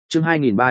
Chương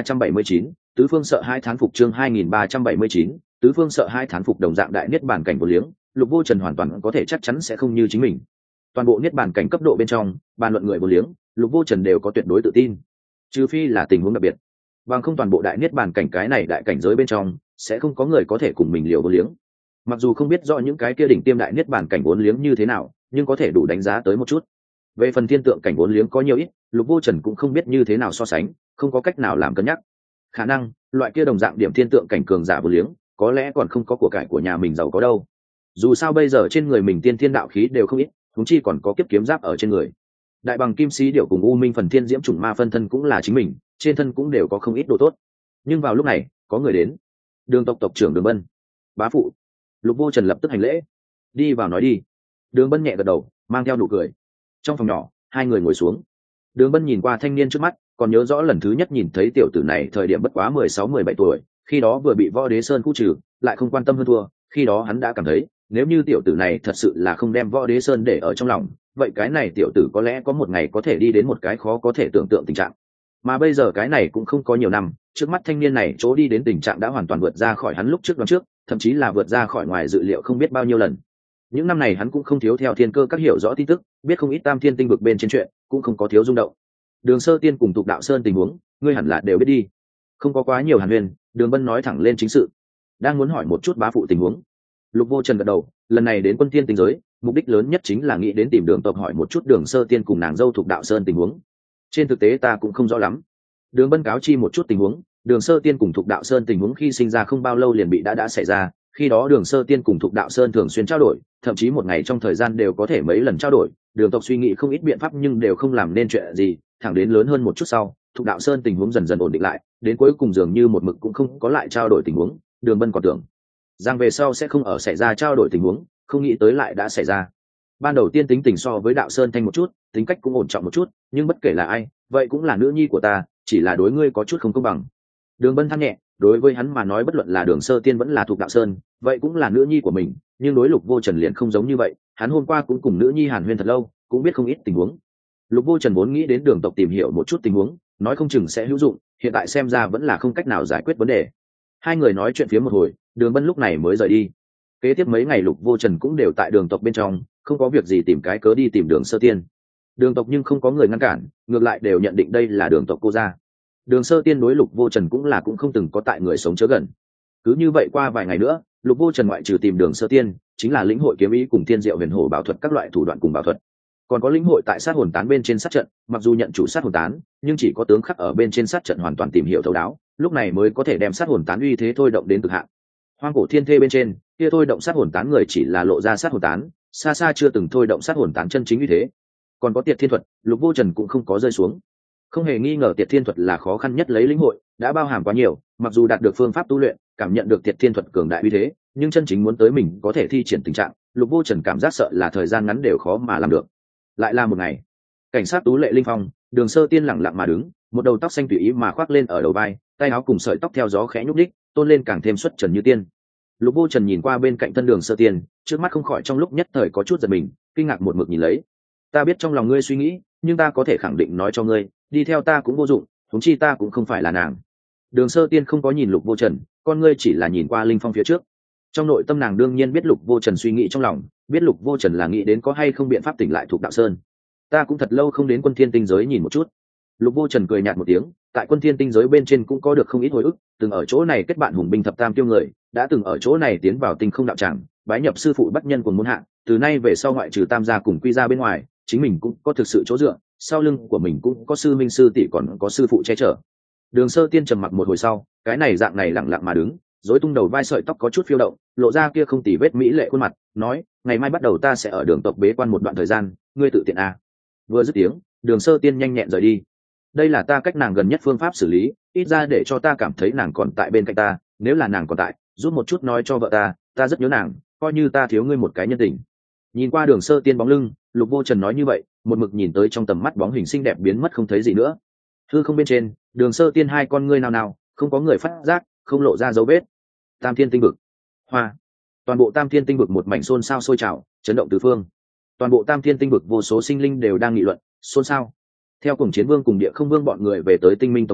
2379, tứ phương sợ hai thán phục. Chương 2379, tứ phương sợ hai thán phục. Đồng dạng đại niết bàn cảnh vô liếng, Lục Vô Trần hoàn toàn có thể chắc chắn sẽ không như chính mình. Toàn bộ niết bàn cảnh cấp độ bên trong, bàn luận người vô liếng, Lục Vô Trần đều có tuyệt đối tự tin. Trừ phi là tình huống đặc biệt, bằng không toàn bộ đại niết bàn cảnh cái này đại cảnh giới bên trong, sẽ không có người có thể cùng mình liều vô liếng. Mặc dù không biết rõ những cái kia đỉnh tiêm đại niết bàn cảnh vốn liếng như thế nào, nhưng có thể đủ đánh giá tới một chút. Về phần thiên tượng cảnh vốn liếng có nhiều ít, Lục Vô Trần cũng không biết như thế nào so sánh, không có cách nào làm cân nhắc. Khả năng loại kia đồng dạng điểm thiên tượng cảnh cường giả vốn liếng, có lẽ còn không có của cải của nhà mình giàu có đâu. Dù sao bây giờ trên người mình tiên thiên đạo khí đều không ít, huống chi còn có kiếp kiếm giáp ở trên người. Đại bằng kim sĩ điệu cùng u minh phần thiên diễm chủng ma phân thân cũng là chính mình, trên thân cũng đều có không ít đồ tốt. Nhưng vào lúc này, có người đến. Đường tộc tộc trưởng Đường Bân. Bá phụ. Lục Vô Trần lập tức hành lễ. Đi vào nói đi. Đường Bân nhẹ gật đầu, mang theo nụ cười. Trong phòng nhỏ, hai người ngồi xuống. Đường Bân nhìn qua thanh niên trước mắt, còn nhớ rõ lần thứ nhất nhìn thấy tiểu tử này thời điểm bất quá 16-17 tuổi, khi đó vừa bị Võ Đế Sơn khu trừ, lại không quan tâm hơn thua, khi đó hắn đã cảm thấy, nếu như tiểu tử này thật sự là không đem Võ Đế Sơn để ở trong lòng, vậy cái này tiểu tử có lẽ có một ngày có thể đi đến một cái khó có thể tưởng tượng tình trạng. Mà bây giờ cái này cũng không có nhiều năm, trước mắt thanh niên này chỗ đi đến tình trạng đã hoàn toàn vượt ra khỏi hắn lúc trước đoán trước, thậm chí là vượt ra khỏi ngoài dự liệu không biết bao nhiêu lần. Những năm này hắn cũng không thiếu theo thiên cơ các hiểu rõ tin tức, biết không ít tam thiên tinh vực bên trên chuyện, cũng không có thiếu rung động. Đường Sơ Tiên cùng Tục Đạo Sơn tình huống, ngươi hẳn là đều biết đi. Không có quá nhiều hàn huyên, Đường Bân nói thẳng lên chính sự. Đang muốn hỏi một chút bá phụ tình huống. Lục Vô Trần gật đầu, lần này đến Quân Thiên tinh giới, mục đích lớn nhất chính là nghĩ đến tìm Đường tộc hỏi một chút Đường Sơ Tiên cùng nàng dâu Tục Đạo Sơn tình huống. Trên thực tế ta cũng không rõ lắm. Đường Bân cáo chi một chút tình huống, Đường Sơ Tiên cùng Tục Đạo Sơn tình huống khi sinh ra không bao lâu liền bị đã xảy ra, khi đó Đường Sơ Tiên cùng Tục Đạo Sơn thường xuyên trao đổi, thậm chí một ngày trong thời gian đều có thể mấy lần trao đổi. Đường tộc suy nghĩ không ít biện pháp nhưng đều không làm nên chuyện gì, thẳng đến lớn hơn một chút sau, Tục Đạo Sơn tình huống dần dần ổn định lại, đến cuối cùng dường như một mực cũng không có lại trao đổi tình huống. Đường Bân còn tưởng rằng về sau sẽ không ở xảy ra trao đổi tình huống, không nghĩ tới lại đã xảy ra. Ban đầu tiên tính tình so với Đạo Sơn Thanh một chút, tính cách cũng ổn trọng một chút, nhưng bất kể là ai, vậy cũng là nữ nhi của ta, chỉ là đối ngươi có chút không công bằng. Đường Bân than nhẹ, đối với hắn mà nói bất luận là Đường Sơ Tiên vẫn là Tục Đạo Sơn, vậy cũng là nữ nhi của mình, nhưng đối Lục Vô Trần liền không giống như vậy, hắn hôm qua cũng cùng nữ nhi hàn huyên thật lâu, cũng biết không ít tình huống. Lục Vô Trần vốn nghĩ đến Đường tộc tìm hiểu một chút tình huống, nói không chừng sẽ hữu dụng, hiện tại xem ra vẫn là không cách nào giải quyết vấn đề. Hai người nói chuyện phía một hồi, Đường Bân lúc này mới rời đi. Kế tiếp mấy ngày Lục Vô Trần cũng đều tại Đường tộc bên trong, không có việc gì tìm cái cớ đi tìm Đường Sơ Tiên. Đường tộc nhưng không có người ngăn cản, ngược lại đều nhận định đây là Đường tộc cô gia. Đường Sơ Tiên đối Lục Vô Trần cũng không từng có tại người sống chớ gần. Cứ như vậy qua vài ngày nữa, Lục Vô Trần ngoại trừ tìm Đường Sơ Tiên, chính là lĩnh hội kiếm ý cùng thiên diệu huyền hổ bảo thuật các loại thủ đoạn cùng bảo thuật. Còn có lĩnh hội tại sát hồn tán bên trên sát trận, mặc dù nhận chủ sát hồn tán, nhưng chỉ có tướng khắc ở bên trên sát trận hoàn toàn tìm hiểu thấu đáo, lúc này mới có thể đem sát hồn tán uy thế thôi động đến cực hạn. Hoang cổ thiên thê bên trên, kia thôi động sát hồn tán người chỉ là lộ ra sát hồn tán, xa xa chưa từng thôi động sát hồn tán chân chính uy thế. Còn có Tiệt Thiên thuật, Lục Vô Trần cũng không có rơi xuống. Không hề nghi ngờ Tiệt Thiên thuật là khó khăn nhất lấy lĩnh hội, đã bao hàm quá nhiều, mặc dù đạt được phương pháp tu luyện, cảm nhận được Tiệt Thiên thuật cường đại uy thế, nhưng chân chính muốn tới mình có thể thi triển tình trạng, Lục Vô Trần cảm giác sợ là thời gian ngắn đều khó mà làm được. Lại là một ngày, cảnh sát tú lệ linh phong, Đường Sơ Tiên lặng lặng mà đứng, một đầu tóc xanh tùy ý mà khoác lên ở đầu vai, tay áo cùng sợi tóc theo gió khẽ nhúc nhích, tôn lên càng thêm xuất trần như tiên. Lục Vô Trần nhìn qua bên cạnh thân Đường Sơ Tiên, trước mắt không khỏi trong lúc nhất thời có chút giật mình, kinh ngạc một mực nhìn lấy. Ta biết trong lòng ngươi suy nghĩ, nhưng ta có thể khẳng định nói cho ngươi, đi theo ta cũng vô dụng, huống chi ta cũng không phải là nàng. Đường Sơ Tiên không có nhìn Lục Vô Trần, con ngươi chỉ là nhìn qua linh phong phía trước. Trong nội tâm nàng đương nhiên biết Lục Vô Trần suy nghĩ trong lòng, biết Lục Vô Trần là nghĩ đến có hay không biện pháp tỉnh lại Thuộc Đạo Sơn. Ta cũng thật lâu không đến Quân Thiên tinh giới nhìn một chút. Lục Vô Trần cười nhạt một tiếng, tại Quân Thiên tinh giới bên trên cũng có được không ít hồi ức, từng ở chỗ này kết bạn hùng binh thập tam tiêu người, đã từng ở chỗ này tiến vào tinh không đạo tràng, bái nhập sư phụ Bắc Nhân của môn hạ, từ nay về sau ngoại trừ Tam gia cùng Quy gia bên ngoài, chính mình cũng có thực sự chỗ dựa, sau lưng của mình cũng có sư minh sư tỷ còn có sư phụ che chở. Đường Sơ Tiên trầm mặc một hồi sau, cái này dạng này lặng lặng mà đứng, rối tung đầu vai sợi tóc có chút phiêu động, lộ ra kia không tì vết mỹ lệ khuôn mặt, nói, ngày mai bắt đầu ta sẽ ở Đường tộc bế quan một đoạn thời gian, ngươi tự tiện a. Vừa dứt tiếng, Đường Sơ Tiên nhanh nhẹn rời đi. Đây là ta cách nàng gần nhất phương pháp xử lý, ít ra để cho ta cảm thấy nàng còn tại bên cạnh ta, nếu là nàng còn tại, giúp một chút nói cho vợ ta rất nhớ nàng, coi như ta thiếu ngươi một cái nhân tình. Nhìn qua Đường Sơ Tiên bóng lưng, Lục Vô Trần nói như vậy, một mực nhìn tới trong tầm mắt bóng hình xinh đẹp biến mất không thấy gì nữa. Hư không bên trên, Đường Sơ Tiên hai con ngươi nào không có người phát giác, không lộ ra dấu vết. Tam Thiên tinh vực, hoa, toàn bộ Tam Thiên tinh vực một mảnh xôn xao sôi trào, chấn động tứ phương. Toàn bộ Tam Thiên tinh vực vô số sinh linh đều đang nghị luận, xôn xao. Theo cùng Chiến Vương cùng Địa Không Vương bọn người về tới Tinh Minh tổng bộ,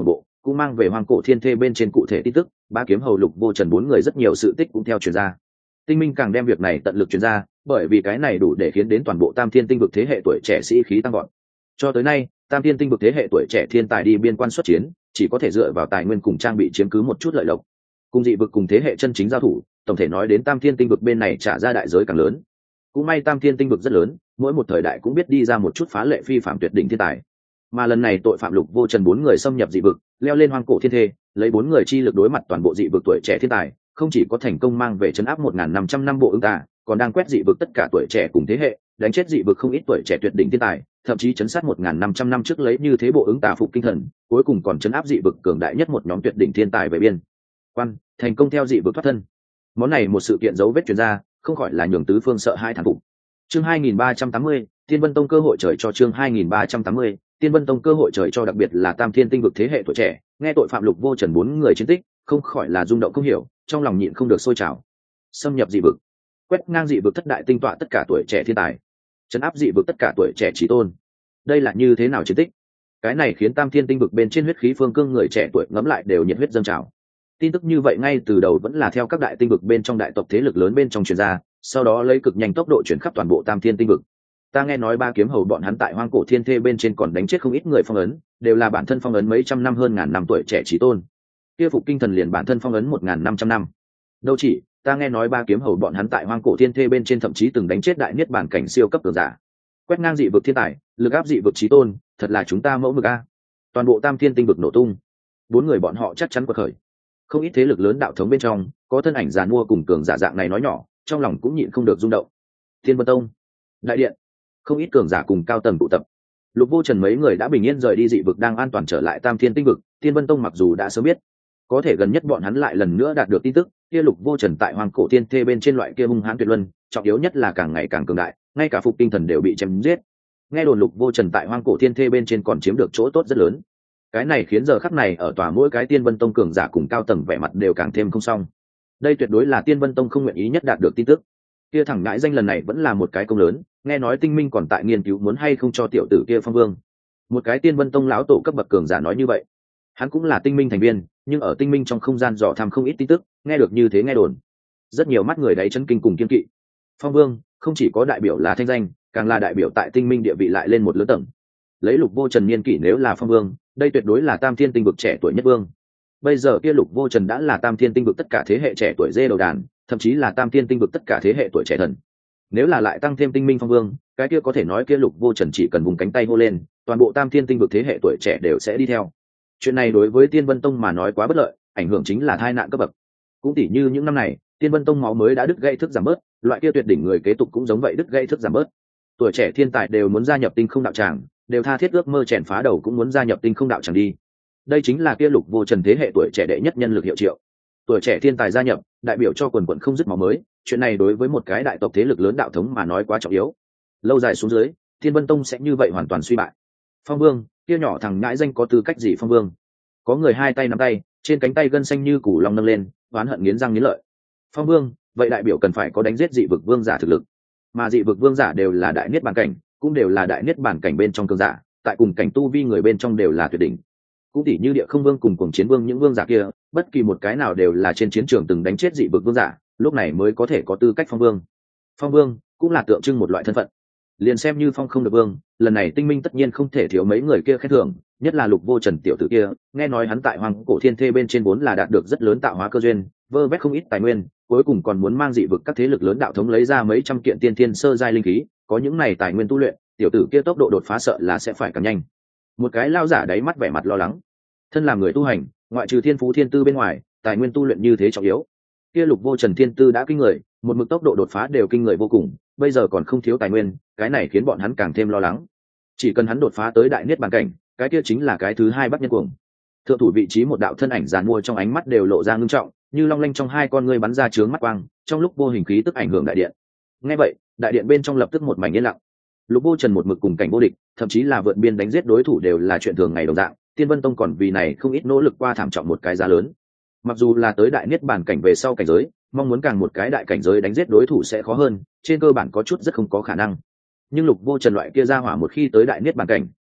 cũng mang về hoang cổ thiên thê bên trên cụ thể tin tức. Ba kiếm hầu Lục Vô Trần bốn người rất nhiều sự tích cũng theo truyền ra. Tinh Minh càng đem việc này tận lực truyền ra, bởi vì cái này đủ để khiến đến toàn bộ Tam Thiên Tinh vực thế hệ tuổi trẻ sĩ khí tăng vọt. Cho tới nay, Tam Thiên Tinh vực thế hệ tuổi trẻ thiên tài đi biên quan xuất chiến, chỉ có thể dựa vào tài nguyên cùng trang bị chiếm cứ một chút lợi lộc. Cùng dị vực cùng thế hệ chân chính giao thủ, tổng thể nói đến Tam Thiên Tinh vực bên này trả ra đại giới càng lớn. Cũng may Tam Thiên Tinh vực rất lớn, mỗi một thời đại cũng biết đi ra một chút phá lệ phi phạm tuyệt đỉnh thiên tài. Mà lần này tội phạm Lục Vô Trần bốn người xâm nhập dị vực, leo lên hoang cổ thiên thê, lấy bốn người chi lực đối mặt toàn bộ dị vực tuổi trẻ thiên tài, không chỉ có thành công mang về trấn áp 1.500 năm bộ ứng tà, còn đang quét dị vực tất cả tuổi trẻ cùng thế hệ, đánh chết dị vực không ít tuổi trẻ tuyệt đỉnh thiên tài, thậm chí chấn sát 1.500 năm trước lấy như thế bộ ứng tà phục kinh thần, cuối cùng còn chấn áp dị vực cường đại nhất một nhóm tuyệt đỉnh thiên tài về biên quan, thành công theo dị vực thoát thân. Món này một sự kiện dấu vết truyền ra, không khỏi là nhường tứ phương sợ hai thán phục. Chương 2380, Tiên Vân Tông cơ hội trời cho. Chương 2380, Tiên Vân Tông cơ hội trời cho, đặc biệt là Tam Thiên Tinh vực thế hệ tuổi trẻ, nghe tội phạm Lục Vô Trần bốn người chiến tích, không khỏi là rung động không hiểu, trong lòng nhịn không được sôi trào. Xâm nhập dị vực, quét ngang dị vực thất đại tinh tọa tất cả tuổi trẻ thiên tài, trấn áp dị vực tất cả tuổi trẻ chí tôn. Đây là như thế nào chiến tích? Cái này khiến Tam Thiên Tinh vực bên trên huyết khí phương cương người trẻ tuổi ngấm lại đều nhiệt huyết dâng trào. Tin tức như vậy ngay từ đầu vẫn là theo các đại tinh vực bên trong đại tộc thế lực lớn bên trong truyền ra, sau đó lấy cực nhanh tốc độ chuyển khắp toàn bộ Tam Thiên Tinh vực. Ta nghe nói ba kiếm hầu bọn hắn tại hoang cổ thiên thê bên trên còn đánh chết không ít người phong ấn, đều là bản thân phong ấn mấy trăm năm hơn ngàn năm tuổi trẻ chí tôn. Kia phục kinh thần liền bản thân phong ấn 1.500 năm. Đâu chỉ, ta nghe nói ba kiếm hầu bọn hắn tại hoang cổ thiên thê bên trên thậm chí từng đánh chết đại niết bản cảnh siêu cấp cường giả, quét ngang dị vực thiên tài, lực áp dị vực chí tôn, thật là chúng ta mẫu mực a. Toàn bộ Tam Thiên Tinh vực nổ tung, bốn người bọn họ chắc chắn quật khởi. Không ít thế lực lớn đạo thống bên trong, có thân ảnh giàn mua cùng cường giả dạng này nói nhỏ, trong lòng cũng nhịn không được rung động. Thiên Vân Tông, đại điện, không ít cường giả cùng cao tầng tụ tập. Lục Vô Trần mấy người đã bình yên rời đi dị vực, đang an toàn trở lại Tam Thiên Tinh vực. Thiên Vân Tông mặc dù đã sớm biết, có thể gần nhất bọn hắn lại lần nữa đạt được tin tức, kia Lục Vô Trần tại hoang cổ thiên thê bên trên loại kia hung hãn tuyệt luân, trọng yếu nhất là càng ngày càng cường đại, ngay cả phục tinh thần đều bị chém giết. Nghe đồn Lục Vô Trần tại hoang cổ thiên thê bên trên còn chiếm được chỗ tốt rất lớn. Cái này khiến giờ khắc này ở tòa mỗi cái Tiên Vân Tông cường giả cùng cao tầng vẻ mặt đều càng thêm không xong. Đây tuyệt đối là Tiên Vân Tông không nguyện ý nhất đạt được tin tức. Kia thẳng ngãi danh lần này vẫn là một cái công lớn, nghe nói Tinh Minh còn tại nghiên cứu muốn hay không cho tiểu tử kia phong vương. Một cái Tiên Vân Tông lão tổ cấp bậc cường giả nói như vậy. Hắn cũng là Tinh Minh thành viên, nhưng ở Tinh Minh trong không gian dò thăm không ít tin tức, nghe được như thế nghe đồn, rất nhiều mắt người đáy chấn kinh cùng kiên kỵ. Phong vương không chỉ có đại biểu là thanh danh, càng là đại biểu tại Tinh Minh địa vị lại lên một lớn tầng. Lấy Lục Vô Trần niên kỷ nếu là phong vương, đây tuyệt đối là Tam Thiên Tinh vực trẻ tuổi nhất vương. Bây giờ kia Lục Vô Trần đã là Tam Thiên Tinh vực tất cả thế hệ trẻ tuổi dê đầu đàn, thậm chí là Tam Thiên Tinh vực tất cả thế hệ tuổi trẻ thần. Nếu là lại tăng thêm Tinh Minh phong vương, cái kia có thể nói kia Lục Vô Trần chỉ cần vùng cánh tay hô lên, toàn bộ Tam Thiên Tinh vực thế hệ tuổi trẻ đều sẽ đi theo. Chuyện này đối với Tiên Vân Tông mà nói quá bất lợi, ảnh hưởng chính là tai nạn cấp bậc. Cũng tỉ như những năm này, Tiên Vân Tông máu mới đã đứt gãy thức giảm bớt, loại kia tuyệt đỉnh người kế tục cũng giống vậy đứt gãy thức giảm bớt. Tuổi trẻ thiên tài đều muốn gia nhập Tinh Không đạo tràng, đều tha thiết ước mơ chèn phá đầu cũng muốn gia nhập Tinh Không đạo tràng đi. Đây chính là kia Lục Vô Trần thế hệ tuổi trẻ đệ nhất nhân lực hiệu triệu. Tuổi trẻ thiên tài gia nhập, đại biểu cho quần quần không dứt máu mới, chuyện này đối với một cái đại tộc thế lực lớn đạo thống mà nói quá trọng yếu. Lâu dài xuống dưới, Thiên Vân Tông sẽ như vậy hoàn toàn suy bại. Phong vương, kia nhỏ thằng ngãi danh có tư cách gì phong vương? Có người hai tay nắm tay, trên cánh tay gân xanh như củ long nâng lên, oán hận nghiến răng nghiến lợi. Phong vương, vậy đại biểu cần phải có đánh giết dị vực vương giả thực lực, mà dị vực vương giả đều là đại niết bàn cảnh, cũng đều là đại niết bàn cảnh bên trong cường giả, tại cùng cảnh tu vi người bên trong đều là tuyệt đỉnh. Cũng tỉ như Địa Không Vương cùng Cuồng Chiến Vương những vương giả kia, bất kỳ một cái nào đều là trên chiến trường từng đánh chết dị vực vương giả, lúc này mới có thể có tư cách phong vương. Phong vương cũng là tượng trưng một loại thân phận. Liền xem như phong không được vương, lần này Tinh Minh tất nhiên không thể thiếu mấy người kia khen thưởng, nhất là Lục Vô Trần tiểu tử kia, nghe nói hắn tại Hoàng Cổ Thiên Thê bên trên vốn là đạt được rất lớn tạo hóa cơ duyên, vơ vét không ít tài nguyên, cuối cùng còn muốn mang dị vực các thế lực lớn đạo thống lấy ra mấy trăm kiện tiên thiên sơ giai linh khí, có những này tài nguyên tu luyện, tiểu tử kia tốc độ đột phá sợ là sẽ phải càng nhanh. Một cái lao giả đáy mắt vẻ mặt lo lắng. Thân làm người tu hành, ngoại trừ thiên phú thiên tư bên ngoài, tài nguyên tu luyện như thế trọng yếu. Kia Lục Vô Trần thiên tư đã kinh người, một mực tốc độ đột phá đều kinh người vô cùng, bây giờ còn không thiếu tài nguyên, cái này khiến bọn hắn càng thêm lo lắng. Chỉ cần hắn đột phá tới đại niết bàn cảnh, cái kia chính là cái thứ hai Bắc Nhân Cuồng. Thượng thủ vị trí một đạo thân ảnh giàn mua trong ánh mắt đều lộ ra ngưng trọng, như long lanh trong hai con ngươi bắn ra chướng mắt quang, trong lúc vô hình khí tức ảnh hưởng đại điện. Nghe vậy, đại điện bên trong lập tức một mảnh yên lặng. Lục Vô Trần một mực cùng cảnh vô địch, thậm chí là vượt biên đánh giết đối thủ đều là chuyện thường ngày đồng dạng, Tiên Vân Tông còn vì này không ít nỗ lực qua thảm trọng một cái giá lớn. Mặc dù là tới đại niết bàn cảnh về sau cảnh giới, mong muốn càng một cái đại cảnh giới đánh giết đối thủ sẽ khó hơn, trên cơ bản có chút rất không có khả năng. Nhưng Lục Vô Trần loại kia ra hỏa một khi tới đại niết bàn cảnh,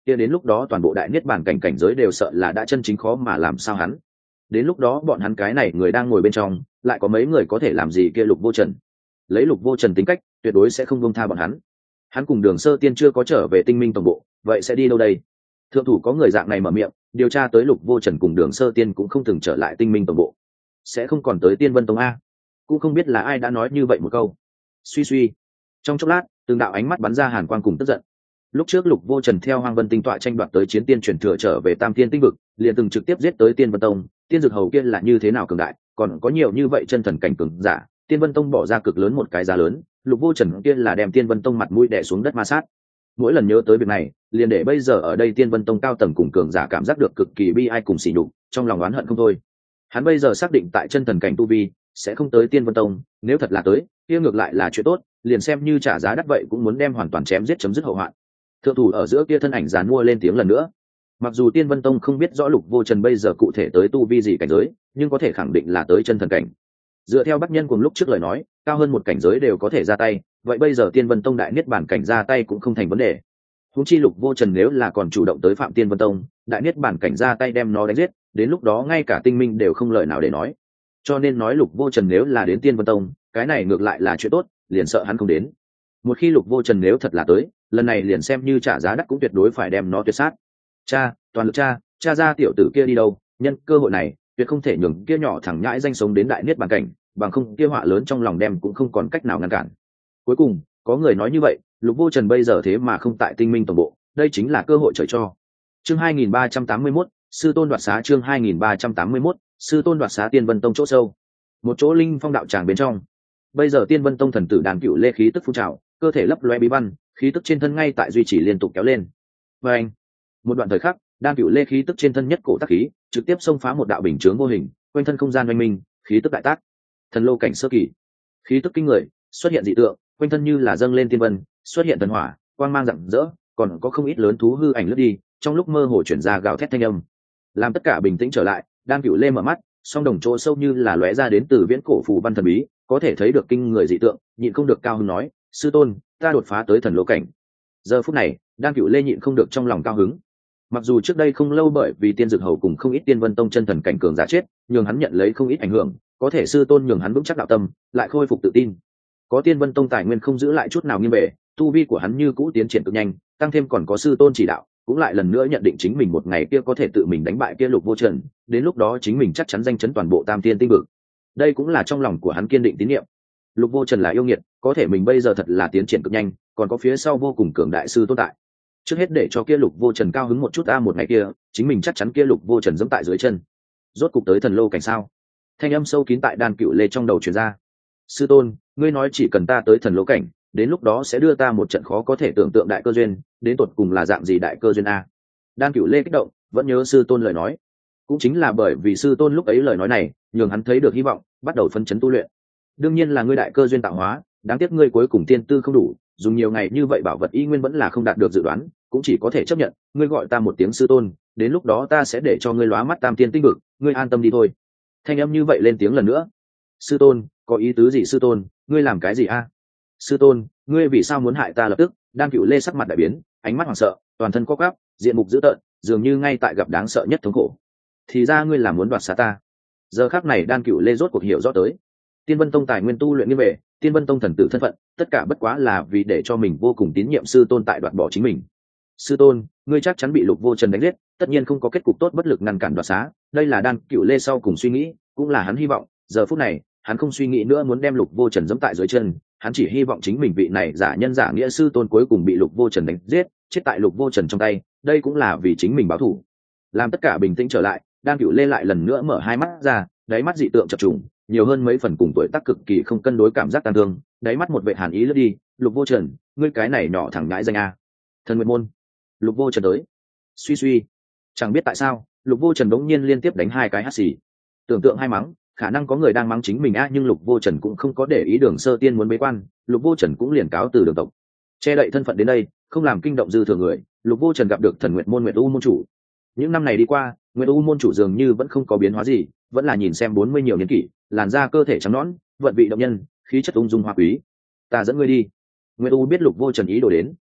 kia đến lúc đó toàn bộ đại niết bàn cảnh giới đều sợ là đã chân chính khó mà làm sao hắn. Đến lúc đó bọn hắn cái này người đang ngồi bên trong lại có mấy người có thể làm gì kia Lục Vô Trần. Lấy Lục Vô Trần tính cách tuyệt đối sẽ không buông tha bọn hắn. Hắn cùng Đường Sơ Tiên chưa có trở về Tinh Minh tổng bộ, vậy sẽ đi đâu đây? Thượng thủ có người dạng này mở miệng, điều tra tới Lục Vô Trần cùng Đường Sơ Tiên cũng không từng trở lại Tinh Minh tổng bộ, sẽ không còn tới Tiên Vân Tông a. Cũng không biết là ai đã nói như vậy một câu. Suy suy, trong chốc lát từng đạo ánh mắt bắn ra hàn quang cùng tức giận. Lúc trước Lục Vô Trần theo Hoang Vân Tinh tọa tranh đoạt tới chiến tiên truyền thừa trở về Tam Tiên Tinh vực, liền từng trực tiếp giết tới Tiên Vân Tông. Tiên Dực Hầu kia là như thế nào cường đại, còn có nhiều như vậy chân thần cảnh cường giả, Tiên Vân Tông bỏ ra cực lớn một cái giá lớn, Lục Vô Trần kia là đem Tiên Vân Tông mặt mũi đè xuống đất ma sát. Mỗi lần nhớ tới việc này, liền để bây giờ ở đây Tiên Vân Tông cao tầng cùng cường giả cảm giác được cực kỳ bi ai cùng sỉ nhục, trong lòng oán hận không thôi. Hắn bây giờ xác định tại chân thần cảnh tu vi sẽ không tới Tiên Vân Tông, nếu thật là tới, kia ngược lại là chuyện tốt, liền xem như trả giá đắt vậy cũng muốn đem hoàn toàn chém giết chấm dứt hậu hoạn. Thượng thủ ở giữa kia thân ảnh giàn mua lên tiếng lần nữa. Mặc dù Tiên Vân Tông không biết rõ Lục Vô Trần bây giờ cụ thể tới tu vi gì cảnh giới, nhưng có thể khẳng định là tới chân thần cảnh. Dựa theo Bắc Nhân cùng lúc trước lời nói, cao hơn một cảnh giới đều có thể ra tay, vậy bây giờ Tiên Vân Tông đại niết bản cảnh ra tay cũng không thành vấn đề. Huống chi Lục Vô Trần nếu là còn chủ động tới phạm Tiên Vân Tông, đại niết bản cảnh ra tay đem nó đánh giết, đến lúc đó ngay cả Tinh Minh đều không lời nào để nói. Cho nên nói Lục Vô Trần nếu là đến Tiên Vân Tông, cái này ngược lại là chuyện tốt, liền sợ hắn không đến. Một khi Lục Vô Trần nếu thật là tới, lần này liền xem như trả giá đắt cũng tuyệt đối phải đem nó tuyệt sát. Cha, toàn lực cha ra tiểu tử kia đi đâu, nhân cơ hội này tuyệt không thể nhường kia nhỏ thẳng nhãi danh sống đến đại niết bàn cảnh, bằng không kia họa lớn trong lòng đem cũng không còn cách nào ngăn cản. Cuối cùng có người nói như vậy, Lục Vô Trần bây giờ thế mà không tại Tinh Minh tổng bộ, đây chính là cơ hội trời cho. Chương 2381, sư tôn đoạt xá. Chương 2381, sư tôn đoạt xá. Tiên Vân Tông chỗ sâu, một chỗ linh phong đạo tràng bên trong, bây giờ Tiên Vân Tông thần tử Đan Cựu Lê khí tức phun trào, cơ thể lấp loe bí văn, khí tức trên thân ngay tại duy trì liên tục kéo lên. Và anh, một đoạn thời khắc, Đan Cựu Lê khí tức trên thân nhất cổ tác khí, trực tiếp xông phá một đạo bình chướng vô hình, quanh thân không gian oanh minh, khí tức đại tác. Thần lô cảnh sơ kỳ, khí tức kinh người, xuất hiện dị tượng, quanh thân như là dâng lên tiên vân, xuất hiện thần hỏa, quang mang rạng rỡ, còn có không ít lớn thú hư ảnh lướt đi, trong lúc mơ hồ chuyển ra gào thét thanh âm. Làm tất cả bình tĩnh trở lại, Đan Cựu Lê mở mắt, song đồng chỗ sâu như là lóe ra đến từ viễn cổ phù văn thần bí, có thể thấy được kinh người dị tượng, nhịn không được cao hứng nói: sư tôn, ta đột phá tới thần lô cảnh. Giờ phút này, Đan Cựu Lê nhịn không được trong lòng cao hứng. Mặc dù trước đây không lâu bởi vì Tiên Dực Hầu cùng không ít Tiên Vân Tông chân thần cảnh cường giả chết, nhường hắn nhận lấy không ít ảnh hưởng, có thể sư tôn nhường hắn vững chắc đạo tâm, lại khôi phục tự tin. Có Tiên Vân Tông tài nguyên không giữ lại chút nào nghiêng bề, tu vi của hắn như cũ tiến triển cực nhanh, tăng thêm còn có sư tôn chỉ đạo, cũng lại lần nữa nhận định chính mình một ngày kia có thể tự mình đánh bại kia Lục Vô Trần, đến lúc đó chính mình chắc chắn danh chấn toàn bộ Tam Tiên Tinh vực. Đây cũng là trong lòng của hắn kiên định tín nhiệm. Lục Vô Trần là yêu nghiệt, có thể mình bây giờ thật là tiến triển cực nhanh, còn có phía sau vô cùng cường đại sư tồn tại. Trước hết để cho kia Lục Vô Trần cao hứng một chút một ngày kia, chính mình chắc chắn kia Lục Vô Trần giẫm tại dưới chân. Rốt cục tới thần lô cảnh sao? Thanh âm sâu kín tại Đan Cựu Lê trong đầu truyền ra. Sư tôn, ngươi nói chỉ cần ta tới thần lô cảnh, đến lúc đó sẽ đưa ta một trận khó có thể tưởng tượng đại cơ duyên, đến tột cùng là dạng gì đại cơ duyên a? Đan Cựu Lê kích động, vẫn nhớ sư tôn lời nói. Cũng chính là bởi vì sư tôn lúc ấy lời nói này, nhường hắn thấy được hy vọng, bắt đầu phấn chấn tu luyện. Đương nhiên là ngươi đại cơ duyên tạo hóa, đáng tiếc ngươi cuối cùng tiên tư không đủ, dùng nhiều ngày như vậy bảo vật y nguyên vẫn là không đạt được dự đoán, cũng chỉ có thể chấp nhận. Ngươi gọi ta một tiếng sư tôn, đến lúc đó ta sẽ để cho ngươi lóa mắt Tam Tiên Tinh vực, ngươi an tâm đi thôi. Thanh âm như vậy lên tiếng lần nữa. Sư tôn, có ý tứ gì sư tôn, ngươi làm cái gì a? Sư tôn, ngươi vì sao muốn hại ta lập tức? Đan Cựu Lê sắc mặt đại biến, ánh mắt hoảng sợ, toàn thân co quắp, diện mục dữ tợn, dường như ngay tại gặp đáng sợ nhất thống khổ. Thì ra ngươi là muốn đoạt xá ta. Giờ khắc này Đan Cựu Lê rốt cuộc hiểu rõ tới. Tiên Vân Tông tài nguyên tu luyện như vậy, Tiên Vân Tông thần tử thân phận, tất cả bất quá là vì để cho mình vô cùng tín nhiệm sư tôn tại đoạt bỏ chính mình. Sư tôn, ngươi chắc chắn bị Lục Vô Trần đánh giết, tất nhiên không có kết cục tốt, bất lực ngăn cản đoạt xá. Đây là Đan Cựu Lê sau cùng suy nghĩ, cũng là hắn hy vọng. Giờ phút này, hắn không suy nghĩ nữa muốn đem Lục Vô Trần giẫm tại dưới chân, hắn chỉ hy vọng chính mình vị này giả nhân giả nghĩa sư tôn cuối cùng bị Lục Vô Trần đánh giết, chết tại Lục Vô Trần trong tay, đây cũng là vì chính mình báo thù. Làm tất cả bình tĩnh trở lại, Đan Cựu Lê lại lần nữa mở hai mắt ra, đáy mắt dị tượng chập trùng, nhiều hơn mấy phần cùng tuổi tác cực kỳ không cân đối cảm giác tàn thương, đáy mắt một vệ hàn ý lướt đi. Lục Vô Trần, ngươi cái này nhỏ thẳng ngãi danh a. Thần Nguyệt môn. Lục Vô Trần tới. Suy suy, chẳng biết tại sao, Lục Vô Trần đống nhiên liên tiếp đánh hai cái hắt xì. Tưởng tượng hai mắng, khả năng có người đang mắng chính mình nhưng Lục Vô Trần cũng không có để ý Đường Sơ Tiên muốn bế quan, Lục Vô Trần cũng liền cáo từ đường tộc, che đậy thân phận đến đây, không làm kinh động dư thừa người. Lục Vô Trần gặp được Thần Nguyệt môn Nguyệt U môn chủ. Những năm này đi qua, Nguyệt U môn chủ dường như vẫn không có biến hóa gì, vẫn là nhìn xem 40 nhiều niên kỷ, làn da cơ thể trắng nõn, vận vị động nhân, khí chất ung dung hoa quý. Ta dẫn ngươi đi. Nguyệt U biết Lục Vô Trần ý đồ đến,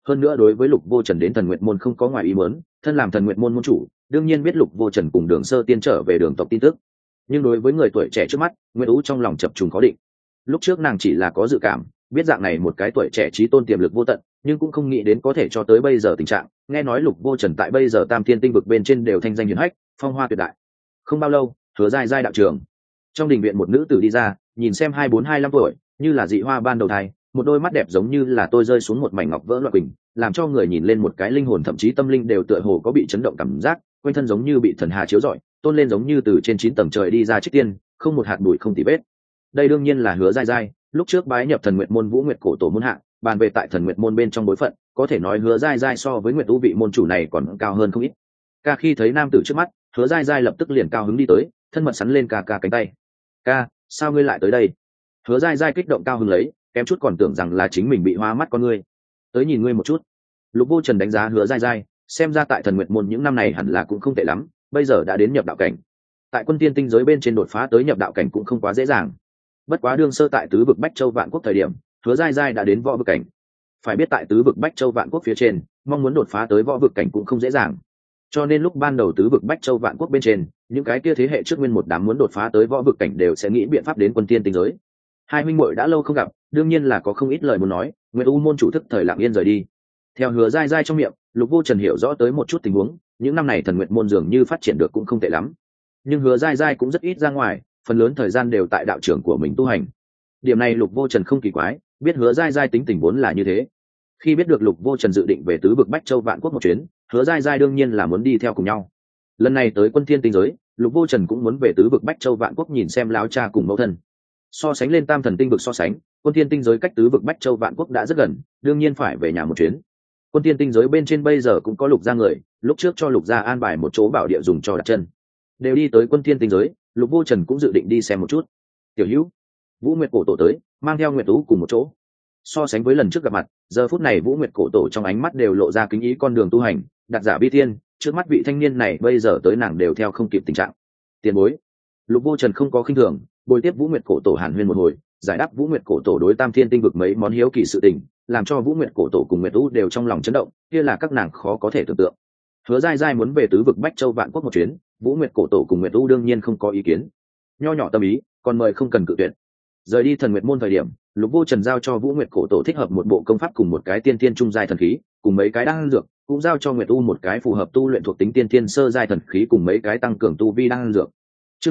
hơn nữa đối với Lục Vô Trần đến Thần Nguyệt môn không có ngoài ý muốn, thân làm Thần Nguyệt môn môn chủ, đương nhiên biết Lục Vô Trần cùng Đường Sơ Tiên trở về Đường tộc tin tức. Nhưng đối với người tuổi trẻ trước mắt, Nguyệt Ú trong lòng chập trùng khó định. Lúc trước nàng chỉ là có dự cảm, biết dạng này một cái tuổi trẻ trí tôn tiềm lực vô tận, nhưng cũng không nghĩ đến có thể cho tới bây giờ tình trạng. Nghe nói Lục Vô Trần tại bây giờ Tam Thiên tinh vực bên trên đều thanh danh hiển hách, phong hoa tuyệt đại. Không bao lâu, Hứa Giai Giai đạo trường, trong đình viện một nữ tử đi ra, nhìn xem 24-25 tuổi, như là dị hoa ban đầu thai, một đôi mắt đẹp giống như là tôi rơi xuống một mảnh ngọc vỡ loại bình, làm cho người nhìn lên một cái linh hồn thậm chí tâm linh đều tựa hồ có bị chấn động cảm giác, quanh thân giống như bị thần hà chiếu rọi, tôn lên giống như từ trên 9 tầng trời đi ra trích tiên, không một hạt bụi không tì vết. Đây đương nhiên là Hứa Giai Giai, lúc trước bái nhập Thần Nguyệt môn Vũ Nguyệt cổ tổ môn hạ, bàn về tại Thần Nguyệt môn bên trong bối phận, có thể nói Hứa Giai Giai so với Nguyệt Ú vị môn chủ này còn cao hơn không ít. Ca khi thấy nam tử trước mắt, Hứa Giai Giai lập tức liền cao hứng đi tới, thân mật sắn lên ca cánh tay. Ca, sao ngươi lại tới đây? Hứa Giai Giai kích động cao hứng lấy, kém chút còn tưởng rằng là chính mình bị hoa mắt con ngươi. Tới nhìn ngươi một chút. Lục Vô Trần đánh giá Hứa Giai Giai, xem ra tại Thần Nguyệt môn những năm này hẳn là cũng không tệ lắm, bây giờ đã đến nhập đạo cảnh. Tại Quân Tiên tinh giới bên trên đột phá tới nhập đạo cảnh cũng không quá dễ dàng. Bất quá đương sơ tại tứ vực Bách Châu Vạn Quốc thời điểm, Hứa Giai Giai đã đến võ vực cảnh. Phải biết tại tứ vực Bách Châu Vạn Quốc phía trên, mong muốn đột phá tới võ vực cảnh cũng không dễ dàng. Cho nên lúc ban đầu tứ vực Bách Châu Vạn Quốc bên trên, những cái kia thế hệ trước nguyên một đám muốn đột phá tới võ vực cảnh đều sẽ nghĩ biện pháp đến Quân Tiên tinh giới. Hai huynh muội đã lâu không gặp, đương nhiên là có không ít lời muốn nói. Nguyệt U môn chủ thức thời lặng yên rời đi. Theo Hứa Giai Giai trong miệng, Lục Vô Trần hiểu rõ tới một chút tình huống, những năm này Thần Nguyệt môn dường như phát triển được cũng không tệ lắm. Nhưng Hứa Giai Giai cũng rất ít ra ngoài, phần lớn thời gian đều tại đạo trưởng của mình tu hành. Điểm này Lục Vô Trần không kỳ quái, biết Hứa Giai Giai tính tình vốn là như thế. Khi biết được Lục Vô Trần dự định về tứ vực Bách Châu Vạn Quốc một chuyến, Hứa Giai Giai đương nhiên là muốn đi theo cùng nhau. Lần này tới Quân Thiên tinh giới, Lục Vô Trần cũng muốn về tứ vực Bách Châu Vạn Quốc nhìn xem láo cha cùng mẫu thân. So sánh lên Tam Thần tinh vực so sánh, Quân Thiên tinh giới cách tứ vực Bách Châu Vạn Quốc đã rất gần, đương nhiên phải về nhà một chuyến. Quân Thiên tinh giới bên trên bây giờ cũng có Lục gia người, lúc trước cho Lục gia an bài một chỗ bảo địa dùng cho đặt chân. Đều đi tới Quân Thiên tinh giới, Lục Vô Trần cũng dự định đi xem một chút. Tiểu Hữu, Vũ Nguyệt cổ tổ tới, mang theo Nguyệt Tú cùng một chỗ. So sánh với lần trước gặp mặt, giờ phút này Vũ Nguyệt cổ tổ trong ánh mắt đều lộ ra kính ý con đường tu hành, đặt giả bi thiên, trước mắt vị thanh niên này bây giờ tới nàng đều theo không kịp tình trạng. Tiền bối. Lục Vô Trần không có khinh thường, bồi tiếp Vũ Nguyệt cổ tổ hàn huyên một hồi, giải đáp Vũ Nguyệt cổ tổ đối Tam Thiên tinh vực mấy món hiếu kỳ sự tình, làm cho Vũ Nguyệt cổ tổ cùng Nguyệt Tú đều trong lòng chấn động, kia là các nàng khó có thể tưởng tượng. Hứa Giai Giai muốn về tứ vực Bách Châu Vạn Quốc một chuyến, Vũ Nguyệt cổ tổ cùng Nguyệt Tú đương nhiên không có ý kiến. Nho nhỏ tâm ý, còn mời không cần cự tuyệt. Rời đi Thần Nguyệt môn thời điểm, Lục Vô Trần giao cho Vũ Nguyệt cổ tổ thích hợp một bộ công pháp cùng một cái tiên thiên trung giai thần khí, cùng mấy cái đan dược, cũng giao cho Nguyệt U một cái phù hợp tu luyện thuộc tính tiên thiên sơ giai thần khí cùng mấy cái tăng cường tu vi đan dược. Chương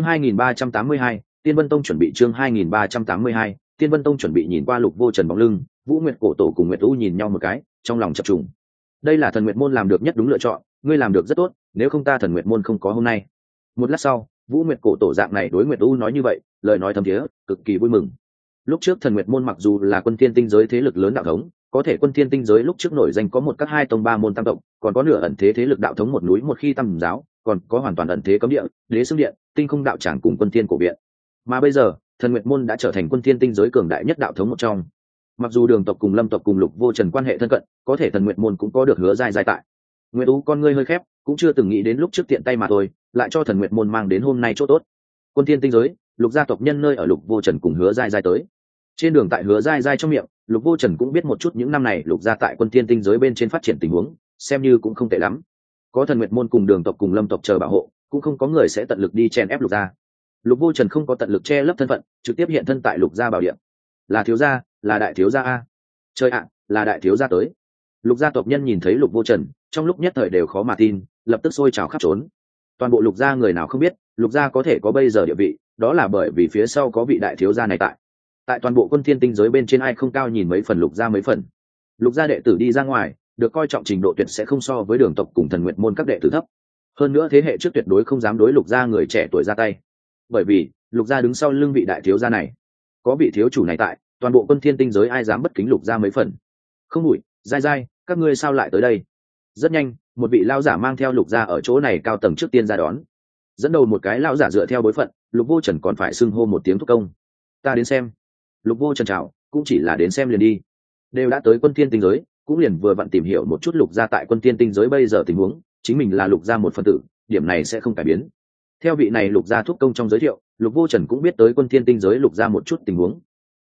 2382, Tiên Vân Tông chuẩn bị chương 2382, Tiên Vân Tông chuẩn bị nhìn qua Lục Vô Trần bóng lưng, Vũ Nguyệt cổ tổ cùng Nguyệt U nhìn nhau một cái, trong lòng chập trùng. Đây là Thần Nguyệt môn làm được nhất đúng lựa chọn, ngươi làm được rất tốt, nếu không ta Thần Nguyệt môn không có hôm nay. Một lát sau, Vũ Nguyệt cổ tổ dạng này đối Nguyệt U nói như vậy, lời nói thâm thiế, cực kỳ vui mừng. Lúc trước Thần Nguyệt môn mặc dù là Quân Thiên tinh giới thế lực lớn đạo thống, có thể Quân Thiên tinh giới lúc trước nổi danh có một các hai tông ba môn tam tộc, còn có nửa ẩn thế thế lực đạo thống một núi một khi tam giáo, còn có hoàn toàn ẩn thế cấm địa, Đế Xương Điện, Tinh Không đạo tràng cùng Quân Thiên cổ viện. Mà bây giờ, Thần Nguyệt môn đã trở thành Quân Thiên tinh giới cường đại nhất đạo thống một trong. Mặc dù Đường tộc cùng Lâm tộc cùng Lục Vô Trần quan hệ thân cận, có thể Thần Nguyệt môn cũng có được Hứa Giai Giai tại. Nguyệt Tú con ngươi hơi khép, cũng chưa từng nghĩ đến lúc trước tiện tay mà thôi, lại cho Thần Nguyệt môn mang đến hôm nay chỗ tốt. Quân Thiên tinh giới, Lục gia tộc nhân nơi ở Lục Vô Trần cùng Hứa Giai Giai tới. Trên đường tại Hứa Giai Giai trong miệng, Lục Vô Trần cũng biết một chút những năm này Lục gia tại Quân Thiên tinh giới bên trên phát triển tình huống, xem như cũng không tệ lắm. Có Thần Nguyệt môn cùng Đường tộc cùng Lâm tộc chờ bảo hộ, cũng không có người sẽ tận lực đi chen ép Lục gia. Lục Vô Trần không có tận lực che lấp thân phận, trực tiếp hiện thân tại Lục gia bảo điện. Là thiếu gia, là đại thiếu gia a. Trời ạ, là đại thiếu gia tới. Lục gia tộc nhân nhìn thấy Lục Vô Trần, trong lúc nhất thời đều khó mà tin, lập tức sôi trào khắp trốn. Toàn bộ Lục gia người nào không biết, Lục gia có thể có bây giờ địa vị, đó là bởi vì phía sau có vị đại thiếu gia này tại. Tại toàn bộ Quân Thiên tinh giới bên trên ai không cao nhìn mấy phần Lục gia mấy phần. Lục gia đệ tử đi ra ngoài, được coi trọng trình độ tuyệt sẽ không so với Đường tộc cùng Thần Nguyệt môn các đệ tử thấp. Hơn nữa thế hệ trước tuyệt đối không dám đối Lục gia người trẻ tuổi ra tay. Bởi vì, Lục gia đứng sau lưng vị đại thiếu gia này. Có vị thiếu chủ này tại, toàn bộ Quân Thiên tinh giới ai dám bất kính Lục gia mấy phần. Không đuổi, Giai Giai, các ngươi sao lại tới đây? Rất nhanh, một vị lão giả mang theo Lục gia ở chỗ này cao tầng trước tiên ra đón. Dẫn đầu một cái lão giả dựa theo bối phận, Lục Vô Trần còn phải xưng hô một tiếng thúc công. Ta đến xem. Lục Vô Trần chào, cũng chỉ là đến xem liền đi. Đều đã tới Quân Thiên tinh giới, cũng liền vừa vặn tìm hiểu một chút Lục gia tại Quân Thiên tinh giới bây giờ tình huống, chính mình là Lục gia một phần tử, điểm này sẽ không cải biến. Theo vị này Lục gia thúc công trong giới thiệu, Lục Vô Trần cũng biết tới Quân Thiên tinh giới Lục gia một chút tình huống.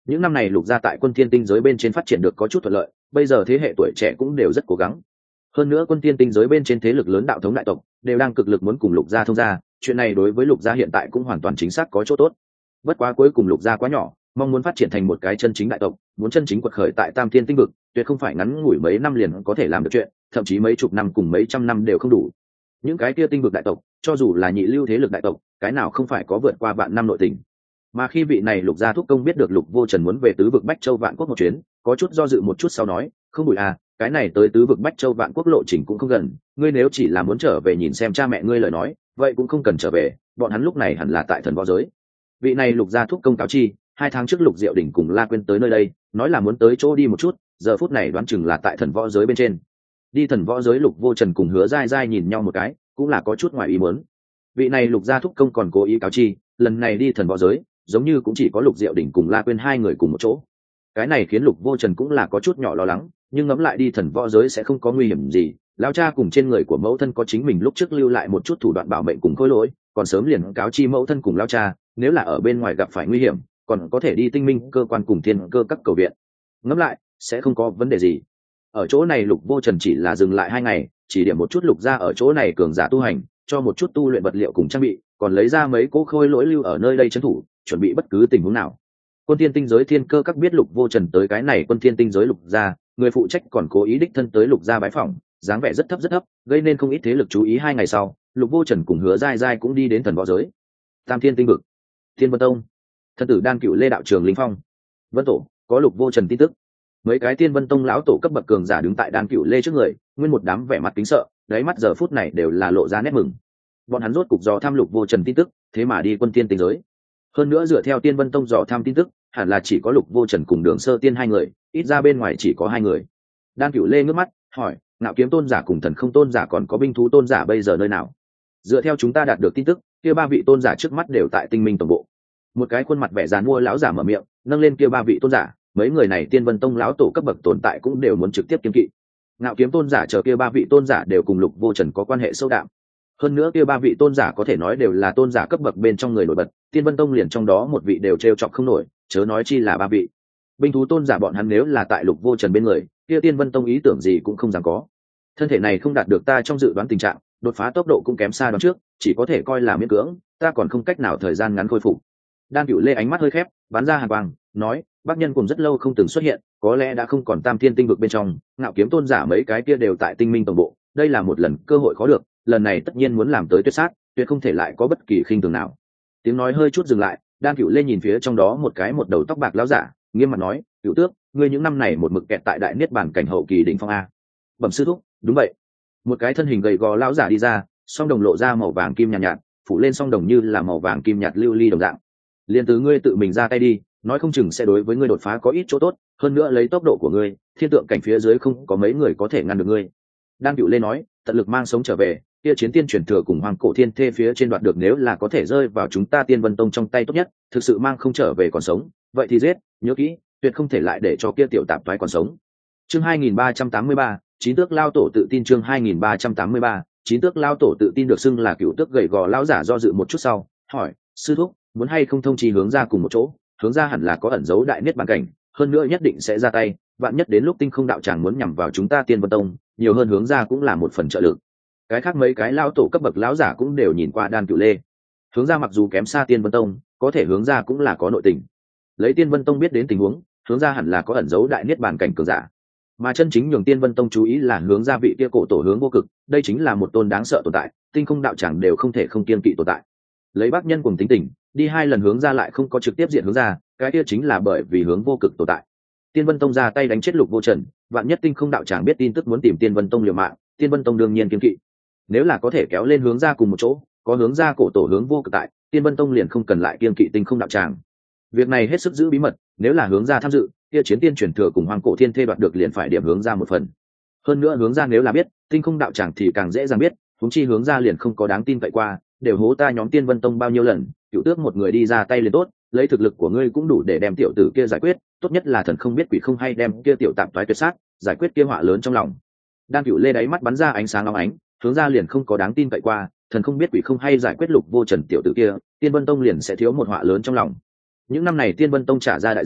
Những năm này lục gia tại quân thiên tinh giới bên trên phát triển được có chút thuận lợi, bây giờ thế hệ tuổi trẻ cũng đều rất cố gắng. Hơn nữa quân thiên tinh giới bên trên thế lực lớn đạo thống đại tộc đều đang cực lực muốn cùng lục gia thông gia, chuyện này đối với lục gia hiện tại cũng hoàn toàn chính xác có chỗ tốt. Bất quá cuối cùng lục gia quá nhỏ, mong muốn phát triển thành một cái chân chính đại tộc, muốn chân chính quật khởi tại Tam Thiên tinh vực, tuyệt không phải ngắn ngủi mấy năm liền có thể làm được chuyện, thậm chí mấy chục năm cùng mấy trăm năm đều không đủ. Những cái kia tinh vực đại tộc, cho dù là nhị lưu thế lực đại tộc, cái nào không phải có vượt qua vạn năm nội tình. Mà khi vị này lục gia thúc công biết được lục vô trần muốn về tứ vực Bách Châu Vạn Quốc một chuyến, có chút do dự một chút sau nói, không bụi à, cái này tới tứ vực Bách Châu Vạn Quốc lộ trình cũng không gần, ngươi nếu chỉ là muốn trở về nhìn xem cha mẹ ngươi lời nói, vậy cũng không cần trở về, bọn hắn lúc này hẳn là tại thần võ giới. Vị này lục gia thúc công cáo chi, 2 tháng trước lục diệu đỉnh cùng La Quyên tới nơi đây, nói là muốn tới chỗ đi một chút, giờ phút này đoán chừng là tại thần võ giới bên trên. Đi thần võ giới lục vô trần cùng Hứa dai dai nhìn nhau một cái, cũng là có chút ngoài ý muốn. Vị này lục gia thúc công còn cố ý cáo chi, lần này đi thần võ giới giống như cũng chỉ có lục diệu đỉnh cùng La Quyên 2 người cùng một chỗ. Cái này khiến lục vô trần cũng là có chút nhỏ lo lắng, nhưng ngẫm lại đi thần võ giới sẽ không có nguy hiểm gì. Lão cha cùng trên người của mẫu thân có chính mình lúc trước lưu lại một chút thủ đoạn bảo mệnh cùng khối lỗi, còn sớm liền cáo chi mẫu thân cùng lão cha, nếu là ở bên ngoài gặp phải nguy hiểm, còn có thể đi tinh minh cơ quan cùng thiên cơ các cầu viện. Ngẫm lại sẽ không có vấn đề gì. Ở chỗ này lục vô trần chỉ là dừng lại 2 ngày, chỉ điểm một chút lục gia ở chỗ này cường giả tu hành, cho một chút tu luyện vật liệu cùng trang bị, còn lấy ra mấy cỗ khôi lỗi lưu ở nơi đây trấn thủ, chuẩn bị bất cứ tình huống nào. Quân thiên tinh giới thiên cơ các biết lục vô trần tới cái này quân thiên tinh giới lục gia, người phụ trách còn cố ý đích thân tới lục gia bái phỏng, dáng vẻ rất thấp, gây nên không ít thế lực chú ý. 2 ngày sau, lục vô trần cùng Hứa dai dai cũng đi đến thần võ giới. Tam Thiên tinh vực, Thiên Vân Tông, thân tử Đan Cựu Lê đạo trường Linh Phong, Vân Tổ, có lục vô trần tin tức. Mấy cái Thiên Vân Tông lão tổ cấp bậc cường giả đứng tại Đan Cựu Lê trước người, nguyên một đám vẻ mặt kính sợ, đáy mắt giờ phút này đều là lộ ra nét mừng. Bọn hắn rốt cục dò tham lục vô trần tin tức, thế mà đi quân thiên tinh giới. Hơn nữa dựa theo Thiên Vân Tông dò tham tin tức, hẳn là chỉ có lục vô trần cùng Đường Sơ Tiên 2 người, ít ra bên ngoài chỉ có 2 người. Đan Cựu Lê ngước mắt hỏi, Ngạo Kiếm tôn giả cùng Thần Không tôn giả còn có Binh Thú tôn giả bây giờ nơi nào? Dựa theo chúng ta đạt được tin tức, kia 3 vị tôn giả trước mắt đều tại tinh minh tổng bộ. Một cái khuôn mặt vẻ giàn mua lão giả mở miệng, nâng lên kia 3 vị tôn giả, mấy người này Tiên Vân Tông lão tổ cấp bậc tồn tại cũng đều muốn trực tiếp kiêng kỵ. Ngạo Kiếm tôn giả chờ kia 3 vị tôn giả đều cùng lục vô trần có quan hệ sâu đậm. Hơn nữa kia 3 vị tôn giả có thể nói đều là tôn giả cấp bậc bên trong người nổi bật, Tiên Vân Tông liền trong đó một vị đều trêu chọc không nổi, chớ nói chi là 3 vị. Binh Thú tôn giả bọn hắn nếu là tại lục vô trần bên người, kia Tiên Vân Tông ý tưởng gì cũng không dám có. Thân thể này không đạt được ta trong dự đoán tình trạng, đột phá tốc độ cũng kém xa đoán trước, chỉ có thể coi là miễn cưỡng, ta còn không cách nào thời gian ngắn khôi phục. Đan Cựu Lê ánh mắt hơi khép, bắn ra hàn quang, nói, Bác Nhân cùng rất lâu không từng xuất hiện, có lẽ đã không còn Tam Thiên tinh vực bên trong, Ngạo Kiếm tôn giả mấy cái kia đều tại tinh minh tổng bộ, đây là một lần cơ hội khó được, lần này tất nhiên muốn làm tới tuyệt sát, tuyệt không thể lại có bất kỳ khinh thường nào. Tiếng nói hơi chút dừng lại, Đan Cựu Lê nhìn phía trong đó một đầu tóc bạc lão giả, nghiêm mặt nói, Cựu Tước, ngươi những năm này một mực kẹt tại đại niết bàn cảnh hậu kỳ đỉnh phong a. Bẩm sư thúc, đúng vậy. Một cái thân hình gầy gò lão giả đi ra, song đồng lộ ra màu vàng kim nhạt nhạt, phủ lên song đồng như là màu vàng kim nhạt lưu ly đồng dạng. Liên từ ngươi tự mình ra tay đi, nói không chừng sẽ đối với ngươi đột phá có ít chỗ tốt, hơn nữa lấy tốc độ của ngươi, thiên tượng cảnh phía dưới không có mấy người có thể ngăn được ngươi. Đan Cựu Lê nói, tận lực mang sống trở về, kia chiến tiên truyền thừa cùng hoàng cổ thiên thê phía trên đoạt được nếu là có thể rơi vào chúng ta Tiên Vân Tông trong tay tốt nhất, thực sự mang không trở về còn sống, vậy thì giết, nhớ kỹ, tuyệt không thể lại để cho kia tiểu tạp toái còn sống. Chương 2383, Chín Tước lao tổ tự tin. Chương 2383, Chín Tước lao tổ tự tin được xưng là Cựu Tước gầy gò lão giả do dự một chút sau, hỏi, sư thúc, muốn hay không thông trì hướng ra cùng một chỗ? Hướng ra hẳn là có ẩn giấu đại niết bàn cảnh, hơn nữa nhất định sẽ ra tay, vạn nhất đến lúc tinh không đạo tràng muốn nhằm vào chúng ta Tiên Vân Tông, nhiều hơn hướng ra cũng là một phần trợ lực. Cái khác mấy cái lao tổ cấp bậc lão giả cũng đều nhìn qua Đan Cựu Lê. Hướng ra mặc dù kém xa Tiên Vân Tông, có thể hướng ra cũng là có nội tình. Lấy Tiên Vân Tông biết đến tình huống, hướng ra hẳn là có ẩn giấu đại niết bàn cảnh cường giả. Mà chân chính nhường Tiên Vân Tông chú ý là hướng ra vị kia cổ tổ Hướng Vô Cực, đây chính là một tôn đáng sợ tồn tại, tinh không đạo tràng đều không thể không kiêng kỵ tồn tại. Lấy Bác Nhân cùng tính tình, đi 2 lần hướng ra lại không có trực tiếp diện hướng ra, cái kia chính là bởi vì Hướng Vô Cực tồn tại. Tiên Vân Tông ra tay đánh chết lục vô trần, vạn nhất tinh không đạo tràng biết tin tức muốn tìm Tiên Vân Tông liều mạng, Tiên Vân Tông đương nhiên kiêng kỵ. Nếu là có thể kéo lên hướng ra cùng một chỗ, có hướng ra cổ tổ Hướng Vô Cực tại, Tiên Vân Tông liền không cần lại kiêng kỵ tinh không đạo tràng. Việc này hết sức giữ bí mật, nếu là hướng ra tham dự, kia chiến tiên truyền thừa cùng hoàng cổ thiên thê đoạt được liền phải điểm hướng ra một phần. Hơn nữa hướng ra nếu là biết tinh không đạo tràng thì càng dễ dàng biết, huống chi hướng ra liền không có đáng tin cậy qua, đều hố ta nhóm Tiên Vân Tông bao nhiêu lần, Cựu Tước một người đi ra tay liền tốt, lấy thực lực của ngươi cũng đủ để đem tiểu tử kia giải quyết, tốt nhất là thần không biết quỷ không hay đem kia tiểu tạm toái tuyệt sát, giải quyết kia họa lớn trong lòng. Đan Cựu Lê đáy mắt bắn ra ánh sáng óng ánh, hướng ra liền không có đáng tin cậy qua, thần không biết quỷ không hay giải quyết lục vô trần tiểu tử kia, Tiên Vân Tông liền sẽ thiếu một họa lớn trong lòng. Những năm này Tiên Vân Tông trả ra đại giới,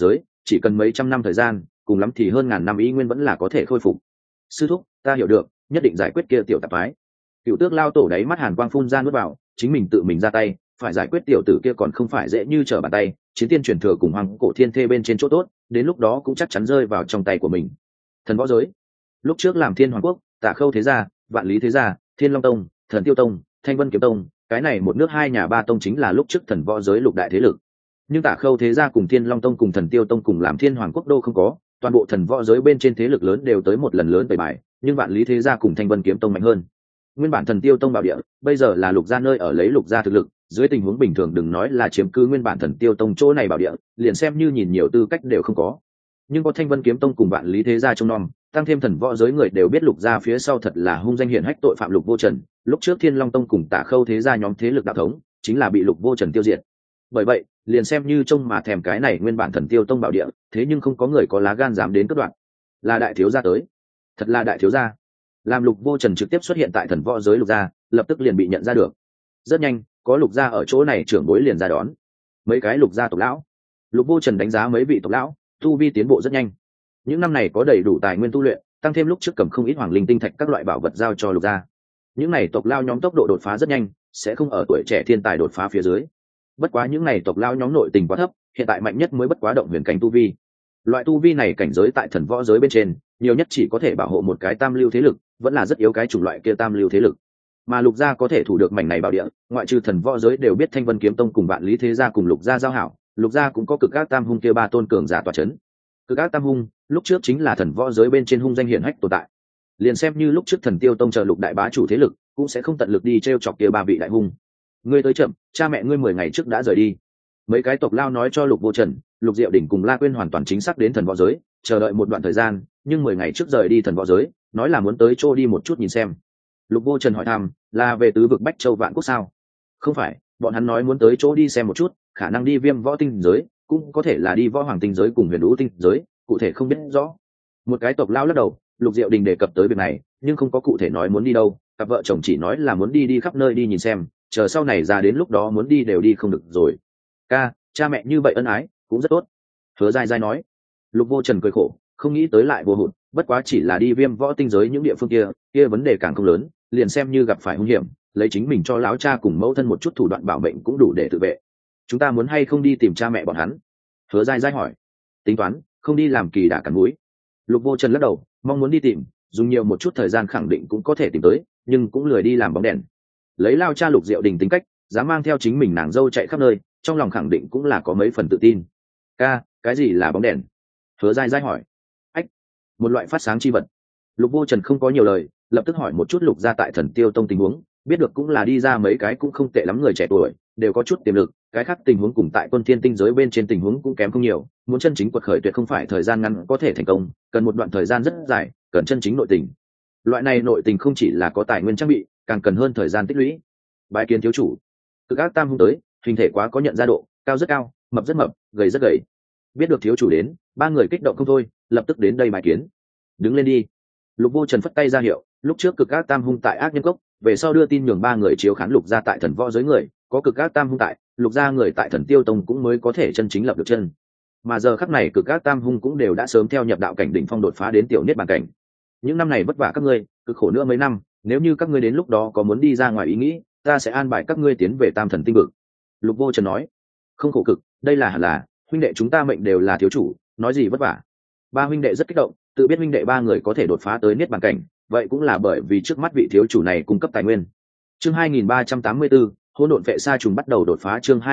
chỉ cần mấy trăm năm thời gian, cùng lắm thì hơn ngàn năm ý nguyên vẫn là có thể khôi phục. Sư thúc, ta hiểu được, nhất định giải quyết kia tiểu tạp thoái. Cựu tước lao tổ đáy mắt hàn quang phun ra nuốt vào, chính mình tự mình ra tay, phải giải quyết tiểu tử kia còn không phải dễ như trở bàn tay. Chiến tiên truyền thừa cùng hoàng cổ thiên thê bên trên chỗ tốt, đến lúc đó cũng chắc chắn rơi vào trong tay của mình. Thần võ giới, lúc trước làm thiên hoàng quốc, Tạ Khâu thế gia, Vạn Lý thế gia, Thiên Long tông, Thần Tiêu tông, Thanh Vân kiếm tông, cái này một nước hai nhà ba tông chính là lúc trước thần võ giới lục đại thế lực. Nhưng Tạ Khâu thế gia cùng Thiên Long tông cùng Thần Tiêu tông cùng làm thiên hoàng quốc đô không có, toàn bộ thần võ giới bên trên thế lực lớn đều tới một lần lớn tẩy bài, nhưng Vạn Lý thế gia cùng Thanh Vân kiếm tông mạnh hơn. Nguyên bản Thần Tiêu tông bảo địa, bây giờ là lục gia nơi ở lấy lục gia thực lực, dưới tình huống bình thường đừng nói là chiếm cứ nguyên bản Thần Tiêu tông chỗ này bảo địa, liền xem như nhìn nhiều tư cách đều không có. Nhưng có Thanh Vân kiếm tông cùng Vạn Lý thế gia trông nom, tăng thêm thần võ giới người đều biết lục gia phía sau thật là hung danh hiển hách tội phạm Lục Vô Trần. Lúc trước Thiên Long tông cùng Tạ Khâu thế gia nhóm thế lực đạo thống chính là bị Lục Vô Trần tiêu diệt. Bởi vậy liền xem như trông mà thèm cái này nguyên bản Thần Tiêu tông bảo địa, thế nhưng không có người có lá gan dám đến cướp đoạt. Là đại thiếu gia tới, thật là đại thiếu gia. Làm Lục Vô Trần trực tiếp xuất hiện tại thần võ giới lục gia, lập tức liền bị nhận ra được. Rất nhanh có lục gia ở chỗ này trưởng bối liền ra đón mấy cái lục gia tộc lão. Lục Vô Trần đánh giá mấy vị tộc lão tu vi tiến bộ rất nhanh, những năm này có đầy đủ tài nguyên tu luyện, tăng thêm lúc trước cầm không ít hoàng linh tinh thạch các loại bảo vật giao cho lục gia. Những này tộc lao nhóm tốc độ đột phá rất nhanh, sẽ không ở tuổi trẻ thiên tài đột phá phía dưới. Bất quá những này tộc lao nhóm nội tình quá thấp, hiện tại mạnh nhất mới bất quá động huyền cảnh tu vi. Loại tu vi này cảnh giới tại thần võ giới bên trên nhiều nhất chỉ có thể bảo hộ một cái tam lưu thế lực, vẫn là rất yếu cái chủng loại kia tam lưu thế lực. Mà lục gia có thể thủ được mảnh này bảo địa, ngoại trừ thần võ giới đều biết Thanh Vân kiếm tông cùng Vạn Lý thế gia cùng lục gia giao hảo, lục gia cũng có cực ác tam hung kia ba tôn cường giả tọa chấn. Cực ác tam hung lúc trước chính là thần võ giới bên trên hung danh hiển hách tồn tại, liền xem như lúc trước Thần Tiêu tông chờ lục đại bá chủ thế lực cũng sẽ không tận lực đi t chọc kia ba vị đại hung. Ngươi tới chậm, cha mẹ ngươi 10 ngày trước đã rời đi. Mấy cái tộc lao nói cho Lục Vô Trần, Lục Diệu Đỉnh cùng La Quyên hoàn toàn chính xác đến thần võ giới, chờ đợi một đoạn thời gian, nhưng 10 ngày trước rời đi thần võ giới, nói là muốn tới chỗ đi một chút nhìn xem. Lục Vô Trần hỏi thăm, là về tứ vực Bách Châu Vạn Quốc sao? Không phải, bọn hắn nói muốn tới chỗ đi xem một chút, khả năng đi Viêm Võ tinh giới, cũng có thể là đi Võ Hoàng tinh giới cùng Huyền Vũ tinh giới, cụ thể không biết rõ. Một cái tộc lao lắc đầu. Lục Diệu Đình đề cập tới việc này, nhưng không có cụ thể nói muốn đi đâu, cặp vợ chồng chỉ nói là muốn đi khắp nơi đi nhìn xem, chờ sau này ra đến lúc đó muốn đi đều đi không được rồi. Ca, cha mẹ như vậy ân ái cũng rất tốt. Hứa Giai Giai nói. Lục Vô Trần cười khổ, không nghĩ tới lại vô hụt, bất quá chỉ là đi Viêm Võ tinh giới những địa phương kia vấn đề càng không lớn, liền xem như gặp phải hung hiểm, lấy chính mình cho lão cha cùng mẫu thân một chút thủ đoạn bảo mệnh cũng đủ để tự vệ. Chúng ta muốn hay không đi tìm cha mẹ bọn hắn? Hứa Giai Giai hỏi. Tính toán không đi làm kỳ đả cắn mũi. Lục Vô Trần lắc đầu, mong muốn đi tìm, dùng nhiều một chút thời gian khẳng định cũng có thể tìm tới, nhưng cũng lười đi làm bóng đèn. Lấy lao cha Lục Diệu Đình tính cách, dám mang theo chính mình nàng dâu chạy khắp nơi, trong lòng khẳng định cũng là có mấy phần tự tin. Ca, cái gì là bóng đèn? Hứa Giai Giai hỏi. Ách, một loại phát sáng chi vật. Lục Vô Trần không có nhiều lời, lập tức hỏi một chút Lục gia tại Thần Tiêu tông tình huống, biết được cũng là đi ra mấy cái cũng không tệ lắm người trẻ tuổi, đều có chút tiềm lực, cái khác tình huống cùng tại Quân Thiên tinh giới bên trên tình huống cũng kém không nhiều, muốn chân chính quật khởi tuyệt không phải thời gian ngắn có thể thành công, cần một đoạn thời gian rất dài, cần chân chính nội tình. Loại này nội tình không chỉ là có tài nguyên trang bị, càng cần hơn thời gian tích lũy. Bái kiến thiếu chủ. Cực ác tam hung tới, hình thể quá có nhận ra độ, cao rất cao, mập rất mập, gầy rất gầy. Biết được thiếu chủ đến, ba người kích động không thôi, lập tức đến đây bái kiến. Đứng lên đi. Lục Vô Trần phất tay ra hiệu, lúc trước cực ác tam hung tại ác nhân cốc, về sau đưa tin nhường ba người chiếu khán lục gia tại thần võ giới người, có cực ác tam hung tại, lục gia người tại Thần Tiêu tông cũng mới có thể chân chính lập được chân. Mà giờ khắc này cực ác tam hung cũng đều đã sớm theo nhập đạo cảnh đỉnh phong đột phá đến tiểu niết bàn cảnh. Những năm này vất vả các ngươi, cực khổ nữa mấy năm, nếu như các ngươi đến lúc đó có muốn đi ra ngoài ý nghĩ, ta sẽ an bài các ngươi tiến về Tam Thần tinh vực. Lục Vô Trần nói. Không khổ cực, đây là hẳn là, huynh đệ chúng ta mệnh đều là thiếu chủ, nói gì vất vả. Ba huynh đệ rất kích động, tự biết huynh đệ ba người có thể đột phá tới niết bàn cảnh, vậy cũng là bởi vì trước mắt vị thiếu chủ này cung cấp tài nguyên. Chương 2384, hỗn độn vệ sa trùng bắt đầu đột phá. Chương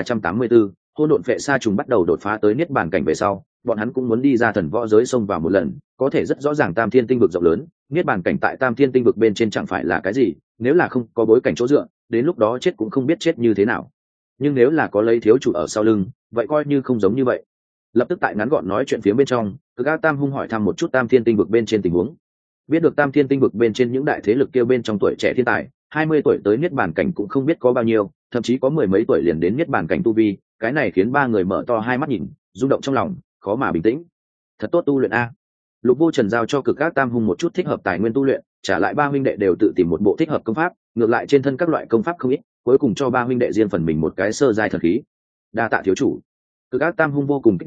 2384, hỗn độn vệ sa trùng bắt đầu đột phá tới niết bàn cảnh về sau, bọn hắn cũng muốn đi ra thần võ giới xông vào một lần, có thể rất rõ ràng Tam Thiên tinh vực rộng lớn, niết bàn cảnh tại Tam Thiên tinh vực bên trên chẳng phải là cái gì, nếu là không có bối cảnh chỗ dựa, đến lúc đó chết cũng không biết chết như thế nào. Nhưng nếu là có lấy thiếu chủ ở sau lưng, vậy coi như không giống như vậy. Lập tức tại ngắn gọn nói chuyện phía bên trong, Cực Ác Tam hung hỏi thăm một chút Tam Thiên tinh vực bên trên tình huống. Biết được Tam Thiên tinh vực bên trên những đại thế lực kia bên trong tuổi trẻ thiên tài, 20 tuổi tới niết bàn cảnh cũng không biết có bao nhiêu, thậm chí có mười mấy tuổi liền đến niết bàn cảnh tu vi, cái này khiến ba người mở to hai mắt nhìn, rung động trong lòng, khó mà bình tĩnh. Thật tốt tu luyện a. Lục Vô Trần giao cho Cực Ác Tam hung một chút thích hợp tài nguyên tu luyện, trả lại ba huynh đệ đều tự tìm một bộ thích hợp công pháp, ngược lại trên thân các loại công pháp không ít, cuối cùng cho ba huynh đệ riêng phần mình một cái sơ giai thần khí. Đa tạ thiếu chủ. Cực Ác Tam hung vô cùng kích động,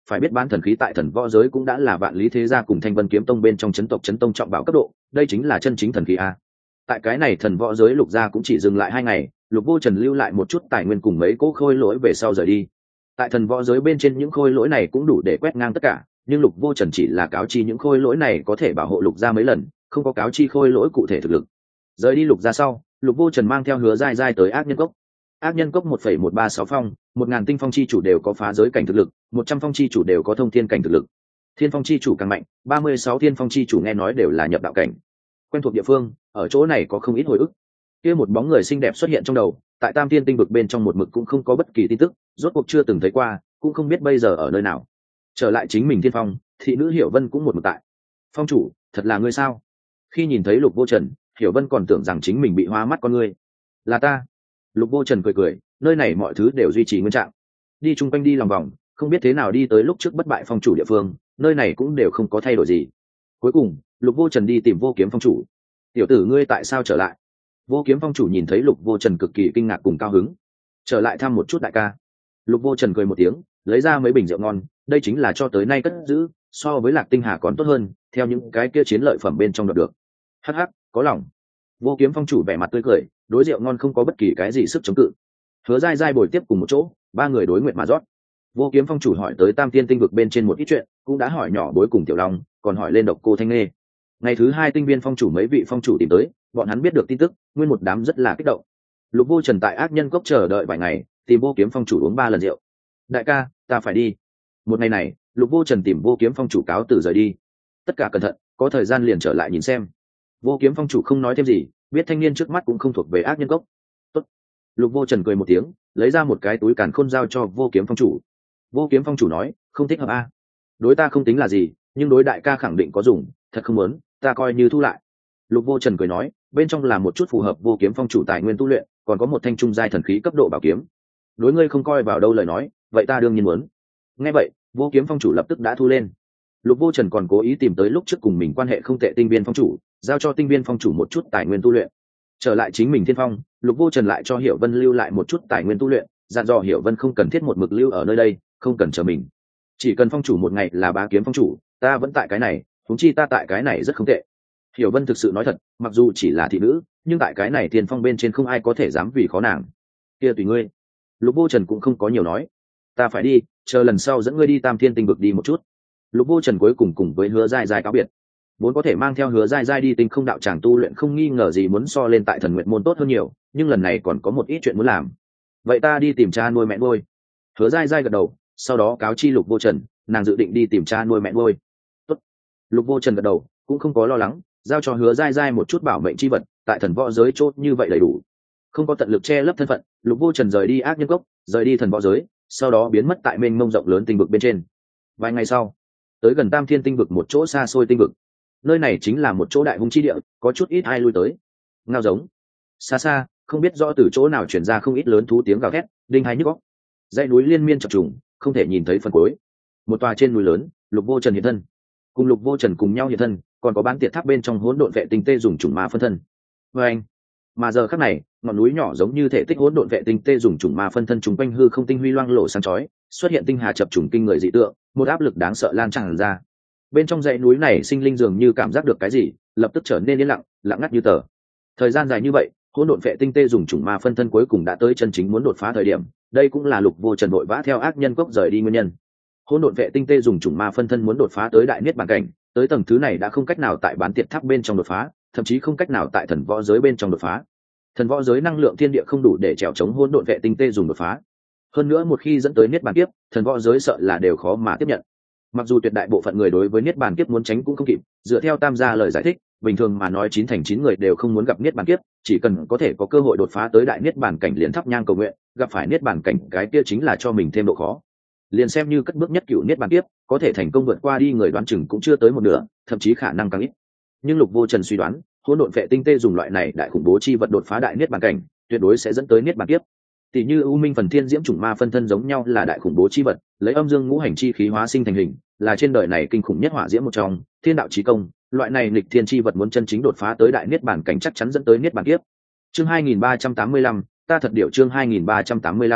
phải biết bán thần khí tại thần võ giới cũng đã là vạn lý thế gia cùng thanh vân kiếm tông bên trong chấn tộc chấn tông trọng bảo cấp độ, đây chính là chân chính thần khí a. Tại cái này thần võ giới lục gia cũng chỉ dừng lại 2 ngày, Lục Vô Trần lưu lại một chút tài nguyên cùng mấy cỗ khôi lỗi về sau rời đi. Tại thần võ giới bên trên những khôi lỗi này cũng đủ để quét ngang tất cả, nhưng Lục Vô Trần chỉ là cáo chi những khôi lỗi này có thể bảo hộ lục gia mấy lần, không có cáo chi khôi lỗi cụ thể thực lực. Rời đi lục gia sau, Lục Vô Trần mang theo Hứa Gai Gai tới Ác Nhân Cốc. Ác Nhân Cốc 1,136 phong, 1000 tinh phong chi chủ đều có phá giới cảnh thực lực, 100 phong chi chủ đều có thông thiên cảnh thực lực. Thiên phong chi chủ càng mạnh, 36 thiên phong chi chủ nghe nói đều là nhập đạo cảnh. Quen thuộc địa phương, ở chỗ này có không ít hồi ức. Kia một bóng người xinh đẹp xuất hiện trong đầu, tại Tam Thiên tinh vực bên trong một mực cũng không có bất kỳ tin tức, rốt cuộc chưa từng thấy qua, cũng không biết bây giờ ở nơi nào. Trở lại chính mình Thiên Phong, thị nữ Hiểu Vân cũng một mực tại. Phong chủ, thật là ngươi sao? Khi nhìn thấy Lục Vô Trần, Hiểu Vân còn tưởng rằng chính mình bị hoa mắt con ngươi. Là ta. Lục Vô Trần cười cười, nơi này mọi thứ đều duy trì nguyên trạng. Đi chung quanh đi lòng vòng, không biết thế nào đi tới lúc trước bất bại phong chủ địa phương, nơi này cũng đều không có thay đổi gì. Cuối cùng, Lục Vô Trần đi tìm Vô Kiếm phong chủ. Tiểu tử ngươi tại sao trở lại? Vô Kiếm phong chủ nhìn thấy Lục Vô Trần cực kỳ kinh ngạc cùng cao hứng. Trở lại thăm một chút đại ca. Lục Vô Trần cười một tiếng, lấy ra mấy bình rượu ngon, đây chính là cho tới nay cất giữ, so với Lạc Tinh Hà còn tốt hơn, theo những cái kia chiến lợi phẩm bên trong được. Hắc hắc, có lòng. Vô Kiếm phong chủ vẻ mặt tươi cười, đối rượu ngon không có bất kỳ cái gì sức chống cự. Hứa Gai Gai bồi tiếp cùng một chỗ, 3 người đối nguyện mà rót. Vô Kiếm phong chủ hỏi tới Tam Tiên tinh vực bên trên một ít chuyện, cũng đã hỏi nhỏ bối cùng Tiểu Long, còn hỏi lên Độc Cô Thanh Nghê. Ngày thứ 2 tinh viên phong chủ mấy vị phong chủ tìm tới, bọn hắn biết được tin tức, nguyên một đám rất là kích động. Lục Vô Trần tại Ác Nhân Cốc chờ đợi vài ngày, tìm Vô Kiếm phong chủ uống 3 lần rượu. Đại ca, ta phải đi. Một ngày này, Lục Vô Trần tìm Vô Kiếm phong chủ cáo từ rời đi. Tất cả cẩn thận, có thời gian liền trở lại nhìn xem. Vô Kiếm phong chủ không nói thêm gì, biết thanh niên trước mắt cũng không thuộc về Ác Nhân Cốc. Tốt. Lục Vô Trần cười một tiếng, lấy ra một cái túi càn khôn giao cho Vô Kiếm phong chủ. Vô Kiếm phong chủ nói, không thích hợp a. Đối ta không tính là gì, nhưng đối đại ca khẳng định có dùng, thật không muốn, ta coi như thu lại. Lục Vô Trần cười nói, bên trong là một chút phù hợp Vô Kiếm phong chủ tài nguyên tu luyện, còn có một thanh trung giai thần khí cấp độ bảo kiếm. Đối ngươi không coi vào đâu lời nói, vậy ta đương nhiên muốn. Nghe vậy, Vô Kiếm phong chủ lập tức đã thu lên. Lục Vô Trần còn cố ý tìm tới lúc trước cùng mình quan hệ không tệ tinh viên phong chủ, giao cho tinh viên phong chủ một chút tài nguyên tu luyện. Trở lại chính mình Thiên Phong, Lục Vô Trần lại cho Hiểu Vân lưu lại một chút tài nguyên tu luyện, dặn dò Hiểu Vân không cần thiết một mực lưu ở nơi đây, không cần chờ mình. Chỉ cần phong chủ một ngày là Bá Kiếm phong chủ, ta vẫn tại cái này, huống chi ta tại cái này rất không tệ. Hiểu Vân thực sự nói thật, mặc dù chỉ là thị nữ, nhưng tại cái này Thiên Phong bên trên không ai có thể dám vì khó nàng. Kia tùy ngươi. Lục Vô Trần cũng không có nhiều nói. Ta phải đi, chờ lần sau dẫn ngươi đi Tam Thiên tinh vực đi một chút. Lục Vô Trần cuối cùng với Hứa Gai Gai cáo biệt. Vốn có thể mang theo Hứa Gai Gai đi tinh không đạo tràng tu luyện không nghi ngờ gì muốn so lên tại Thần Nguyệt môn tốt hơn nhiều, nhưng lần này còn có một ít chuyện muốn làm. Vậy ta đi tìm cha nuôi mẹ nuôi. Hứa Gai Gai gật đầu, sau đó cáo chi Lục Vô Trần, nàng dự định đi tìm cha nuôi mẹ nuôi. Tốt. Lục Vô Trần gật đầu, cũng không có lo lắng, giao cho Hứa Gai Gai một chút bảo mệnh chi vật, tại thần võ giới chốt như vậy đầy đủ. Không có tận lực che lấp thân phận, Lục Vô Trần rời đi Ác Nhân Cốc, rời đi thần võ giới, sau đó biến mất tại mênh mông rộng lớn tinh vực bên trên. Vài ngày sau, tới gần Tam Thiên tinh vực một chỗ xa xôi tinh vực. Nơi này chính là một chỗ đại hung chi địa, có chút ít ai lui tới. Ngao giống. Xa xa, không biết rõ từ chỗ nào truyền ra không ít lớn thú tiếng gào thét, đinh hai nhức óc. Dãy núi liên miên chập trùng, không thể nhìn thấy phần cuối. Một tòa trên núi lớn, Lục Vô Trần hiện thân. Cùng Lục Vô Trần cùng nhau hiện thân, còn có Bán Tiệt Tháp bên trong hỗn độn vệ tinh tê dùng chủng ma phân thân. Và anh. Mà giờ khắc này, ngọn núi nhỏ giống như thể tích hỗn độn vệ tinh tê dùng chủng ma phân thân trùng quanh hư không tinh huy loang lổ sáng chói, xuất hiện tinh hà chập trùng kinh người dị tượng, một áp lực đáng sợ lan tràn ra. Bên trong dãy núi này sinh linh dường như cảm giác được cái gì, lập tức trở nên yên lặng, lặng ngắt như tờ. Thời gian dài như vậy, hỗn độn vệ tinh tê dùng chủng ma phân thân cuối cùng đã tới chân chính muốn đột phá thời điểm, đây cũng là Lục Vô Trần vội vã theo Ác Nhân Cốc rời đi nguyên nhân. Hỗn độn vệ tinh tê dùng chủng ma phân thân muốn đột phá tới đại niết bàn cảnh, tới tầng thứ này đã không cách nào tại Bán Tiệt Tháp bên trong đột phá, thậm chí không cách nào tại thần võ giới bên trong đột phá. Thần võ giới năng lượng thiên địa không đủ để trèo chống hỗn độn vệ tinh tê dùng đột phá. Hơn nữa một khi dẫn tới niết bàn kiếp, thần võ giới sợ là đều khó mà tiếp nhận. Mặc dù tuyệt đại bộ phận người đối với niết bàn kiếp muốn tránh cũng không kịp, dựa theo Tam gia lời giải thích, bình thường mà nói 9 thành 9 người đều không muốn gặp niết bàn kiếp, chỉ cần có thể có cơ hội đột phá tới đại niết bàn cảnh liền thắp nhang cầu nguyện, gặp phải niết bàn cảnh cái kia chính là cho mình thêm độ khó. Liền xem như cất bước nhất cửu niết bàn kiếp, có thể thành công vượt qua đi người đoán chừng cũng chưa tới một nửa, thậm chí khả năng càng ít. Nhưng Lục Vô Trần suy đoán, hỗn độn vệ tinh tê dùng loại này đại khủng bố chi vật đột phá đại niết bàn cảnh, tuyệt đối sẽ dẫn tới niết bàn kiếp. Tỷ như U Minh Phần Thiên Diễm chủng ma phân thân giống nhau là đại khủng bố chi vật, lấy âm dương ngũ hành chi khí hóa sinh thành hình, là trên đời này kinh khủng nhất hỏa diễm một trong, thiên đạo chí công, loại này nghịch thiên chi vật muốn chân chính đột phá tới đại niết bàn cảnh chắc chắn dẫn tới niết bàn kiếp. Chương 2385, ta thật điều chương 2385,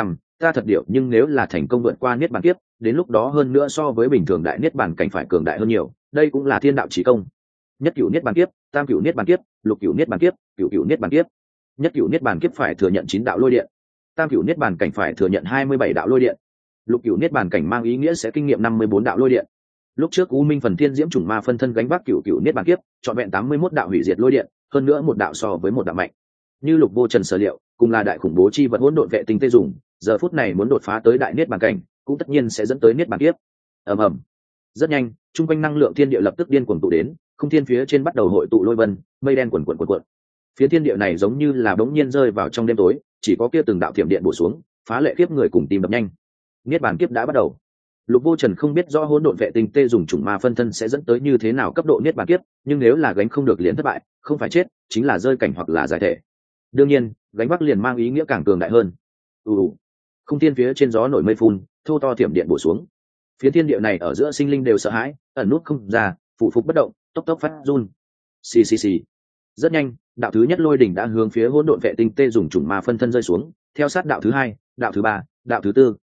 ta thật điệu, nhưng nếu là thành công vượt qua niết bàn kiếp, đến lúc đó hơn nữa so với bình thường đại niết bàn cảnh phải cường đại hơn nhiều, đây cũng là thiên đạo chí công. Nhất cửu niết bàn kiếp, tam cửu niết bàn kiếp, lục cửu niết bàn kiếp, cửu cửu niết bàn kiếp. Nhất cửu niết bàn kiếp phải thừa nhận 9 đạo lôi điện, tam cửu niết bàn cảnh phải thừa nhận 27 đạo lôi điện, lục cửu niết bàn cảnh mang ý nghĩa sẽ kinh nghiệm 54 đạo lôi điện. Lúc trước U Minh Phần Thiên Diễm Chủng Ma phân thân gánh vác cửu cửu niết bàn kiếp, trọn vẹn 81 đạo hủy diệt lôi điện, hơn nữa một đạo so với một đạo mạnh. Như Lục Vô Trần sở liệu, cùng là đại khủng bố chi vật hỗn độn vệ tinh tê dùng, giờ phút này muốn đột phá tới đại niết bàn cảnh, cũng tất nhiên sẽ dẫn tới niết bàn kiếp. Ầm ầm. Rất nhanh, trung quanh năng lượng thiên địa lập tức điên cuồng tụ đến, không thiên phía trên bắt đầu hội tụ lôi vân, mây đen quần quần. Phía thiên địa này giống như là bỗng nhiên rơi vào trong đêm tối, chỉ có kia từng đạo thiểm điện bổ xuống, phá lệ kiếp người cùng tim đập nhanh. Niết bàn kiếp đã bắt đầu. Lục Vô Trần không biết rõ hỗn độn vệ tinh tê dùng chủng ma phân thân sẽ dẫn tới như thế nào cấp độ niết bàn kiếp, nhưng nếu là gánh không được liền thất bại, không phải chết, chính là rơi cảnh hoặc là giải thể. Đương nhiên, gánh vác liền mang ý nghĩa càng cường đại hơn. Không thiên phía trên gió nổi mây phun, thô to thiểm điện bổ xuống. Phía thiên địa này ở giữa sinh linh đều sợ hãi, ẩn nút không ra, phụ phục bất động, tốc tốc phát run. Xì. Rất nhanh, đạo thứ nhất lôi đỉnh đã hướng phía hỗn độn vệ tinh tê dùng chủng ma phân thân rơi xuống, theo sát đạo thứ hai, đạo thứ ba, đạo thứ tư.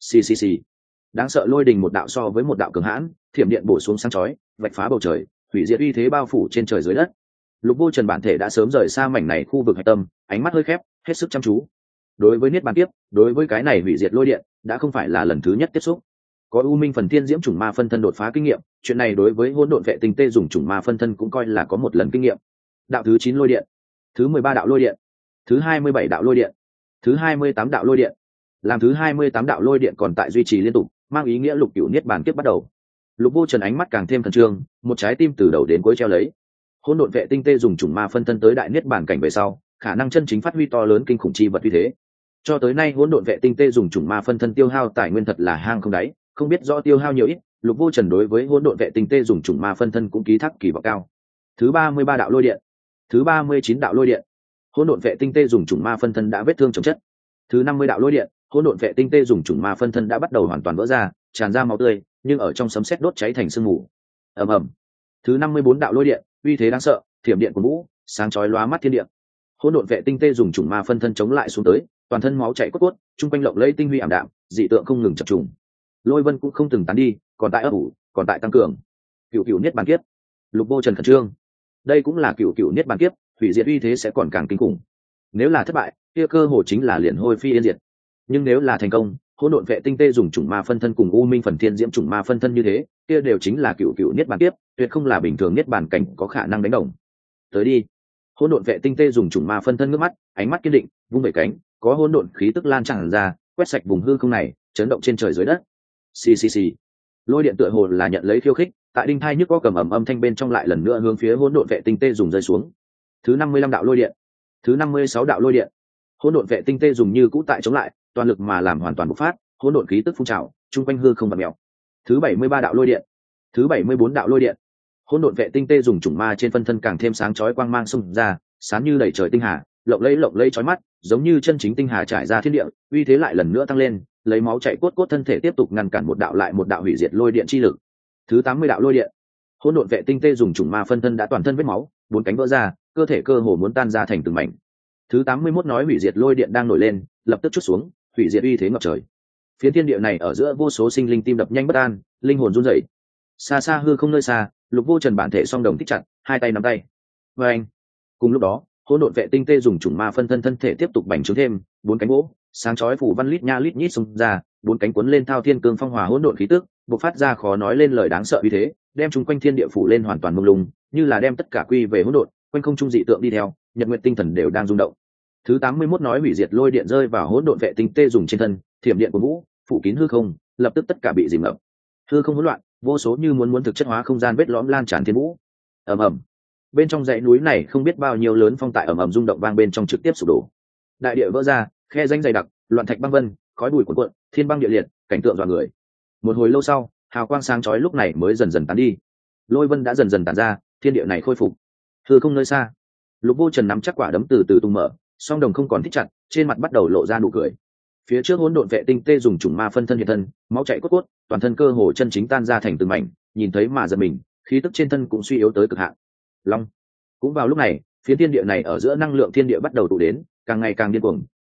Xì. Đáng sợ lôi đình một đạo so với một đạo cường hãn, thiểm điện bổ xuống sáng chói, vạch phá bầu trời, hủy diệt uy thế bao phủ trên trời dưới đất. Lục Vô Trần bản thể đã sớm rời xa mảnh này khu vực hạch tâm, ánh mắt hơi khép, hết sức chăm chú. Đối với niết bàn kiếp, đối với cái này hủy diệt lôi điện, đã không phải là lần thứ nhất tiếp xúc. Có U Minh Phần Thiên Diễm Chủng Ma phân thân đột phá kinh nghiệm, chuyện này đối với hỗn độn vệ tinh tê dùng chủng ma phân thân cũng coi là có một lần kinh nghiệm. Đạo thứ 9 lôi điện, thứ 13 đạo lôi điện, thứ 27 đạo lôi điện, thứ 28 đạo lôi điện. Làm thứ 28 đạo lôi điện còn tại duy trì liên tục, mang ý nghĩa lục cửu niết bàn kiếp bắt đầu. Lục Vô Trần ánh mắt càng thêm khẩn trương, một trái tim từ đầu đến cuối treo lấy. Hỗn độn vệ tinh tê dùng chủng ma phân thân tới đại niết bàn cảnh về sau, khả năng chân chính phát huy to lớn kinh khủng chi vật uy thế. Cho tới nay hỗn độn vệ tinh tê dùng chủng ma phân thân tiêu hao tài nguyên thật là hang không đáy, không biết rõ tiêu hao nhiều ít, Lục Vô Trần đối với hỗn độn vệ tinh tê dùng chủng ma phân thân cũng ký thác kỳ vọng cao. Thứ 33 đạo lôi điện, thứ 39 đạo lôi điện. Hỗn độn vệ tinh tê dùng chủng ma phân thân đã vết thương chồng chất. Thứ 50 đạo lôi điện, hỗn độn vệ tinh tê dùng chủng ma phân thân đã bắt đầu hoàn toàn vỡ ra, tràn ra máu tươi, nhưng ở trong sấm sét đốt cháy thành sương mù. Ầm. Thứ 54 đạo lôi điện, uy thế đáng sợ, thiểm điện của vũ, sáng chói lóa mắt thiên địa. Hỗn độn vệ tinh tê dùng chủng ma phân thân chống lại xuống tới, toàn thân máu chảy cốt cốt, trung quanh lộng lẫy tinh huy ảm đạm, dị tượng không ngừng chập trùng. Lôi vân cũng không từng tán đi, còn tại ấp ủ, còn tại tăng cường. Cửu cửu niết bàn kiếp. Lục Vô Trần khẩn trương. Đây cũng là cửu cửu niết bàn kiếp, hủy diệt uy thế sẽ còn càng kinh khủng. Nếu là thất bại, kia cơ hồ chính là liền hôi phi yên diệt. Nhưng nếu là thành công, hỗn độn vệ tinh tê dùng chủng ma phân thân cùng U Minh Phần Thiên Diễm chủng ma phân thân như thế, kia đều chính là cửu cửu niết bàn kiếp, tuyệt không là bình thường niết bàn cảnh có khả năng đánh đồng. Tới đi. Hỗn độn vệ tinh tê dùng chủng ma phân thân ngước mắt, ánh mắt kiên định, vung vẩy cánh, có hỗn độn khí tức lan tràn ra, quét sạch vùng hư không này, chấn động trên trời dưới đất. Xì. Lôi điện tựa hồ là nhận lấy khiêu khích, tại đinh thai nhức có cầm ầm âm thanh bên trong lại lần nữa hướng phía hỗn độn vệ tinh tê dùng rơi xuống. Thứ 55 đạo lôi điện, thứ 56 đạo lôi điện. Hỗn độn vệ tinh tê dùng như cũ tại chống lại, toàn lực mà làm hoàn toàn bộc phát, hỗn độn khí tức phun trào, trung quanh hư không vặn mèo. Thứ 73 đạo lôi điện, thứ 74 đạo lôi điện. Hỗn độn vệ tinh tê dùng chủng ma trên phân thân càng thêm sáng chói quang mang xung ra, sáng như đầy trời tinh hà, lộng lẫy chói mắt, giống như chân chính tinh hà trải ra thiên địa, uy thế lại lần nữa tăng lên, lấy máu chảy cốt thân thể tiếp tục ngăn cản một đạo lại một đạo hủy diệt lôi điện chi lực. Thứ 80 đạo lôi điện. Hỗn độn vệ tinh tê dùng chủng ma phân thân đã toàn thân vết máu, bốn cánh vỡ ra, cơ thể cơ hồ muốn tan ra thành từng mảnh. Thứ 81 nói hủy diệt lôi điện đang nổi lên, lập tức trút xuống, hủy diệt uy thế ngập trời. Phiến thiên địa này ở giữa vô số sinh linh tim đập nhanh bất an, linh hồn run rẩy. Xa xa hư không nơi xa, Lục Vô Trần bản thể song đồng thích chặt, hai tay nắm tay. Anh. Cùng lúc đó, hỗn độn vệ tinh tê dùng chủng ma phân thân thân thể tiếp tục bành trướng thêm, bốn cánh gỗ, sáng chói phủ văn lít nha lít nhít xung ra, bốn cánh cuốn lên thao thiên cương phong hòa hỗn độn khí tức, bộc phát ra khó nói lên lời đáng sợ uy thế, đem chúng quanh thiên địa phủ lên hoàn toàn mông lung, như là đem tất cả quy về hỗn độn, quanh không trung dị tượng đi theo, nhật nguyệt tinh thần đều đang rung động. Thứ 81 nói hủy diệt lôi điện rơi vào hỗn độn vệ tinh tê dùng trên thân, thiểm điện của vũ, phủ kín hư không, lập tức tất cả bị dìm ngập. Hư không hỗn loạn, vô số như muốn thực chất hóa không gian vết lõm lan tràn thiên vũ. Ầm. Bên trong dãy núi này không biết bao nhiêu lớn phong tại ầm rung động vang bên trong trực tiếp sụp đổ. Đại địa vỡ ra, khe rãnh dày đặc, loạn thạch băng vân, khói bụi cuồn cuộn, thiên băng địa liệt, cảnh tượng dọa người. Một hồi lâu sau, hào quang sáng chói lúc này mới dần dần tán đi. Lôi vân đã dần dần tản ra, thiên địa này khôi phục. Hư không nơi xa, Lục Vô Trần nắm chắc quả đấm từ từ tung mở, song đồng không còn thích chặt, trên mặt bắt đầu lộ ra nụ cười. Phía trước hỗn độn vệ tinh tê dùng chủng ma phân thân hiện thân, máu chảy cốt cốt, toàn thân cơ hồ chân chính tan ra thành từng mảnh, nhìn thấy mà giật mình, khí tức trên thân cũng suy yếu tới cực hạn. Long. Cũng vào lúc này, phía thiên địa này ở giữa năng lượng thiên địa bắt đầu tụ đến, càng ngày càng điên cuồng,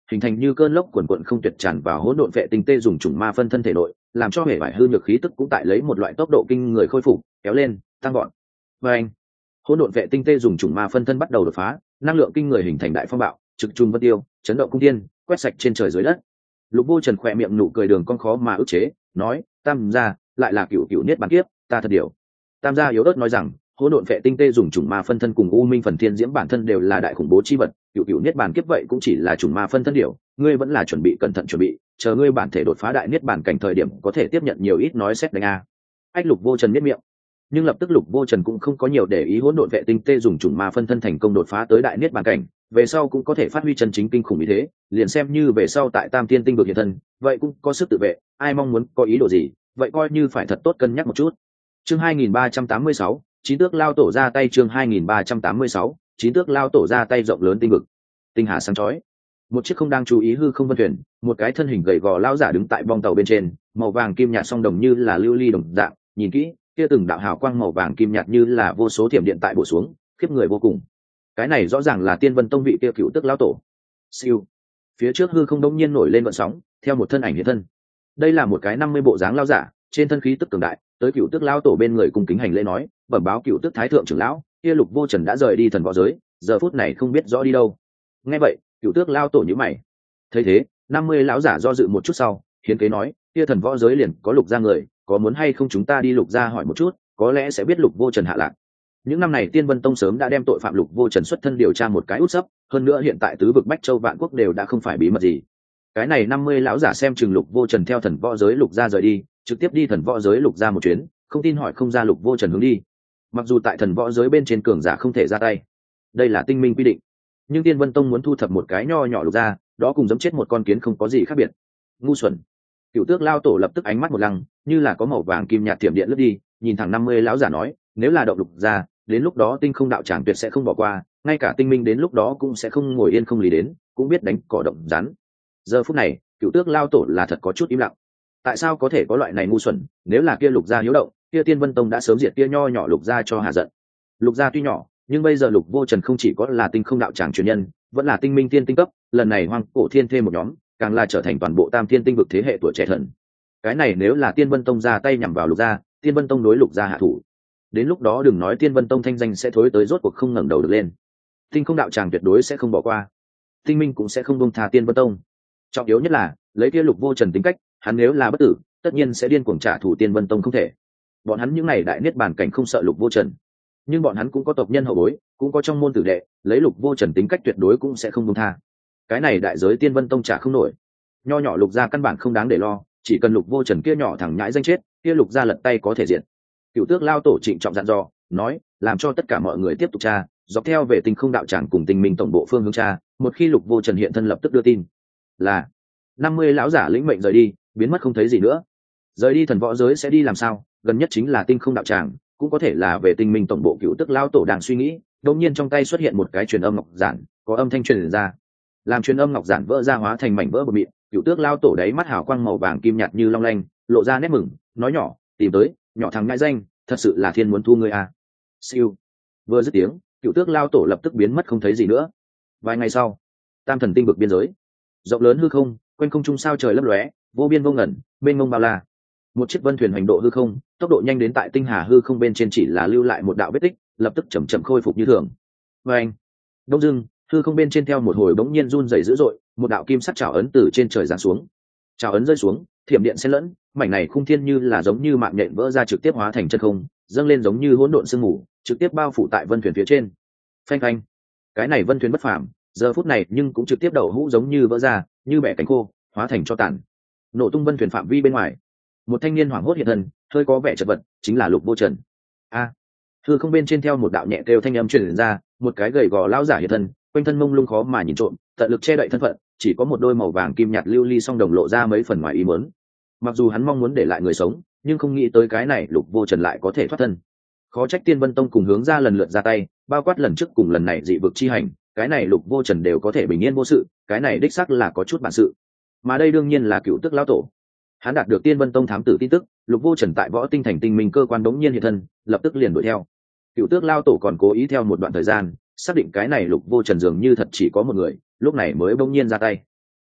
hình thành như cơn lốc quần quận không tuyệt tràn vào hỗn độn vệ tinh tê dùng chủng ma phân thân thể nội, làm cho hệ vải hư nhược khí tức cũng tại lấy một loại tốc độ kinh người khôi phục kéo lên tăng gọn. Và anh hỗn độn vệ tinh tê dùng chủng ma phân thân bắt đầu đột phá, năng lượng kinh người hình thành đại phong bạo, trực trung vân tiêu, chấn động cung thiên, quét sạch trên trời dưới đất. Lục Vô Trần khỏe miệng nụ cười đường con khó mà ức chế, nói: Tam gia, lại là cựu cựu niết bàn kiếp, ta thật điều. Tam gia yếu ớt nói rằng, hỗn độn vệ tinh tê dùng chủng ma phân thân cùng u minh phần thiên diễm bản thân đều là đại khủng bố chi vật, cựu cựu niết bàn kiếp vậy cũng chỉ là chủng ma phân thân điều, ngươi vẫn là chuẩn bị cẩn thận chuẩn bị, chờ ngươi bản thể đột phá đại niết bàn cảnh thời điểm có thể tiếp nhận nhiều ít nói xét đánh a. Ách Lục Vô Trần miết miệng, nhưng lập tức Lục Vô Trần cũng không có nhiều để ý hỗn độn vệ tinh tê dùng chủng ma phân thân thành công đột phá tới đại niết bàn cảnh, về sau cũng có thể phát huy chân chính kinh khủng như thế, liền xem như về sau tại Tam Tiên tinh vực hiện thân, vậy cũng có sức tự vệ, ai mong muốn có ý đồ gì, vậy coi như phải thật tốt cân nhắc một chút. Chương 2386, Chín Tước lao tổ ra tay. Chương 2386, Chín Tước lao tổ ra tay. Rộng lớn tinh vực, tinh hà sáng chói, một chiếc không đang chú ý hư không vân thuyền, một cái thân hình gầy gò lao giả đứng tại bong tàu bên trên, màu vàng kim nhạt song đồng như là lưu ly đồng dạng, nhìn kỹ, kia từng đạo hào quang màu vàng kim nhạt như là vô số thiểm điện tại bổ xuống, khiếp người vô cùng. Cái này rõ ràng là Tiên Vân Tông vị kia cựu tức lão tổ. Siêu, phía trước hư không đống nhiên nổi lên vận sóng, theo một thân ảnh hiện thân. Đây là một cái 50 bộ dáng lao giả, trên thân khí tức cường đại, tới cựu tức lão tổ bên người cung kính hành lễ nói, bẩm báo cựu tức thái thượng trưởng lão, kia Lục Vô Trần đã rời đi thần võ giới, giờ phút này không biết rõ đi đâu. Nghe vậy, cựu tước lao tổ nhíu mày. Thấy thế, 50 lão giả do dự một chút sau, hiến kế nói, kia thần võ giới liền có Lục gia người, có muốn hay không chúng ta đi Lục gia hỏi một chút, có lẽ sẽ biết Lục Vô Trần hạ lạc. Những năm này Tiên Vân Tông sớm đã đem tội phạm Lục Vô Trần xuất thân điều tra một cái út sấp, hơn nữa hiện tại tứ vực Bách Châu Vạn Quốc đều đã không phải bí mật gì. Cái này 50 lão giả xem chừng Lục Vô Trần theo thần võ giới Lục gia rời đi, trực tiếp đi thần võ giới Lục gia một chuyến, không tin hỏi không ra Lục Vô Trần hướng đi. Mặc dù tại thần võ giới bên trên cường giả không thể ra tay, đây là tinh minh quy định, nhưng Tiên Vân Tông muốn thu thập một cái nho nhỏ Lục gia, đó cùng giẫm chết một con kiến không có gì khác biệt. Ngu xuẩn. Cựu tước lao tổ lập tức ánh mắt một lăng, như là có màu vàng kim nhạt thiểm điện lướt đi, nhìn thẳng 50 lão giả nói, nếu là động Lục gia, đến lúc đó tinh không đạo tràng tuyệt sẽ không bỏ qua, ngay cả tinh minh đến lúc đó cũng sẽ không ngồi yên không lý đến, cũng biết đánh cỏ động rắn. Giờ phút này, cựu tước lao tổ là thật có chút im lặng. Tại sao có thể có loại này ngu xuẩn? Nếu là kia Lục gia hiếu động, kia Tiên Vân Tông đã sớm diệt kia nho nhỏ Lục gia cho hà giận. Lục gia tuy nhỏ, nhưng bây giờ Lục Vô Trần không chỉ có là tinh không đạo tràng truyền nhân, vẫn là tinh minh tiên tinh cấp, lần này hoang cổ thiên thêm một nhóm, càng là trở thành toàn bộ Tam Thiên tinh vực thế hệ tuổi trẻ thần. Cái này nếu là Tiên Vân Tông ra tay nhằm vào Lục gia, Tiên Vân Tông đối Lục gia hạ thủ, đến lúc đó đừng nói Tiên Vân Tông thanh danh sẽ thối tới rốt cuộc không ngẩng đầu được lên. Tinh không đạo tràng tuyệt đối sẽ không bỏ qua, tinh minh cũng sẽ không buông tha Tiên Vân Tông. Trọng yếu nhất là lấy kia Lục Vô Trần tính cách, hắn nếu là bất tử, tất nhiên sẽ điên cuồng trả thù Tiên Vân Tông không thể. Bọn hắn những này đại niết bàn cảnh không sợ Lục Vô Trần, nhưng bọn hắn cũng có tộc nhân hậu bối, cũng có trong môn tử đệ, lấy Lục Vô Trần tính cách tuyệt đối cũng sẽ không buông tha. Cái này đại giới Tiên Vân Tông trả không nổi. Nho nhỏ Lục gia căn bản không đáng để lo, chỉ cần Lục Vô Trần kia nhỏ thẳng nhãi danh chết, kia Lục gia lật tay có thể diện. Cựu tước lao tổ trịnh trọng dặn dò, nói, làm cho tất cả mọi người tiếp tục tra, dọc theo về tinh không đạo tràng cùng tinh minh tổng bộ phương hướng tra, một khi Lục Vô Trần hiện thân lập tức đưa tin. Là 50 lão giả lĩnh mệnh rời đi, biến mất không thấy gì nữa. Rời đi thần võ giới sẽ đi làm sao? Gần nhất chính là tinh không đạo tràng, cũng có thể là về tinh minh tổng bộ. Cựu tước lao tổ đang suy nghĩ, đột nhiên trong tay xuất hiện một cái truyền âm ngọc giản, có âm thanh truyền ra. Làm truyền âm ngọc giản vỡ ra hóa thành mảnh vỡ bột mịn, cựu tước lao tổ đáy mắt hào quang màu vàng kim nhạt như long lanh, lộ ra nét mừng, nói nhỏ, tìm tới, nhỏ thằng ngại danh, thật sự là thiên muốn thu ngươi à. Siêu, vừa dứt tiếng, cựu tước lao tổ lập tức biến mất không thấy gì nữa. Vài ngày sau, Tam Thần tinh vực biên giới, rộng lớn hư không, quanh không trung sao trời lấp lóe, vô biên vô ngẩn, mênh mông bao la. Một chiếc vân thuyền hành độ hư không, tốc độ nhanh đến tại tinh hà hư không bên trên chỉ là lưu lại một đạo vết tích, lập tức chậm chậm khôi phục như thường. Anh, đông dưng, hư không bên trên theo một hồi bỗng nhiên run rẩy dữ dội, một đạo kim sắc trảo ấn từ trên trời giáng xuống. Trảo ấn rơi xuống, thiểm điện xen lẫn, mảnh này khung thiên như là giống như mạng nhện vỡ ra trực tiếp hóa thành chân không, dâng lên giống như hỗn độn sương mù, trực tiếp bao phủ tại vân thuyền phía trên. Phanh phanh, cái này vân thuyền bất phàm, giờ phút này nhưng cũng trực tiếp đậu hũ giống như vỡ ra, như bẻ cánh khô, hóa thành cho tàn. Nổ tung vân thuyền phạm vi bên ngoài, một thanh niên hoảng hốt hiện thân, hơi có vẻ chật vật, chính là Lục Vô Trần. A, hư không bên trên theo một đạo nhẹ kêu thanh âm truyền ra, một cái gầy gò lão giả hiện thân, quanh thân mông lung khó mà nhìn trộm, tận lực che đậy thân phận, chỉ có một đôi màu vàng kim nhạt lưu ly song đồng lộ ra mấy phần ngoài ý muốn. Mặc dù hắn mong muốn để lại người sống, nhưng không nghĩ tới cái này Lục Vô Trần lại có thể thoát thân. Khó trách Tiên Vân Tông cùng hướng ra lần lượt ra tay, bao quát lần trước cùng lần này dị vực chi hành, cái này Lục Vô Trần đều có thể bình yên vô sự, cái này đích xác là có chút bản sự. Mà đây đương nhiên là cựu tức lão tổ. Hắn đạt được Tiên Vân Tông thám tử tin tức, Lục Vô Trần tại Võ Tinh Thành tinh minh cơ quan đống nhiên hiện thân, lập tức liền đuổi theo. Cựu tước lao tổ còn cố ý theo một đoạn thời gian, xác định cái này Lục Vô Trần dường như thật chỉ có một người, lúc này mới bỗng nhiên ra tay.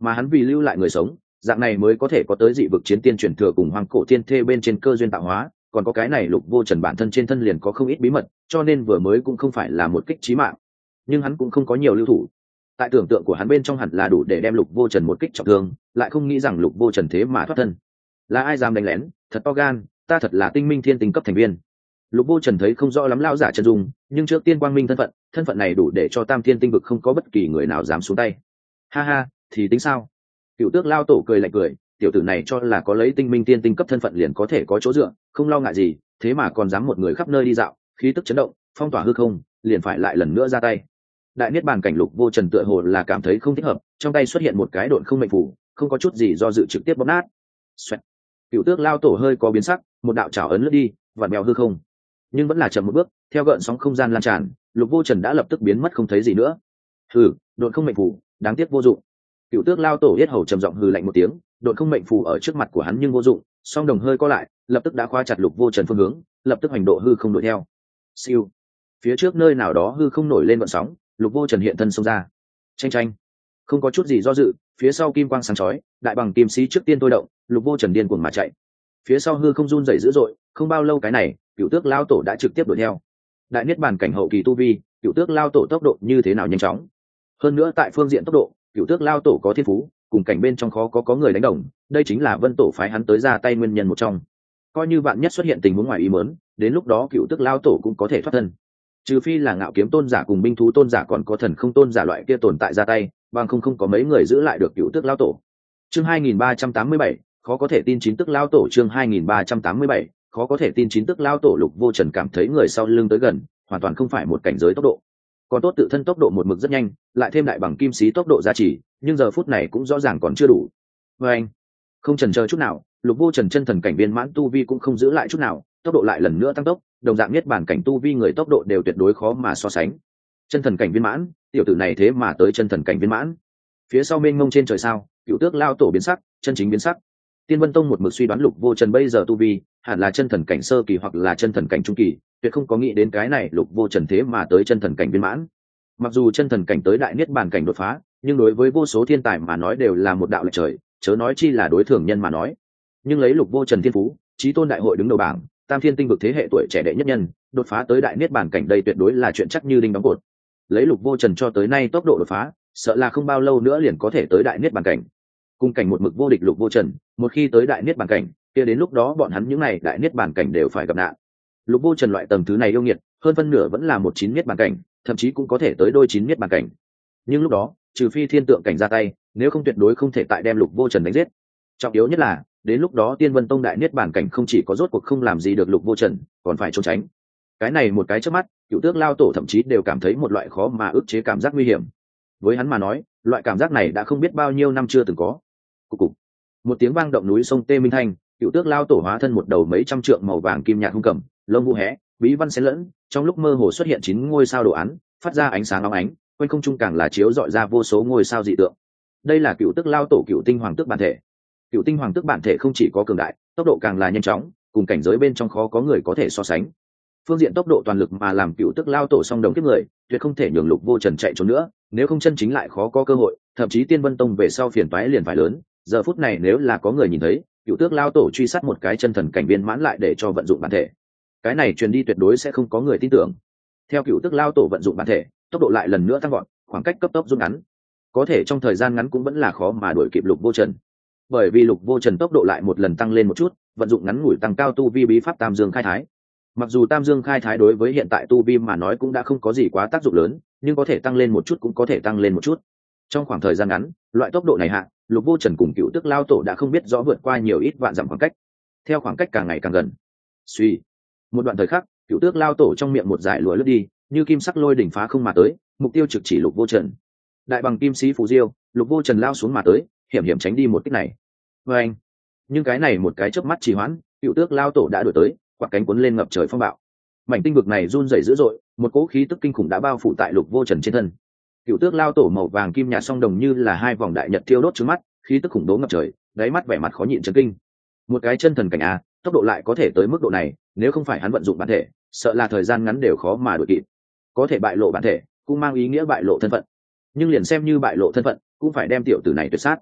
mà hắn vì lưu lại người sống, dạng này mới có thể có tới dị vực chiến tiên truyền thừa cùng hoang cổ tiên thê bên trên cơ duyên tạo hóa, còn có cái này Lục Vô Trần bản thân trên thân liền có không ít bí mật, cho nên vừa mới cũng không phải là một kích chí mạng. Nhưng hắn cũng không có nhiều lưu thủ. Tại tưởng tượng của hắn bên trong hẳn là đủ để đem Lục Vô Trần một kích trọng thương, lại không nghĩ rằng Lục Vô Trần thế mà thoát thân. Là ai dám đánh lén, thật to gan, ta thật là tinh minh thiên tinh cấp thành viên. Lục Vô Trần thấy không rõ lắm lão giả chân dung, nhưng trước tiên quang minh thân phận này đủ để cho Tam Thiên tinh vực không có bất kỳ người nào dám xuống tay. Ha ha, thì tính sao? Cựu Tước lao tổ cười lạnh cười, tiểu tử này cho là có lấy tinh minh tiên tinh cấp thân phận liền có thể có chỗ dựa, không lo ngại gì, thế mà còn dám một người khắp nơi đi dạo, khí tức chấn động, phong tỏa hư không, liền phải lại lần nữa ra tay. Đại niết bàn cảnh Lục Vô Trần tựa hồ là cảm thấy không thích hợp, trong tay xuất hiện một cái độn không mệnh phù, không có chút gì do dự trực tiếp bóp nát. Xoẹt. Cựu Tước lao tổ hơi có biến sắc, một đạo chảo ấn lướt đi, vặn bèo hư không, nhưng vẫn là chậm một bước, theo gợn sóng không gian lan tràn, Lục Vô Trần đã lập tức biến mất không thấy gì nữa. Hừ, độn không mệnh phù, đáng tiếc vô dụng. Cựu Tước lao tổ yết hầu trầm giọng hừ lạnh một tiếng, độn không mệnh phù ở trước mặt của hắn nhưng vô dụng, song đồng hơi co lại, lập tức đã khóa chặt Lục Vô Trần phương hướng, lập tức hành độ hư không đuổi theo. Siêu. Phía trước nơi nào đó hư không nổi lên gợn sóng, Lục Vô Trần hiện thân xông ra. Chênh chênh. Không có chút gì do dự, phía sau kim quang sáng chói, đại bằng kim sĩ trước tiên tôi động, Lục Vô Trần điên cuồng mà chạy. Phía sau hư không run rẩy dữ dội, không bao lâu cái này, Cựu Tước lao tổ đã trực tiếp đuổi theo. Đại niết bàn cảnh hậu kỳ tu vi, Cựu Tước lao tổ tốc độ như thế nào nhanh chóng. Hơn nữa tại phương diện tốc độ, Cựu Tước lao tổ có thiên phú, cùng cảnh bên trong khó có người đánh đồng, đây chính là Vân tổ phái hắn tới ra tay nguyên nhân một trong. Coi như bạn nhất xuất hiện tình huống ngoài ý muốn, đến lúc đó Cựu Tước lao tổ cũng có thể thoát thân. Trừ phi là Ngạo Kiếm tôn giả cùng binh thú tôn giả còn có thần không tôn giả loại kia tồn tại ra tay, bằng không có mấy người giữ lại được Cựu Tước lao tổ. Chương 2387, khó có thể tin chín tức lao tổ. Chương 2387, khó có thể tin chín tức lao tổ. Lục Vô Trần cảm thấy người sau lưng tới gần, hoàn toàn không phải một cảnh giới tốc độ. Còn tốt tự thân tốc độ một mực rất nhanh, lại thêm đại bằng kim sĩ tốc độ gia trì, nhưng giờ phút này cũng rõ ràng còn chưa đủ. Và anh, không chần chờ chút nào, Lục Vô Trần chân thần cảnh viên mãn tu vi cũng không giữ lại chút nào, tốc độ lại lần nữa tăng tốc, đồng dạng niết bàn cảnh tu vi người tốc độ đều tuyệt đối khó mà so sánh. Chân thần cảnh viên mãn, tiểu tử này thế mà tới chân thần cảnh viên mãn. Phía sau mênh mông trên trời sao, Cựu Tước lao tổ biến sắc, chân chính biến sắc. Tiên Vân Tông một mực suy đoán Lục Vô Trần bây giờ tu vi hẳn là chân thần cảnh sơ kỳ hoặc là chân thần cảnh trung kỳ, tuyệt không có nghĩ đến cái này Lục Vô Trần thế mà tới chân thần cảnh viên mãn. Mặc dù chân thần cảnh tới đại niết bàn cảnh đột phá, nhưng đối với vô số thiên tài mà nói đều là một đạo lệch trời, chớ nói chi là đối thường nhân mà nói. Nhưng lấy Lục Vô Trần thiên phú, chí tôn đại hội đứng đầu bảng, Tam Thiên tinh vực thế hệ tuổi trẻ đệ nhất nhân, đột phá tới đại niết bàn cảnh đây tuyệt đối là chuyện chắc như đinh đóng cột. Lấy Lục Vô Trần cho tới nay tốc độ đột phá, sợ là không bao lâu nữa liền có thể tới đại niết bàn cảnh. Cùng cảnh một mực vô địch Lục Vô Trần, một khi tới đại niết bàn cảnh, kia đến lúc đó bọn hắn những này đại niết bàn cảnh đều phải gặp nạn. Lục Vô Trần loại tầng thứ này yêu nghiệt, hơn phân nửa vẫn là một chín niết bàn cảnh, thậm chí cũng có thể tới đôi chín niết bàn cảnh. Nhưng lúc đó, trừ phi thiên tượng cảnh ra tay, nếu không tuyệt đối không thể tại đem Lục Vô Trần đánh giết. Trọng yếu nhất là, đến lúc đó Tiên Vân Tông đại niết bàn cảnh không chỉ có rốt cuộc không làm gì được Lục Vô Trần, còn phải trốn tránh. Cái này một cái chớp mắt, Cựu Tước lao tổ thậm chí đều cảm thấy một loại khó mà ức chế cảm giác nguy hiểm. Với hắn mà nói, loại cảm giác này đã không biết bao nhiêu năm chưa từng có. Cục cục. Một tiếng vang động núi sông tê minh thanh, Cựu Tước lao tổ hóa thân một đầu mấy trăm trượng màu vàng kim nhạt hung cầm, lông vũ hé, bí văn xen lẫn, trong lúc mơ hồ xuất hiện 9 ngôi sao đồ án, phát ra ánh sáng óng ánh, quanh không trung càng là chiếu rọi ra vô số ngôi sao dị tượng. Đây là Cựu Tước lao tổ Cựu Tinh Hoàng Tước bản thể. Cựu Tinh Hoàng Tước bản thể không chỉ có cường đại, tốc độ càng là nhanh chóng, cùng cảnh giới bên trong khó có người có thể so sánh. Phương diện tốc độ toàn lực mà làm Cựu Tước lao tổ song đồng kiếp người, tuyệt không thể nhường Lục Vô Trần chạy trốn nữa, nếu không chân chính lại khó có cơ hội, thậm chí Tiên Vân Tông về sau phiền toái liền phải lớn. Giờ phút này nếu là có người nhìn thấy Cựu Tước lao tổ truy sát một cái chân thần cảnh viên mãn lại để cho vận dụng bản thể, cái này truyền đi tuyệt đối sẽ không có người tin tưởng. Theo Cựu Tước lao tổ vận dụng bản thể, tốc độ lại lần nữa tăng gọn, khoảng cách cấp tốc rút ngắn, có thể trong thời gian ngắn cũng vẫn là khó mà đuổi kịp Lục Vô Trần. Bởi vì Lục Vô Trần tốc độ lại một lần tăng lên một chút, vận dụng ngắn ngủi tăng cao tu vi bí pháp Tam Dương Khai Thái. Mặc dù Tam Dương Khai Thái đối với hiện tại tu vi mà nói cũng đã không có gì quá tác dụng lớn, nhưng có thể tăng lên một chút cũng có thể tăng lên một chút. Trong khoảng thời gian ngắn, loại tốc độ này hạ, Lục Vô Trần cùng Cựu Tước lao tổ đã không biết rõ vượt qua nhiều ít vạn dặm khoảng cách. Theo khoảng cách càng ngày càng gần, suy, một đoạn thời khắc, Cựu Tước lao tổ trong miệng một dải lụa lướt đi, như kim sắc lôi đỉnh phá không mà tới, mục tiêu trực chỉ Lục Vô Trần. Đại bằng kim sĩ phù diêu, Lục Vô Trần lao xuống mà tới, hiểm hiểm tránh đi một kích này. Và anh, nhưng cái này một cái chớp mắt trì hoãn, Cựu Tước lao tổ đã đuổi tới, quạt cánh cuốn lên ngập trời phong bạo. Mảnh tinh vực này run rẩy dữ dội, một cỗ khí tức kinh khủng đã bao phủ tại Lục Vô Trần trên thân. Cựu Tước lao tổ màu vàng kim nhạt song đồng như là hai vòng đại nhật thiêu đốt trước mắt, khí tức khủng bố ngập trời, đáy mắt vẻ mặt khó nhịn chấn kinh. Một cái chân thần cảnh a, tốc độ lại có thể tới mức độ này, nếu không phải hắn vận dụng bản thể, sợ là thời gian ngắn đều khó mà đuổi kịp. Có thể bại lộ bản thể, cũng mang ý nghĩa bại lộ thân phận. Nhưng liền xem như bại lộ thân phận, cũng phải đem tiểu tử này tuyệt sát.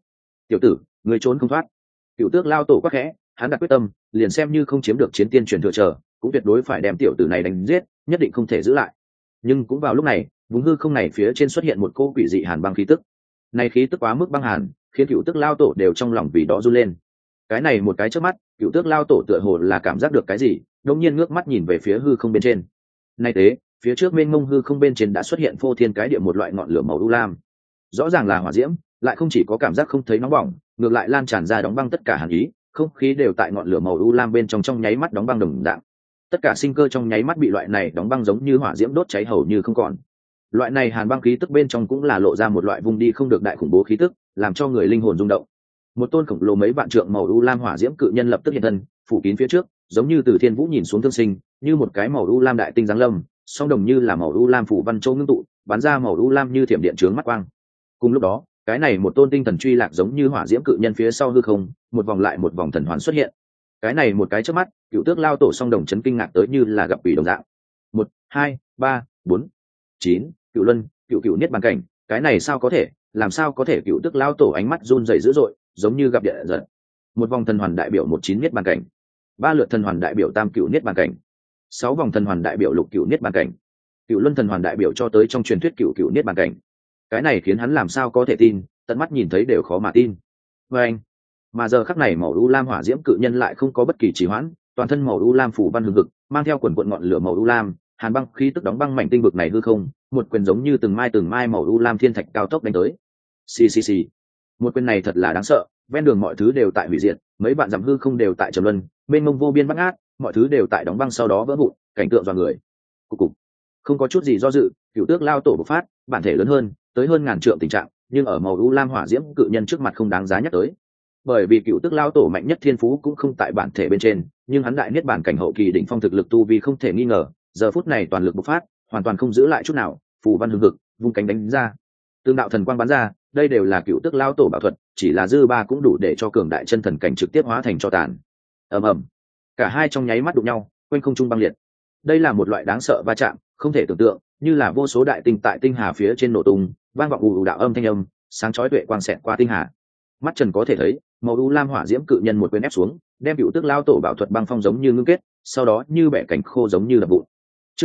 tiểu tử, người trốn không thoát. Cựu tước lao tổ quắc khẽ, hắn đặt quyết tâm, liền xem như không chiếm được chiến tiên truyền thừa chờ, cũng tuyệt đối phải đem tiểu tử này đánh giết, nhất định không thể giữ lại. Nhưng cũng vào lúc này, vùng hư không này phía trên xuất hiện một cô quỷ dị hàn băng khí tức. Này khí tức quá mức băng hàn, khiến cựu tước lao tổ đều trong lòng vì đó run lên. Cái này một cái trước mắt, cựu tước lao tổ tựa hồ là cảm giác được cái gì, đột nhiên ngước mắt nhìn về phía hư không bên trên. Nay thế, phía trước mênh mông hư không bên trên đã xuất hiện phô thiên cái địa một loại ngọn lửa màu u lam. Rõ ràng là hỏa diễm, lại không chỉ có cảm giác không thấy nóng bỏng, ngược lại lan tràn ra đóng băng tất cả hàn ý, không khí đều tại ngọn lửa màu u lam bên trong nháy mắt đóng băng đồng dạng. Tất cả sinh cơ trong nháy mắt bị loại này đóng băng giống như hỏa diễm đốt cháy hầu như không còn. Loại này hàn băng khí tức bên trong cũng là lộ ra một loại vùng đi không được đại khủng bố khí tức, làm cho người linh hồn rung động. Một tôn khổng lồ mấy vạn trượng màu u lam hỏa diễm cự nhân lập tức hiện thân, phủ kín phía trước, giống như từ thiên vũ nhìn xuống thương sinh, như một cái màu u lam đại tinh giáng lâm, song đồng như là màu u lam phủ văn châu ngưng tụ, bắn ra màu u lam như thiểm điện chướng mắt quang. Cùng lúc đó, cái này một tôn tinh thần truy lạc giống như hỏa diễm cự nhân phía sau hư không, một vòng lại một vòng thần hoàn xuất hiện. Cái này một cái chớp mắt, cựu tước lao tổ song đồng chấn kinh ngạc tới như là gặp quỷ đồng dạng. 1, 2, 3, 4, 9, cựu luân, cựu niết bàn cảnh, cái này sao có thể, làm sao có thể? Cựu tước lao tổ ánh mắt run rẩy dữ dội, giống như gặp địa giật. Một vòng thần hoàn đại biểu 19 niết bàn cảnh, 3 lượt thần hoàn đại biểu tam cựu niết bàn cảnh, 6 vòng thần hoàn đại biểu lục cựu niết bàn cảnh, cựu luân thần hoàn đại biểu cho tới trong truyền thuyết cựu niết bàn cảnh. Cái này khiến hắn làm sao có thể tin, tận mắt nhìn thấy đều khó mà tin. Anh, mà giờ khắc này màu u lam hỏa diễm cự nhân lại không có bất kỳ trì hoãn, toàn thân màu u lam phủ văn hừng hực, mang theo quần quần ngọn lửa màu u lam, hàn băng khí tức đóng băng mảnh tinh vực này hư không, một quyền giống như từng mai màu u lam thiên thạch cao tốc đánh tới. Xì xì xì. Một quyền này thật là đáng sợ, ven đường mọi thứ đều tại hủy diệt, mấy bạn dặm hư không đều tại trầm luân, mênh mông vô biên bát ngát, mọi thứ đều tại đóng băng sau đó vỡ vụn, cảnh tượng dọa người. Cục. Không có chút gì do dự, cựu tước lao tổ bộc phát, bản thể lớn hơn, tới hơn ngàn trượng tình trạng, nhưng ở màu u lam hỏa diễm cự nhân trước mặt không đáng giá nhắc tới. Bởi vì cựu tước lao tổ mạnh nhất thiên phú cũng không tại bản thể bên trên, nhưng hắn đại niết bản cảnh hậu kỳ đỉnh phong thực lực tu vi không thể nghi ngờ, giờ phút này toàn lực bộc phát, hoàn toàn không giữ lại chút nào, phù văn hưng hực, vung cánh đánh ra. Tương đạo thần quang bắn ra, đây đều là cựu tước lao tổ bảo thuật, chỉ là dư ba cũng đủ để cho cường đại chân thần cảnh trực tiếp hóa thành tro tàn. Ầm ầm, cả hai trong nháy mắt đụng nhau, quanh không trung băng liệt. Đây là một loại đáng sợ va chạm, không thể tưởng tượng, như là vô số đại tinh tại tinh hà phía trên nổ tung, vang vọng ù ù đạo âm thanh âm, sáng chói tuệ quang xẹt qua tinh hà. Mắt trần có thể thấy, màu u lam hỏa diễm cự nhân một quyền ép xuống, đem cựu tước lao tổ bảo thuật băng phong giống như ngưng kết, sau đó như bẻ cảnh khô giống như đập vụn. Chương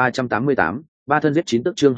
2388, ba thân giết chín tước. Chương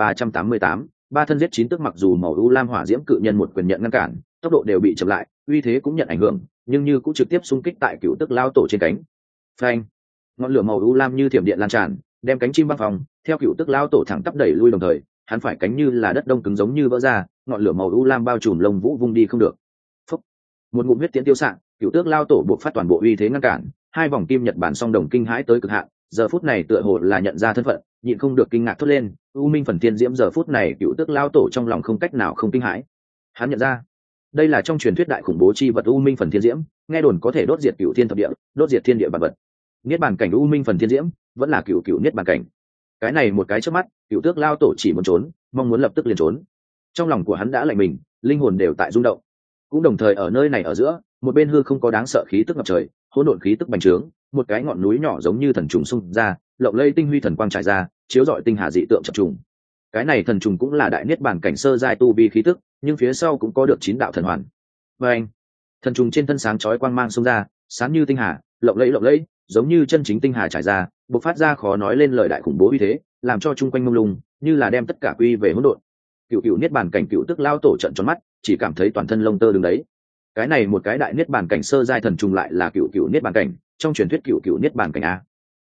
2388, ba thân giết chín tước. Mặc dù màu u lam hỏa diễm cự nhân một quyền nhận ngăn cản, tốc độ đều bị chậm lại, uy thế cũng nhận ảnh hưởng, nhưng như cũng trực tiếp xung kích tại cựu tước lao tổ trên cánh. Phanh! Ngọn lửa màu u lam như thiểm điện lan tràn, đem cánh chim băng phòng theo cựu tước lao tổ thẳng tắp đẩy lui, đồng thời hắn phải cánh như là đất đông cứng giống như vỡ ra, ngọn lửa màu u lam bao trùm lông vũ vung đi không được. Phúc. Một ngụm huyết tiễn tiêu xạ, cựu tước lao tổ buộc phát toàn bộ uy thế ngăn cản, hai vòng kim nhật bản song đồng kinh hãi tới cực hạn, giờ phút này tựa hồ là nhận ra thân phận, nhịn không được kinh ngạc thốt lên. U minh phần thiên diễm, giờ phút này cựu tước lao tổ trong lòng không cách nào không kinh hãi. Hắn nhận ra đây là trong truyền thuyết đại khủng bố chi vật U minh phần thiên diễm, nghe đồn có thể đốt diệt cựu thiên thập địa, đốt diệt thiên địa vạn vật. Niết bàn cảnh U minh phần thiên diễm vẫn là cựu niết bàn cảnh. Cái này một cái trước mắt, cựu tước lao tổ chỉ muốn trốn, mong muốn lập tức liền trốn. Trong lòng của hắn đã lạnh mình, linh hồn đều tại rung động. Cũng đồng thời ở nơi này ở giữa, một bên hư không có đáng sợ khí tức ngập trời, hỗn độn khí tức bành trướng, một cái ngọn núi nhỏ giống như thần trùng xung ra, lộng lây tinh huy thần quang trải ra, chiếu rọi tinh hà dị tượng chập trùng. Cái này thần trùng cũng là đại niết bàn cảnh sơ giai tu vi khí tức, nhưng phía sau cũng có được 9 đạo thần hoàn. Và anh, thần trùng trên thân sáng chói quang mang xung ra, sáng như tinh hà, lộng lẫy, giống như chân chính tinh hà trải ra, bộc phát ra khó nói lên lời đại khủng bố uy thế, làm cho chung quanh mông lung, như là đem tất cả quy về hỗn độn. Cựu niết bàn cảnh cựu tức lao tổ trận tròn mắt, chỉ cảm thấy toàn thân lông tơ đứng đấy. Cái này một cái đại niết bàn cảnh sơ giai thần trùng lại là cựu niết bàn cảnh, trong truyền thuyết cựu niết bàn cảnh a.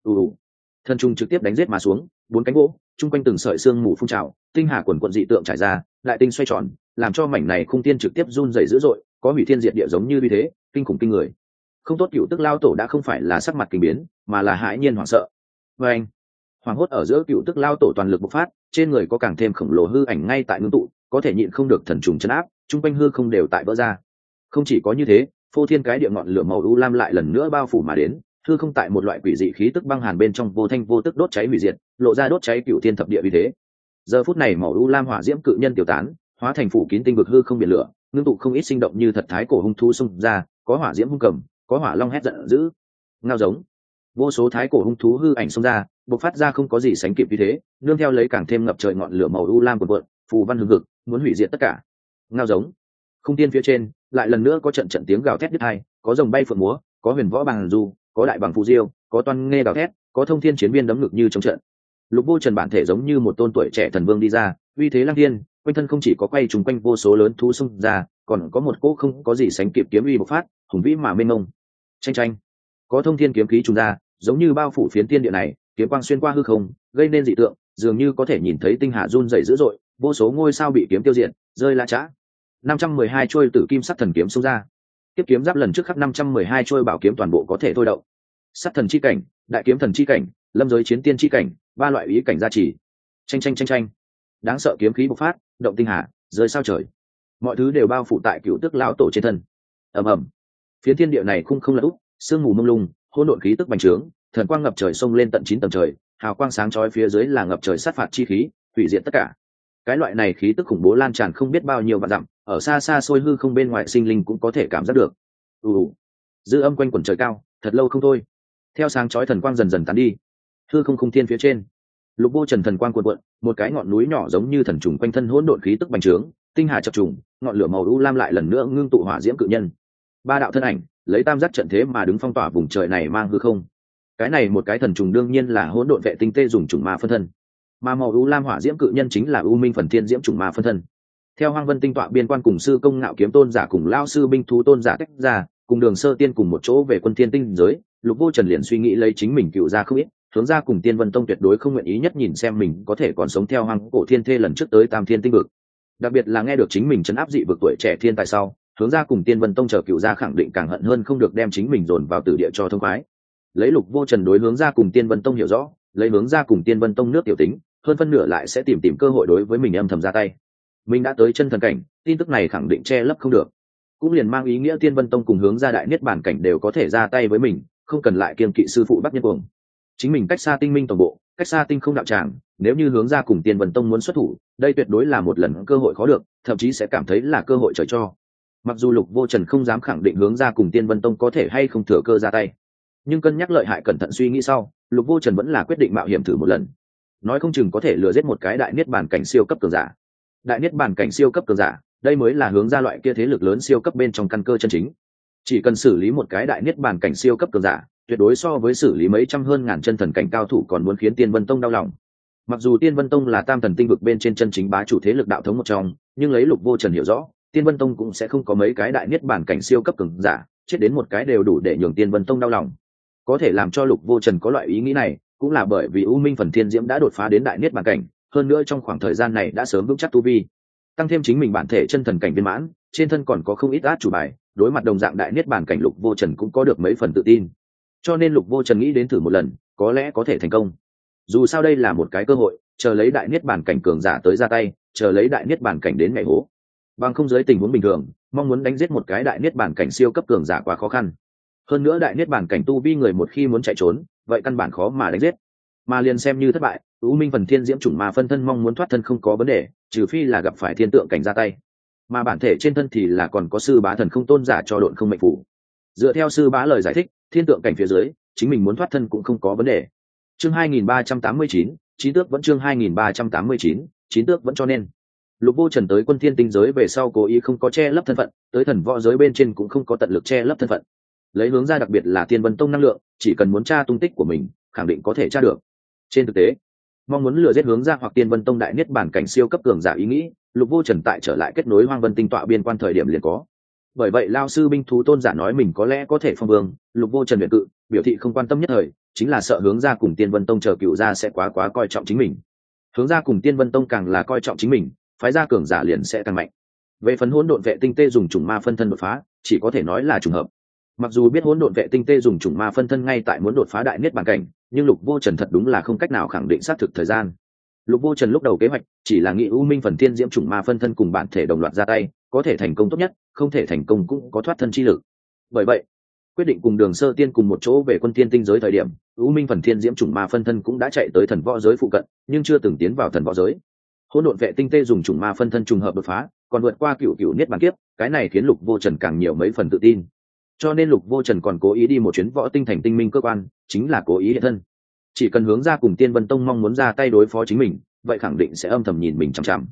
Thần trùng trực tiếp đánh giết mà xuống, 4 cánh gỗ, chung quanh từng sợi xương mù phun trào, tinh hà quần quần dị tượng trải ra, đại tinh xoay tròn, làm cho mảnh này khung tiên trực tiếp run rẩy dữ dội, có hủy thiên diệt địa giống như thế, kinh khủng kinh người. Không tốt, cựu tức lao tổ đã không phải là sắc mặt kinh biến, mà là hãi nhiên hoảng sợ. Và anh, hoảng hốt ở giữa, cựu tức lao tổ toàn lực bộc phát, trên người có càng thêm khổng lồ hư ảnh ngay tại ngưng tụ, có thể nhịn không được thần trùng chấn áp, chung quanh hư không đều tại vỡ ra. Không chỉ có như thế, phô thiên cái địa ngọn lửa màu u lam lại lần nữa bao phủ mà đến, hư không tại một loại quỷ dị khí tức băng hàn bên trong vô thanh vô tức đốt cháy hủy diệt, lộ ra đốt cháy cựu thiên thập địa vì thế. Giờ phút này màu u lam hỏa diễm cự nhân tiêu tán, hóa thành phủ kín tinh vực hư không biển lửa, ngưng tụ không ít sinh động như thật thái cổ hung thú xung ra, có hỏa diễm hung cầm, có hỏa long hét giận dữ, ngao giống. Vô số thái cổ hung thú hư ảnh xông ra, bộc phát ra không có gì sánh kịp như thế, nương theo lấy càng thêm ngập trời ngọn lửa màu u lam cuộn cuộn, phù văn hừng hực, muốn hủy diệt tất cả. Ngao giống. Không tiên phía trên, lại lần nữa có trận trận tiếng gào thét đứt hai, có rồng bay phượng múa, có huyền võ bằng du, có đại bằng phù diêu, có toan nghe gào thét, có thông thiên chiến viên đấm ngực như trong trận. Lục Vô Trần bản thể giống như một tôn tuổi trẻ thần vương đi ra, uy thế lăng thiên, quanh thân không chỉ có quay trùng quanh vô số lớn thú xung ra, còn có một cỗ không có gì sánh kịp kiếm uy bộc phát, hùng vĩ mà mênh mông. Chênh chênh, có thông thiên kiếm khí trùng ra, giống như bao phủ phiến thiên địa này, kiếm quang xuyên qua hư không, gây nên dị tượng, dường như có thể nhìn thấy tinh hà run rẩy dữ dội, vô số ngôi sao bị kiếm tiêu diệt, rơi la chã. 512 chuôi tử kim sắc thần kiếm xông ra. Tiếp kiếm giáp lần trước khắc 512 chuôi bảo kiếm toàn bộ có thể thôi động. Sát thần chi cảnh, đại kiếm thần chi cảnh, lâm giới chiến tiên chi cảnh, ba loại ý cảnh gia trì. Chênh chênh chênh chênh, đáng sợ kiếm khí bộc phát, động tinh hà, rơi sao trời. Mọi thứ đều bao phủ tại Cựu Tức lão tổ trên thân. Ầm ầm, phiến thiên địa này khung không lật úp, sương mù mông lung, hỗn độn khí tức bành trướng, thần quang ngập trời xông lên tận 9 tầng trời, hào quang sáng chói phía dưới là ngập trời sát phạt chi khí, hủy diệt tất cả. Cái loại này khí tức khủng bố lan tràn không biết bao nhiêu vạn dặm, ở xa xa xôi hư không bên ngoài sinh linh cũng có thể cảm giác được. Dư âm quanh quẩn trời cao, thật lâu không thôi. Theo sáng chói thần quang dần dần tán đi, hư không khung thiên phía trên, Lục Vô Trần thần quang cuộn cuộn, một cái ngọn núi nhỏ giống như thần trùng quanh thân hỗn độn khí tức bành trướng, tinh hà chập trùng, ngọn lửa màu u lam lại lần nữa ngưng tụ hỏa diễm cự nhân. Ba đạo thân ảnh, lấy tam giác trận thế mà đứng phong tỏa vùng trời này mang hư không. Cái này một cái thần trùng đương nhiên là hỗn độn vệ tinh tê dùng trùng ma phân thân, mà màu u lam hỏa diễm cự nhân chính là u minh phần thiên diễm trùng ma phân thân. Theo Hoang Vân tinh tọa biên quan cùng sư công ngạo kiếm tôn giả cùng lao sư binh thú tôn giả tách ra, cùng Đường Sơ Tiên cùng một chỗ về quân thiên tinh giới, Lục Vô Trần liền suy nghĩ lấy chính mình cựu ra không ít, hướng ra cùng Tiên Vân Tông tuyệt đối không nguyện ý nhất nhìn xem mình có thể còn sống theo Hoang Cổ Thiên Thê lần trước tới Tam Thiên tinh vực. Đặc biệt là nghe được chính mình trấn áp dị vực tuổi trẻ thiên tài sau, hướng ra cùng Tiên Vân Tông chờ cựu ra khẳng định càng hận hơn không được đem chính mình dồn vào tử địa cho thông khoái. Lấy Lục Vô Trần đối hướng ra cùng Tiên Vân Tông hiểu rõ, lấy hướng ra cùng Tiên Vân Tông nước tiểu tính, hơn phân nửa lại sẽ tìm cơ hội đối với mình âm thầm ra tay. Mình đã tới chân thần cảnh, tin tức này khẳng định che lấp không được, cũng liền mang ý nghĩa Tiên Vân Tông cùng hướng ra đại niết bản cảnh đều có thể ra tay với mình, không cần lại kiêng kỵ sư phụ Bắc Nhân Cuồng. Chính mình cách xa tinh minh tổng bộ, cách xa tinh không đạo tràng, nếu như hướng ra cùng Tiên Vân Tông muốn xuất thủ, đây tuyệt đối là một lần cơ hội khó được, thậm chí sẽ cảm thấy là cơ hội trời cho. Mặc dù Lục Vô Trần không dám khẳng định hướng ra cùng Tiên Vân Tông có thể hay không thừa cơ ra tay, nhưng cân nhắc lợi hại cẩn thận suy nghĩ sau, Lục Vô Trần vẫn là quyết định mạo hiểm thử một lần. Nói không chừng có thể lừa giết một cái đại niết bàn cảnh siêu cấp cường giả. Đại niết bàn cảnh siêu cấp cường giả, đây mới là hướng ra loại kia thế lực lớn siêu cấp bên trong căn cơ chân chính. Chỉ cần xử lý một cái đại niết bàn cảnh siêu cấp cường giả, tuyệt đối so với xử lý mấy trăm hơn ngàn chân thần cảnh cao thủ còn muốn khiến Tiên Vân Tông đau lòng. Mặc dù Tiên Vân Tông là tam thần tinh vực bên trên chân chính bá chủ thế lực đạo thống một trong, nhưng lấy Lục Vô Trần hiểu rõ, Tiên Vân Tông cũng sẽ không có mấy cái đại niết bàn cảnh siêu cấp cường giả, chết đến một cái đều đủ để nhường Tiên Vân Tông đau lòng. Có thể làm cho Lục Vô Trần có loại ý nghĩ này, cũng là bởi vì U Minh Phần Thiên Diễm đã đột phá đến đại niết bàn cảnh, hơn nữa trong khoảng thời gian này đã sớm vững chắc tu vi, tăng thêm chính mình bản thể chân thần cảnh viên mãn, trên thân còn có không ít át chủ bài, đối mặt đồng dạng đại niết bàn cảnh Lục Vô Trần cũng có được mấy phần tự tin. Cho nên Lục Vô Trần nghĩ đến thử một lần, có lẽ có thể thành công. Dù sao đây là một cái cơ hội, chờ lấy đại niết bàn cảnh cường giả tới ra tay, chờ lấy đại niết bàn cảnh đến ngày hố. Bằng không dưới tình huống bình thường, mong muốn đánh giết một cái đại niết bàn cảnh siêu cấp cường giả quá khó khăn. Hơn nữa đại niết bàn cảnh tu vi người một khi muốn chạy trốn, vậy căn bản khó mà đánh giết. Mà liền xem như thất bại, U Minh Phần Thiên Diễm chủng ma phân thân mong muốn thoát thân không có vấn đề, trừ phi là gặp phải thiên tượng cảnh ra tay. Mà bản thể trên thân thì là còn có sư bá thần không tôn giả cho độn không mệnh phủ. Dựa theo sư bá lời giải thích, thiên tượng cảnh phía dưới, chính mình muốn thoát thân cũng không có vấn đề. Chương 2389, chín tước vẫn chương 2389, chín tước vẫn cho nên. Lục Vô Trần tới Quân Thiên tinh giới về sau cố ý không có che lấp thân phận, tới thần võ giới bên trên cũng không có tận lực che lấp thân phận. Lấy hướng ra đặc biệt là Tiên Vân Tông năng lượng, chỉ cần muốn tra tung tích của mình, khẳng định có thể tra được. Trên thực tế, mong muốn lừa giết hướng ra hoặc Tiên Vân Tông đại niết bản cảnh siêu cấp cường giả ý nghĩ, Lục Vô Trần tại trở lại kết nối Hoang Vân tinh tọa biên quan thời điểm liền có. Bởi vậy lao sư binh thú tôn giả nói mình có lẽ có thể phong vương, Lục Vô Trần viện cự, biểu thị không quan tâm nhất thời, chính là sợ hướng ra cùng Tiên Vân Tông chờ cựu ra sẽ quá coi trọng chính mình. Hướng ra cùng Tiên Vân Tông càng là coi trọng chính mình, phái ra cường giả liền sẽ càng mạnh. Về phần hỗn độn vệ tinh tê dùng chủng ma phân thân đột phá, chỉ có thể nói là trùng hợp. Mặc dù biết hỗn độn vệ tinh tê dùng chủng ma phân thân ngay tại muốn đột phá đại niết bàn cảnh, nhưng Lục Vô Trần thật đúng là không cách nào khẳng định xác thực thời gian. Lục Vô Trần lúc đầu kế hoạch chỉ là nghĩ U Minh Phần Thiên Diễm chủng ma phân thân cùng bản thể đồng loạt ra tay, có thể thành công tốt nhất, không thể thành công cũng có thoát thân chi lực. Bởi vậy, quyết định cùng Đường Sơ Tiên cùng một chỗ về Quân Thiên tinh giới thời điểm, U Minh Phần Thiên Diễm chủng ma phân thân cũng đã chạy tới thần võ giới phụ cận, nhưng chưa từng tiến vào thần võ giới. Hỗn độn vệ tinh tê dùng chủng ma phân thân trùng hợp đột phá, còn vượt qua cựu niết bàn kiếp, cái này khiến Lục Vô Trần càng nhiều mấy phần tự tin. Cho nên Lục Vô Trần còn cố ý đi một chuyến võ tinh thành tinh minh cơ quan, chính là cố ý hiện thân. Chỉ cần hướng ra cùng Tiên Vân Tông mong muốn ra tay đối phó chính mình, vậy khẳng định sẽ âm thầm nhìn mình chằm chằm.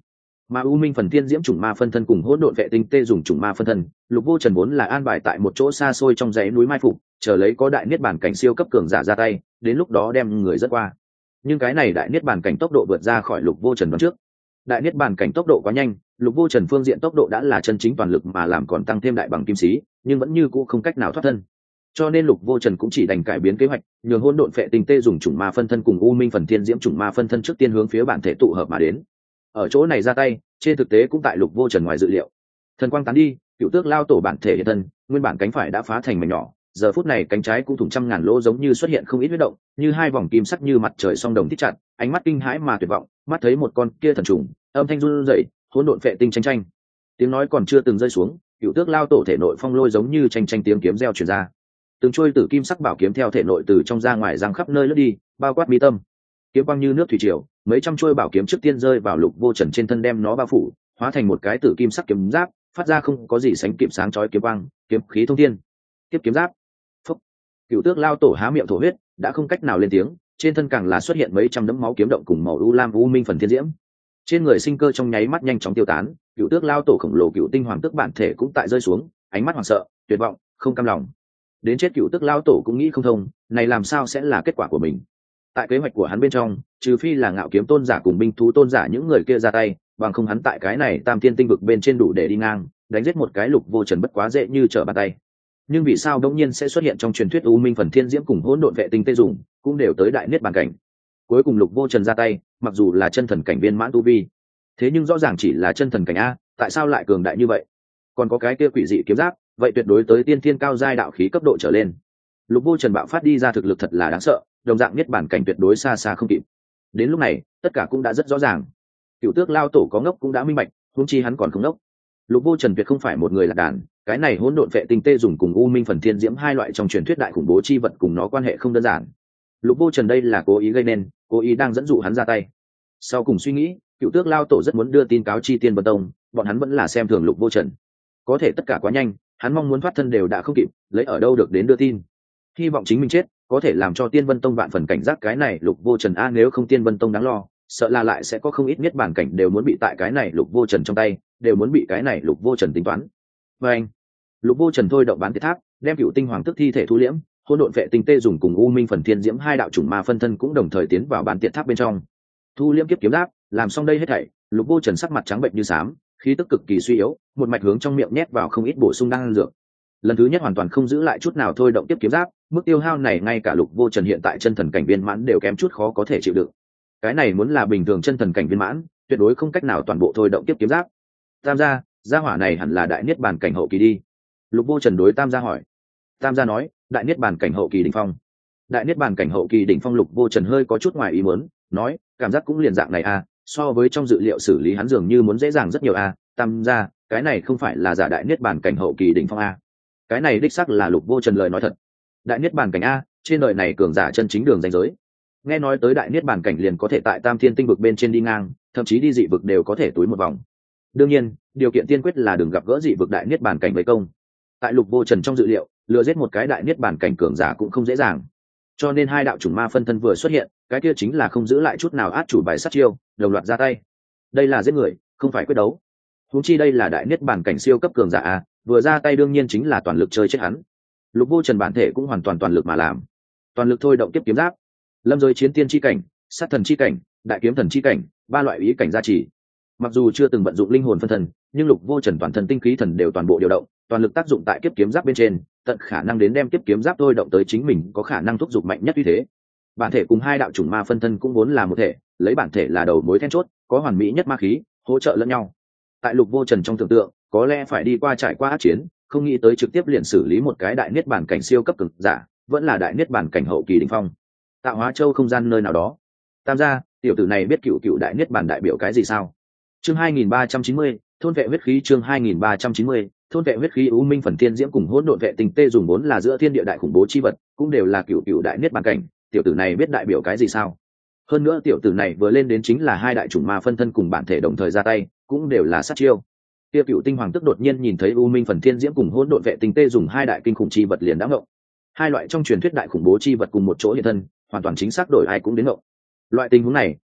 Mà U Minh phần thiên diễm chủng ma phân thân cùng hỗn độn vệ tinh tê dùng chủng ma phân thân, Lục Vô Trần vốn là an bài tại một chỗ xa xôi trong dãy núi mai phục, chờ lấy có đại niết bàn cảnh siêu cấp cường giả ra tay, đến lúc đó đem người dẫn qua. Nhưng cái này đại niết bàn cảnh tốc độ vượt ra khỏi Lục Vô Trần đoán trước. Đại niết bàn cảnh tốc độ quá nhanh, Lục Vô Trần phương diện tốc độ đã là chân chính toàn lực mà làm còn tăng thêm đại bằng kim sĩ, nhưng vẫn như cũ không cách nào thoát thân. Cho nên Lục Vô Trần cũng chỉ đành cải biến kế hoạch, nhường hỗn độn phệ tinh tê dùng chủng ma phân thân cùng U Minh phần thiên diễm chủng ma phân thân trước tiên hướng phía bản thể tụ hợp mà đến. Ở chỗ này ra tay, trên thực tế cũng tại Lục Vô Trần ngoài dự liệu. Thần quang tán đi, cựu tước lao tổ bản thể hiện thân, nguyên bản cánh phải đã phá thành mảnh nhỏ, giờ phút này cánh trái cũng thủng trăm ngàn lỗ, giống như xuất hiện không ít huyết động, như hai vòng kim sắc như mặt trời song đồng thích chặt, ánh mắt kinh hãi mà tuyệt vọng, mắt thấy một con kia thần trùng, âm thanh run rẩy, hỗn độn phệ tinh tranh tranh. Tiếng nói còn chưa từng rơi xuống, cựu tước lao tổ thể nội phong lôi giống như tranh tranh tiếng kiếm reo truyền ra. Từng trôi tử kim sắc bảo kiếm theo thể nội từ trong ra ngoài giăng khắp nơi lướt đi, bao quát mi tâm. Kiếm quang như nước thủy triều, mấy trăm trôi bảo kiếm trước tiên rơi vào Lục Vô Trần trên thân, đem nó bao phủ, hóa thành một cái tử kim sắc kiếm giáp, phát ra không có gì sánh kịp sáng chói kiếm quang, kiếm khí thông thiên. Tiếp kiếm giáp. Phốc. Cựu tước lao tổ há miệng thổ huyết, đã không cách nào lên tiếng, trên thân càng là xuất hiện mấy trăm đấm máu kiếm động cùng màu u lam u minh phần thiên diễm. Trên người sinh cơ trong nháy mắt nhanh chóng tiêu tán, cựu tước lao tổ khổng lồ cựu tinh hoàng tước bản thể cũng tại rơi xuống, ánh mắt hoảng sợ, tuyệt vọng, không cam lòng. Đến chết cựu tước lao tổ cũng nghĩ không thông, này làm sao sẽ là kết quả của mình. Tại kế hoạch của hắn bên trong, trừ phi là ngạo kiếm tôn giả cùng binh thú tôn giả những người kia ra tay, bằng không hắn tại cái này tam thiên tinh vực bên trên đủ để đi ngang, đánh giết một cái Lục Vô Trần bất quá dễ như trở bàn tay. Nhưng vì sao đống nhiên sẽ xuất hiện trong truyền thuyết U Minh phần thiên diễm cùng hỗn độn vệ tinh tê dùng, cũng đều tới đại niết bàn cảnh. Cuối cùng Lục Vô Trần ra tay, mặc dù là chân thần cảnh viên mãn tu vi, thế nhưng rõ ràng chỉ là chân thần cảnh a, tại sao lại cường đại như vậy? Còn có cái kia quỷ dị kiếm giáp, vậy tuyệt đối tới tiên thiên cao giai đạo khí cấp độ trở lên. Lục Vô Trần bạo phát đi ra thực lực thật là đáng sợ, đồng dạng niết bàn cảnh tuyệt đối xa xa không kịp. Đến lúc này, tất cả cũng đã rất rõ ràng. Cựu tước lao tổ có ngốc cũng đã minh bạch, huống chi hắn còn không ngốc. Lục Vô Trần tuyệt không phải một người lạc đàn, cái này hỗn độn vệ tinh tê dùng cùng U Minh phần thiên diễm hai loại trong truyền thuyết đại khủng bố chi vật cùng nó quan hệ không đơn giản. Lục Vô Trần đây là cố ý gây nên, cố ý đang dẫn dụ hắn ra tay. Sau cùng suy nghĩ, cựu tước lao tổ rất muốn đưa tin cáo chi Tiên Vân Tông, bọn hắn vẫn là xem thường Lục Vô Trần. Có thể tất cả quá nhanh, hắn mong muốn thoát thân đều đã không kịp, lấy ở đâu được đến đưa tin. Hy vọng chính mình chết, có thể làm cho Tiên Vân Tông vạn phần cảnh giác cái này Lục Vô Trần a, nếu không Tiên Vân Tông đáng lo, sợ là lại sẽ có không ít niết bàn cảnh đều muốn bị tại cái này Lục Vô Trần trong tay, đều muốn bị cái này Lục Vô Trần tính toán. Và anh, Lục Vô Trần thôi động bán thiết tháp, đem cựu tinh hoàng tức thi thể thu liễm, hỗn độn vệ tinh tê dùng cùng U Minh phần thiên diễm hai đạo chủng ma phân thân cũng đồng thời tiến vào bán tiệt tháp bên trong. Thu liễm kiếp kiếm giáp, làm xong đây hết thảy, Lục Vô Trần sắc mặt trắng bệnh như xám, khí tức cực kỳ suy yếu, một mạch hướng trong miệng nhét vào không ít bổ sung năng lượng. Lần thứ nhất hoàn toàn không giữ lại chút nào thôi động tiếp kiếm giáp, mức tiêu hao này ngay cả Lục Vô Trần hiện tại chân thần cảnh viên mãn đều kém chút khó có thể chịu đựng. Cái này muốn là bình thường chân thần cảnh viên mãn, tuyệt đối không cách nào toàn bộ thôi động tiếp kiếm giáp. Tam gia hỏa này hẳn là đại niết bàn cảnh hậu kỳ đi. Lục Vô Trần đối Tam gia hỏi. Tam gia nói, đại niết bàn cảnh hậu kỳ đỉnh phong. Đại niết bàn cảnh hậu kỳ đỉnh phong. Lục Vô Trần hơi có chút ngoài ý muốn, nói, cảm giác cũng liền dạng này a, so với trong dự liệu xử lý hắn dường như muốn dễ dàng rất nhiều a. Tam gia, cái này không phải là giả đại niết bàn cảnh hậu kỳ đỉnh phong a. Cái này đích xác là Lục Vô Trần lời nói thật. Đại niết bàn cảnh a, trên đời này cường giả chân chính đường ranh giới. Nghe nói tới đại niết bàn cảnh liền có thể tại tam thiên tinh vực bên trên đi ngang, thậm chí đi dị vực đều có thể túi một vòng. Đương nhiên, điều kiện tiên quyết là đừng gặp gỡ dị vực đại niết bàn cảnh với công. Tại Lục Vô Trần trong dự liệu, lừa giết một cái đại niết bàn cảnh cường giả cũng không dễ dàng. Cho nên hai đạo chủng ma phân thân vừa xuất hiện, cái kia chính là không giữ lại chút nào át chủ bài sát chiêu, đồng loạt ra tay. Đây là giết người, không phải quyết đấu. Huống chi đây là đại niết bàn cảnh siêu cấp cường giả a, vừa ra tay đương nhiên chính là toàn lực chơi chết hắn. Lục Vô Trần bản thể cũng hoàn toàn toàn lực mà làm, toàn lực thôi động tiếp kiếm giáp, lâm giới chiến tiên chi cảnh, sát thần chi cảnh, đại kiếm thần chi cảnh, ba loại ý cảnh gia trì. Mặc dù chưa từng vận dụng linh hồn phân thần, nhưng Lục Vô Trần toàn thân tinh khí thần đều toàn bộ điều động, toàn lực tác dụng tại kiếp kiếm giáp bên trên, tận khả năng đến đem kiếp kiếm giáp thôi động tới chính mình có khả năng thúc giục mạnh nhất như thế. Bản thể cùng hai đạo chủng ma phân thân cũng vốn là một thể, lấy bản thể là đầu mối then chốt, có hoàn mỹ nhất ma khí, hỗ trợ lẫn nhau. Tại Lục Vô Trần trong tưởng tượng, có lẽ phải đi qua trải qua ác chiến, không nghĩ tới trực tiếp liền xử lý một cái đại niết bàn cảnh siêu cấp cực giả, vẫn là đại niết bàn cảnh hậu kỳ đỉnh phong. Tạo Hóa Châu không gian nơi nào đó. Tam gia, tiểu tử này biết cựu đại niết bàn đại biểu cái gì sao? Chương 2390, thôn vệ huyết khí. Chương 2390, thôn vệ huyết khí. U Minh phần thiên diễm cùng hỗn độn vệ tinh tê dùng vốn là giữa thiên địa đại khủng bố chi vật, cũng đều là cựu đại niết bàn cảnh, tiểu tử này biết đại biểu cái gì sao? Hơn nữa tiểu tử này vừa lên đến chính là hai đại chủng ma phân thân cùng bản thể đồng thời ra tay, cũng đều là sát chiêu. Kia cựu tinh hoàng tức đột nhiên nhìn thấy U Minh phần thiên diễm cùng hỗn độn vệ tinh tê dùng hai đại kinh khủng chi vật liền đã ngộng. Hai loại trong truyền thuyết đại khủng bố chi vật cùng một chỗ hiện thân, hoàn toàn chính xác đổi ai cũng đến ngộng. Loại tình huống này,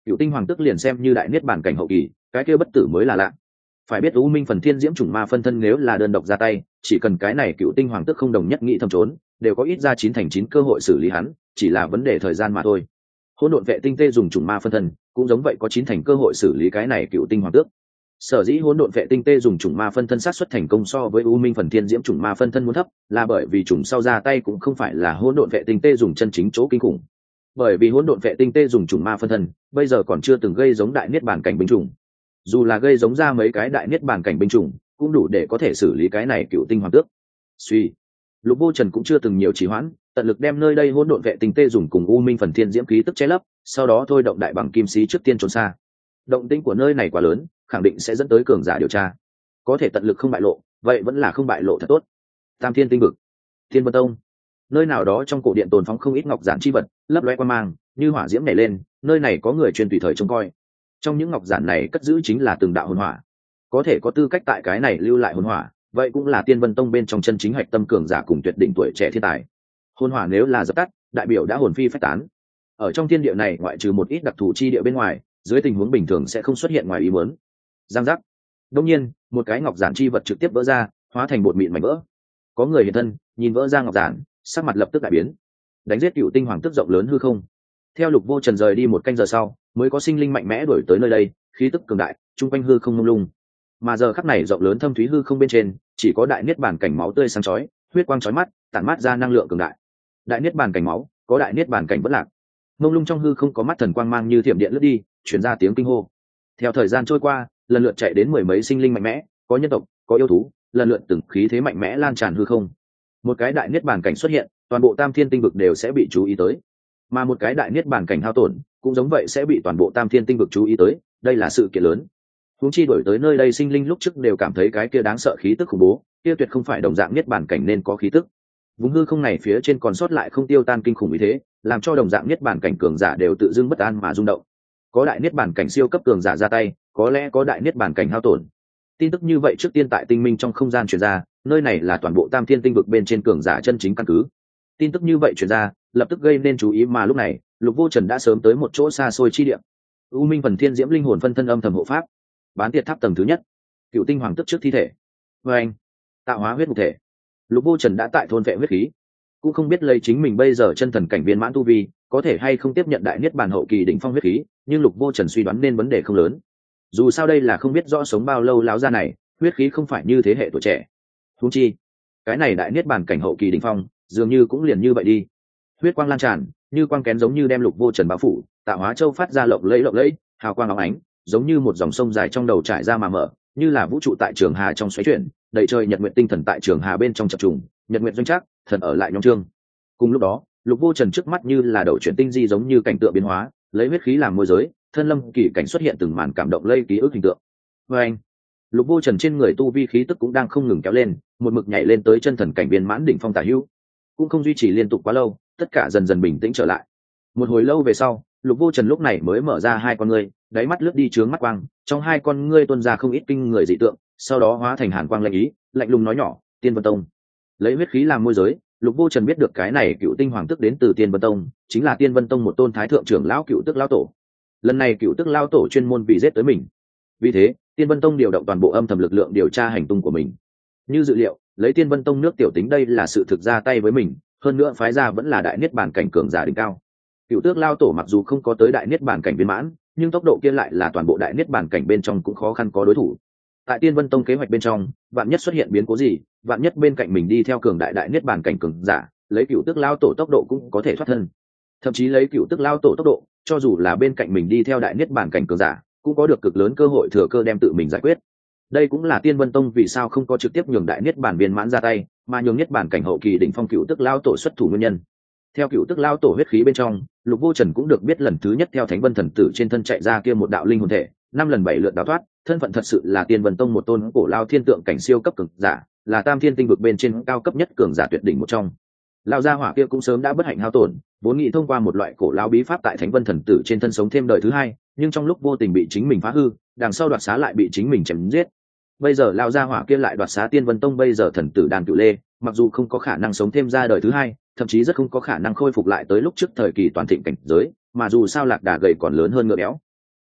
Cựu tinh hoàng tức liền xem như đại niết bàn cảnh hậu kỳ, cái kia bất tử mới là lạ. Phải biết U Minh phần thiên diễm chủng ma phân thân nếu là đơn độc ra tay, chỉ cần cái này cựu tinh hoàng tức không đồng nhất nghĩ thầm trốn, đều có ít ra 9/9 cơ hội xử lý hắn, chỉ là vấn đề thời gian mà thôi. Hỗn độn vệ tinh tê dùng chủng ma phân thân, cũng giống vậy có 9 thành cơ hội xử lý cái này cựu tinh hoàng tước. Sở dĩ hỗn độn vệ tinh tê dùng chủng ma phân thân sát xuất thành công so với U Minh phần thiên diễm chủng ma phân thân muốn thấp, là bởi vì chủng sau ra tay cũng không phải là hỗn độn vệ tinh tê dùng chân chính chỗ kinh khủng. Bởi vì hỗn độn vệ tinh tê dùng chủng ma phân thân, bây giờ còn chưa từng gây giống đại niết bàn cảnh binh chủng. Dù là gây giống ra mấy cái đại niết bàn cảnh binh chủng, cũng đủ để có thể xử lý cái này cựu tinh hoàng tước. Suy, Lục Vô Trần cũng chưa từng nhiều trì hoãn, tận lực đem nơi đây hỗn độn vệ tinh tê dùng cùng U Minh phần thiên diễm khí tức che lấp, sau đó thôi động đại bằng kim sĩ trước tiên trốn xa. Động tĩnh của nơi này quá lớn, khẳng định sẽ dẫn tới cường giả điều tra. Có thể tận lực không bại lộ, vậy vẫn là không bại lộ thật tốt. Tam Thiên Tinh Vực, Thiên Vân Tông, nơi nào đó trong cổ điện tồn phóng không ít ngọc giản chi vật, lấp loé qua mang, như hỏa diễm nảy lên, nơi này có người chuyên tùy thời trông coi. Trong những ngọc giản này cất giữ chính là từng đạo hồn hỏa, có thể có tư cách tại cái này lưu lại hồn hỏa, vậy cũng là Tiên Vân Tông bên trong chân chính hạch tâm cường giả cùng tuyệt đỉnh tuổi trẻ thiên tài. Hồn hỏa nếu là dập tắt, đại biểu đã hồn phi phách tán. Ở trong thiên địa này ngoại trừ một ít đặc thù chi địa bên ngoài, dưới tình huống bình thường sẽ không xuất hiện ngoài ý muốn. Giang giác. Đương nhiên, một cái ngọc giản chi vật trực tiếp vỡ ra, hóa thành bột mịn mảnh vỡ. Có người hiện thân, nhìn vỡ ra ngọc giản, sắc mặt lập tức đại biến. Đánh giết cựu tinh hoàng tức rộng lớn hư không. Theo Lục Vô Trần rời đi một canh giờ sau, mới có sinh linh mạnh mẽ đuổi tới nơi đây, khí tức cường đại, trung quanh hư không mông lung. Mà giờ khắc này rộng lớn thâm thúy hư không bên trên, chỉ có đại niết bàn cảnh máu tươi sáng chói, huyết quang chói mắt, tản mát ra năng lượng cường đại. Đại niết bàn cảnh máu, có đại niết bàn cảnh bất lạc. Mông lung trong hư không có mắt thần quang mang như thiểm điện lướt đi, truyền ra tiếng kinh hô. Theo thời gian trôi qua, lần lượt chạy đến mười mấy sinh linh mạnh mẽ, có nhân tộc, có yêu thú, lần lượt từng khí thế mạnh mẽ lan tràn hư không. Một cái đại niết bàn cảnh xuất hiện, toàn bộ Tam Thiên Tinh Vực đều sẽ bị chú ý tới. Mà một cái đại niết bàn cảnh hao tổn, cũng giống vậy sẽ bị toàn bộ Tam Thiên Tinh Vực chú ý tới, đây là sự kiện lớn. Huống chi đổi tới nơi đây sinh linh lúc trước đều cảm thấy cái kia đáng sợ khí tức khủng bố, kia tuyệt không phải đồng dạng niết bàn cảnh nên có khí tức. Vùng hư không này phía trên còn sót lại không tiêu tan kinh khủng như thế, làm cho đồng dạng niết bàn cảnh cường giả đều tự dưng bất an mà rung động. Có đại niết bàn cảnh siêu cấp cường giả ra tay, có lẽ có đại niết bàn cảnh hao tổn. Tin tức như vậy trước tiên tại tinh minh trong không gian truyền ra, nơi này là toàn bộ Tam Thiên Tinh Vực bên trên cường giả chân chính căn cứ. Tin tức như vậy truyền ra, lập tức gây nên chú ý, mà lúc này, Lục Vô Trần đã sớm tới một chỗ xa xôi chi địa. U Minh phần thiên diễm linh hồn phân thân âm thầm hộ pháp. Bán tiệt tháp tầng thứ nhất, cựu tinh hoàng tức trước thi thể. Và anh, tạo hóa huyết mục thể. Lục Vô Trần đã tại thôn vệ huyết khí, cũng không biết lấy chính mình bây giờ chân thần cảnh viên mãn tu vi, có thể hay không tiếp nhận đại niết bàn hậu kỳ đỉnh phong huyết khí, nhưng Lục Vô Trần suy đoán nên vấn đề không lớn. Dù sao đây là không biết rõ sống bao lâu láo ra này, huyết khí không phải như thế hệ tuổi trẻ. Huống chi, cái này đại niết bàn cảnh hậu kỳ đỉnh phong, dường như cũng liền như vậy đi. Huyết quang lan tràn, như quang kén giống như đem Lục Vô Trần bao phủ, tạo hóa châu phát ra lộng lẫy, hào quang óng ánh, giống như một dòng sông dài trong đầu trải ra mà mở, như là vũ trụ tại trường hà trong xoáy chuyển, đầy trời nhật nguyện tinh thần tại trường hà bên trong chập trùng, nhật nguyện doanh trác, thần ở lại nhóm trương. Cùng lúc đó, Lục Vô Trần trước mắt như là đầu chuyển tinh di giống như cảnh tượng biến hóa, lấy huyết khí làm môi giới, thân lâm kỳ cảnh xuất hiện từng màn cảm động lây ký ức hình tượng. Và anh, Lục Vô Trần trên người tu vi khí tức cũng đang không ngừng kéo lên, một mực nhảy lên tới chân thần cảnh viên mãn đỉnh phong tả hữu, cũng không duy trì liên tục quá lâu, tất cả dần dần bình tĩnh trở lại. Một hồi lâu về sau, Lục Vô Trần lúc này mới mở ra hai con ngươi, đáy mắt lướt đi chướng mắt quang, trong hai con ngươi tuôn ra không ít kinh người dị tượng, sau đó hóa thành hàn quang lạnh ý, lạnh lùng nói nhỏ, Tiên Vân Tông. Lấy huyết khí làm môi giới, Lục Vô Trần biết được cái này cựu tinh hoàng tức đến từ Tiên Vân Tông, chính là Tiên Vân Tông một tôn thái thượng trưởng lão cựu tức lão tổ. Lần này cựu tức lão tổ chuyên môn vì giết tới mình, vì thế Tiên Vân Tông điều động toàn bộ âm thầm lực lượng điều tra hành tung của mình. Như dự liệu, lấy Tiên Vân Tông nước tiểu tính đây là sự thực ra tay với mình, hơn nữa phái ra vẫn là đại niết bàn cảnh cường giả đỉnh cao. Cựu tước lao tổ mặc dù không có tới đại niết bàn cảnh viên mãn, nhưng tốc độ kia lại là toàn bộ đại niết bàn cảnh bên trong cũng khó khăn có đối thủ. Tại Tiên Vân Tông kế hoạch bên trong, vạn nhất xuất hiện biến cố gì, vạn nhất bên cạnh mình đi theo cường đại niết bàn cảnh cường giả, lấy cựu tước lao tổ tốc độ cũng có thể thoát thân. Thậm chí lấy cựu tước lao tổ tốc độ, cho dù là bên cạnh mình đi theo đại niết bàn cảnh cường giả, cũng có được cực lớn cơ hội thừa cơ đem tự mình giải quyết. Đây cũng là Tiên Vân Tông vì sao không có trực tiếp nhường đại niết bàn viên mãn ra tay, mà nhường niết bàn cảnh hậu kỳ đỉnh phong cựu tước lao tổ xuất thủ nguyên nhân. Theo cựu tức lao tổ huyết khí bên trong, Lục Vô Trần cũng được biết lần thứ nhất theo Thánh Vân thần tử trên thân chạy ra kia một đạo linh hồn thể, 5 lần 7 lượt đào thoát, thân phận thật sự là Tiên Vân Tông một tôn cổ lao thiên tượng cảnh siêu cấp cường giả, là Tam Thiên Tinh Vực bên trên cao cấp nhất cường giả tuyệt đỉnh một trong. Lao gia hỏa kia cũng sớm đã bất hạnh hao tổn, vốn nghĩ thông qua một loại cổ lao bí pháp tại Thánh Vân thần tử trên thân sống thêm đời thứ hai, nhưng trong lúc vô tình bị chính mình phá hư, đằng sau đoạt xá lại bị chính mình chém giết. Bây giờ lao gia hỏa kia lại đoạt xá Tiên Vân Tông bây giờ thần tử đàn cựu lê, mặc dù không có khả năng sống thêm ra đời thứ hai, thậm chí rất không có khả năng khôi phục lại tới lúc trước thời kỳ toàn thịnh cảnh giới, mà dù sao lạc đà gầy còn lớn hơn ngựa béo,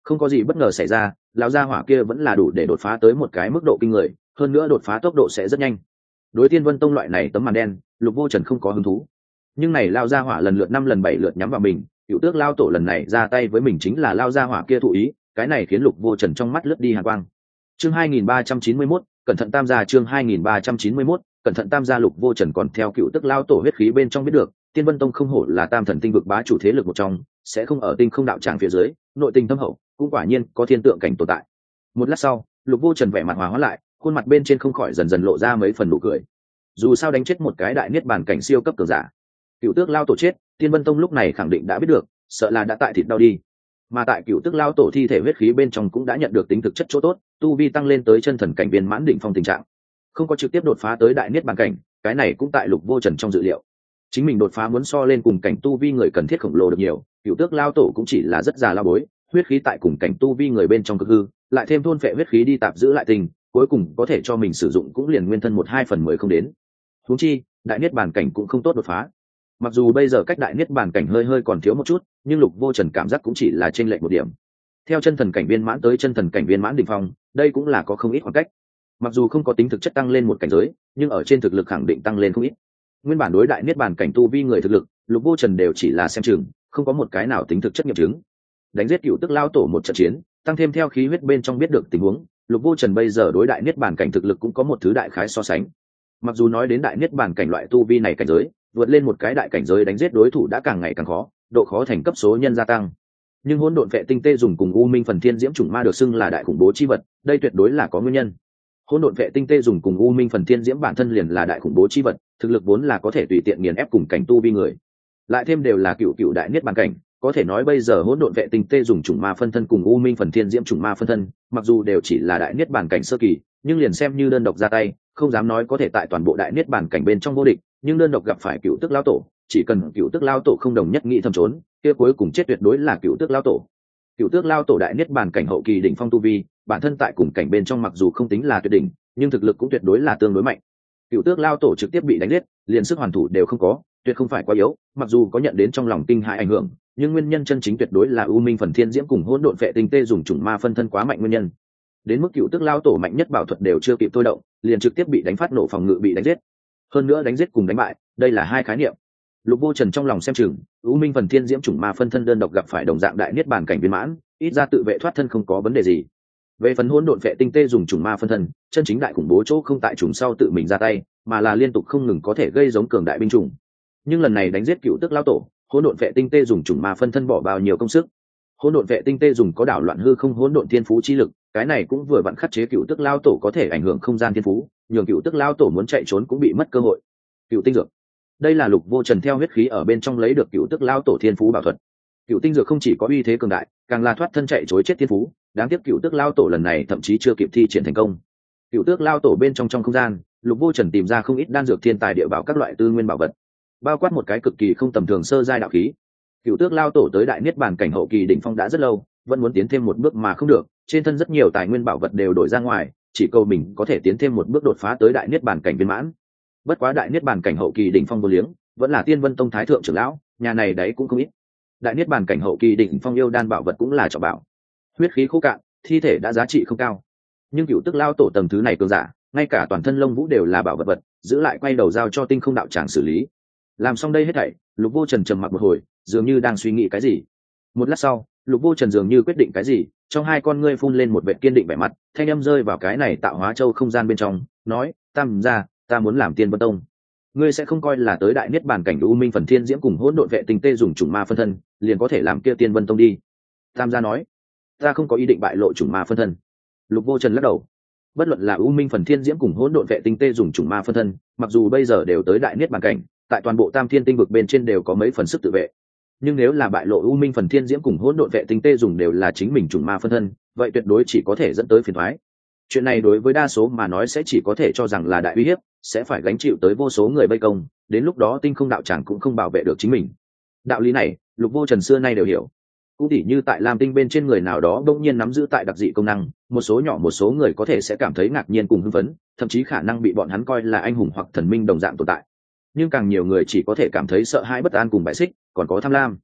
Không có gì bất ngờ xảy ra, lão gia hỏa kia vẫn là đủ để đột phá tới một cái mức độ kinh người, hơn nữa đột phá tốc độ sẽ rất nhanh. Đối Tiên Vân Tông loại này tấm màn đen, Lục Vô Trần không có hứng thú. Nhưng này lao gia hỏa lần lượt 5 lần 7 lượt nhắm vào mình, Cựu Tước lao tổ lần này ra tay với mình chính là lao gia hỏa kia thụ ý, cái này khiến Lục Vô Trần trong mắt lướt đi hàn quang. Chương 2391, cẩn thận tam gia. Chương 2391, cẩn thận tam gia. Lục Vô Trần còn theo Cựu Tước lao tổ huyết khí bên trong biết được, Tiên Vân Tông không hổ là Tam Thần Tinh vực bá chủ thế lực một trong, sẽ không ở Tinh Không đạo tràng phía dưới, nội tình thâm hậu, cũng quả nhiên có thiên tượng cảnh tồn tại. Một lát sau, Lục Vô Trần vẻ mặt hòa hóa lại, khuôn mặt bên trên không khỏi dần dần lộ ra mấy phần nụ cười. Dù sao đánh chết một cái đại niết bàn cảnh siêu cấp cường giả, Cựu Tước lao tổ chết, Tiên Vân Tông lúc này khẳng định đã biết được, sợ là đã tại thịt đau đi. Mà tại Cựu Tước lao tổ thi thể huyết khí bên trong cũng đã nhận được tính thực chất chỗ tốt, tu vi tăng lên tới chân thần cảnh viên mãn đỉnh phong tình trạng, không có trực tiếp đột phá tới đại niết bàn cảnh, cái này cũng tại Lục Vô Trần trong dự liệu. Chính mình đột phá muốn so lên cùng cảnh tu vi người cần thiết khổng lồ được nhiều, Cựu Tước lao tổ cũng chỉ là rất già lao bối, huyết khí tại cùng cảnh tu vi người bên trong cực hư, lại thêm thôn phệ huyết khí đi tạp giữ lại tình, cuối cùng có thể cho mình sử dụng cũng liền nguyên thân 1/2 không đến. Huống chi, đại niết bàn cảnh cũng không tốt đột phá. Mặc dù bây giờ cách đại niết bàn cảnh hơi còn thiếu một chút, nhưng Lục Vô Trần cảm giác cũng chỉ là chênh lệch một điểm. Theo chân thần cảnh viên mãn tới chân thần cảnh viên mãn đỉnh phong, đây cũng là có không ít khoảng cách. Mặc dù không có tính thực chất tăng lên một cảnh giới, nhưng ở trên thực lực khẳng định tăng lên không ít. Nguyên bản đối đại niết bàn cảnh tu vi người thực lực, Lục Vô Trần đều chỉ là xem chừng, không có một cái nào tính thực chất nghiệm chứng. Đánh giết Cựu Tước lao tổ một trận chiến, tăng thêm theo khí huyết bên trong biết được tình huống, Lục Vô Trần bây giờ đối đại niết bàn cảnh thực lực cũng có một thứ đại khái so sánh. Mặc dù nói đến đại niết bàn cảnh loại tu vi này cảnh giới, vượt lên một cái đại cảnh giới đánh giết đối thủ đã càng ngày càng khó, độ khó thành cấp số nhân gia tăng. Nhưng hỗn độn vệ tinh tê dùng cùng u minh phần thiên diễm chủng ma được xưng là đại khủng bố chi vật, đây tuyệt đối là có nguyên nhân. Hỗn độn vệ tinh tê dùng cùng u minh phần thiên diễm bản thân liền là đại khủng bố chi vật, thực lực vốn là có thể tùy tiện nghiền ép cùng cảnh tu vi người, lại thêm đều là cựu đại niết bàn cảnh, có thể nói bây giờ hỗn độn vệ tinh tê dùng chủng ma phân thân cùng u minh phần thiên diễm chủng ma phân thân, mặc dù đều chỉ là đại niết bàn cảnh sơ kỳ, nhưng liền xem như đơn độc ra tay, không dám nói có thể tại toàn bộ đại niết bàn cảnh bên trong vô địch, nhưng đơn độc gặp phải Cựu Tước lao tổ, chỉ cần Cựu Tước lao tổ không đồng nhất nghị thầm trốn, kia cuối cùng chết tuyệt đối là Cựu Tước lao tổ. Cựu Tước lao tổ đại niết bàn cảnh hậu kỳ đỉnh phong tu vi, bản thân tại cùng cảnh bên trong mặc dù không tính là tuyệt đỉnh, nhưng thực lực cũng tuyệt đối là tương đối mạnh. Cựu Tước lao tổ trực tiếp bị đánh giết, liền sức hoàn thủ đều không có, tuyệt không phải quá yếu, mặc dù có nhận đến trong lòng kinh hãi ảnh hưởng, nhưng nguyên nhân chân chính tuyệt đối là u minh phần thiên diễm cùng hỗn độn vệ tinh tê dùng chủng ma phân thân quá mạnh nguyên nhân. Đến mức Cựu Tước lao tổ mạnh nhất bảo thuật đều chưa kịp thôi động, liền trực tiếp bị đánh phát nổ phòng ngự bị đánh giết. Hơn nữa đánh giết cùng đánh bại, đây là hai khái niệm. Lục Vô Trần trong lòng xem chừng, u minh phần thiên diễm chủng ma phân thân đơn độc gặp phải đồng dạng đại niết bàn cảnh viên mãn, ít ra tự vệ thoát thân không có vấn đề gì. Về phần hỗn độn vệ tinh tê dùng chủng ma phân thân, chân chính đại khủng bố chỗ không tại trùng sau tự mình ra tay, mà là liên tục không ngừng có thể gây giống cường đại binh chủng. Nhưng lần này đánh giết Cựu Tước lao tổ, hỗn độn vệ tinh tê dùng chủng ma phân thân bỏ bao nhiêu công sức. Hỗn độn vệ tinh tê dùng có đảo loạn hư không hỗn độn thiên phú chi lực, cái này cũng vừa vặn khắc chế Cựu Tước lao tổ có thể ảnh hưởng không gian thiên phú, nhường Cựu Tước lao tổ muốn chạy trốn cũng bị mất cơ hội. Cựu tinh dược, đây là Lục Vô Trần theo huyết khí ở bên trong lấy được Cựu Tước lao tổ thiên phú bảo thuật. Cựu tinh dược không chỉ có uy thế cường đại, càng là thoát thân chạy trối chết thiên phú, đáng tiếc Cựu Tước lao tổ lần này thậm chí chưa kịp thi triển thành công. Cựu Tước lao tổ bên trong không gian, Lục Vô Trần tìm ra không ít đan dược thiên tài địa bảo các loại tư nguyên bảo vật, bao quát một cái cực kỳ không tầm thường sơ giai đạo khí. Cựu Tước lao tổ tới đại niết bàn cảnh hậu kỳ đỉnh phong đã rất lâu, vẫn muốn tiến thêm một bước mà không được, trên thân rất nhiều tài nguyên bảo vật đều đổi ra ngoài, chỉ cầu mình có thể tiến thêm một bước đột phá tới đại niết bàn cảnh viên mãn. Bất quá đại niết bàn cảnh hậu kỳ đỉnh phong vô liếng, vẫn là Tiên Vân Tông thái thượng trưởng lão, nhà này đấy cũng không ít. Đại niết bàn cảnh hậu kỳ đỉnh phong yêu đan bảo vật cũng là trọng bảo. Huyết khí khô cạn, thi thể đã giá trị không cao, nhưng Cựu Tước lao tổ tầng thứ này cường giả, ngay cả toàn thân lông vũ đều là bảo vật, giữ lại quay đầu giao cho Tinh Không đạo tràng xử lý. Làm xong đây hết thảy, Lục Vô Trần trầm mặc một hồi, dường như đang suy nghĩ cái gì. Một lát sau, Lục Vô Trần dường như quyết định cái gì, trong hai con ngươi phun lên một vẻ kiên định vẻ mặt, thanh âm rơi vào cái này tạo hóa châu không gian bên trong, nói: "Tam gia, ta muốn làm Tiên Vân Tông. Ngươi sẽ không coi là tới đại niết bàn cảnh u minh phần thiên diễm cùng hỗn độn vệ tinh tê dùng chủng ma phân thân, liền có thể làm kia Tiên Vân Tông đi?" Tam gia nói: "Ta không có ý định bại lộ chủng ma phân thân." Lục Vô Trần lắc đầu. Bất luận là u minh phần thiên diễm cùng hỗn độn vệ tinh tê dùng chủng ma phân thân, mặc dù bây giờ đều tới đại niết bàn cảnh, tại toàn bộ Tam Thiên tinh vực bên trên đều có mấy phần sức tự vệ, nhưng nếu là bại lộ u minh phần thiên diễm cùng hỗn độn vệ tinh tê dùng đều là chính mình chủng ma phân thân, vậy tuyệt đối chỉ có thể dẫn tới phiền toái. Chuyện này đối với đa số mà nói sẽ chỉ có thể cho rằng là đại uy hiếp, sẽ phải gánh chịu tới vô số người vây công, đến lúc đó Tinh Không đạo tràng cũng không bảo vệ được chính mình. Đạo lý này, Lục Vô Trần xưa nay đều hiểu. Cũng tỉ như tại Lam Tinh bên trên người nào đó bỗng nhiên nắm giữ tại đặc dị công năng, một số người có thể sẽ cảm thấy ngạc nhiên cùng hưng phấn, thậm chí khả năng bị bọn hắn coi là anh hùng hoặc thần minh đồng dạng tồn tại. Nhưng càng nhiều người chỉ có thể cảm thấy sợ hãi bất an cùng bại xích, còn có tham lam.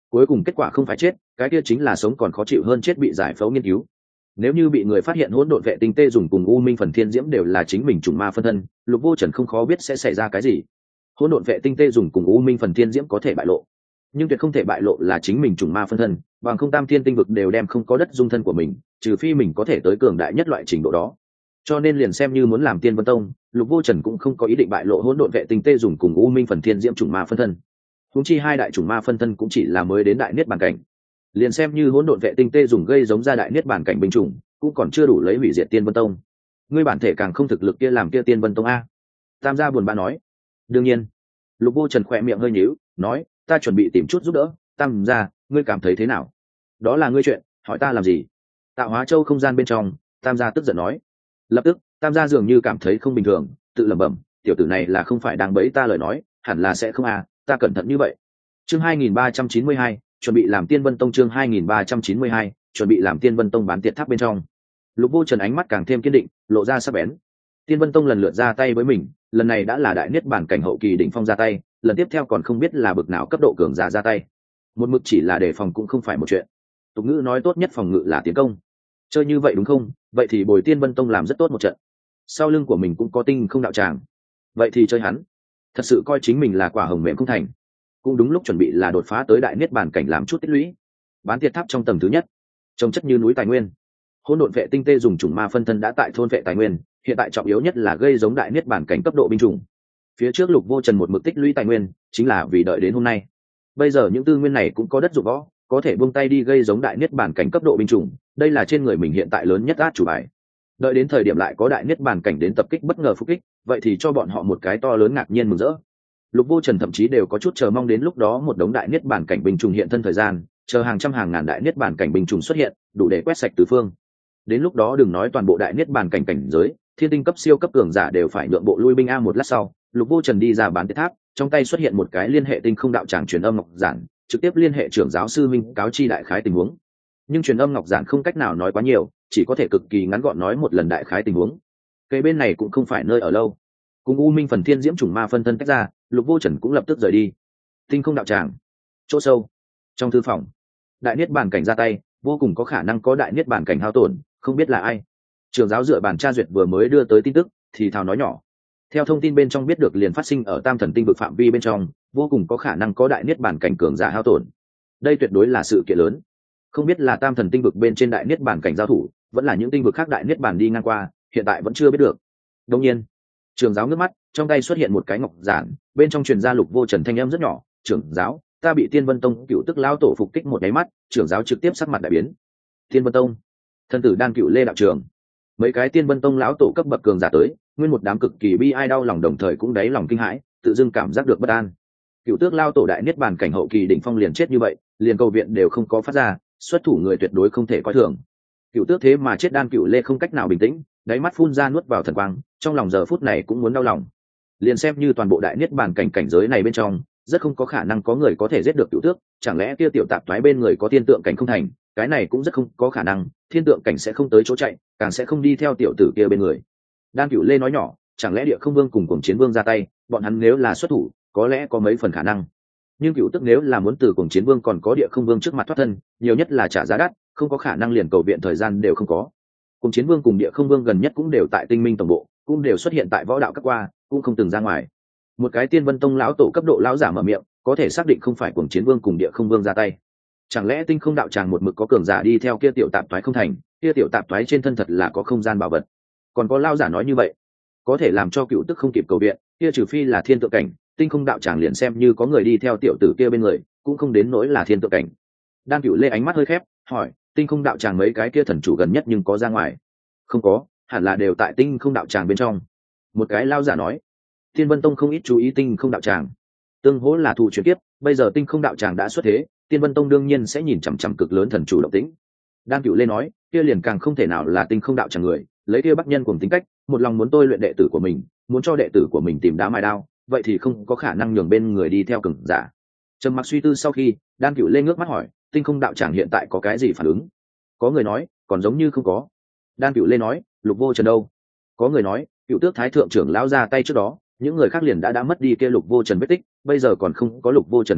cuối cùng kết quả không phải chết, cái kia chính là sống còn khó chịu hơn chết bị giải phẫu nghiên cứu. Nếu như bị người phát hiện hỗn độn vệ tinh tê dùng cùng u minh phần thiên diễm đều là chính mình trùng ma phân thân, Lục Vô Trần không khó biết sẽ xảy ra cái gì. Hỗn độn vệ tinh tê dùng cùng u minh phần thiên diễm có thể bại lộ, nhưng tuyệt không thể bại lộ là chính mình trùng ma phân thân, bằng không tam thiên tinh vực đều đem không có đất dung thân của mình, trừ phi mình có thể tới cường đại nhất loại trình độ đó. Cho nên liền xem như muốn làm Tiên Vân Tông, Lục Vô Trần cũng không có ý định bại lộ hỗn độn vệ tinh tê dùng cùng u minh phần thiên diễm trùng ma phân thân. Huống chi hai đại trùng ma phân thân cũng chỉ là mới đến đại niết bàn cảnh, liền xem như hỗn độn vệ tinh tê dùng gây giống ra đại niết bàn cảnh binh chủng, cũng còn chưa đủ lấy hủy diệt Tiên Vân Tông. Ngươi bản thể càng không thực lực kia làm kia Tiên Vân Tông a. Tam gia buồn bã nói. Đương nhiên. Lục Vô Trần khỏe miệng hơi nhíu, nói, ta chuẩn bị tìm chút giúp đỡ, Tam gia, ngươi cảm thấy thế nào? Đó là ngươi chuyện, hỏi ta làm gì? Tạo hóa châu không gian bên trong, Tam gia tức giận nói. Lập tức, Tam gia dường như cảm thấy không bình thường, tự lẩm bẩm, tiểu tử này là không phải đang bẫy ta lời nói, hẳn là sẽ không à, ta cẩn thận như vậy. Chương 2392, chuẩn bị làm Tiên Vân Tông. Chương 2392, chuẩn bị làm Tiên Vân Tông bán tiệt tháp bên trong. Lục Vô Trần ánh mắt càng thêm kiên định, lộ ra sắc bén. Tiên Vân Tông lần lượt ra tay với mình, lần này đã là đại niết bàn cảnh hậu kỳ đỉnh phong ra tay, lần tiếp theo còn không biết là bậc nào cấp độ cường giả ra tay. Một mực chỉ là đề phòng cũng không phải một chuyện. Tục ngữ nói tốt nhất phòng ngự là tiến công. Chơi như vậy đúng không? Vậy thì bồi Tiên Vân Tông làm rất tốt một trận. Sau lưng của mình cũng có tinh không đạo tràng. Vậy thì chơi hắn. Thật sự coi chính mình là quả hồng mềm không thành. Cũng đúng lúc chuẩn bị là đột phá tới đại niết bàn cảnh làm chút tích lũy. Bán tiệt tháp trong tầng thứ nhất, trông chất như núi tài nguyên. Hỗn độn vệ tinh tê dùng chủng ma phân thân đã tại thôn vệ tài nguyên, hiện tại trọng yếu nhất là gây giống đại niết bàn cảnh cấp độ binh chủng. Phía trước Lục Vô Trần một mực tích lũy tài nguyên, chính là vì đợi đến hôm nay. Bây giờ những tư nguyên này cũng có đất dụng võ, có thể buông tay đi gây giống đại niết bàn cảnh cấp độ binh chủng, đây là trên người mình hiện tại lớn nhất át chủ bài. Đợi đến thời điểm lại có đại niết bàn cảnh đến tập kích bất ngờ phục kích, vậy thì cho bọn họ một cái to lớn ngạc nhiên mừng rỡ. Lục Vô Trần thậm chí đều có chút chờ mong đến lúc đó một đống đại niết bàn cảnh binh chủng hiện thân thời gian, chờ hàng trăm hàng ngàn đại niết bàn cảnh binh chủng xuất hiện, đủ để quét sạch tứ phương. Đến lúc đó đừng nói toàn bộ đại niết bàn cảnh cảnh giới, thiên tinh cấp siêu cấp cường giả đều phải nhượng bộ lui binh a. Một lát sau, Lục Vô Trần đi ra bán tiết tháp, trong tay xuất hiện một cái liên hệ tinh không đạo tràng truyền âm ngọc giản, trực tiếp liên hệ trưởng giáo sư minh cáo chi đại khái tình huống. Nhưng truyền âm ngọc giản không cách nào nói quá nhiều, chỉ có thể cực kỳ ngắn gọn nói một lần đại khái tình huống. Cây bên này cũng không phải nơi ở lâu. Cùng U Minh phần thiên diễm chủng ma phân thân tách ra, Lục Vô Trần cũng lập tức rời đi. Tinh không đạo tràng, chỗ sâu trong thư phòng, đại niết bàn cảnh ra tay, vô cùng có khả năng có đại niết bàn cảnh hao tổn, không biết là ai. Trưởng giáo dựa bàn tra duyệt vừa mới đưa tới tin tức, thì thào nói nhỏ. Theo thông tin bên trong biết được liền phát sinh ở Tam Thần tinh vực phạm vi bên trong, vô cùng có khả năng có đại niết bàn cảnh cường giả hao tổn. Đây tuyệt đối là sự kiện lớn. Không biết là Tam Thần tinh vực bên trên đại niết bàn cảnh giao thủ, vẫn là những tinh vực khác đại niết bàn đi ngang qua, hiện tại vẫn chưa biết được. Đương nhiên, trưởng giáo ngước mắt, trong tay xuất hiện một cái ngọc giản, bên trong truyền ra Lục Vô Trần thanh âm rất nhỏ, "Trưởng giáo, ta bị Tiên Vân Tông cựu tức lão tổ phục kích một cái mắt." Trưởng giáo trực tiếp sắc mặt đại biến. Tiên Vân Tông, thân tử đan cựu lê đạo trường, mấy cái Tiên Vân Tông lão tổ cấp bậc cường giả tới, nguyên một đám cực kỳ bi ai đau lòng, đồng thời cũng đáy lòng kinh hãi, tự dưng cảm giác được bất an. Cựu tước lao tổ đại niết bàn cảnh hậu kỳ đỉnh phong liền chết như vậy, liền cầu viện đều không có phát ra, xuất thủ người tuyệt đối không thể coi thường. Cựu tước thế mà chết đan cựu lê không cách nào bình tĩnh, đáy mắt phun ra nuốt vào thần quang, trong lòng giờ phút này cũng muốn đau lòng. Liền xem như toàn bộ đại niết bàn cảnh cảnh giới này bên trong, rất không có khả năng có người có thể giết được cựu tước, chẳng lẽ kia tiểu tạp thoái bên người có tiên tượng cảnh không thành, cái này cũng rất không có khả năng, thiên tượng cảnh sẽ không tới chỗ chạy, càng sẽ không đi theo tiểu tử kia bên người. Đan cựu lê nói nhỏ, chẳng lẽ địa không vương cùng cuồng chiến vương ra tay, bọn hắn nếu là xuất thủ, có lẽ có mấy phần khả năng. Nhưng cựu tức nếu là muốn từ cuồng chiến vương còn có địa không vương trước mặt thoát thân, nhiều nhất là trả giá đắt, không có khả năng liền cầu viện thời gian đều không có. Cuồng chiến vương cùng địa không vương gần nhất cũng đều tại tinh minh tổng bộ, cũng đều xuất hiện tại võ đạo các qua, cũng không từng ra ngoài. Một cái Tiên Vân Tông lão tổ cấp độ lão giả mở miệng, có thể xác định không phải cuồng chiến vương cùng địa không vương ra tay. Chẳng lẽ tinh không đạo tràng một mực có cường giả đi theo kia tiểu tạp toái không thành, kia tiểu tạp toái trên thân thật là có không gian bảo vật. Còn có lão giả nói như vậy, có thể làm cho cựu tức không kịp cầu viện, kia trừ phi là thiên tượng cảnh, tinh không đạo tràng liền xem như có người đi theo tiểu tử kia bên người, cũng không đến nỗi là thiên tượng cảnh. Đan Cựu Lê ánh mắt hơi khép, hỏi, tinh không đạo tràng mấy cái kia thần chủ gần nhất nhưng có ra ngoài? Không có, hẳn là đều tại tinh không đạo tràng bên trong. Một cái lao giả nói, Thiên Vân Tông không ít chú ý tinh không đạo tràng, tương hỗ là thụ chuyển tiếp, bây giờ tinh không đạo tràng đã xuất thế, Tiên Vân Tông đương nhiên sẽ nhìn chằm chằm cực lớn thần chủ động tĩnh. Đan Cựu Lê nói, kia liền càng không thể nào là tinh không đạo tràng người, lấy kia bắc nhân cùng tính cách, một lòng muốn tôi luyện đệ tử của mình, muốn cho đệ tử của mình tìm đá mài đao, vậy thì không có khả năng nhường bên người đi theo cường giả. Trầm mặc suy tư sau khi, Đan Cựu Lê ngước mắt hỏi, tinh không đạo tràng hiện tại có cái gì phản ứng? Có người nói, còn giống như không có. Đan Cựu Lê nói, Lục Vô Trần đâu? Có người nói, Cựu Tước Thái thượng trưởng lão ra tay trước đó, những người khác liền đã mất đi kia Lục Vô Trần vết tích, bây giờ còn không có Lục Vô Trần tin tức,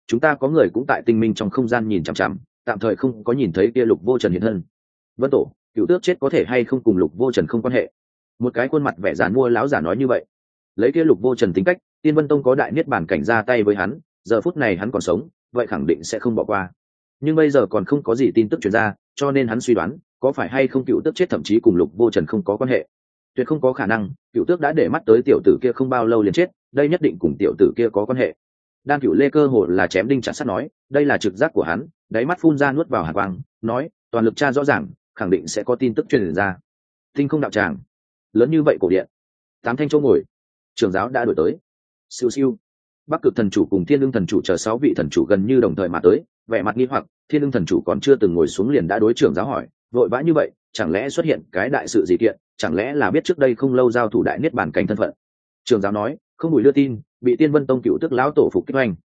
chúng ta có người cũng tại tinh minh trong không gian nhìn chằm chằm, tạm thời không có nhìn thấy kia Lục Vô Trần hiện thân. Vân Tổ, cựu tước chết có thể hay không cùng Lục Vô Trần không quan hệ? Một cái khuôn mặt vẻ giàn mua láo giả nói như vậy. Lấy kia Lục Vô Trần tính cách, Tiên Vân Tông có đại niết bàn cảnh ra tay với hắn, giờ phút này hắn còn sống, vậy khẳng định sẽ không bỏ qua. Nhưng bây giờ còn không có gì tin tức truyền ra, cho nên hắn suy đoán, có phải hay không cựu tước chết thậm chí cùng Lục Vô Trần không có quan hệ. Tuyệt không có khả năng, cựu tước đã để mắt tới tiểu tử kia không bao lâu liền chết, đây nhất định cùng tiểu tử kia có quan hệ. Đan Cựu Lê cơ hồ là chém đinh chặt sắt nói, đây là trực giác của hắn, đáy mắt phun ra nuốt vào hàn quang, nói, toàn lực tra rõ ràng, khẳng định sẽ có tin tức truyền ra. Tinh không đạo tràng, lớn như vậy cổ điện, 8 thanh chỗ ngồi, trưởng giáo đã đổi tới. Siêu siêu. Bắc Cực thần chủ cùng Thiên Ưng thần chủ chờ 6 vị thần chủ gần như đồng thời mà tới, vẻ mặt nghi hoặc, Thiên Ưng thần chủ còn chưa từng ngồi xuống liền đã đối trưởng giáo hỏi, vội vã như vậy, chẳng lẽ xuất hiện cái đại sự gì kiện, chẳng lẽ là biết trước đây không lâu giao thủ đại niết bàn cảnh thân phận. Trưởng giáo nói, không bùi đưa tin, bị Tiên Vân Tông cựu tức lão tổ phục kích oanh.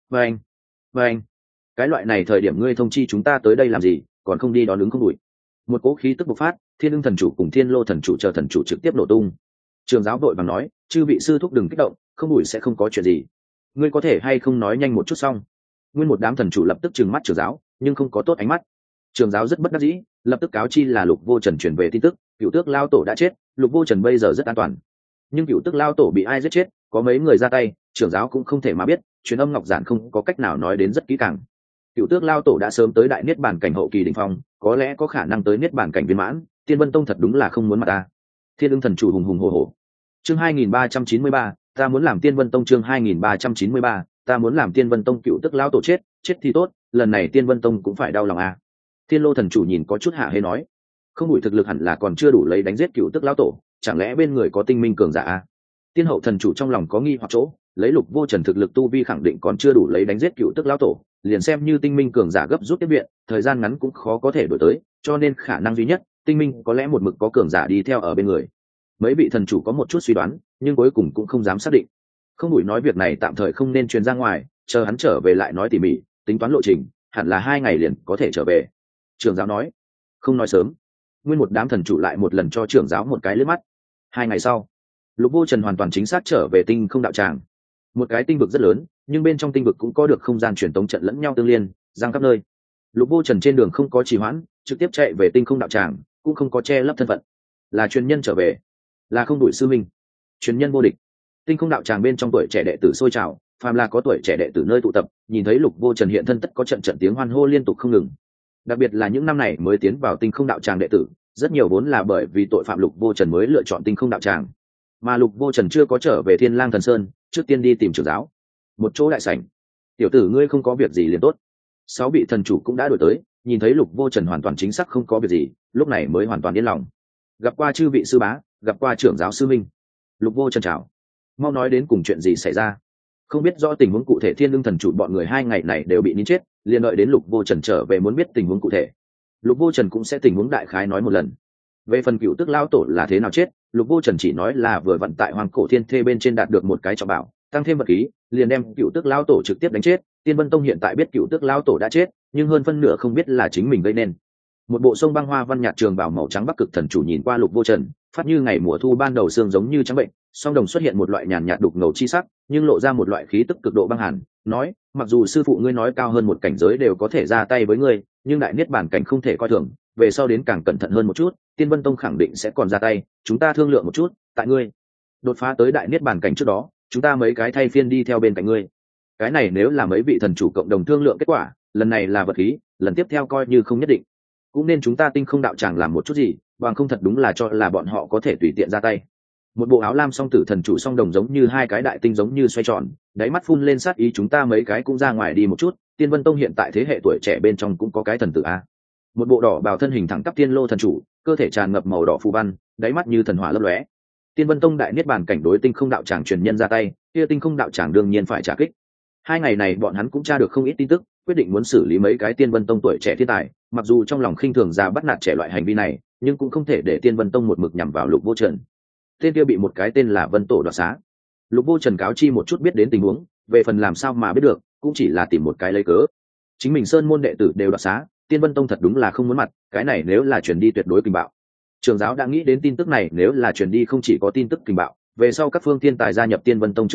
Vâng, cái loại này thời điểm ngươi thông chi chúng ta tới đây làm gì, còn không đi đón ứng không bùi. Một cỗ khí tức bộc phát, Thiên Ưng thần chủ cùng Thiên Lô thần chủ chờ thần chủ trực tiếp nổ tung. Trường giáo vội vàng nói, chư vị sư thúc đừng kích động, không bùi sẽ không có chuyện gì. Ngươi có thể hay không nói nhanh một chút xong. Nguyên một đám thần chủ lập tức trừng mắt trường giáo, nhưng không có tốt ánh mắt. Trường giáo rất bất đắc dĩ, lập tức cáo chi là Lục Vô Trần truyền về tin tức, cựu tước lao tổ đã chết, Lục Vô Trần bây giờ rất an toàn. Nhưng cựu tước lao tổ bị ai giết chết, có mấy người ra tay, trưởng giáo cũng không thể mà biết, truyền âm ngọc giản không có cách nào nói đến rất kỹ càng. Cựu tước lao tổ đã sớm tới đại niết bàn cảnh hậu kỳ đỉnh phong, có lẽ có khả năng tới niết bàn cảnh viên mãn, Tiên Vân Tông thật đúng là không muốn mặt ta. Thiên Ưng thần chủ hùng hùng hổ hổ. Chương 2393, ta muốn làm Tiên Vân Tông. Chương 2393, ta muốn làm Tiên Vân Tông. Cựu tước lao tổ chết thì tốt, lần này Tiên Vân Tông cũng phải đau lòng à. Thiên Lô thần chủ nhìn có chút hạ hê nói, không đủ thực lực hẳn là còn chưa đủ lấy đánh giết cựu tước lao tổ, chẳng lẽ bên người có tinh minh cường giả à? Tiên Hậu thần chủ trong lòng có nghi hoặc chỗ, lấy Lục Vô Trần thực lực tu vi khẳng định còn chưa đủ lấy đánh giết cựu tước lao tổ, liền xem như tinh minh cường giả gấp rút tiếp viện, thời gian ngắn cũng khó có thể đổi tới, cho nên khả năng duy nhất, tinh minh có lẽ một mực có cường giả đi theo ở bên người. Mấy vị thần chủ có một chút suy đoán, nhưng cuối cùng cũng không dám xác định. Không đủi nói việc này tạm thời không nên truyền ra ngoài, chờ hắn trở về lại nói tỉ mỉ, tính toán lộ trình, hẳn là 2 ngày liền có thể trở về. Trưởng giáo nói, không nói sớm. Nguyên một đám thần chủ lại một lần cho trưởng giáo một cái liếc mắt. 2 ngày sau, Lục Vô Trần hoàn toàn chính xác trở về tinh không đạo tràng. Một cái tinh vực rất lớn, nhưng bên trong tinh vực cũng có được không gian truyền tống trận lẫn nhau tương liên, giang khắp nơi. Lục Vô Trần trên đường không có trì hoãn, trực tiếp chạy về tinh không đạo tràng, cũng không có che lấp thân phận. Là truyền nhân trở về, là không đuổi sư minh, truyền nhân vô địch. Tinh không đạo tràng bên trong tuổi trẻ đệ tử sôi trào, phàm là có tuổi trẻ đệ tử nơi tụ tập, nhìn thấy Lục Vô Trần hiện thân tất có trận trận tiếng hoan hô liên tục không ngừng. Đặc biệt là những năm này mới tiến vào tinh không đạo tràng đệ tử, rất nhiều vốn là bởi vì tội phạm Lục Vô Trần mới lựa chọn tinh không đạo tràng. Mà Lục Vô Trần chưa có trở về Thiên Lang Thần Sơn, trước tiên đi tìm trưởng giáo. Một chỗ đại sảnh. Tiểu tử ngươi không có việc gì liền tốt. 6 vị thần chủ cũng đã đổi tới, nhìn thấy Lục Vô Trần hoàn toàn chính xác không có việc gì, lúc này mới hoàn toàn yên lòng. Gặp qua chư vị sư bá, gặp qua trưởng giáo sư minh. Lục Vô Trần chào. Mau nói đến cùng chuyện gì xảy ra. Không biết rõ tình huống cụ thể, Thiên Ưng thần chủ bọn người 2 ngày này đều bị nín chết, liền đợi đến Lục Vô Trần trở về muốn biết tình huống cụ thể. Lục Vô Trần cũng sẽ tình huống đại khái nói một lần. Về phần cựu tước lao tổ là thế nào chết, Lục Vô Trần chỉ nói là vừa vận tại Hoàng Cổ Thiên Thê bên trên đạt được một cái trọng bảo, tăng thêm vật khí, liền đem cựu tước lao tổ trực tiếp đánh chết. Tiên Vân Tông hiện tại biết cựu tước lao tổ đã chết, nhưng hơn phân nửa không biết là chính mình gây nên. Một bộ sông băng hoa văn nhạt trường bào màu trắng Bắc Cực thần chủ nhìn qua Lục Vô Trần, phát như ngày mùa thu ban đầu sương giống như trắng bệnh, song đồng xuất hiện một loại nhàn nhạt đục ngầu chi sắc, nhưng lộ ra một loại khí tức cực độ băng hàn, nói, mặc dù sư phụ ngươi nói cao hơn một cảnh giới đều có thể ra tay với ngươi, nhưng đại niết bản cảnh không thể coi thường, về sau đến càng cẩn thận hơn một chút, Tiên Vân Tông khẳng định sẽ còn ra tay, chúng ta thương lượng một chút, tại ngươi đột phá tới đại niết bàn cảnh trước đó, chúng ta mấy cái thay phiên đi theo bên cạnh ngươi. Cái này nếu là mấy vị thần chủ cộng đồng thương lượng kết quả, lần này là vật khí, lần tiếp theo coi như không nhất định. Cũng nên chúng ta tinh không đạo tràng làm một chút gì, bằng không thật đúng là cho là bọn họ có thể tùy tiện ra tay. Một bộ áo lam song tử thần chủ song đồng giống như 2 cái đại tinh giống như xoay tròn, đáy mắt phun lên sát ý, chúng ta mấy cái cũng ra ngoài đi một chút, Tiên Vân Tông hiện tại thế hệ tuổi trẻ bên trong cũng có cái thần tử a. Một bộ đỏ bào thân hình thẳng tắp Tiên Lô thần chủ, cơ thể tràn ngập màu đỏ phù văn, đáy mắt như thần hỏa lấp lóe. Tiên Vân Tông đại niết bàn cảnh đối tinh không đạo tràng truyền nhân ra tay, kia tinh không đạo tràng đương nhiên phải trả kích. 2 ngày này bọn hắn cũng tra được không ít tin tức, quyết định muốn xử lý mấy cái Tiên Vân Tông tuổi trẻ thiên tài, mặc dù trong lòng khinh thường ra bắt nạt trẻ loại hành vi này, nhưng cũng không thể để Tiên Vân Tông một mực nhằm vào Lục Vô Trần. Tên kia bị một cái tên là Vân Tổ đoạt xá. Lục Vô Trần cáo chi một chút biết đến tình huống, về phần làm sao mà biết được, cũng chỉ là tìm một cái lấy cớ. Chính mình sơn môn đệ tử đều đoạt xá, Tiên Vân Tông thật đúng là không muốn mặt, cái này nếu là truyền đi tuyệt đối kinh bạo. Trường giáo đã nghĩ đến tin tức này nếu là truyền đi không chỉ có tin tức kinh bạo, về sau các phương thiên tài gia nhập Tiên Vân Tông trước đó,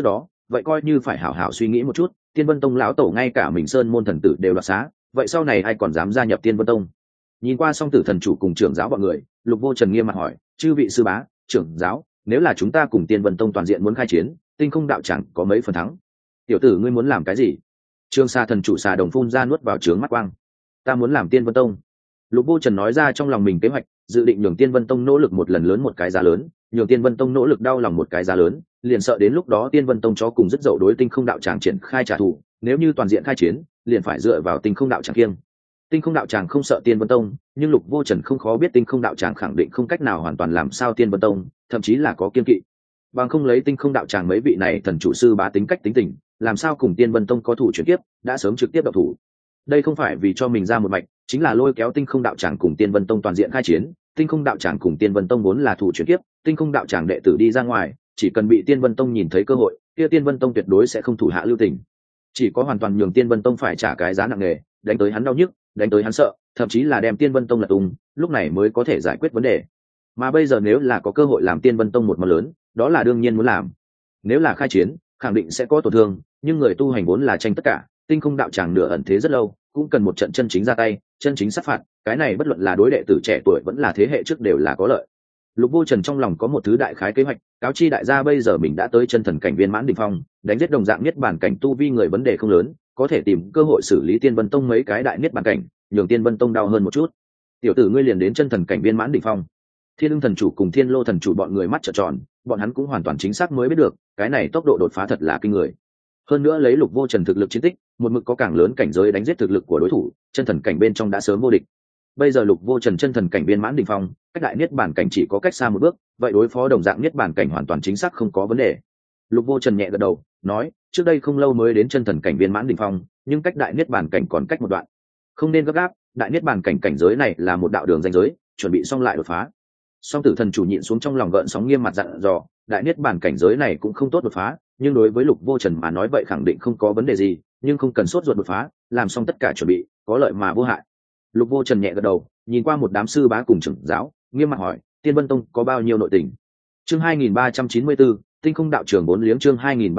vậy coi như phải hảo hảo suy nghĩ một chút. Tiên Vân Tông lão tổ ngay cả mình sơn môn thần tử đều đoạt xá, vậy sau này ai còn dám gia nhập Tiên Vân Tông? Nhìn qua song tử thần chủ cùng trưởng giáo bọn người, Lục Vô Trần nghiêm mặt hỏi: chư vị sư bá, trưởng giáo, nếu là chúng ta cùng Tiên Vân Tông toàn diện muốn khai chiến, Tinh Không đạo chẳng có mấy phần thắng? Tiểu tử ngươi muốn làm cái gì? Trương Sa thần chủ xà đồng phun ra nuốt vào trướng mắt quang. Ta muốn làm Tiên Vân Tông. Lục Vô Trần nói ra trong lòng mình kế hoạch, dự định nhường Tiên Vân Tông nỗ lực một lần lớn một cái giá lớn, nhường Tiên Vân Tông nỗ lực đau lòng một cái giá lớn, liền sợ đến lúc đó Tiên Vân Tông chó cùng rất dậu đối Tinh Không đạo tràng triển khai trả thù, nếu như toàn diện khai chiến, liền phải dựa vào Tinh Không đạo tràng kiêng. Tinh Không đạo tràng không sợ Tiên Vân Tông, nhưng Lục Vô Trần không khó biết Tinh Không đạo tràng khẳng định không cách nào hoàn toàn làm sao Tiên Vân Tông, thậm chí là có kiên kỵ. Bằng không lấy Tinh Không đạo tràng mấy vị này thần chủ sư bá tính cách tính tình, làm sao cùng Tiên Vân Tông có thủ chuyển tiếp, đã sớm trực tiếp động thủ. Đây không phải vì cho mình ra một mạch, chính là lôi kéo Tinh Không đạo tràng cùng Tiên Vân Tông toàn diện khai chiến. Tinh Không đạo tràng cùng Tiên Vân Tông vốn là thủ chuyển tiếp, Tinh Không đạo tràng đệ tử đi ra ngoài, chỉ cần bị Tiên Vân Tông nhìn thấy cơ hội, kia Tiên Vân Tông tuyệt đối sẽ không thủ hạ lưu tình. Chỉ có hoàn toàn nhường Tiên Vân Tông phải trả cái giá nặng nề, đánh tới hắn đau nhức, đánh tới hắn sợ, thậm chí là đem Tiên Vân Tông lật tung, lúc này mới có thể giải quyết vấn đề. Mà bây giờ nếu là có cơ hội làm Tiên Vân Tông một món lớn, đó là đương nhiên muốn làm. Nếu là khai chiến, khẳng định sẽ có tổn thương, nhưng người tu hành vốn là tranh tất cả, Tinh Không đạo tràng nửa ẩn thế rất lâu, cũng cần một trận chân chính ra tay, chân chính sát phạt, cái này bất luận là đối đệ tử trẻ tuổi vẫn là thế hệ trước đều là có lợi. Lục Vô Trần trong lòng có một thứ đại khái kế hoạch, cáo chi đại gia bây giờ mình đã tới chân thần cảnh viên mãn đỉnh phong, đánh giết đồng dạng niết bàn cảnh tu vi người vấn đề không lớn, có thể tìm cơ hội xử lý Tiên Vân Tông mấy cái đại niết bàn cảnh, nhường Tiên Vân Tông đau hơn một chút. Tiểu tử ngươi liền đến chân thần cảnh viên mãn đỉnh phong. Thiên Ưng thần chủ cùng Thiên Lô thần chủ bọn người mắt trợn tròn, bọn hắn cũng hoàn toàn chính xác mới biết được, cái này tốc độ đột phá thật là kinh người. Hơn nữa lấy Lục Vô Trần thực lực chiến tích, một mực có càng lớn cảnh giới đánh giết thực lực của đối thủ, chân thần cảnh bên trong đã sớm vô địch. Bây giờ Lục Vô Trần chân thần cảnh viên mãn đỉnh phong, cách đại niết bàn cảnh chỉ có cách xa một bước, vậy đối phó đồng dạng niết bàn cảnh hoàn toàn chính xác không có vấn đề. Lục Vô Trần nhẹ gật đầu, nói: trước đây không lâu mới đến chân thần cảnh viên mãn đỉnh phong, nhưng cách đại niết bàn cảnh còn cách một đoạn, không nên gấp gáp, đại niết bàn cảnh cảnh giới này là một đạo đường ranh giới, chuẩn bị xong lại đột phá. Song tử thần chủ nhịn xuống trong lòng gợn sóng, nghiêm mặt dặn dò: đại niết bàn cảnh giới này cũng không tốt đột phá, nhưng đối với Lục Vô Trần mà nói vậy khẳng định không có vấn đề gì, nhưng không cần sốt ruột đột phá, làm xong tất cả chuẩn bị, có lợi mà vô hại. Lục Vô Trần nhẹ gật đầu, nhìn qua một đám sư bá cùng trưởng giáo, nghiêm mặt hỏi: Tiên Vân Tông có bao nhiêu nội tình? Chương 2394, Tinh Không đạo trưởng bốn liếng. Chương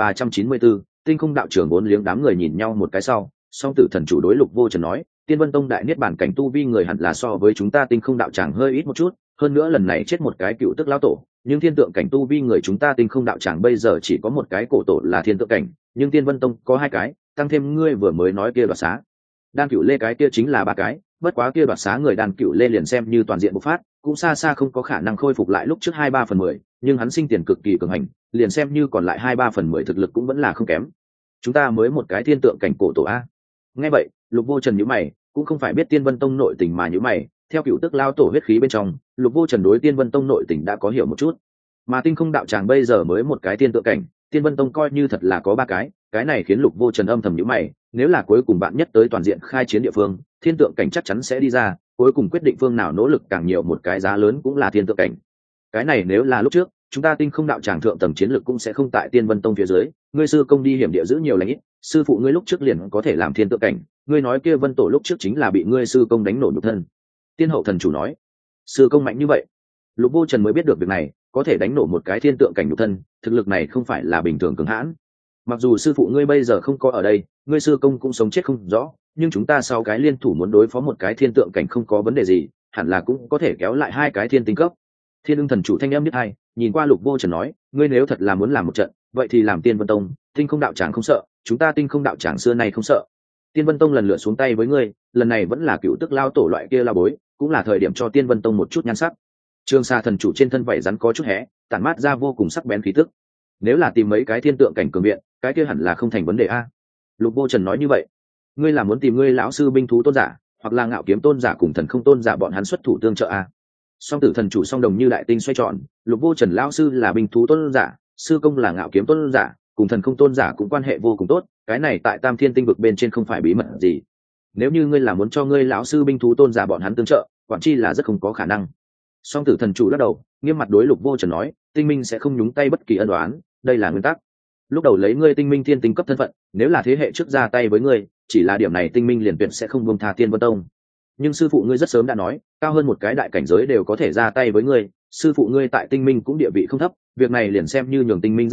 2394, Tinh Không đạo trưởng bốn liếng. Đám người nhìn nhau một cái sau, song tử thần chủ đối Lục Vô Trần nói: Tiên Vân Tông đại niết bản cảnh tu vi người hẳn là so với chúng ta Tinh Không đạo tràng hơi ít một chút, hơn nữa lần này chết một cái cựu tức lão tổ, nhưng thiên tượng cảnh tu vi người chúng ta Tinh Không đạo tràng bây giờ chỉ có một cái cổ tổ là thiên tượng cảnh, nhưng Tiên Vân Tông có hai cái, tăng thêm ngươi vừa mới nói kia đoạt xá đan cựu lê cái kia chính là ba cái, bất quá kia đoạt xá người đan cựu lê liền xem như toàn diện bộc phát, cũng xa xa không có khả năng khôi phục lại lúc trước 2/3/10, nhưng hắn sinh tiền cực kỳ cường hành, liền xem như còn lại 2/3/10 thực lực cũng vẫn là không kém. Chúng ta mới một cái thiên tượng cảnh cổ tổ a. Nghe vậy, Lục Vô Trần nhíu mày, cũng không phải biết Tiên Vân Tông nội tình mà nhíu mày, theo cựu tức lao tổ huyết khí bên trong, Lục Vô Trần đối Tiên Vân Tông nội tình đã có hiểu một chút. Mà Tinh Không đạo tràng bây giờ mới một cái thiên tượng cảnh, Tiên Vân Tông coi như thật là có ba cái này khiến Lục Vô Trần âm thầm nhíu mày, nếu là cuối cùng bạn nhất tới toàn diện khai chiến địa phương, thiên tượng cảnh chắc chắn sẽ đi ra, cuối cùng quyết định phương nào nỗ lực càng nhiều một cái giá lớn cũng là thiên tượng cảnh. Cái này nếu là lúc trước, chúng ta Tinh Không đạo tràng thượng tầng chiến lược cũng sẽ không tại Tiên Vân Tông phía dưới, ngươi sư công đi hiểm địa giữ nhiều lãnh ít, sư phụ ngươi lúc trước liền có thể làm thiên tượng cảnh, ngươi nói kia Vân Tổ lúc trước chính là bị ngươi sư công đánh nổ nhục thân. Tiên Hậu thần chủ nói: sư công mạnh như vậy? Lục Vô Trần mới biết được việc này, có thể đánh nổ một cái thiên tượng cảnh nhục thân, thực lực này không phải là bình thường cường hãn. Mặc dù sư phụ ngươi bây giờ không có ở đây, ngươi sư công cũng sống chết không rõ, nhưng chúng ta sau cái liên thủ muốn đối phó một cái thiên tượng cảnh không có vấn đề gì, hẳn là cũng có thể kéo lại hai cái thiên tinh cấp. Thiên Ưng thần chủ thanh âm biết hay, nhìn qua Lục Vô Trần nói: ngươi nếu thật là muốn làm một trận, vậy thì làm Tiên Vân Tông, Tinh Không đạo tràng không sợ, chúng ta Tinh Không đạo tràng xưa nay không sợ. Tiên Vân Tông lần lượt xuống tay với ngươi, lần này vẫn là cựu tức lao tổ loại kia la bối, cũng là thời điểm cho Tiên Vân Tông một chút nhan sắc. Trương Sa thần chủ trên thân vảy rắn có chút hé, tản mát ra vô cùng sắc bén khí tức. Nếu là tìm mấy cái thiên tượng cảnh cường viện, cái kia hẳn là không thành vấn đề a. Lục Vô Trần nói như vậy: ngươi là muốn tìm ngươi lão sư binh thú tôn giả, hoặc là ngạo kiếm tôn giả cùng thần không tôn giả bọn hắn xuất thủ tương trợ a? Song tử thần chủ song đồng như đại tinh xoay tròn, Lục Vô Trần lão sư là binh thú tôn giả, sư công là ngạo kiếm tôn giả, cùng thần không tôn giả cũng quan hệ vô cùng tốt, cái này tại Tam Thiên tinh vực bên trên không phải bí mật gì. Nếu như ngươi là muốn cho ngươi lão sư binh thú tôn giả bọn hắn tương trợ, quản chi là rất không có khả năng. Song tử thần chủ lắc đầu, nghiêm mặt đối Lục Vô Trần nói: tinh minh sẽ không nhúng tay bất kỳ ân oán, đây là nguyên tắc. Lúc đầu lấy ngươi tinh minh thiên tinh cấp thân phận, nếu là thế hệ trước ra tay với ngươi, chỉ là điểm này tinh minh liền tuyệt sẽ không buông tha Tiên Vân Tông. Nhưng sư phụ ngươi rất sớm đã nói, cao hơn một cái đại cảnh giới đều có thể ra tay với ngươi, sư phụ ngươi tại tinh minh cũng địa vị không thấp, việc này liền xem như nhường tinh minh ra mặt,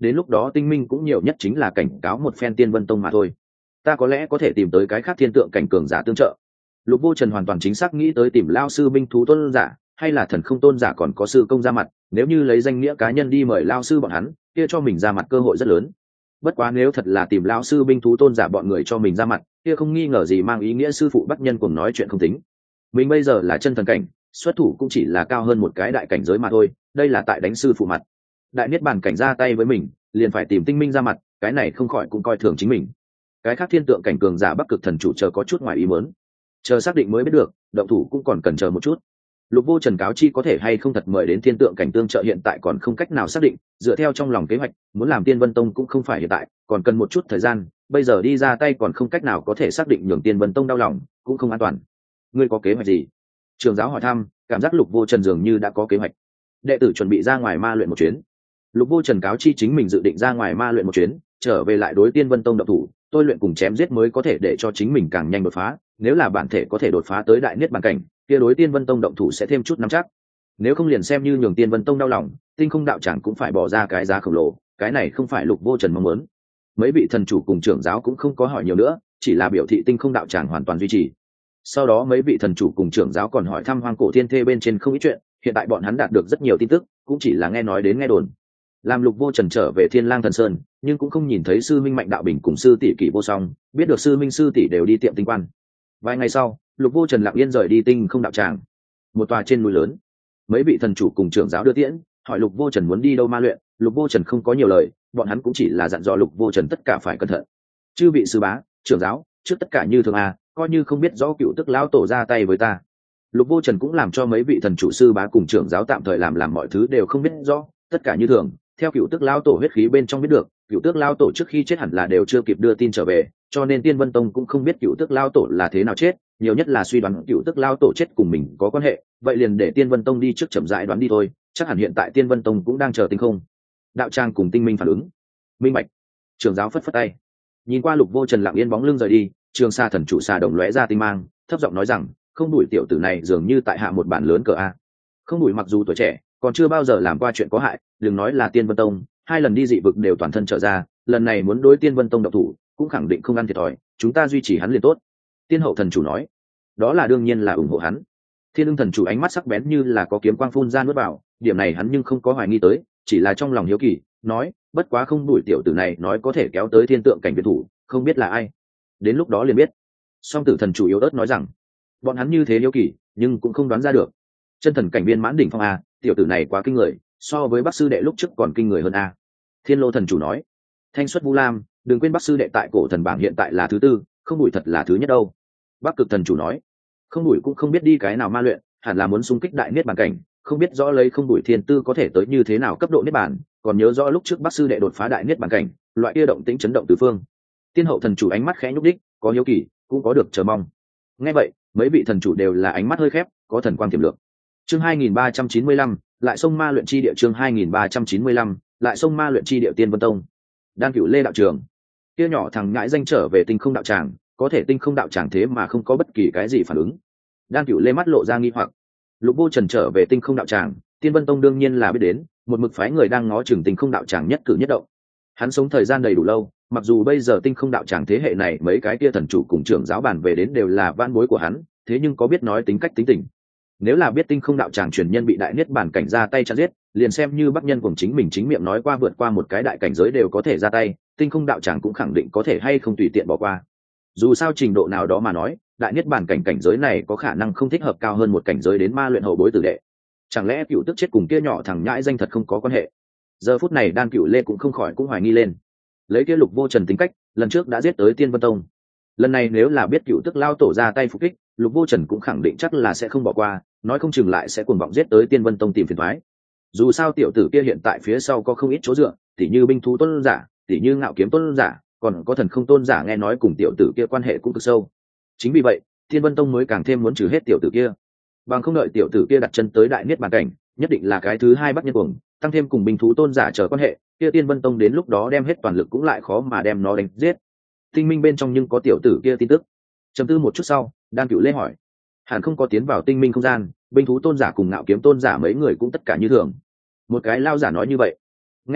đến lúc đó tinh minh cũng nhiều nhất chính là cảnh cáo một phen Tiên Vân Tông mà thôi. Ta có lẽ có thể tìm tới cái khác thiên tượng cảnh cường giả tương trợ. Lục Vô Trần hoàn toàn chính xác nghĩ tới tìm lao sư binh thú tôn giả hay là thần không tôn giả còn có sư công ra mặt, nếu như lấy danh nghĩa cá nhân đi mời lao sư bọn hắn kia cho mình ra mặt cơ hội rất lớn. Bất quá nếu thật là tìm lao sư binh thú tôn giả bọn người cho mình ra mặt kia không nghi ngờ gì mang ý nghĩa sư phụ bắt nhân cùng nói chuyện không tính. Mình bây giờ là chân thần cảnh, xuất thủ cũng chỉ là cao hơn một cái đại cảnh giới mà thôi, đây là tại đánh sư phụ mặt. Đại niết bàn cảnh ra tay với mình liền phải tìm tinh minh ra mặt, cái này không khỏi cũng coi thường chính mình. Cái khác thiên tượng cảnh cường giả Bắc Cực thần chủ chờ có chút ngoài ý muốn, chờ xác định mới biết được, động thủ cũng còn cần chờ một chút. Lục Vô Trần cáo chi có thể hay không thật mời đến thiên tượng cảnh tương trợ hiện tại còn không cách nào xác định, dựa theo trong lòng kế hoạch muốn làm Tiên Vân Tông cũng không phải hiện tại, còn cần một chút thời gian, bây giờ đi ra tay còn không cách nào có thể xác định nhường Tiên Vân Tông đau lòng cũng không an toàn. Ngươi có kế hoạch gì? Trường giáo hỏi thăm, cảm giác Lục Vô Trần dường như đã có kế hoạch. Đệ tử chuẩn bị ra ngoài ma luyện một chuyến. Lục Vô Trần cáo chi chính mình dự định ra ngoài ma luyện một chuyến, trở về lại đối Tiên Vân Tông động thủ, tôi luyện cùng chém giết mới có thể để cho chính mình càng nhanh đột phá, nếu là bản thể có thể đột phá tới đại niết bàn cảnh kia đối Tiên Vân Tông động thủ sẽ thêm chút nắm chắc, nếu không liền xem như nhường Tiên Vân Tông đau lòng Tinh Không đạo tràng cũng phải bỏ ra cái giá khổng lồ, cái này không phải Lục Vô Trần mong muốn. Mấy vị thần chủ cùng trưởng giáo cũng không có hỏi nhiều nữa, chỉ là biểu thị Tinh Không đạo tràng hoàn toàn duy trì. Sau đó mấy vị thần chủ cùng trưởng giáo còn hỏi thăm Hoang Cổ Thiên Thê bên trên không ít chuyện, hiện tại bọn hắn đạt được rất nhiều tin tức, cũng chỉ là nghe nói đến nghe đồn. Làm Lục Vô Trần trở về Thiên Lang Thần Sơn nhưng cũng không nhìn thấy sư minh Mạnh Đạo Bình cùng sư tỷ Kỷ Vô Song, biết được sư minh sư tỷ đều đi tiệm tinh quan. Vài ngày sau, Lục Vô Trần lặng yên rời đi Tinh Không đạo tràng. Một tòa trên núi lớn, mấy vị thần chủ cùng trưởng giáo đưa tiễn, hỏi Lục Vô Trần muốn đi đâu ma luyện. Lục Vô Trần không có nhiều lời, bọn hắn cũng chỉ là dặn dò Lục Vô Trần tất cả phải cẩn thận. Chư vị sư bá, trưởng giáo, trước tất cả như thường coi như không biết rõ Cựu Tức lão tổ ra tay với ta. Lục Vô Trần cũng làm cho mấy vị thần chủ sư bá cùng trưởng giáo tạm thời làm mọi thứ đều không biết rõ, tất cả như thường. Theo Cựu Tức lão tổ huyết khí bên trong biết được, Cựu Tức lão tổ trước khi chết hẳn là đều chưa kịp đưa tin trở về, cho nên Tiên Vân Tông cũng không biết Cựu Tức lão tổ là thế nào chết, nhiều nhất là suy đoán Cựu Tức lão tổ chết cùng mình có quan hệ, vậy liền để Tiên Vân Tông đi trước chậm rãi đoán đi thôi, chắc hẳn hiện tại Tiên Vân Tông cũng đang chờ Tinh Không đạo tràng cùng tinh minh phản ứng. Minh bạch. Trưởng giáo phất phất tay, nhìn qua Lục Vô Trần lặng yên bóng lưng rời đi, Trường Sa thần chủ xà đồng lóe ra tinh mang, thấp giọng nói rằng, Không Đủi tiểu tử này dường như tại hạ một bản lớn cờ a. Không Đủi mặc dù tuổi trẻ, còn chưa bao giờ làm qua chuyện có hại, đừng nói là Tiên Vân Tông, 2 lần đi dị vực đều toàn thân trở ra, lần này muốn đối Tiên Vân Tông độc thủ, cũng khẳng định không ăn thiệt thòi, chúng ta duy trì hắn liền tốt. Tiên Hậu thần chủ nói, đó là đương nhiên là ủng hộ hắn. Thiên Ưng thần chủ ánh mắt sắc bén như là có kiếm quang phun ra nuốt vào, điểm này hắn nhưng không có hoài nghi tới, chỉ là trong lòng hiếu kỳ, nói, bất quá Không Đủi tiểu tử này nói có thể kéo tới thiên tượng cảnh viện thủ, không biết là ai. Đến lúc đó liền biết. Song Tử thần chủ yếu ớt nói rằng, bọn hắn như thế hiếu kỳ, nhưng cũng không đoán ra được. Chân thần cảnh viên mãn đỉnh phong tiểu tử này quá kinh người, so với Bắc sư đệ lúc trước còn kinh người hơn Thiên Lô thần chủ nói, Thanh Xuất Vu Lam, đừng quên Bắc sư đệ tại cổ thần bảng hiện tại là thứ 4, Không Đủi thật là thứ nhất đâu. Bắc Cực thần chủ nói, Không Đủi cũng không biết đi cái nào ma luyện, hẳn là muốn xung kích đại niết bàn cảnh, không biết rõ lấy Không Đủi thiên tư có thể tới như thế nào cấp độ niết bàn, còn nhớ rõ lúc trước Bắc sư đệ đột phá đại niết bàn cảnh, loại kia động tĩnh chấn động tứ phương. Tiên Hậu thần chủ ánh mắt khẽ nhúc đích, có hiếu kỳ, cũng có được chờ mong. Nghe vậy, mấy vị thần chủ đều là ánh mắt hơi khép, có thần quang tiềm lượng. Chương 2395, lại sông ma luyện chi địa. Chương 2395, lại sông ma luyện chi địa. Tiên Vân Tông. Đan Cửu Lê đạo trường. Kia nhỏ thằng ngãi danh trở về Tinh Không đạo tràng, có thể Tinh Không đạo tràng thế mà không có bất kỳ cái gì phản ứng. Đan Cửu Lê mắt lộ ra nghi hoặc. Lục Vô Trần trở về Tinh Không đạo tràng, Tiên Vân Tông đương nhiên là biết đến, một mực phái người đang ngó chừng Tinh Không đạo tràng nhất cử nhất động. Hắn sống thời gian đầy đủ lâu, mặc dù bây giờ Tinh Không đạo tràng thế hệ này mấy cái kia thần chủ cùng trưởng giáo bàn về đến đều là van bối của hắn, thế nhưng có biết nói tính cách tính tình. Nếu là biết Tinh Không đạo tràng truyền nhân bị đại niết bàn cảnh ra tay chặn giết, liền xem như Bắc nhân cùng chính mình chính miệng nói qua vượt qua một cái đại cảnh giới đều có thể ra tay, Tinh Không đạo tràng cũng khẳng định có thể hay không tùy tiện bỏ qua. Dù sao trình độ nào đó mà nói, đại niết bàn cảnh cảnh giới này có khả năng không thích hợp cao hơn một cảnh giới đến ma luyện hậu bối tử đệ. Chẳng lẽ Cựu Tức chết cùng kia nhỏ thằng nhãi danh thật không có quan hệ? Giờ phút này Đan Cửu Lê cũng không khỏi cũng hoài nghi lên. Lấy kia Lục Vô Trần tính cách, lần trước đã giết tới Tiên Vân Tông, lần này nếu là biết Cựu Tức lao tổ ra tay phục kích, Lục Vô Trần cũng khẳng định chắc là sẽ không bỏ qua, nói không chừng lại sẽ cuồng vọng giết tới Tiên Vân Tông tìm phiền toái. Dù sao tiểu tử kia hiện tại phía sau có không ít chỗ dựa, tỉ như binh thú tôn giả, tỉ như ngạo kiếm tôn giả, còn có thần không tôn giả, nghe nói cùng tiểu tử kia quan hệ cũng cực sâu. Chính vì vậy, Tiên Vân Tông mới càng thêm muốn trừ hết tiểu tử kia. Bằng không đợi tiểu tử kia đặt chân tới đại niết bàn cảnh, nhất định là cái thứ 2 Bắc nhân cuồng, tăng thêm cùng binh thú tôn giả chờ quan hệ, kia Tiên Vân Tông đến lúc đó đem hết toàn lực cũng lại khó mà đem nó đánh giết. Tinh minh bên trong nhưng có tiểu tử kia tin tức. Trầm tư một chút sau, Đan Cửu Lê hỏi, hẳn không có tiến vào tinh minh không gian, binh thú tôn giả cùng ngạo kiếm tôn giả mấy người cũng tất cả như thường. Một cái lao giả nói như vậy. Nghe vậy,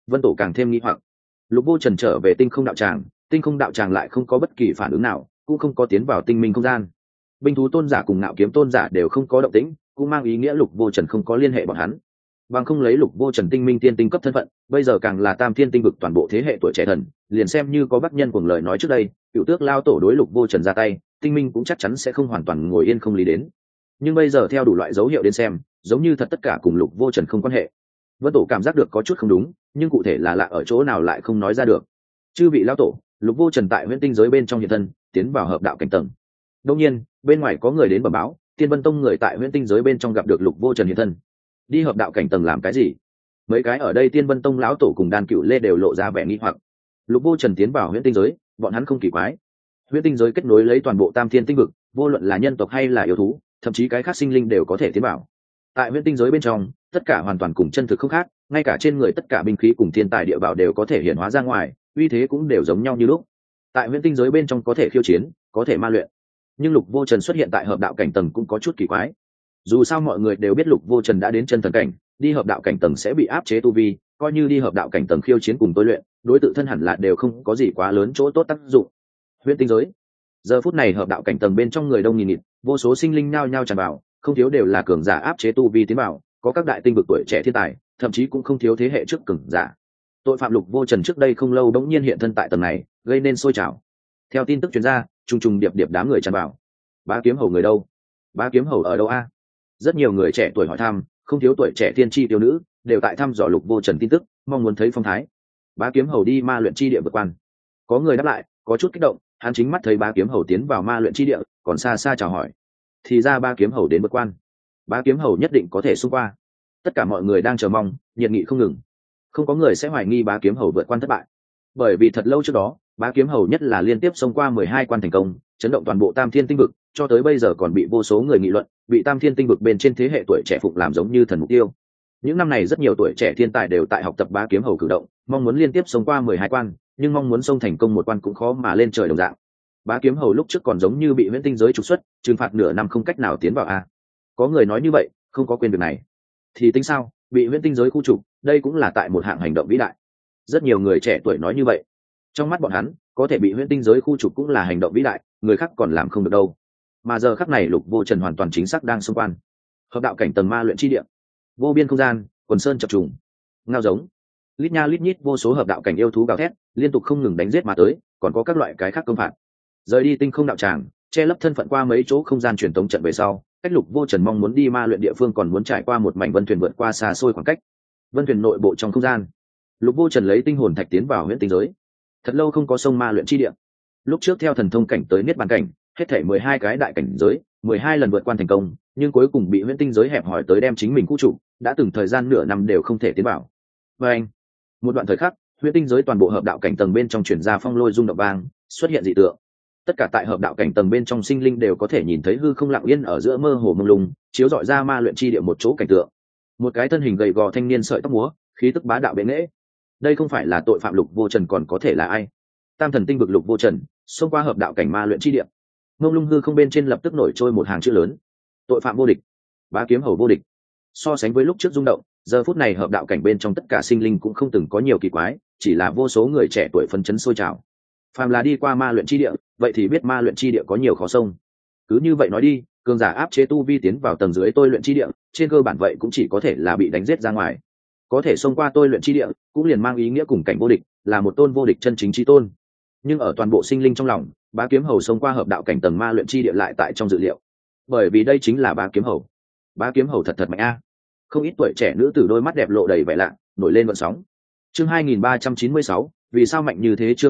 Vân Tổ càng thêm nghi hoặc. Lục Vô Trần trở về tinh không đạo tràng, tinh không đạo tràng lại không có bất kỳ phản ứng nào, cũng không có tiến vào tinh minh không gian. Binh thú tôn giả cùng ngạo kiếm tôn giả đều không có động tĩnh, cũng mang ý nghĩa Lục Vô Trần không có liên hệ bọn hắn. Bằng không lấy Lục Vô Trần tinh minh tiên tinh cấp thân phận, bây giờ càng là tam thiên tinh vực toàn bộ thế hệ tuổi trẻ thần, liền xem như có Bắc Nhân cùng lời nói trước đây, Cửu Tước lao tổ đối Lục Vô Trần ra tay, tinh minh cũng chắc chắn sẽ không hoàn toàn ngồi yên không lý đến. Nhưng bây giờ theo đủ loại dấu hiệu đến xem, giống như thật tất cả cùng Lục Vô Trần không quan hệ. Vân Tổ cảm giác được có chút không đúng, nhưng cụ thể là lạ ở chỗ nào lại không nói ra được. Chư vị lao tổ, Lục Vô Trần tại huyễn tinh giới bên trong hiện thân, tiến vào hợp đạo cảnh tầng. Đương nhiên, bên ngoài có người đến bẩm báo, Tiên Vân Tông người tại huyễn tinh giới bên trong gặp được Lục Vô Trần hiện thân. Đi hợp đạo cảnh tầng làm cái gì? Mấy cái ở đây Tiên Vân Tông lão tổ cùng Đan Cửu Lê đều lộ ra vẻ nghi hoặc. Lục Vô Trần tiến vào huyễn tinh giới, bọn hắn không kỳ quái. Huyễn tinh giới kết nối lấy toàn bộ Tam Thiên tinh vực, vô luận là nhân tộc hay là yêu thú, thậm chí cái khác sinh linh đều có thể tiến vào. Tại huyễn tinh giới bên trong, tất cả hoàn toàn cùng chân thực không khác, ngay cả trên người tất cả binh khí cùng thiên tài địa bảo đều có thể hiện hóa ra ngoài, uy thế cũng đều giống nhau như lúc. Tại huyễn tinh giới bên trong có thể khiêu chiến, có thể ma luyện. Nhưng Lục Vô Trần xuất hiện tại hợp đạo cảnh tầng cũng có chút kỳ quái. Dù sao mọi người đều biết Lục Vô Trần đã đến chân thần cảnh, đi hợp đạo cảnh tầng sẽ bị áp chế tu vi, coi như đi hợp đạo cảnh tầng khiêu chiến cùng tôi luyện, đối tự thân hẳn là đều không có gì quá lớn chỗ tốt tác dụng. Huyễn tinh giới, giờ phút này hợp đạo cảnh tầng bên trong người đông nghìn nghịt, vô số sinh linh nhao nhao tràn vào, không thiếu đều là cường giả áp chế tu vi tiến vào, có các đại tinh vực tuổi trẻ thiên tài, thậm chí cũng không thiếu thế hệ trước cường giả. Tội phạm Lục Vô Trần trước đây không lâu đống nhiên hiện thân tại tầng này, gây nên sôi trào. Theo tin tức truyền ra, trùng trùng điệp điệp đám người tràn vào. Bá Kiếm Hầu người đâu? Bá Kiếm Hầu ở đâu a? Rất nhiều người trẻ tuổi hỏi thăm, không thiếu tuổi trẻ tiên tri tiêu nữ, đều tại thăm dò Lục Vô Trần tin tức, mong muốn thấy phong thái. Bá Kiếm Hầu đi ma luyện chi địa vượt quan. Có người đáp lại, có chút kích động, hắn chính mắt thấy Bá Kiếm Hầu tiến vào ma luyện chi địa, còn xa xa chào hỏi. Thì ra Bá Kiếm Hầu đến vượt quan. Bá Kiếm Hầu nhất định có thể xung qua. Tất cả mọi người đang chờ mong, nhiệt nghị không ngừng. Không có người sẽ hoài nghi Bá Kiếm Hầu vượt quan thất bại, bởi vì thật lâu trước đó, Bá Kiếm Hầu nhất là liên tiếp xông qua 12 quan thành công, chấn động toàn bộ Tam Thiên tinh vực, cho tới bây giờ còn bị vô số người nghị luận, bị Tam Thiên tinh vực bên trên thế hệ tuổi trẻ phụng làm giống như thần mục tiêu. Những năm này rất nhiều tuổi trẻ thiên tài đều tại học tập Bá Kiếm Hầu cử động, mong muốn liên tiếp xông qua 12 quan, nhưng mong muốn xông thành công một quan cũng khó mà lên trời đồng dạng. Bá Kiếm Hầu lúc trước còn giống như bị huyễn tinh giới trục xuất, trừng phạt nửa năm không cách nào tiến vào a. Có người nói như vậy, không có quên việc này. Thì tính sao, bị huyễn tinh giới khu trục, đây cũng là tại một hạng hành động vĩ đại. Rất nhiều người trẻ tuổi nói như vậy. Trong mắt bọn hắn, có thể bị huyễn tinh giới khu trục cũng là hành động vĩ đại, người khác còn làm không được đâu. Mà giờ khắc này Lục Vô Trần hoàn toàn chính xác đang xung quan. Hợp đạo cảnh tầng ma luyện chi địa, vô biên không gian, quần sơn chập trùng, ngao giống, lít nha lít nhít vô số hợp đạo cảnh yêu thú gào thét, liên tục không ngừng đánh giết mà tới, còn có các loại cái khác công phạt. Rời đi tinh không đạo tràng, che lấp thân phận qua mấy chỗ không gian truyền tống trận về sau, cách Lục Vô Trần mong muốn đi ma luyện địa phương còn muốn trải qua một mảnh vân thuyền vượt qua xa xôi khoảng cách. Vân thuyền nội bộ trong không gian, Lục Vô Trần lấy tinh hồn thạch tiến vào huyễn tinh giới. Thật lâu không có sông ma luyện chi địa. Lúc trước theo thần thông cảnh tới niết bàn cảnh, hết thảy 12 cái đại cảnh giới, 12 lần vượt quan thành công, nhưng cuối cùng bị huyễn tinh giới hẹp hỏi tới đem chính mình khu trụ, đã từng thời gian nửa năm đều không thể tiến vào. Và anh, một đoạn thời khắc, huyễn tinh giới toàn bộ hợp đạo cảnh tầng bên trong truyền ra phong lôi rung động vang, xuất hiện dị tượng. Tất cả tại hợp đạo cảnh tầng bên trong sinh linh đều có thể nhìn thấy hư không lặng yên ở giữa mơ hồ mông lung, chiếu rọi ra ma luyện chi địa một chỗ cảnh tượng. Một cái thân hình gầy gò thanh niên sợi tóc múa, khí tức bá đạo bệ nghệ. Đây không phải là tội phạm Lục Vô Trần còn có thể là ai? Tam thần tinh vực Lục Vô Trần, xông qua hợp đạo cảnh ma luyện chi địa. Mông lung hư không bên trên lập tức nổi trôi một hàng chữ lớn: tội phạm vô địch, Bá Kiếm Hầu vô địch. So sánh với lúc trước rung động, giờ phút này hợp đạo cảnh bên trong tất cả sinh linh cũng không từng có nhiều kỳ quái, chỉ là vô số người trẻ tuổi phấn chấn sôi trào. Phàm là đi qua ma luyện chi địa, vậy thì biết ma luyện chi địa có nhiều khó sông. Cứ như vậy nói đi, cường giả áp chế tu vi tiến vào tầng dưới tôi luyện chi địa, trên cơ bản vậy cũng chỉ có thể là bị đánh giết ra ngoài. Có thể xông qua tôi luyện chi địa, cũng liền mang ý nghĩa cùng cảnh vô địch, là một tôn vô địch chân chính chí tôn. Nhưng ở toàn bộ sinh linh trong lòng, Bá Kiếm Hầu xông qua hợp đạo cảnh tầng ma luyện chi địa lại tại trong dự liệu. Bởi vì đây chính là Bá Kiếm Hầu. Bá Kiếm Hầu thật thật mạnh a. Không ít tuổi trẻ nữ tử đôi mắt đẹp lộ đầy vẻ lạ, nổi lên gợn sóng. Chương 2396, vì sao mạnh như thế? Chương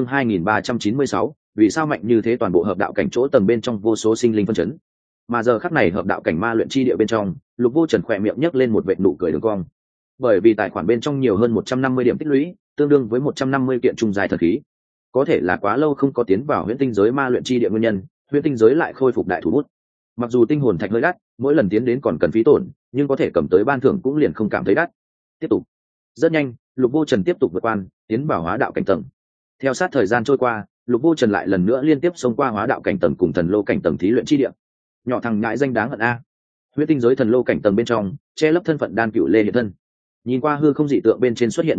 2396, vì sao mạnh như thế? Toàn bộ hợp đạo cảnh chỗ tầng bên trong vô số sinh linh phân chấn. Mà giờ khắc này hợp đạo cảnh ma luyện chi địa bên trong, Lục Vô Trần khỏe miệng nhếch lên một vệt nụ cười đường cong. Bởi vì tài khoản bên trong nhiều hơn 150 điểm tích lũy, tương đương với 150 kiện trung giai thần khí. Có thể là quá lâu không có tiến vào huyễn tinh giới ma luyện chi địa nguyên nhân, huyễn tinh giới lại khôi phục đại thủ bút. Mặc dù tinh hồn thạch hơi đắt, mỗi lần tiến đến còn cần phí tổn, nhưng có thể cầm tới ban thưởng cũng liền không cảm thấy đắt. Tiếp tục. Rất nhanh, Lục Vô Trần tiếp tục vượt quan, tiến vào hóa đạo cảnh tầng. Theo sát thời gian trôi qua, Lục Vô Trần lại lần nữa liên tiếp xông qua hóa đạo cảnh tầng cùng thần lô cảnh tầng thí luyện chi địa. Nhỏ thằng ngại danh đáng hận a. Huyễn tinh giới thần lô cảnh tầng bên trong, che lấp thân phận Đan Cửu Lê hiện thân. Nhìn qua hư không dị tượng bên trên xuất hiện một góc,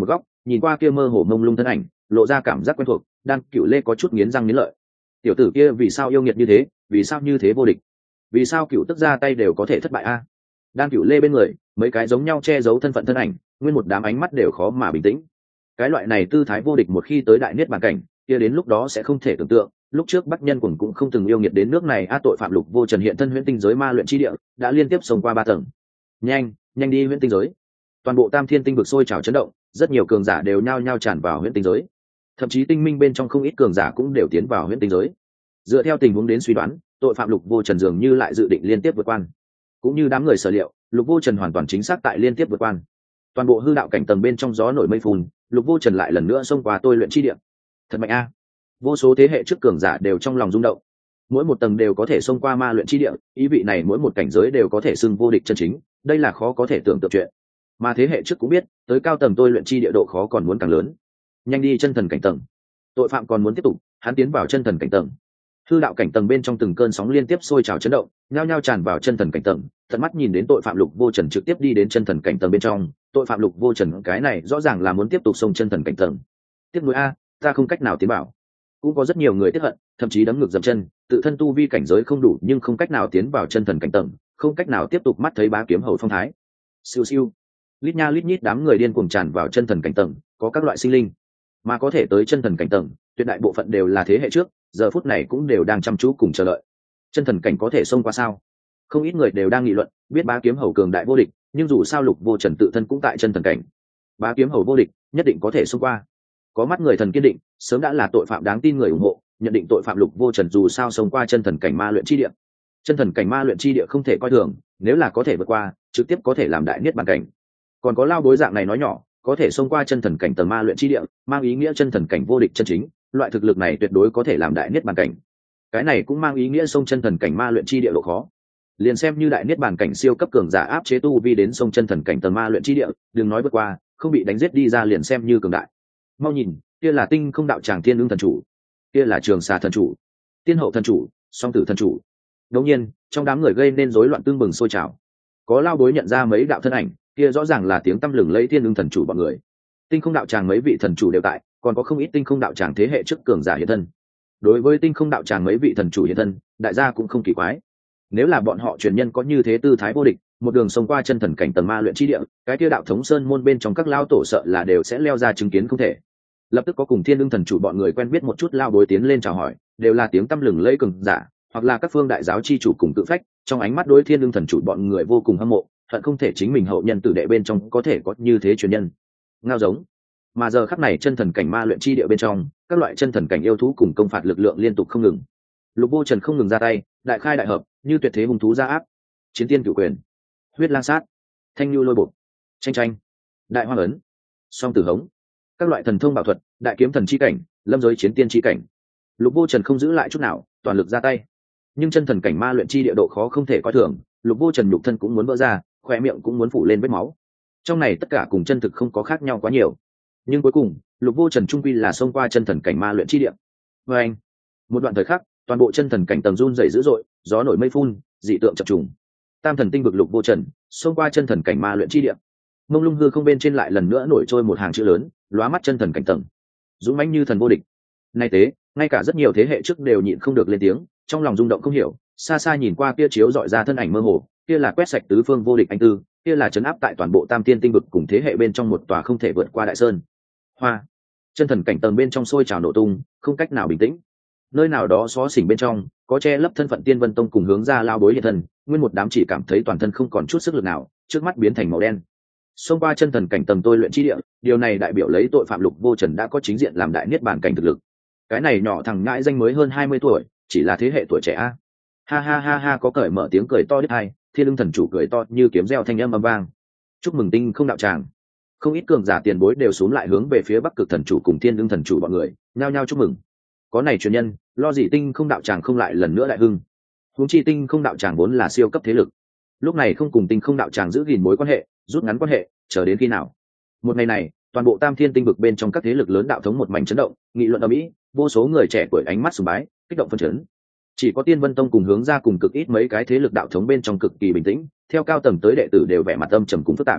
nhìn qua kia mơ hồ mông lung thân ảnh, lộ ra cảm giác quen thuộc. Đan Cửu Lê có chút nghiến răng nghiến lợi. Tiểu tử kia vì sao yêu nghiệt như thế, vì sao như thế vô địch, vì sao cựu tức ra tay đều có thể thất bại a? Đan Cửu Lê bên người mấy cái giống nhau che giấu thân phận thân ảnh, nguyên một đám ánh mắt đều khó mà bình tĩnh. Cái loại này tư thái vô địch một khi tới đại niết bàn cảnh, kia đến lúc đó sẽ không thể tưởng tượng. Lúc trước Bắc Nhân Quần cũng không từng yêu nghiệt đến nước này a. Tội phạm Lục Vô Trần hiện thân huyễn tinh giới ma luyện chi địa, đã liên tiếp xông qua 3 tầng. Nhanh nhanh đi huyễn tinh giới. Toàn bộ Tam Thiên tinh vực sôi trào chấn động, rất nhiều cường giả đều nhao nhao tràn vào huyễn tinh giới. Thậm chí tinh minh bên trong không ít cường giả cũng đều tiến vào huyễn tinh giới. Dựa theo tình huống đến suy đoán, tội phạm Lục Vô Trần dường như lại dự định liên tiếp vượt quan. Cũng như đám người sở liệu, Lục Vô Trần hoàn toàn chính xác tại liên tiếp vượt quan. Toàn bộ hư đạo cảnh tầng bên trong gió nổi mây phun, Lục Vô Trần lại lần nữa xông qua tôi luyện chi địa. Thật mạnh a! Vô số thế hệ trước cường giả đều trong lòng rung động. Mỗi một tầng đều có thể xông qua ma luyện chi địa, ý vị này mỗi một cảnh giới đều có thể xưng vô địch chân chính, đây là khó có thể tưởng tượng chuyện. Mà thế hệ trước cũng biết, tới cao tầng tôi luyện chi địa độ khó còn muốn càng lớn. Nhanh đi chân thần cảnh tầng. Tội phạm còn muốn tiếp tục, hắn tiến vào chân thần cảnh tầng. Hư đạo cảnh tầng bên trong từng cơn sóng liên tiếp sôi trào chấn động, nhao nhao tràn vào chân thần cảnh tầng. Tận mắt nhìn đến tội phạm Lục Vô Trần trực tiếp đi đến chân thần cảnh tầng bên trong, tội phạm Lục Vô Trần cái này rõ ràng là muốn tiếp tục xông chân thần cảnh tầng. Tiếc nuối a, ta không cách nào tiến vào. Cũng có rất nhiều người tiếc hận, thậm chí đấm ngược dậm chân, tự thân tu vi cảnh giới không đủ nhưng không cách nào tiến vào chân thần cảnh tầng, không cách nào tiếp tục mắt thấy bá kiếm hầu phong thái. Siêu siêu, lít nha lít nhít đám người điên cuồng tràn vào chân thần cảnh tầng, có các loại sinh linh, mà có thể tới chân thần cảnh tầng, tuyệt đại bộ phận đều là thế hệ trước, giờ phút này cũng đều đang chăm chú cùng chờ đợi. Chân thần cảnh có thể xông qua sao? Không ít người đều đang nghị luận, biết bá kiếm hầu cường đại vô địch, nhưng dù sao Lục Vô Trần tự thân cũng tại chân thần cảnh, bá kiếm hầu vô địch, nhất định có thể xông qua. Có mắt người thần kiên định, sớm đã là tội phạm đáng tin người ủng hộ, nhận định tội phạm Lục Vô Trần dù sao xông qua chân thần cảnh ma luyện chi địa. Chân thần cảnh ma luyện chi địa không thể coi thường, nếu là có thể vượt qua, trực tiếp có thể làm đại niết bàn cảnh. Còn có lao bối dạng này nói nhỏ, có thể xông qua chân thần cảnh tầng ma luyện chi địa, mang ý nghĩa chân thần cảnh vô địch chân chính, loại thực lực này tuyệt đối có thể làm đại niết bàn cảnh. Cái này cũng mang ý nghĩa xông chân thần cảnh ma luyện chi địa độ khó. Liền xem như đại niết bàn cảnh siêu cấp cường giả áp chế tu vi đến xông chân thần cảnh tầng ma luyện chi địa, đừng nói vượt qua, không bị đánh giết đi ra liền xem như cường đại. Mau nhìn, kia là Tinh Không Đạo Tràng Thiên Ưng thần chủ, kia là Trường Xà thần chủ, Tiên Hậu thần chủ, Song Tử thần chủ. Đột nhiên, trong đám người gây nên rối loạn tương bừng sôi trào. Có lao bối nhận ra mấy đạo thân ảnh, kia rõ ràng là tiếng tăm lừng lẫy Thiên Ưng thần chủ bọn người. Tinh Không Đạo Tràng mấy vị thần chủ đều tại, còn có không ít Tinh Không Đạo Tràng thế hệ trước cường giả hiện thân. Đối với Tinh Không Đạo Tràng mấy vị thần chủ hiện thân, đại gia cũng không kỳ quái. Nếu là bọn họ truyền nhân có như thế tư thái vô địch, một đường xông qua chân thần cảnh tầng ma luyện chi địa, cái kia đạo thống sơn môn bên trong các lao tổ sợ là đều sẽ leo ra chứng kiến không thể. Lập tức có cùng Thiên Ưng thần chủ bọn người quen biết một chút lao bối tiến lên chào hỏi, đều là tiếng tăm lừng lẫy cường giả, hoặc là các phương đại giáo chi chủ cùng tự phách, trong ánh mắt đối Thiên Ưng thần chủ bọn người vô cùng hâm mộ, hận không thể chính mình hậu nhân tử đệ bên trong có thể có như thế truyền nhân. Ngao giống. Mà giờ khắc này chân thần cảnh ma luyện chi địa bên trong, các loại chân thần cảnh yêu thú cùng công phạt lực lượng liên tục không ngừng. Lục Vô Trần không ngừng ra tay, đại khai đại hợp, như tuyệt thế hung thú ra áp. Chiến tiên cửu quyền, huyết lang sát, thanh lưu lôi bộ, tranh tranh, đại hoa ấn, song tử hống, các loại thần thông bảo thuật, đại kiếm thần chi cảnh, lâm giới chiến tiên chi cảnh. Lục Vô Trần không giữ lại chút nào, toàn lực ra tay. Nhưng chân thần cảnh ma luyện chi địa độ khó không thể coi thường, Lục Vô Trần nhục thân cũng muốn vỡ ra, khóe miệng cũng muốn phủ lên vết máu. Trong này tất cả cùng chân thực không có khác nhau quá nhiều. Nhưng cuối cùng, Lục Vô Trần trung quy là xông qua chân thần cảnh ma luyện chi địa. Và anh, một đoạn thời khắc, toàn bộ chân thần cảnh tầng run rẩy dữ dội, gió nổi mây phun, dị tượng chập trùng. Tam thần tinh vực Lục Vô Trần, xông qua chân thần cảnh ma luyện chi địa. Mông lung hư không bên trên lại lần nữa nổi trôi một hàng chữ lớn, lóa mắt chân thần cảnh tầng. Dũng mãnh như thần vô địch. Nay tế, ngay cả rất nhiều thế hệ trước đều nhịn không được lên tiếng, trong lòng rung động không hiểu, xa xa nhìn qua kia chiếu dọi ra thân ảnh mơ hồ, kia là quét sạch tứ phương vô địch anh tư, kia là trấn áp tại toàn bộ Tam Tiên tinh vực cùng thế hệ bên trong một tòa không thể vượt qua đại sơn. Hoa, chân thần cảnh tầng bên trong sôi trào nổ tung, không cách nào bình tĩnh. Nơi nào đó xó xỉnh bên trong, có che lấp thân phận Tiên Vân Tông cùng hướng ra lao bối hiện thân, nguyên một đám chỉ cảm thấy toàn thân không còn chút sức lực nào, trước mắt biến thành màu đen. Xông qua chân thần cảnh tầng tôi luyện chi địa, điều này đại biểu lấy tội phạm Lục Vô Trần đã có chính diện làm đại niết bàn cảnh thực lực. Cái này nhỏ thằng ngãi danh mới hơn 20 tuổi, chỉ là thế hệ tuổi trẻ a. Ha ha ha ha, có cởi mở tiếng cười to đứt tai, Thiên Ưng thần chủ cười to như kiếm reo thanh âm âm vang. Chúc mừng Tinh Không Đạo Tràng. Không ít cường giả tiền bối đều xuống lại hướng về phía Bắc Cực thần chủ cùng Thiên Ưng thần chủ bọn người, nhao nhao chúc mừng. Có này truyền nhân, lo gì Tinh Không Đạo Tràng không lại lần nữa đại hưng. Huống chi Tinh Không Đạo Tràng vốn là siêu cấp thế lực, lúc này không cùng Tinh Không Đạo Tràng giữ gìn mối quan hệ, rút ngắn quan hệ, chờ đến khi nào? Một ngày này, toàn bộ Tam Thiên tinh vực bên trong các thế lực lớn đạo thống một mảnh chấn động, nghị luận ầm ĩ, vô số người trẻ tuổi ánh mắt sùng bái, kích động phấn chấn. Chỉ có Tiên Vân Tông cùng hướng ra cùng cực ít mấy cái thế lực đạo thống bên trong cực kỳ bình tĩnh, theo cao tầng tới đệ tử đều vẻ mặt âm trầm cùng phức tạp.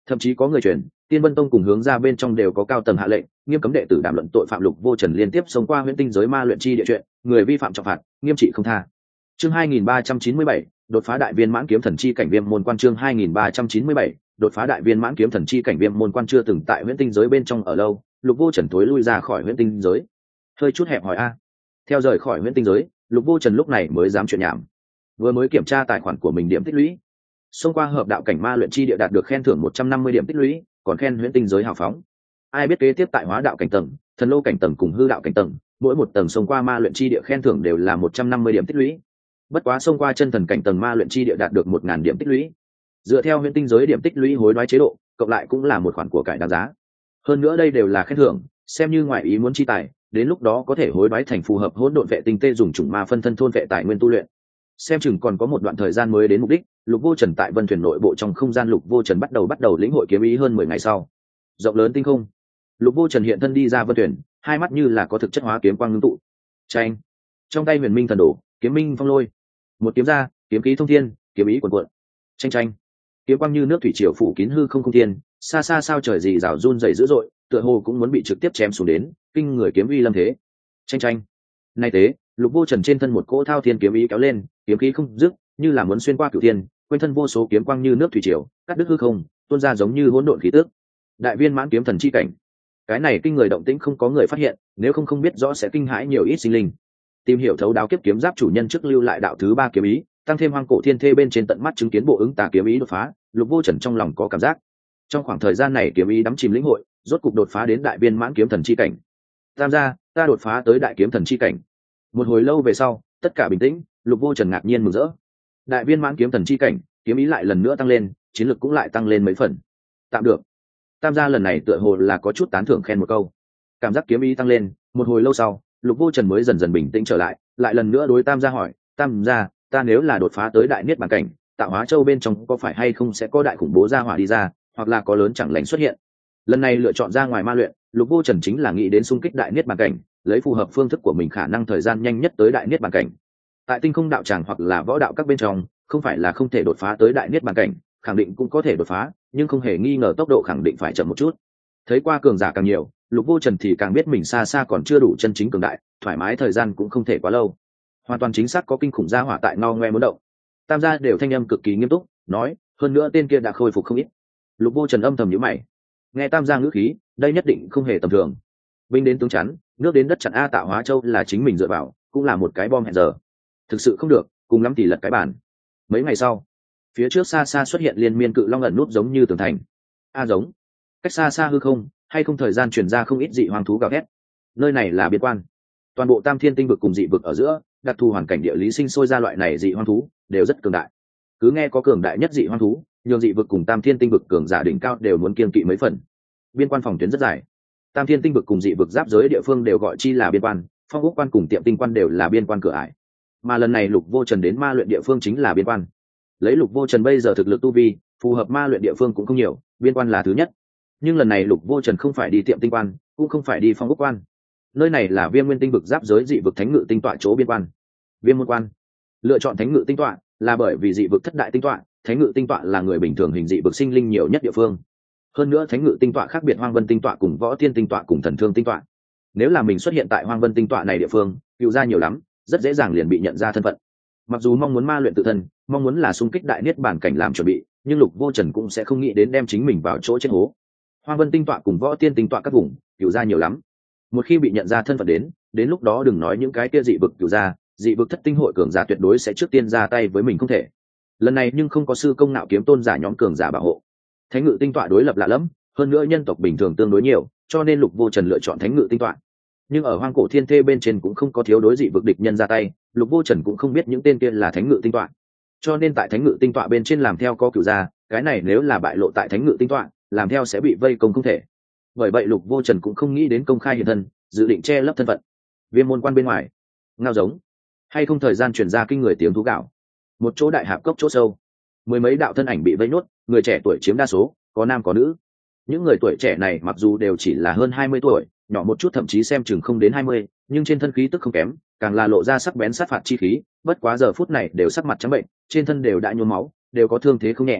Thậm chí có người truyền Tiên Vân Tông cùng hướng ra bên trong đều có cao tầng hạ lệnh nghiêm cấm đệ tử đàm luận tội phạm. Lục Vô Trần liên tiếp xông qua huyễn tinh giới ma luyện chi địa chuyện, người vi phạm trọng phạt, nghiêm trị không tha. Chương 2397, đột phá đại viên mãn kiếm thần chi cảnh Viêm môn quan. Chương 2397, đột phá đại viên mãn kiếm thần chi cảnh Viêm môn quan. Chưa từng tại huyễn tinh giới bên trong ở lâu, Lục Vô Trần tối lui ra khỏi huyễn tinh giới. Hơi chút hẹp hỏi a. Theo rời khỏi huyễn tinh giới, Lục Vô Trần lúc này mới dám chuyện nhảm. Vừa mới kiểm tra tài khoản của mình điểm tích lũy, xông qua hợp đạo cảnh ma luyện chi địa đạt được khen thưởng 150 điểm tích lũy, còn khen huyễn tinh giới hào phóng. Ai biết kế tiếp tại hóa đạo cảnh tầng, thần lô cảnh tầng cùng hư đạo cảnh tầng, mỗi một tầng xông qua ma luyện chi địa khen thưởng đều là 150 điểm tích lũy. Bất quá xông qua chân thần cảnh tầng ma luyện chi địa đạt được 1000 điểm tích lũy. Dựa theo huyễn tinh giới điểm tích lũy hối đoái chế độ, cộng lại cũng là một khoản của cải đáng giá. Hơn nữa đây đều là khen thưởng, xem như ngoại ý muốn chi tài, đến lúc đó có thể hối đoái thành phù hợp hỗn độn vệ tinh tê dùng chủng ma phân thân thôn vệ tài nguyên tu luyện. Xem chừng còn có một đoạn thời gian mới đến mục đích. Lục Vô Trần tại Vân Thuyền nội bộ trong không gian, Lục Vô Trần bắt đầu lĩnh hội kiếm ý hơn 10 ngày sau. Rộng lớn tinh không, Lục Vô Trần hiện thân đi ra Vân Thuyền, hai mắt như là có thực chất hóa kiếm quang ngưng tụ. Chanh, trong tay Huyền Minh thần đồ, kiếm minh phong lôi, một kiếm ra, kiếm khí thông thiên, kiếm ý cuồn cuộn. Chanh, kiếm quang như nước thủy triều phủ kín hư không không thiên, xa xa sao trời gì rào run rẩy dữ dội, tựa hồ cũng muốn bị trực tiếp chém xuống đến, kinh người kiếm uy lâm thế. Chanh, nay tế, Lục Vô Trần trên thân một cỗ thao thiên kiếm ý kéo lên, kiếm khí không dứt, như là muốn xuyên qua cửu thiên, quanh thân vô số kiếm quang như nước thủy triều, cắt đứt hư không, tuôn ra giống như hỗn độn khí tức. Đại viên mãn kiếm thần chi cảnh. Cái này kinh người động tĩnh không có người phát hiện, nếu không biết rõ sẽ kinh hãi nhiều ít sinh linh. Tìm hiểu thấu đáo kiếp kiếm giáp chủ nhân trước lưu lại đạo thứ 3 kiếm ý, tăng thêm hoang cổ thiên thê bên trên tận mắt chứng kiến bộ ứng tà kiếm ý đột phá, Lục Vô Trần trong lòng có cảm giác. Trong khoảng thời gian này kiếm ý đắm chìm lĩnh hội, rốt cục đột phá đến đại viên mãn kiếm thần chi cảnh. Tam gia, ta đột phá tới đại kiếm thần chi cảnh. Một hồi lâu về sau, tất cả bình tĩnh, Lục Vô Trần ngạc nhiên mừng rỡ. Đại viên mãn kiếm thần chi cảnh, kiếm ý lại lần nữa tăng lên, chiến lực cũng lại tăng lên mấy phần. Tạm được. Tam gia lần này tựa hồ là có chút tán thưởng khen một câu. Cảm giác kiếm ý tăng lên, một hồi lâu sau, Lục Vô Trần mới dần dần bình tĩnh trở lại, lại lần nữa đối Tam gia hỏi, Tam gia, ta nếu là đột phá tới đại niết bàn cảnh, Tạo Hóa Châu bên trong có phải hay không sẽ có đại khủng bố gia hỏa đi ra, hoặc là có lớn chẳng lành xuất hiện? Lần này lựa chọn ra ngoài ma luyện, Lục Vô Trần chính là nghĩ đến xung kích đại niết bàn cảnh, lấy phù hợp phương thức của mình khả năng thời gian nhanh nhất tới đại niết bàn cảnh. Tại tinh không đạo tràng hoặc là võ đạo các bên trong, không phải là không thể đột phá tới đại niết bàn cảnh, khẳng định cũng có thể đột phá, nhưng không hề nghi ngờ tốc độ khẳng định phải chậm một chút. Thấy qua cường giả càng nhiều, Lục Vô Trần thì càng biết mình xa xa còn chưa đủ chân chính cường đại, thoải mái thời gian cũng không thể quá lâu. Hoàn toàn chính xác có kinh khủng gia hỏa tại ngao ngoe muốn động. Tam gia đều thanh âm cực kỳ nghiêm túc, nói, hơn nữa tên kia đã khôi phục không ít. Lục Vô Trần âm thầm nhíu mày. Nghe Tam gia ngữ khí, đây nhất định không hề tầm thường. Binh đến tướng chắn, nước đến đất chặn, a Tạo Hóa Châu là chính mình dựa vào, cũng là một cái bom hẹn giờ. Thực sự không được, cùng lắm thì lật cái bàn. Mấy ngày sau, phía trước xa xa xuất hiện liên miên cự long ẩn nút giống như tường thành. Giống. Cách xa xa hư không, hay không thời gian truyền ra không ít dị hoang thú gào thét. Nơi này là biên quan. Toàn bộ Tam Thiên tinh vực cùng dị vực ở giữa, đặc thù hoàn cảnh địa lý sinh sôi ra loại này dị hoang thú, đều rất cường đại. Cứ nghe có cường đại nhất dị hoang thú, nhường dị vực cùng Tam Thiên tinh vực cường giả đỉnh cao đều muốn kiêng kỵ mấy phần. Biên quan phòng tuyến rất dài. Tam Thiên tinh vực cùng dị vực giáp giới địa phương đều gọi chi là biên quan, Phong Ốc quan cùng Tiệm Tinh quan đều là biên quan cửa ải. Mà lần này Lục Vô Trần đến ma luyện địa phương chính là biên quan. Lấy Lục Vô Trần bây giờ thực lực tu vi, phù hợp ma luyện địa phương cũng không nhiều, biên quan là thứ nhất. Nhưng lần này Lục Vô Trần không phải đi Tiệm Tinh quan, cũng không phải đi Phong Ốc quan. Nơi này là Viêm Nguyên tinh vực giáp giới dị vực thánh ngự tinh tọa chỗ biên quan. Viêm môn quan. Lựa chọn thánh ngự tinh tọa là bởi vì dị vực thất đại tinh tọa, thánh ngự tinh tọa là người bình thường hình dị vực sinh linh nhiều nhất địa phương. Hơn nữa thánh ngự tinh tọa khác biệt Hoang Vân tinh tọa cùng Võ Tiên tinh tọa cùng Thần Thương tinh tọa. Nếu là mình xuất hiện tại Hoang Vân tinh tọa này địa phương, cựu ra nhiều lắm, rất dễ dàng liền bị nhận ra thân phận. Mặc dù mong muốn ma luyện tự thân, mong muốn là xung kích đại niết bàn cảnh làm chuẩn bị, nhưng Lục Vô Trần cũng sẽ không nghĩ đến đem chính mình vào chỗ chết hố. Hoang Vân tinh tọa cùng Võ Tiên tinh tọa các vùng, cựu ra nhiều lắm. Một khi bị nhận ra thân phận đến lúc đó đừng nói những cái kia dị vực cựu ra, dị vực thất tinh hội cường giả tuyệt đối sẽ trước tiên ra tay với mình không thể. Lần này nhưng không có sư công nạo kiếm tôn giả nhóm cường giả bảo hộ. Thánh ngự tinh tọa đối lập lạ lẫm, hơn nữa nhân tộc bình thường tương đối nhiều, cho nên Lục Vô Trần lựa chọn thánh ngự tinh tọa. Nhưng ở hoang cổ thiên thê bên trên cũng không có thiếu đối dị vực địch nhân ra tay, Lục Vô Trần cũng không biết những tên kia là thánh ngự tinh tọa, cho nên tại thánh ngự tinh tọa bên trên làm theo có cửu gia, cái này nếu là bại lộ tại thánh ngự tinh tọa, làm theo sẽ bị vây công không thể. Bởi vậy Lục Vô Trần cũng không nghĩ đến công khai hiện thân, dự định che lấp thân phận. Viêm môn quan bên ngoài, ngao giống hay không thời gian truyền ra kinh người tiếng thú gạo. Một chỗ đại hạp cốc chỗ sâu, mười mấy đạo thân ảnh bị vây nốt, người trẻ tuổi chiếm đa số, có nam có nữ. Những người tuổi trẻ này mặc dù đều chỉ là hơn 20 tuổi, nhỏ một chút thậm chí xem chừng không đến 20, nhưng trên thân khí tức không kém, càng là lộ ra sắc bén sát phạt chi khí, bất quá giờ phút này đều sắc mặt trắng bệnh, trên thân đều đã nhuốm máu, đều có thương thế không nhẹ.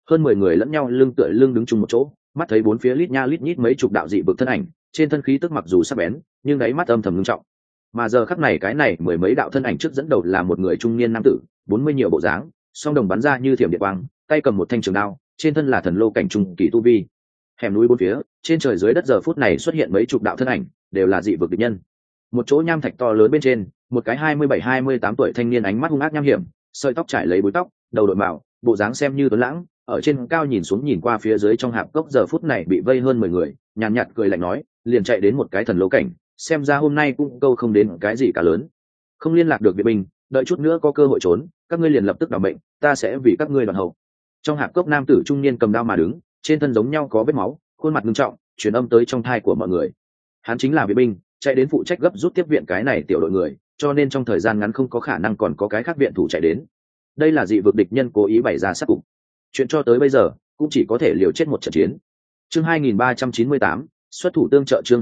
hơn 10 người lẫn nhau lưng tựa lưng đứng chung một chỗ, mắt thấy bốn phía lít nha lít nhít mấy chục đạo dị vực thân ảnh, trên thân khí tức mặc dù sắc bén nhưng đáy mắt âm thầm nghiêm trọng. Mà giờ khắc này cái này mười mấy đạo thân ảnh trước dẫn đầu là một người trung niên nam tử, 40 nhiều bộ dáng, song đồng bắn ra như thiểm điện quang, tay cầm một thanh trường đao, trên thân là thần lô cảnh trung kỳ tu vi. Hẻm núi bốn phía, trên trời dưới đất giờ phút này xuất hiện mấy chục đạo thân ảnh, đều là dị vực địch nhân. Một chỗ nham thạch to lớn bên trên, một cái 27-28 tuổi thanh niên ánh mắt hung ác nham hiểm, sợi tóc trải lấy búi tóc, đầu đội mạo, bộ dáng xem như tuấn lãng, ở trên cao nhìn xuống nhìn qua phía dưới trong hạp cốc giờ phút này bị vây hơn 10 người, nhàn nhạt cười lạnh nói, liền chạy đến một cái thần lô cảnh, xem ra hôm nay cũng câu không đến cái gì cả lớn. Không liên lạc được viện binh, đợi chút nữa có cơ hội trốn, các ngươi liền lập tức đảm bệnh, ta sẽ vì các ngươi đoàn hậu. Trong hạp cốc nam tử trung niên cầm đao mà đứng, trên thân giống nhau có vết máu, khuôn mặt nghiêm trọng, truyền âm tới trong thai của mọi người. Hắn chính là viện binh, chạy đến phụ trách gấp rút tiếp viện cái này tiểu đội người, cho nên trong thời gian ngắn không có khả năng còn có cái khác viện thủ chạy đến. Đây là dị vực địch nhân cố ý bày ra sát cục. Chuyện cho tới bây giờ cũng chỉ có thể liều chết một trận chiến. Chương 2398, xuất thủ tương trợ. Chương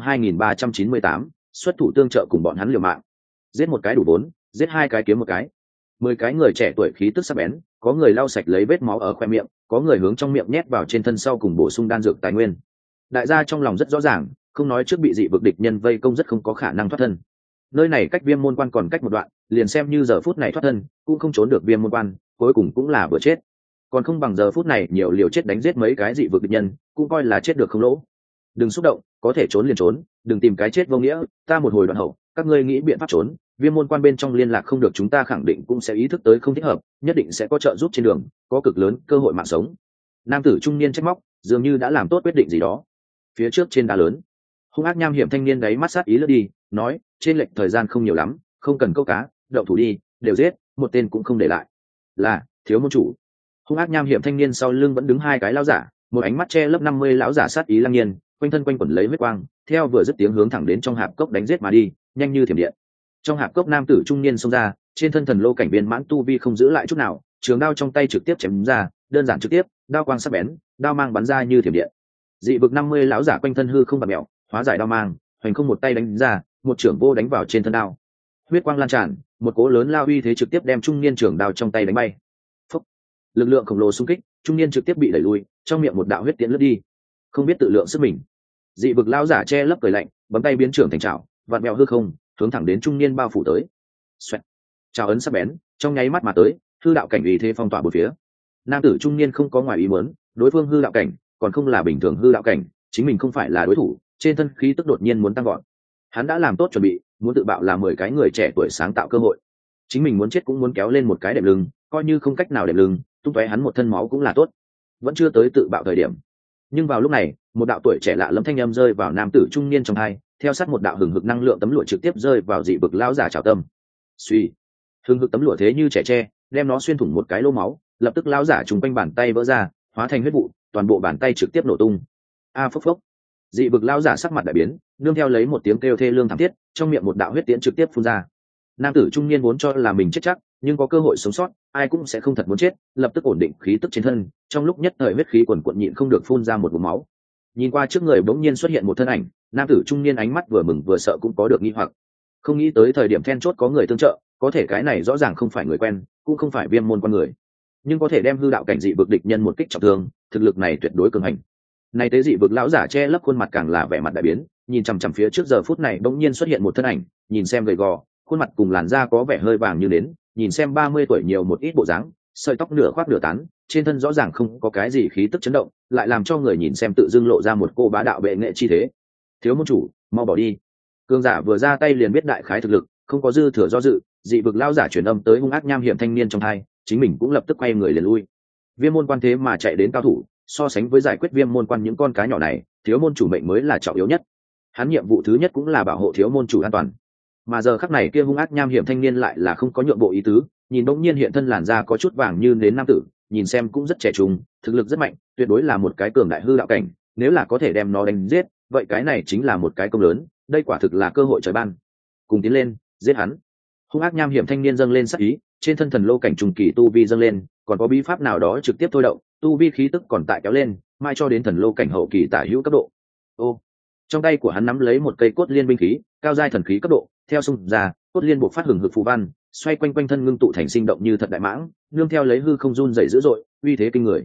2398, xuất thủ tương trợ cùng bọn hắn liều mạng. Giết một cái đủ 4, giết hai cái kiếm một cái. 10 cái người trẻ tuổi khí tức sắc bén, có người lau sạch lấy vết máu ở khoe miệng, có người hướng trong miệng nhét vào trên thân sau cùng bổ sung đan dược tài nguyên. Đại gia trong lòng rất rõ ràng, không nói trước bị dị vực địch nhân vây công rất không có khả năng thoát thân. Nơi này cách Viêm Môn Quan còn cách một đoạn, liền xem như giờ phút này thoát thân, cũng không trốn được Viêm Môn Quan, cuối cùng cũng là vừa chết. Còn không bằng giờ phút này nhiều liều chết đánh giết mấy cái dị vực địch nhân, cũng coi là chết được không lỗ. Đừng xúc động, có thể trốn liền trốn, đừng tìm cái chết vô nghĩa, ta một hồi đoạn hậu, các ngươi nghĩ biện pháp trốn, Viêm Môn Quan bên trong liên lạc không được chúng ta khẳng định cũng sẽ ý thức tới không thích hợp, nhất định sẽ có trợ giúp trên đường, có cực lớn cơ hội mạng sống. Nam tử trung niên trách móc, dường như đã làm tốt quyết định gì đó. Phía trước trên đá lớn, hung ác nham hiểm thanh niên đáy mắt sát ý lướt đi, nói, trên lệch thời gian không nhiều lắm, không cần câu cá, động thủ đi, đều giết, một tên cũng không để lại. Là, thiếu môn chủ. Hung ác nham hiểm thanh niên sau lưng vẫn đứng hai cái lão giả, một ánh mắt che lấp 50 lão giả sát ý lăng nhiên, quanh thân quanh quẩn lấy huyết quang, theo vừa dứt tiếng hướng thẳng đến trong hạp cốc đánh giết mà đi, nhanh như thiểm điện. Trong hạp cốc nam tử trung niên xông ra, trên thân thần lô cảnh viên mãn tu vi không giữ lại chút nào, trường đao trong tay trực tiếp chém ra, đơn giản trực tiếp, đao quang sắc bén, đao mang bắn ra như thiểm điện. Dị vực 50 lão giả quanh thân hư không bạt mèo, hóa giải đao mang, hoành không một tay đánh ra, một trưởng vô đánh vào trên thân đao. Huyết quang lan tràn, một cỗ lớn lao uy thế trực tiếp đem trung niên trưởng đao trong tay đánh bay. Phúc. Lực lượng khổng lồ xung kích, trung niên trực tiếp bị đẩy lui, trong miệng một đạo huyết tiễn lướt đi. Không biết tự lượng sức mình. Dị vực lão giả che lấp cười lạnh, bấm tay biến trưởng thành chảo, vặn mèo hư không, hướng thẳng đến trung niên bao phủ tới. Xoẹt. Chảo ấn sắc bén, trong nháy mắt mà tới, hư đạo cảnh uy thế phong tỏa bốn phía. Nam tử trung niên không có ngoài ý muốn, đối phương hư đạo cảnh, còn không là bình thường hư đạo cảnh, chính mình không phải là đối thủ, trên thân khí tức đột nhiên muốn tăng gọn. Hắn đã làm tốt chuẩn bị, muốn tự bạo là 10 cái người trẻ tuổi sáng tạo cơ hội. Chính mình muốn chết cũng muốn kéo lên một cái đệm lưng, coi như không cách nào đệm lưng, tung tóe hắn một thân máu cũng là tốt. Vẫn chưa tới tự bạo thời điểm. Nhưng vào lúc này, một đạo tuổi trẻ lạ lẫm thanh âm rơi vào nam tử trung niên trong tai, theo sát một đạo hừng hực năng lượng tấm lụa trực tiếp rơi vào dị vực lão giả trảo tâm. Suy, hừng hực tấm lụa thế như trẻ tre, đem nó xuyên thủng một cái lỗ máu, lập tức lão giả trùng quanh bàn tay vỡ ra, hóa thành huyết vụ, toàn bộ bàn tay trực tiếp nổ tung. A phốc phốc. Dị vực lão giả sắc mặt đại biến, nương theo lấy một tiếng kêu thê lương thảm thiết, trong miệng một đạo huyết tiễn trực tiếp phun ra. Nam tử trung niên vốn cho là mình chết chắc, nhưng có cơ hội sống sót, ai cũng sẽ không thật muốn chết, lập tức ổn định khí tức trên thân, trong lúc nhất thời huyết khí quần quật nhịn không được phun ra một ngụm máu. Nhìn qua trước người bỗng nhiên xuất hiện một thân ảnh, nam tử trung niên ánh mắt vừa mừng vừa sợ cũng có được nghi hoặc. Không nghĩ tới thời điểm then chốt có người tương trợ, có thể cái này rõ ràng không phải người quen, cũng không phải Viêm Môn Quan người, nhưng có thể đem hư đạo cảnh dị vực địch nhân một kích trọng thương, thực lực này tuyệt đối cường hành. Này tế dị vực lão giả che lấp khuôn mặt càng là vẻ mặt đại biến, nhìn chằm chằm phía trước giờ phút này bỗng nhiên xuất hiện một thân ảnh, nhìn xem gầy gò, khuôn mặt cùng làn da có vẻ hơi vàng như nến, nhìn xem 30 tuổi nhiều một ít bộ dáng, sợi tóc nửa khoác nửa tán, trên thân rõ ràng không có cái gì khí tức chấn động, lại làm cho người nhìn xem tự dưng lộ ra một cô bá đạo bệ nghệ chi thế. Thiếu môn chủ, mau bỏ đi. Cương giả vừa ra tay liền biết đại khái thực lực, không có dư thừa do dự, dị vực lão giả truyền âm tới hung ác nham hiểm thanh niên trong hai, chính mình cũng lập tức quay người liền lui. Viêm Môn Quan thế mà chạy đến cao thủ, so sánh với giải quyết Viêm Môn Quan những con cá nhỏ này, thiếu môn chủ mệnh mới là trọng yếu nhất. Hắn nhiệm vụ thứ nhất cũng là bảo hộ thiếu môn chủ an toàn. Mà giờ khắc này kia hung ác nham hiểm thanh niên lại là không có nhượng bộ ý tứ, nhìn bỗng nhiên hiện thân làn da có chút vàng như nến nam tử, nhìn xem cũng rất trẻ trung, thực lực rất mạnh, tuyệt đối là một cái cường đại hư đạo cảnh, nếu là có thể đem nó đánh giết, vậy cái này chính là một cái công lớn, đây quả thực là cơ hội trời ban. Cùng tiến lên, giết hắn. Hung ác nham hiểm thanh niên dâng lên sát ý, trên thân thần lô cảnh trùng kỳ tu vi dâng lên, còn có bí pháp nào đó trực tiếp thôi động, tu vi khí tức còn tại kéo lên, mai cho đến thần lô cảnh hậu kỳ tả hữu cấp độ. Ô, trong tay của hắn nắm lấy một cây cốt liên binh khí, cao giai thần khí cấp độ, theo xung ra, cốt liên buộc phát hừng hực phù văn, xoay quanh quanh thân ngưng tụ thành sinh động như thật đại mãng, nương theo lấy hư không run rẩy dữ dội, uy thế kinh người.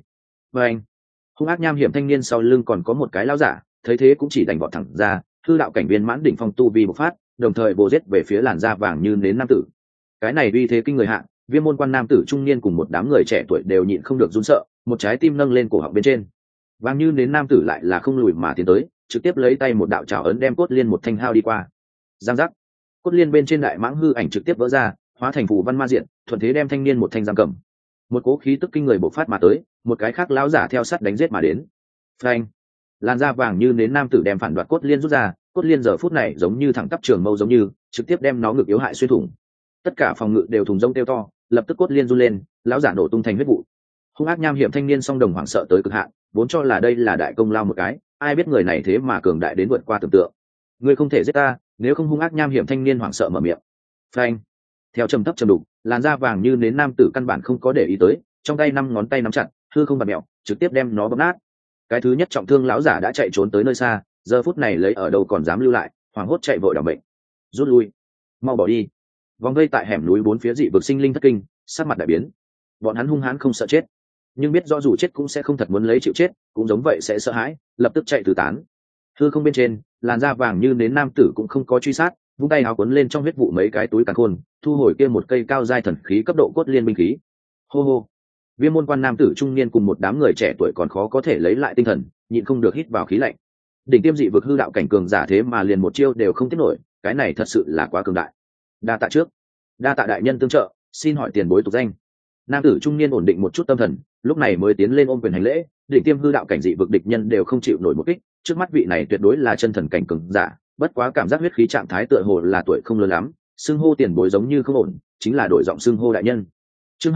và anh hung ác nham hiểm thanh niên sau lưng còn có một cái lão giả, thấy thế cũng chỉ đành vọt thẳng ra, hư đạo cảnh viên mãn đỉnh phong tu vi bộc phát, đồng thời bổ giết về phía làn da vàng như nến nam tử. Cái này uy thế kinh người hạ, Viêm môn quan nam tử trung niên cùng một đám người trẻ tuổi đều nhịn không được run sợ, một trái tim nâng lên cổ họng bên trên. Vàng như nến nam tử lại là không lùi mà tiến tới, trực tiếp lấy tay một đạo trảo ấn đem cốt liên một thanh hao đi qua. Giang giác, cốt liên bên trên đại mãng hư ảnh trực tiếp vỡ ra, hóa thành phù văn ma diện, thuận thế đem thanh niên một thanh giam cầm. Một cỗ khí tức kinh người bộc phát mà tới, một cái khác lão giả theo sát đánh giết mà đến. Phanh, làn da vàng như nến nam tử đem phản đoạt cốt liên rút ra, cốt liên giờ phút này giống như thẳng tắp trường mâu giống như, trực tiếp đem nó ngực yếu hại xuyên thủng. Tất cả phòng ngự đều thùng rông kêu to, lập tức cốt liên run lên, lão giả nổ tung thành huyết vụ. Hung ác nham hiểm thanh niên song đồng hoảng sợ tới cực hạn, vốn cho là đây là đại công lao một cái, ai biết người này thế mà cường đại đến vượt qua tưởng tượng. Ngươi không thể giết ta, nếu không. Hung ác nham hiểm thanh niên hoảng sợ mở miệng. Phanh, theo trầm thấp trầm đục, làn da vàng như nến nam tử căn bản không có để ý tới, trong tay 5 ngón tay nắm chặt, hư không bật mèo, trực tiếp đem nó bóp nát. Cái thứ nhất trọng thương lão giả đã chạy trốn tới nơi xa, giờ phút này lấy ở đâu còn dám lưu lại, hoảng hốt chạy vội đảm bệnh. Rút lui, mau bỏ đi. Vòng vây tại hẻm núi bốn phía dị vực sinh linh thất kinh, sắc mặt đại biến. Bọn hắn hung hãn không sợ chết, nhưng biết rõ dù chết cũng sẽ không thật muốn lấy chịu chết, cũng giống vậy sẽ sợ hãi, lập tức chạy tứ tán. Hư không bên trên, làn da vàng như nến nam tử cũng không có truy sát, vung tay áo cuốn lên trong huyết vụ mấy cái túi càn khôn, thu hồi kia một cây cao giai thần khí cấp độ cốt liên binh khí. Hô hô, Viêm môn quan nam tử trung niên cùng một đám người trẻ tuổi còn khó có thể lấy lại tinh thần, nhịn không được hít vào khí lạnh. Đỉnh tiêm dị vực hư đạo cảnh cường giả thế mà liền một chiêu đều không tiếp nổi, cái này thật sự là quá cường đại. Đa tạ trước, đa tạ đại nhân tương trợ, xin hỏi tiền bối tục danh. Nam tử trung niên ổn định một chút tâm thần, lúc này mới tiến lên ôm quyền hành lễ. Đỉnh tiêm hư đạo cảnh dị vực địch nhân đều không chịu nổi một kích, trước mắt vị này tuyệt đối là chân thần cảnh cường giả, bất quá cảm giác huyết khí trạng thái tựa hồ là tuổi không lớn lắm, xưng hô tiền bối giống như không ổn, chính là đổi giọng xưng hô đại nhân. Chương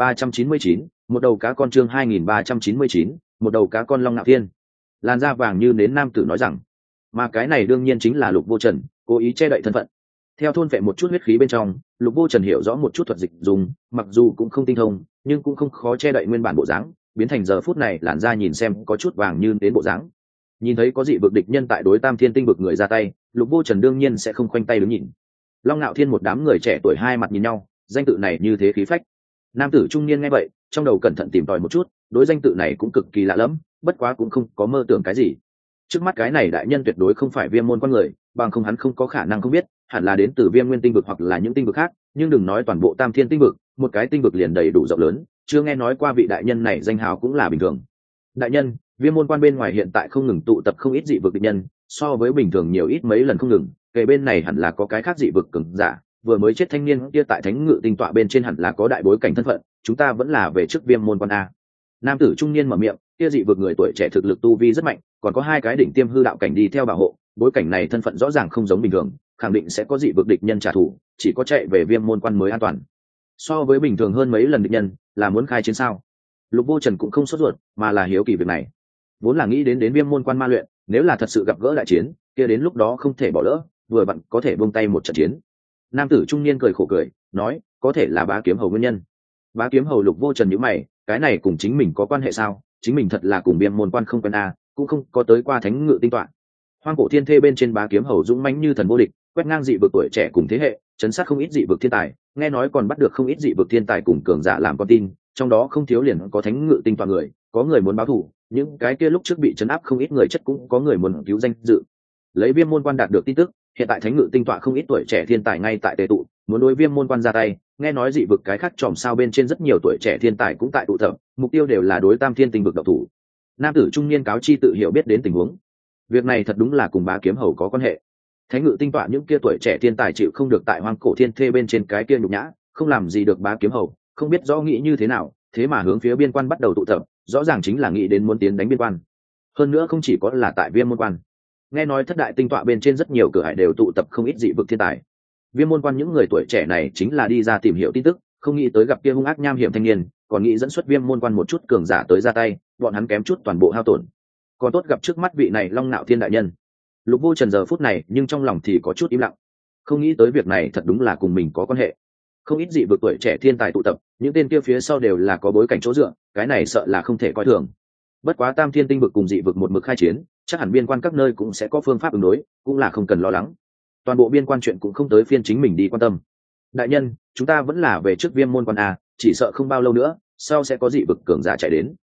2399, một đầu cá con. Chương 2399, một đầu cá con long nạo thiên. Làn da vàng như nến nam tử nói rằng, mà cái này đương nhiên chính là Lục Vô Trần, cố ý che đậy thân phận. Theo thôn phệ một chút huyết khí bên trong, Lục Vô Trần hiểu rõ một chút thuật dịch dùng, mặc dù cũng không tinh thông, nhưng cũng không khó che đậy nguyên bản bộ dáng, biến thành giờ phút này làn da nhìn xem có chút vàng như đến bộ dáng. Nhìn thấy có dị vực địch nhân tại đối Tam Thiên Tinh vực người ra tay, Lục Vô Trần đương nhiên sẽ không khoanh tay đứng nhìn. Long Nạo Thiên một đám người trẻ tuổi hai mặt nhìn nhau, danh tự này như thế khí phách. Nam tử trung niên nghe vậy, trong đầu cẩn thận tìm tòi một chút, đối danh tự này cũng cực kỳ lạ lẫm, bất quá cũng không có mơ tưởng cái gì. Trước mắt cái này đại nhân tuyệt đối không phải Viêm môn quan người, bằng không hắn không có khả năng không biết, hẳn là đến từ Viêm Nguyên tinh vực hoặc là những tinh vực khác, nhưng đừng nói toàn bộ Tam Thiên tinh vực, một cái tinh vực liền đầy đủ rộng lớn, chưa nghe nói qua vị đại nhân này danh hào cũng là bình thường. Đại nhân, Viêm môn quan bên ngoài hiện tại không ngừng tụ tập không ít dị vực địch nhân, so với bình thường nhiều ít mấy lần không ngừng, kể bên này hẳn là có cái khác dị vực cường giả, vừa mới chết thanh niên kia tại Thánh Ngự Tinh tọa bên trên hẳn là có đại bối cảnh thân phận, chúng ta vẫn là về trước Viêm môn quan a. Nam tử trung niên mở miệng, kia dị vực người tuổi trẻ thực lực tu vi rất mạnh, còn có hai cái đỉnh tiêm hư đạo cảnh đi theo bảo hộ, bối cảnh này thân phận rõ ràng không giống bình thường, khẳng định sẽ có dị vực địch nhân trả thù, chỉ có chạy về Viêm môn quan mới an toàn. So với bình thường hơn mấy lần địch nhân, là muốn khai chiến sao? Lục Vô Trần cũng không sốt ruột, mà là hiếu kỳ việc này. Vốn là nghĩ đến Viêm môn quan ma luyện, nếu là thật sự gặp gỡ đại chiến, kia đến lúc đó không thể bỏ lỡ, vừa vặn có thể buông tay một trận chiến. Nam tử trung niên cười khổ cười, nói, có thể là Bá Kiếm Hầu nguyên nhân. Bá Kiếm Hầu. Lục Vô Trần nhíu mày, cái này cùng chính mình có quan hệ sao? Chính mình thật là cùng Viêm môn quan không quen a, cũng không có tới qua Thánh Ngự Tinh tọa. Hoang cổ thiên thê bên trên Bá Kiếm Hầu dũng mãnh như thần vô địch, quét ngang dị vực tuổi trẻ cùng thế hệ, chấn sát không ít dị vực thiên tài, nghe nói còn bắt được không ít dị vực thiên tài cùng cường giả làm con tin, trong đó không thiếu liền có Thánh Ngự Tinh tọa người, có người muốn báo thù, những cái kia lúc trước bị chấn áp không ít người chất cũng có người muốn cứu danh dự. Lấy Viêm môn quan đạt được tin tức, hiện tại Thánh Ngự Tinh tọa không ít tuổi trẻ thiên tài ngay tại tề tụ, muốn đối Viêm môn quan ra tay, nghe nói dị vực cái khác tròm sao bên trên rất nhiều tuổi trẻ thiên tài cũng tại tụ tập, mục tiêu đều là đối Tam Thiên Tinh vực độc thủ. Nam tử trung niên cáo chi tự hiểu biết đến tình huống. Việc này thật đúng là cùng Bá Kiếm Hầu có quan hệ. Thánh Ngự Tinh tọa những kia tuổi trẻ thiên tài chịu không được tại Hoang cổ thiên thê bên trên cái kia nhục nhã, không làm gì được Bá Kiếm Hầu, không biết rõ nghĩ như thế nào, thế mà hướng phía biên quan bắt đầu tụ tập, rõ ràng chính là nghĩ đến muốn tiến đánh biên quan. Hơn nữa không chỉ có là tại Viêm môn quan, nghe nói thất đại tinh tọa bên trên rất nhiều cửa hải đều tụ tập không ít dị vực thiên tài. Viêm môn quan những người tuổi trẻ này chính là đi ra tìm hiểu tin tức, không nghĩ tới gặp kia hung ác nham hiểm thanh niên, còn nghĩ dẫn xuất Viêm môn quan một chút cường giả tới ra tay, bọn hắn kém chút toàn bộ hao tổn. Còn tốt gặp trước mắt vị này Long Nạo Thiên đại nhân. Lục Vô Trần giờ phút này nhưng trong lòng thì có chút im lặng, không nghĩ tới việc này thật đúng là cùng mình có quan hệ. Không ít dị vực tuổi trẻ thiên tài tụ tập, những tên kia phía sau đều là có bối cảnh chỗ dựa, cái này sợ là không thể coi thường. Bất quá Tam Thiên Tinh vực cùng dị vực một mực khai chiến, chắc hẳn biên quan các nơi cũng sẽ có phương pháp ứng đối, cũng là không cần lo lắng. Toàn bộ biên quan chuyện cũng không tới phiên chính mình đi quan tâm. Đại nhân, chúng ta vẫn là về trước Viêm môn quan a, chỉ sợ không bao lâu nữa, sau sẽ có dị vực cường giả chạy đến.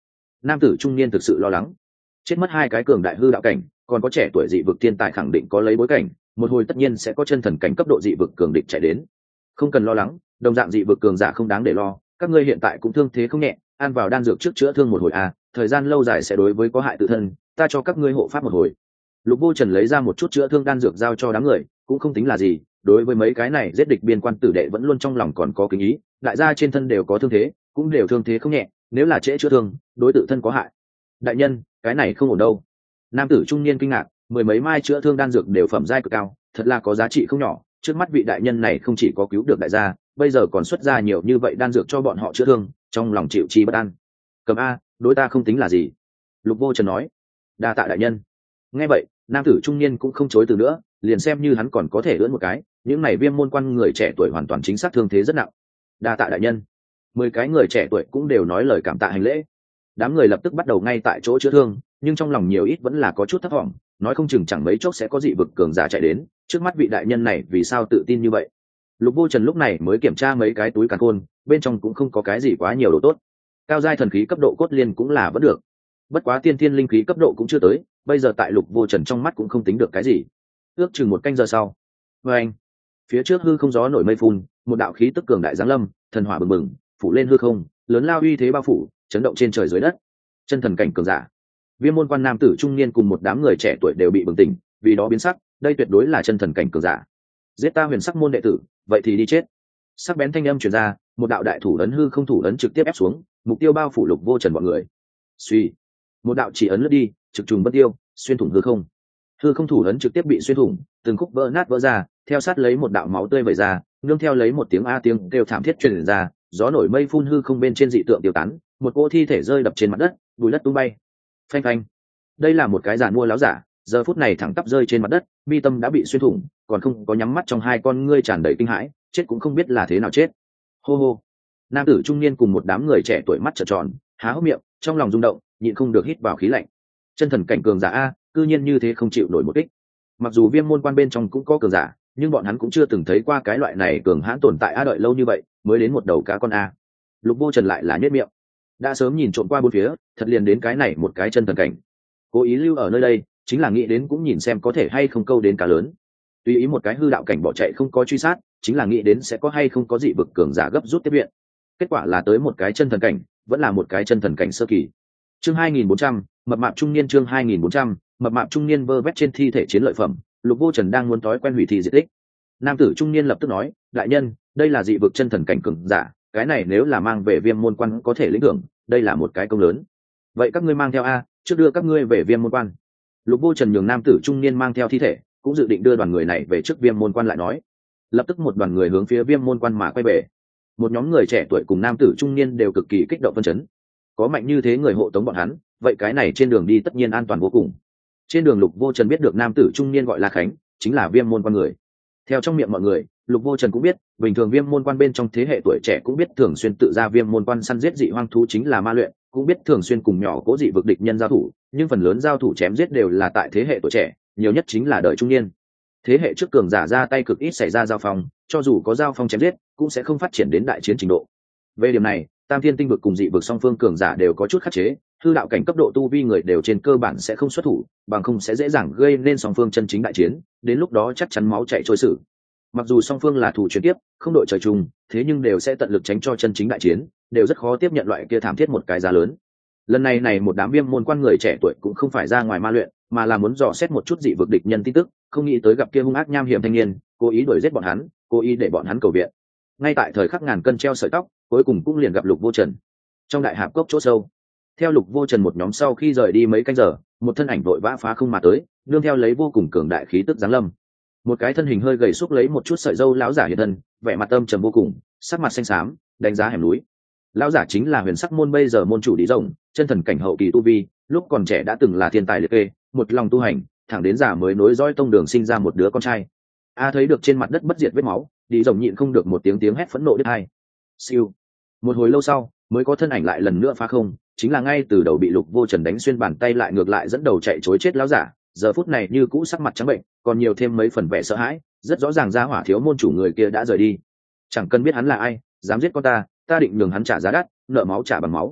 Nam tử trung niên thực sự lo lắng, chết mất hai cái cường đại hư đạo cảnh, còn có trẻ tuổi dị vực thiên tài khẳng định có lấy bối cảnh, một hồi tất nhiên sẽ có chân thần cảnh cấp độ dị vực cường địch chạy đến. Không cần lo lắng, đồng dạng dị vực cường giả không đáng để lo, các ngươi hiện tại cũng thương thế không nhẹ, ăn vào đan dược trước chữa thương một hồi thời gian lâu dài sẽ đối với có hại tự thân, ta cho các ngươi hộ pháp một hồi. Lục Vô Trần lấy ra một chút chữa thương đan dược giao cho đám người, cũng không tính là gì, đối với mấy cái này giết địch biên quan tử đệ vẫn luôn trong lòng còn có kính ý, đại gia trên thân đều có thương thế, cũng đều thương thế không nhẹ, nếu là trễ chữa thương, đối tự thân có hại. Đại nhân, cái này không ổn đâu. Nam tử trung niên kinh ngạc, mười mấy mai chữa thương đan dược đều phẩm giai cực cao, thật là có giá trị không nhỏ, trước mắt vị đại nhân này không chỉ có cứu được đại gia, bây giờ còn xuất ra nhiều như vậy đan dược cho bọn họ chữa thương, trong lòng chịu chi bất an. Cầm a, đối ta không tính là gì. Lục Vô Trần nói. Đa tạ đại nhân. Nghe vậy, nam tử trung niên cũng không chối từ nữa, liền xem như hắn còn có thể lưỡn một cái, những này viêm môn quan người trẻ tuổi hoàn toàn chính xác thương thế rất nặng. Đa tạ đại nhân. 10 cái người trẻ tuổi cũng đều nói lời cảm tạ hành lễ. Đám người lập tức bắt đầu ngay tại chỗ chữa thương, nhưng trong lòng nhiều ít vẫn là có chút thất vọng, nói không chừng chẳng mấy chốc sẽ có dị vực cường giả chạy đến, trước mắt vị đại nhân này vì sao tự tin như vậy. Lục Vô Trần lúc này mới kiểm tra mấy cái túi càn khôn, bên trong cũng không có cái gì quá nhiều đồ tốt. Cao giai thần khí cấp độ cốt liên cũng là vẫn được, bất quá tiên thiên linh khí cấp độ cũng chưa tới, bây giờ tại Lục Vô Trần trong mắt cũng không tính được cái gì. Ước chừng một canh giờ sau, anh phía trước hư không gió nổi mây phun, một đạo khí tức cường đại giáng lâm, thần hỏa bừng bừng phủ lên hư không, lớn lao uy thế bao phủ, chấn động trên trời dưới đất. Chân thần cảnh cường giả, Viêm môn quan nam tử trung niên cùng một đám người trẻ tuổi đều bị bừng tỉnh, vì đó biến sắc, đây tuyệt đối là chân thần cảnh cường giả. Giết ta huyền sắc môn đệ tử, vậy thì đi chết. Sắc bén thanh âm truyền ra, một đạo đại thủ ấn hư không thủ ấn trực tiếp ép xuống, mục tiêu bao phủ Lục Vô Trần bọn người. Suy, một đạo chỉ ấn lướt đi, trực trùng bất tiêu, xuyên thủng hư không. Hư không thủ ấn trực tiếp bị xuyên thủng, từng khúc vỡ nát vỡ ra, theo sát lấy một đạo máu tươi vẩy ra, nương theo lấy một tiếng tiếng kêu thảm thiết truyền ra, gió nổi mây phun, hư không bên trên dị tượng tiêu tán, một cô thi thể rơi đập trên mặt đất, bùi đất tung bay. Phanh phanh. Đây là một cái giàn mua láo giả, giờ phút này thẳng tắp rơi trên mặt đất, mi tâm đã bị xuyên thủng, còn không có nhắm mắt, trong hai con ngươi tràn đầy kinh hãi, chết cũng không biết là thế nào chết. Hô hô. Nam tử trung niên cùng một đám người trẻ tuổi mắt trợn tròn, há hốc miệng, trong lòng rung động, nhịn không được hít vào khí lạnh. Chân thần cảnh cường giả a, cư nhiên như thế không chịu nổi một kích. Mặc dù viêm môn quan bên trong cũng có cường giả, nhưng bọn hắn cũng chưa từng thấy qua cái loại này cường hãn tồn tại đợi lâu như vậy mới đến một đầu cá con a. Lục Vô Trần lại là nhếch miệng, đã sớm nhìn trộm qua bốn phía, thật liền đến cái này một cái chân thần cảnh, cố ý lưu ở nơi đây chính là nghĩ đến cũng nhìn xem có thể hay không câu đến cá lớn. Tùy ý một cái hư đạo cảnh bỏ chạy không có truy sát, chính là nghĩ đến sẽ có hay không có dị vực cường giả gấp rút tiếp viện. Kết quả là tới một cái chân thần cảnh, vẫn là một cái chân thần cảnh sơ kỳ. Chương 2400, mập mạp trung niên. Chương 2400, mập mạp trung niên vơ vét trên thi thể chiến lợi phẩm. Lục Vô Trần đang muốn thói quen hủy thi diệt tích. Nam tử trung niên lập tức nói, đại nhân, đây là dị vực chân thần cảnh cường giả, cái này nếu là mang về Viêm môn quan có thể lĩnh thưởng, đây là một cái công lớn. Vậy các ngươi mang theo a, trước đưa các ngươi về Viêm môn quan. Lục Vô Trần nhường nam tử trung niên mang theo thi thể, cũng dự định đưa đoàn người này về trước Viêm môn quan lại nói. Lập tức một đoàn người hướng phía Viêm môn quan mà quay về. Một nhóm người trẻ tuổi cùng nam tử trung niên đều cực kỳ kích động phân chấn. Có mạnh như thế người hộ tống bọn hắn, vậy cái này trên đường đi tất nhiên an toàn vô cùng. Trên đường Lục Vô Trần biết được nam tử trung niên gọi là Khánh, chính là Viêm môn quan người. Theo trong miệng mọi người, Lục Vô Trần cũng biết, bình thường Viêm môn quan bên trong thế hệ tuổi trẻ cũng biết thường xuyên tự ra Viêm môn quan săn giết dị hoang thú chính là ma luyện, cũng biết thường xuyên cùng nhỏ cố dị vực địch nhân giao thủ, nhưng phần lớn giao thủ chém giết đều là tại thế hệ tuổi trẻ, nhiều nhất chính là đời trung niên. Thế hệ trước cường giả ra tay cực ít xảy ra giao phong, cho dù có giao phong chém giết, cũng sẽ không phát triển đến đại chiến trình độ. Về điểm này, Tam Thiên tinh vực cùng dị vực song phương cường giả đều có chút khắc chế, hư đạo cảnh cấp độ tu vi người đều trên cơ bản sẽ không xuất thủ, bằng không sẽ dễ dàng gây nên song phương chân chính đại chiến, đến lúc đó chắc chắn máu chảy trôi sử. Mặc dù song phương là thủ chuyển tiếp, không đội trời chung, thế nhưng đều sẽ tận lực tránh cho chân chính đại chiến, đều rất khó tiếp nhận loại kia thảm thiết một cái giá lớn. Lần này một đám Viêm môn quan người trẻ tuổi cũng không phải ra ngoài ma luyện, mà là muốn dò xét một chút dị vực địch nhân tin tức, không nghĩ tới gặp kia hung ác nham hiểm thanh niên, cố ý đuổi giết bọn hắn, cố ý để bọn hắn cầu viện. Ngay tại thời khắc ngàn cân treo sợi tóc, cuối cùng cũng liền gặp Lục Vô Trần. Trong đại hạp cốc chỗ sâu, theo Lục Vô Trần một nhóm sau khi rời đi mấy canh giờ, một thân ảnh vội vã phá không mà tới, nương theo lấy vô cùng cường đại khí tức giáng lâm. Một cái thân hình hơi gầy xúc lấy một chút sợi râu lão giả hiện thân, vẻ mặt âm trầm vô cùng, sắc mặt xanh xám, đánh giá hẻm núi. Lão giả chính là Huyền Sắc môn bây giờ môn chủ Lý Rồng, chân thần cảnh hậu kỳ tu vi, lúc còn trẻ đã từng là thiên tài liệt kê, một lòng tu hành, thẳng đến già mới nối dõi tông đường sinh ra một đứa con trai. Thấy được trên mặt đất bất diệt vết máu, Lý Rồng nhịn không được một tiếng hét phẫn nộ đứt hai. Siêu. Một hồi lâu sau, mới có thân ảnh lại lần nữa phá không, chính là ngay từ đầu bị Lục Vô Trần đánh xuyên bàn tay lại ngược lại dẫn đầu chạy trối chết lão giả, giờ phút này như cũ sắc mặt trắng bệnh, còn nhiều thêm mấy phần vẻ sợ hãi, rất rõ ràng ra hỏa thiếu môn chủ người kia đã rời đi. Chẳng cần biết hắn là ai, dám giết con ta định nhường hắn trả giá đắt, nợ máu trả bằng máu.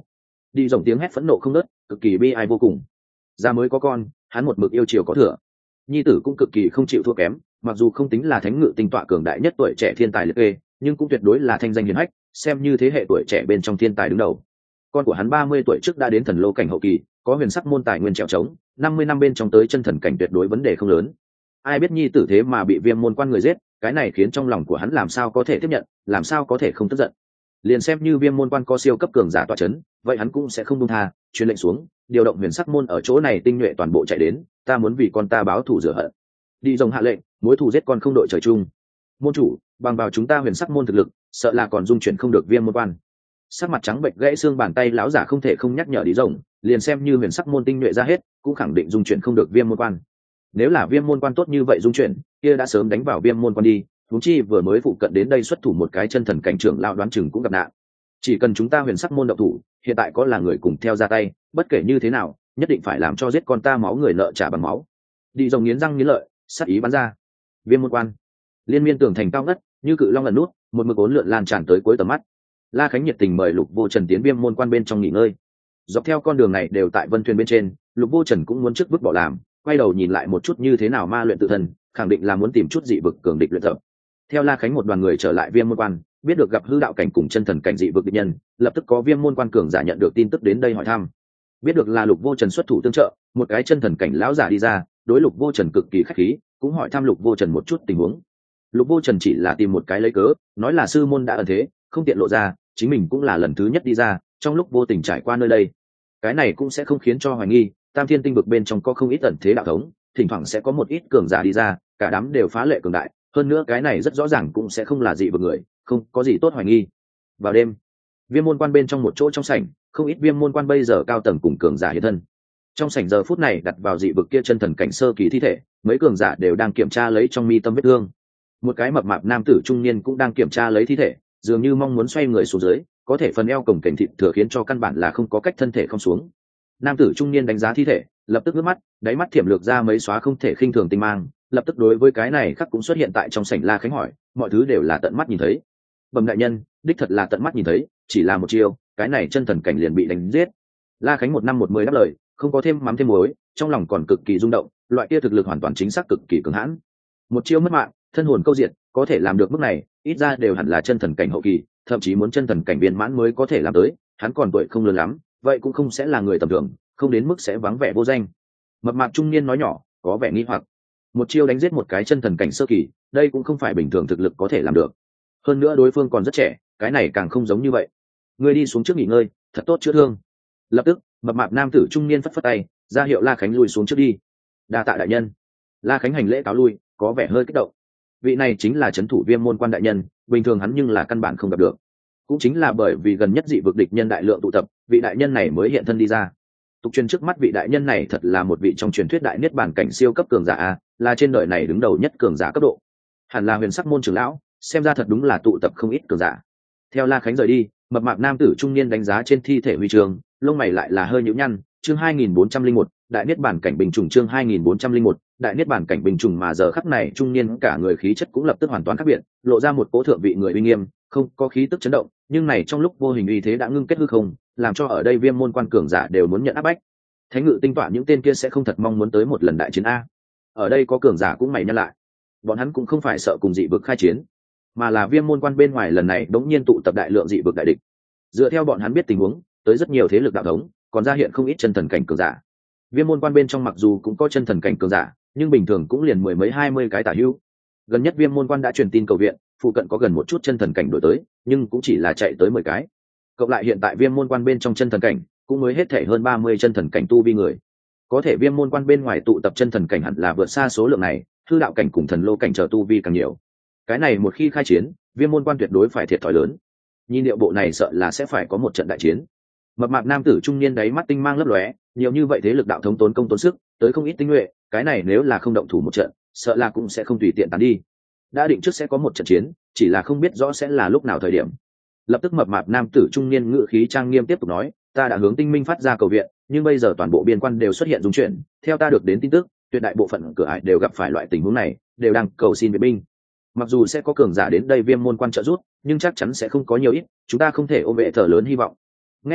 Đi rồng tiếng hét phẫn nộ không ngớt, cực kỳ bi ai vô cùng. Ra mới có con, hắn một mực yêu chiều có thừa, nhi tử cũng cực kỳ không chịu thua kém, mặc dù không tính là thánh ngự tinh tọa cường đại nhất tuổi trẻ thiên tài liệt kê, nhưng cũng tuyệt đối là thanh danh hiển hách, xem như thế hệ tuổi trẻ bên trong thiên tài đứng đầu. Con của hắn 30 tuổi trước đã đến thần lô cảnh hậu kỳ, có huyền sắc môn tài nguyên trèo trống, 50 năm bên trong tới chân thần cảnh tuyệt đối vấn đề không lớn. Ai biết nhi tử thế mà bị viêm môn quan người giết, cái này khiến trong lòng của hắn làm sao có thể tiếp nhận, làm sao có thể không tức giận. Liền xem như viêm môn quan có siêu cấp cường giả tọa chấn, vậy hắn cũng sẽ không buông tha, truyền lệnh xuống, điều động huyền sắc môn ở chỗ này tinh nhuệ toàn bộ chạy đến, ta muốn vì con ta báo thù rửa hận. Đi rồng hạ lệnh, mối thù giết con không đội trời chung. Môn chủ, bằng vào chúng ta huyền sắc môn thực lực, sợ là còn dung chuyển không được viêm môn quan. Sắc mặt trắng bệch gãy xương bàn tay lão giả không thể không nhắc nhở đi rồng, liền xem như huyền sắc môn tinh nhuệ ra hết, cũng khẳng định dung chuyển không được viêm môn quan. Nếu là viêm môn quan tốt như vậy dung chuyển, kia đã sớm đánh vào viêm môn quan đi, huống chi vừa mới phụ cận đến đây xuất thủ một cái chân thần cảnh trưởng lão đoán chừng cũng gặp nạn. Chỉ cần chúng ta huyền sắc môn động thủ, hiện tại có là người cùng theo ra tay, bất kể như thế nào, nhất định phải làm cho giết con ta máu người nợ trả bằng máu. Đi rồng nghiến răng nghiến lợi, sát ý bắn ra. Viêm môn quan, liên miên tường thành cao ngất, như cự long ẩn nút, một mực ốn lượn lan tràn tới cuối tầm mắt. La Khánh nhiệt tình mời Lục Vô Trần tiến viêm môn quan bên trong nghỉ ngơi. Dọc theo con đường này đều tại vân thuyền bên trên, Lục Vô Trần cũng muốn trước vứt bỏ làm, quay đầu nhìn lại một chút như thế nào ma luyện tự thân, khẳng định là muốn tìm chút dị vực cường địch luyện tập. Theo La Khánh một đoàn người trở lại viêm môn quan, biết được gặp hư đạo cảnh cùng chân thần cảnh dị vực địch nhân, lập tức có viêm môn quan cường giả nhận được tin tức đến đây hỏi thăm. Biết được là Lục Vô Trần xuất thủ tương trợ, một cái chân thần cảnh lão giả đi ra, đối Lục Vô Trần cực kỳ khách khí, cũng hỏi thăm Lục Vô Trần một chút tình huống. Lục Vô Trần chỉ là tìm một cái lấy cớ, nói là sư môn đã ẩn thế, không tiện lộ ra, chính mình cũng là lần thứ nhất đi ra, trong lúc vô tình trải qua nơi đây. Cái này cũng sẽ không khiến cho hoài nghi, Tam Thiên tinh vực bên trong có không ít ẩn thế đạo thống, thỉnh thoảng sẽ có một ít cường giả đi ra, cả đám đều phá lệ cường đại, hơn nữa cái này rất rõ ràng cũng sẽ không là dị vực người, không có gì tốt hoài nghi. Vào đêm, viêm môn quan bên trong một chỗ trong sảnh, không ít viêm môn quan bây giờ cao tầng cùng cường giả hiện thân. Trong sảnh giờ phút này đặt vào dị vực kia chân thần cảnh sơ kỳ thi thể, mấy cường giả đều đang kiểm tra lấy trong mi tâm vết thương. Một cái mập mạp nam tử trung niên cũng đang kiểm tra lấy thi thể, dường như mong muốn xoay người xuống dưới, có thể phần eo cổng cảnh thịt thừa khiến cho căn bản là không có cách thân thể không xuống. Nam tử trung niên đánh giá thi thể, lập tức ngước mắt, đáy mắt thiểm lược ra mấy xóa không thể khinh thường tinh mang, lập tức đối với cái này khắc cũng xuất hiện tại trong sảnh La Khánh hỏi, mọi thứ đều là tận mắt nhìn thấy. Bẩm đại nhân, đích thật là tận mắt nhìn thấy, chỉ là một chiêu, cái này chân thần cảnh liền bị đánh giết. La Khánh một năm một mười đáp lời, không có thêm mắm thêm muối, trong lòng còn cực kỳ rung động, loại kia thực lực hoàn toàn chính xác cực kỳ cường hãn. Một chiêu mất mạng, thân hồn câu diệt, có thể làm được mức này, ít ra đều hẳn là chân thần cảnh hậu kỳ, thậm chí muốn chân thần cảnh viên mãn mới có thể làm tới, hắn còn tuổi không lớn lắm, vậy cũng không sẽ là người tầm thường, không đến mức sẽ vắng vẻ vô danh. Mập mạp trung niên nói nhỏ, có vẻ nghi hoặc. Một chiêu đánh giết một cái chân thần cảnh sơ kỳ, đây cũng không phải bình thường thực lực có thể làm được. Hơn nữa đối phương còn rất trẻ, cái này càng không giống như vậy. Ngươi đi xuống trước nghỉ ngơi, thật tốt chữa thương. Lập tức, mập mạp nam tử trung niên phất phất tay, ra hiệu La Khánh lui xuống trước đi. Đa tạ đại nhân. La Khánh hành lễ cáo lui, có vẻ hơi kích động. Vị này chính là trấn thủ viêm môn quan đại nhân, bình thường hắn nhưng là căn bản không gặp được. Cũng chính là bởi vì gần nhất dị vực địch nhân đại lượng tụ tập, vị đại nhân này mới hiện thân đi ra. Tục truyền trước mắt vị đại nhân này thật là một vị trong truyền thuyết đại niết bàn cảnh siêu cấp cường giả a, là trên đời này đứng đầu nhất cường giả cấp độ. Hẳn là huyền sắc môn trưởng lão, xem ra thật đúng là tụ tập không ít cường giả. Theo La Khánh rời đi, mập mạp nam tử trung niên đánh giá trên thi thể huy trường, lông mày lại là hơi nhíu nhăn. Chương 2401, đại niết bàn cảnh bình trùng. Chương 2401, đại niết bàn cảnh bình trùng. Mà giờ khắc này trung niên cả người khí chất cũng lập tức hoàn toàn khác biệt, lộ ra một cố thượng vị người uy nghiêm, không có khí tức chấn động, nhưng này trong lúc vô hình uy thế đã ngưng kết hư không, làm cho ở đây viêm môn quan cường giả đều muốn nhận áp bách. Thánh ngự tinh tọa những tên kia sẽ không thật mong muốn tới một lần đại chiến a. Ở đây có cường giả cũng mày nhăn lại, bọn hắn cũng không phải sợ cùng dị vực khai chiến, mà là viêm môn quan bên ngoài lần này đống nhiên tụ tập đại lượng dị vực đại địch. Dựa theo bọn hắn biết tình huống, tới rất nhiều thế lực đạo thống, còn ra hiện không ít chân thần cảnh cường giả. Viêm môn quan bên trong mặc dù cũng có chân thần cảnh cường giả, nhưng bình thường cũng liền mười mấy 20 cái tả hữu. Gần nhất viêm môn quan đã truyền tin cầu viện, phụ cận có gần một chút chân thần cảnh đổi tới, nhưng cũng chỉ là chạy tới 10 cái. Cộng lại hiện tại viêm môn quan bên trong chân thần cảnh cũng mới hết thể hơn 30 chân thần cảnh tu vi người. Có thể viêm môn quan bên ngoài tụ tập chân thần cảnh hẳn là vượt xa số lượng này, hư đạo cảnh cùng thần lô cảnh chờ tu vi càng nhiều. Cái này một khi khai chiến, viêm môn quan tuyệt đối phải thiệt thòi lớn. Nhìn điệu bộ này sợ là sẽ phải có một trận đại chiến. Mập mạp nam tử trung niên đáy mắt tinh mang lấp lóe, nhiều như vậy thế lực đạo thống tốn công tốn sức, tới không ít tinh nhuệ, cái này nếu là không động thủ một trận, sợ là cũng sẽ không tùy tiện tán đi. Đã định trước sẽ có một trận chiến, chỉ là không biết rõ sẽ là lúc nào thời điểm. Lập tức mập mạp nam tử trung niên ngữ khí trang nghiêm tiếp tục nói, ta đã hướng tinh minh phát ra cầu viện, nhưng bây giờ toàn bộ biên quan đều xuất hiện dung chuyển, theo ta được đến tin tức, tuyệt đại bộ phận cửa ải đều gặp phải loại tình huống này, đều đang cầu xin viện binh. Mặc dù sẽ có cường giả đến đây viêm môn quan trợ giúp, nhưng chắc chắn sẽ không có nhiều ít, chúng ta không thể ôm vệ thờ lớn hy vọng. Nghe vậy,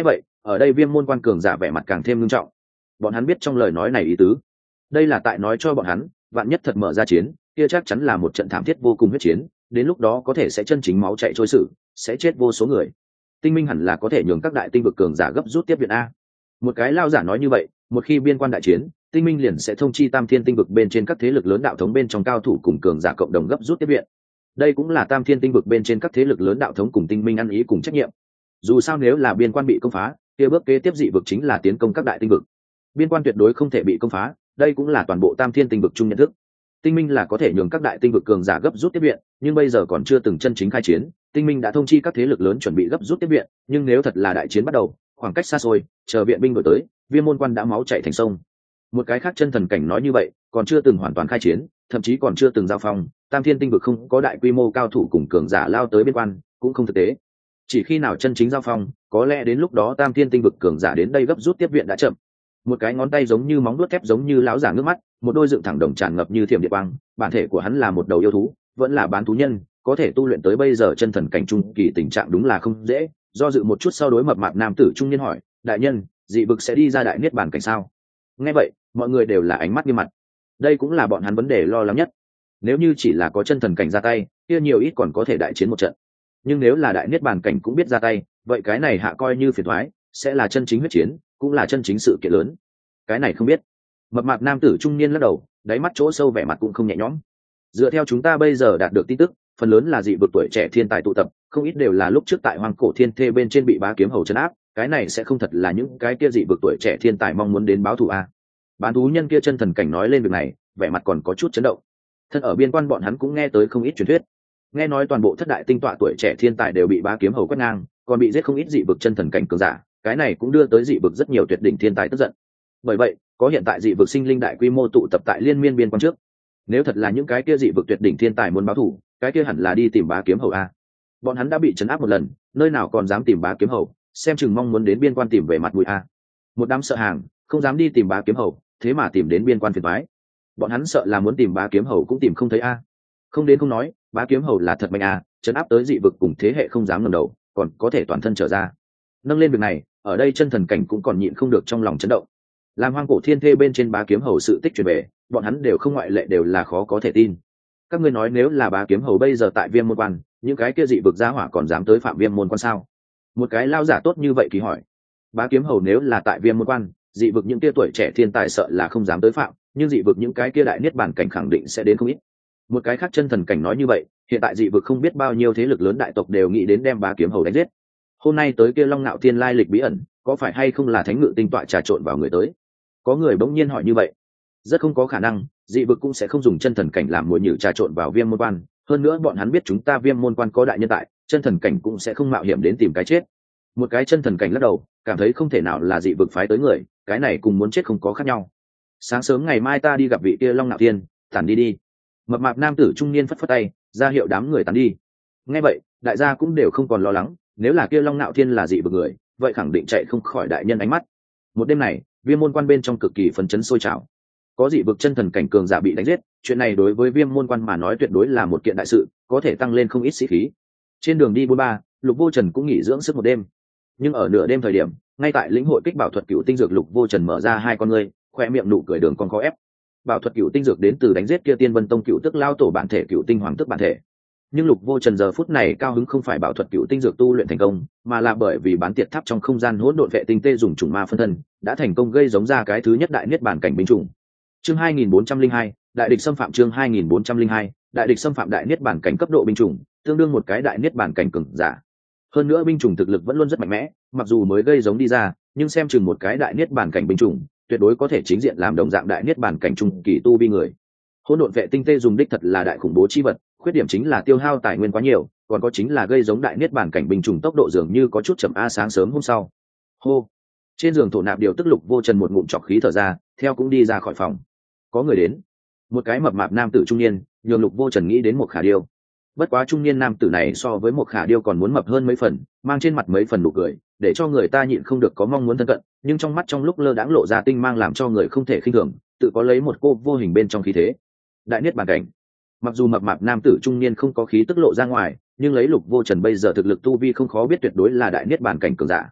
Ở đây Viêm môn quan cường giả vẻ mặt càng thêm nghiêm trọng. Bọn hắn biết trong lời nói này ý tứ, đây là tại nói cho bọn hắn, vạn nhất thật mở ra chiến, kia chắc chắn là một trận thảm thiết vô cùng huyết chiến, đến lúc đó có thể sẽ chân chính máu chảy trôi sự, sẽ chết vô số người. Tinh minh hẳn là có thể nhường các đại tinh vực cường giả gấp rút tiếp viện a. Một cái lao giả nói như vậy, một khi biên quan đại chiến, tinh minh liền sẽ thông chi Tam Thiên tinh vực bên trên các thế lực lớn đạo thống bên trong cao thủ cùng cường giả cộng đồng gấp rút tiếp viện. Đây cũng là Tam Thiên tinh vực bên trên các thế lực lớn đạo thống cùng tinh minh ăn ý cùng trách nhiệm. Dù sao nếu là biên quan bị công phá, kia bước kế tiếp dị vực chính là tiến công các đại tinh vực. Biên quan tuyệt đối không thể bị công phá, đây cũng là toàn bộ Tam Thiên tinh vực chung nhận thức. Tinh minh là có thể nhường các đại tinh vực cường giả gấp rút tiếp viện, nhưng bây giờ còn chưa từng chân chính khai chiến, tinh minh đã thông chi các thế lực lớn chuẩn bị gấp rút tiếp viện, nhưng nếu thật là đại chiến bắt đầu, khoảng cách xa xôi, chờ viện binh đổi tới, Viêm môn quan đã máu chảy thành sông. Một cái khác chân thần cảnh nói như vậy, còn chưa từng hoàn toàn khai chiến, thậm chí còn chưa từng giao phong, Tam Thiên tinh vực không có đại quy mô cao thủ cùng cường giả lao tới biên quan, cũng không thực tế. Chỉ khi nào chân chính giao phong, có lẽ đến lúc đó Tam Thiên tinh vực cường giả đến đây gấp rút tiếp viện đã chậm. Một cái ngón tay giống như móng đuốt thép giống như lão giả nước mắt, một đôi dựng thẳng đồng tràn ngập như thiểm điện quang, bản thể của hắn là một đầu yêu thú, vẫn là bán thú nhân, có thể tu luyện tới bây giờ chân thần cảnh trung kỳ tình trạng đúng là không dễ. Do dự một chút sau đối mập mạp nam tử trung niên hỏi, đại nhân, dị vực sẽ đi ra đại niết bàn cảnh sao? Nghe vậy, mọi người đều là ánh mắt nghiêm mặt. Đây cũng là bọn hắn vấn đề lo lắng nhất. Nếu như chỉ là có chân thần cảnh ra tay, kia nhiều ít còn có thể đại chiến một trận. Nhưng nếu là đại niết bàn cảnh cũng biết ra tay, vậy cái này hạ coi như phiền toái, sẽ là chân chính huyết chiến, cũng là chân chính sự kiện lớn. Cái này không biết. Mập mạp nam tử trung niên lắc đầu, đáy mắt chỗ sâu vẻ mặt cũng không nhẹ nhõm. Dựa theo chúng ta bây giờ đạt được tin tức, phần lớn là dị vực tuổi trẻ thiên tài tụ tập, không ít đều là lúc trước tại Hoang Cổ Thiên Thê bên trên bị Bá Kiếm Hầu trấn áp, cái này sẽ không thật là những cái kia dị vực tuổi trẻ thiên tài mong muốn đến báo thù a. Bán thú nhân kia chân thần cảnh nói lên việc này, vẻ mặt còn có chút chấn động. Thân ở biên quan bọn hắn cũng nghe tới không ít truyền thuyết, nghe nói toàn bộ thất đại tinh tọa tuổi trẻ thiên tài đều bị Bá Kiếm Hầu quét ngang, còn bị giết không ít dị vực chân thần cảnh cường giả, cái này cũng đưa tới dị vực rất nhiều tuyệt đỉnh thiên tài tức giận. Bởi vậy, có hiện tại dị vực sinh linh đại quy mô tụ tập tại liên miên biên quan trước. Nếu thật là những cái kia dị vực tuyệt đỉnh thiên tài muốn báo thù, cái kia hẳn là đi tìm Bá Kiếm Hầu a. Bọn hắn đã bị trấn áp một lần, nơi nào còn dám tìm Bá Kiếm Hầu, xem chừng mong muốn đến biên quan tìm về mặt mũi a. Một đám sợ hàng, không dám đi tìm Bá Kiếm Hầu, thế mà tìm đến biên quan phiền toái. Bọn hắn sợ là muốn tìm Bá Kiếm Hầu cũng tìm không thấy a. Không đến không nói, Bá Kiếm Hầu là thật mạnh a, trấn áp tới dị vực cùng thế hệ không dám ngẩng đầu, còn có thể toàn thân trở ra. Nâng lên việc này, ở đây chân thần cảnh cũng còn nhịn không được trong lòng chấn động. Làm Hoang Cổ Thiên Thê bên trên Bá Kiếm Hầu sự tích truyền về, bọn hắn đều không ngoại lệ đều là khó có thể tin. Các ngươi nói nếu là Bá Kiếm Hầu bây giờ tại Viêm môn quan, những cái kia dị vực gia hỏa còn dám tới phạm Viêm môn quan sao? Một cái lao giả tốt như vậy kỳ hỏi. Bá Kiếm Hầu nếu là tại Viêm môn quan, dị vực những kia tuổi trẻ thiên tài sợ là không dám tới phạm, nhưng dị vực những cái kia đại niết bàn cảnh khẳng định sẽ đến không ít. Một cái khác chân thần cảnh nói như vậy, hiện tại dị vực không biết bao nhiêu thế lực lớn đại tộc đều nghĩ đến đem Bá Kiếm Hầu đánh giết. Hôm nay tới kia Long Nạo Thiên lai lịch bí ẩn, có phải hay không là thánh ngự tinh tọa trà trộn vào người tới? Có người bỗng nhiên hỏi như vậy. Rất không có khả năng, dị vực cũng sẽ không dùng chân thần cảnh làm mồi nhử trà trộn vào Viêm môn quan, hơn nữa bọn hắn biết chúng ta Viêm môn quan có đại nhân tại, chân thần cảnh cũng sẽ không mạo hiểm đến tìm cái chết. Một cái chân thần cảnh lắc đầu, cảm thấy không thể nào là dị vực phái tới người, cái này cùng muốn chết không có khác nhau. Sáng sớm ngày mai ta đi gặp vị kia Long Nạo Thiên, tản đi đi. Mập mạp nam tử trung niên phất phất tay, ra hiệu đám người tản đi. Nghe vậy, đại gia cũng đều không còn lo lắng, nếu là kia Long Nạo Thiên là dị vực người, vậy khẳng định chạy không khỏi đại nhân ánh mắt. Một đêm này, Viêm môn quan bên trong cực kỳ phấn chấn sôi trào. Có dị vực chân thần cảnh cường giả bị đánh giết, chuyện này đối với Viêm môn quan mà nói tuyệt đối là một kiện đại sự, có thể tăng lên không ít sĩ khí. Trên đường đi 43, Lục Vô Trần cũng nghỉ dưỡng sức một đêm. Nhưng ở nửa đêm thời điểm, ngay tại lĩnh hội kích bảo thuật cựu tinh dược, Lục Vô Trần mở ra hai con ngươi, khoe miệng nụ cười đường còn khó ép. Bảo thuật cựu tinh dược đến từ đánh giết kia Tiên Vân Tông cựu tức lao tổ bản thể cựu tinh hoàng tức bản thể. Nhưng Lục Vô Trần giờ phút này cao hứng không phải bảo thuật cựu tinh dược tu luyện thành công, mà là bởi vì bán tiệt tháp trong không gian hỗn độn vệ tinh tê dùng trùng ma phân thân, đã thành công gây giống ra cái thứ nhất đại niết bàn cảnh binh trùng. Chương 2402, đại địch xâm phạm. Chương 2402, đại địch xâm phạm. Đại niết bàn cảnh cấp độ binh chủng, tương đương một cái đại niết bàn cảnh cường giả. Hơn nữa binh chủng thực lực vẫn luôn rất mạnh mẽ, mặc dù mới gây giống đi ra, nhưng xem chừng một cái đại niết bàn cảnh binh chủng, tuyệt đối có thể chính diện làm đồng dạng đại niết bàn cảnh trung kỳ tu vi người. Hỗn độn vệ tinh tê dùng đích thật là đại khủng bố chi vật, khuyết điểm chính là tiêu hao tài nguyên quá nhiều, còn có chính là gây giống đại niết bàn cảnh binh chủng tốc độ dường như có chút chậm a. Sáng sớm hôm sau, hô, trên giường thổ nạp điều tức Lục Vô Trần một ngụm trọc khí thở ra, theo cũng đi ra khỏi phòng. Có người đến. Một cái mập mạp nam tử trung niên nhường Lục Vô Trần nghĩ đến một Khả Điêu. Bất quá trung niên nam tử này so với một Khả Điêu còn muốn mập hơn mấy phần, mang trên mặt mấy phần nụ cười, để cho người ta nhịn không được có mong muốn thân cận, nhưng trong mắt trong lúc lơ đãng lộ ra tinh mang làm cho người không thể khinh thường, tự có lấy một cô vô hình bên trong khí thế. Đại niết bàn cảnh. Mặc dù mập mạp nam tử trung niên không có khí tức lộ ra ngoài, nhưng lấy Lục Vô Trần bây giờ thực lực tu vi không khó biết tuyệt đối là đại niết bàn cảnh cường giả.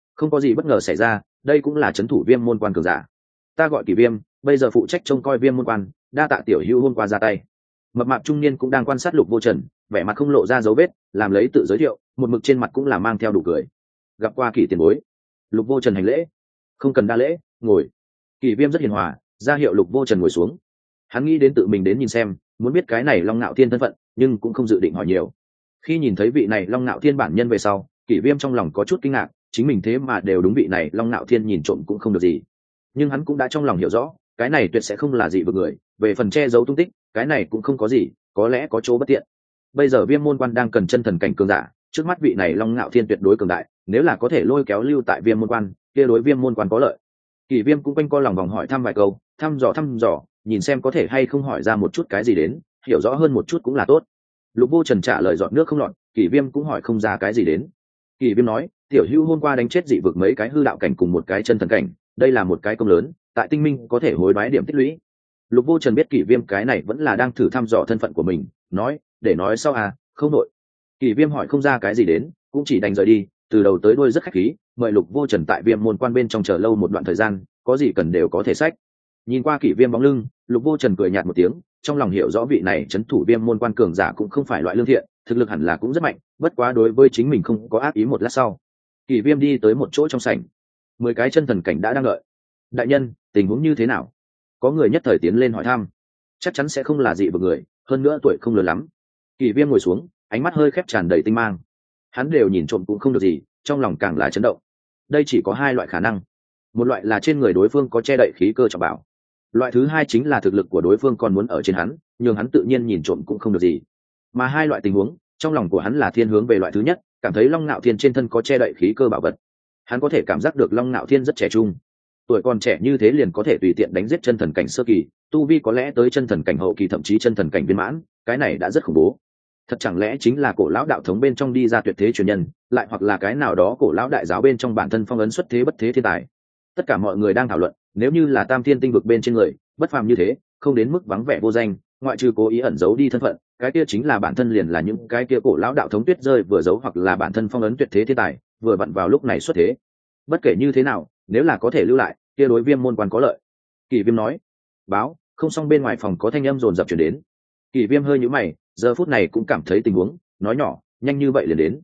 Không có gì bất ngờ xảy ra, đây cũng là trấn thủ viêm môn quan cường giả. Ta gọi Kỷ Viêm, bây giờ phụ trách trông coi viêm môn quan, đa tạ tiểu hữu hôm qua ra tay. Mập mạp trung niên cũng đang quan sát Lục Vô Trần, vẻ mặt không lộ ra dấu vết, làm lấy tự giới thiệu, một mực trên mặt cũng là mang theo đủ cười. Gặp qua Kỷ tiền bối. Lục Vô Trần hành lễ. Không cần đa lễ, ngồi. Kỷ Viêm rất hiền hòa, ra hiệu Lục Vô Trần ngồi xuống. Hắn nghĩ đến tự mình đến nhìn xem, muốn biết cái này Long Nạo Thiên thân phận, nhưng cũng không dự định hỏi nhiều. Khi nhìn thấy vị này Long Nạo Thiên bản nhân về sau, Kỷ Viêm trong lòng có chút kinh ngạc, chính mình thế mà đều đúng vị này Long Nạo Thiên nhìn trộm cũng không được gì. Nhưng hắn cũng đã trong lòng hiểu rõ, cái này tuyệt sẽ không là dị vực người, về phần che giấu tung tích, cái này cũng không có gì, có lẽ có chỗ bất tiện. Bây giờ Viêm môn quan đang cần chân thần cảnh cường giả, trước mắt vị này Long Nạo Thiên tuyệt đối cường đại, nếu là có thể lôi kéo lưu tại Viêm môn quan, kia đối Viêm môn quan có lợi. Kỷ Viêm cũng quanh co lòng vòng hỏi thăm vài câu, thăm dò, nhìn xem có thể hay không hỏi ra một chút cái gì đến, hiểu rõ hơn một chút cũng là tốt. Lục Vô Trần trả lời giọt nước không lọt, Kỷ Viêm cũng hỏi không ra cái gì đến. Kỷ Viêm nói, tiểu hữu hôm qua đánh chết dị vực mấy cái hư đạo cảnh cùng một cái chân thần cảnh, đây là một cái công lớn, tại tinh minh có thể hối đoái điểm tích lũy. Lục Vô Trần biết Kỷ Viêm cái này vẫn là đang thử thăm dò thân phận của mình, nói, để nói sau à, không nội. Kỷ Viêm hỏi không ra cái gì đến, cũng chỉ đành rời đi, từ đầu tới đuôi rất khách khí, mời Lục Vô Trần tại Viêm môn quan bên trong chờ lâu một đoạn thời gian, có gì cần đều có thể sách. Nhìn qua Kỷ Viêm bóng lưng, Lục Vô Trần cười nhạt một tiếng, trong lòng hiểu rõ vị này trấn thủ Viêm môn quan cường giả cũng không phải loại lương thiện, thực lực hẳn là cũng rất mạnh, bất quá đối với chính mình không có ác ý. Một lát sau, Kỷ Viêm đi tới một chỗ trong sảnh, 10 cái chân thần cảnh đã đang đợi. Đại nhân, tình huống như thế nào? Có người nhất thời tiến lên hỏi thăm. Chắc chắn sẽ không là dị vực người, hơn nữa tuổi không lớn lắm. Kỷ Viêm ngồi xuống, ánh mắt hơi khép tràn đầy tinh mang. Hắn đều nhìn trộm cũng không được gì, trong lòng càng là chấn động. Đây chỉ có hai loại khả năng, một loại là trên người đối phương có che đậy khí cơ trọng bảo, loại thứ hai chính là thực lực của đối phương còn muốn ở trên hắn, nhưng hắn tự nhiên nhìn trộm cũng không được gì. Mà hai loại tình huống, trong lòng của hắn là thiên hướng về loại thứ nhất, cảm thấy Long Nạo Thiên trên thân có che đậy khí cơ bảo vật. Hắn có thể cảm giác được Long Nạo Thiên rất trẻ trung, tuổi còn trẻ như thế liền có thể tùy tiện đánh giết chân thần cảnh sơ kỳ, tu vi có lẽ tới chân thần cảnh hậu kỳ, thậm chí chân thần cảnh viên mãn, cái này đã rất khủng bố. Thật chẳng lẽ chính là cổ lão đạo thống bên trong đi ra tuyệt thế truyền nhân, lại hoặc là cái nào đó cổ lão đại giáo bên trong bản thân phong ấn xuất thế bất thế thiên tài. Tất cả mọi người đang thảo luận, nếu như là Tam Thiên tinh vực bên trên người, bất phàm như thế, không đến mức vắng vẻ vô danh, ngoại trừ cố ý ẩn giấu đi thân phận, cái kia chính là bản thân liền là những cái kia cổ lão đạo thống tuyết rơi vừa giấu, hoặc là bản thân phong ấn tuyệt thế thiên tài, vừa vặn vào lúc này xuất thế. Bất kể như thế nào, nếu là có thể lưu lại, kia đối Viêm môn quan có lợi. Kỷ Viêm nói. Báo, không xong, bên ngoài phòng có thanh âm dồn dập chuyển đến. Kỷ Viêm hơi nhíu mày, giờ phút này cũng cảm thấy tình huống, nói nhỏ, nhanh như vậy liền đến.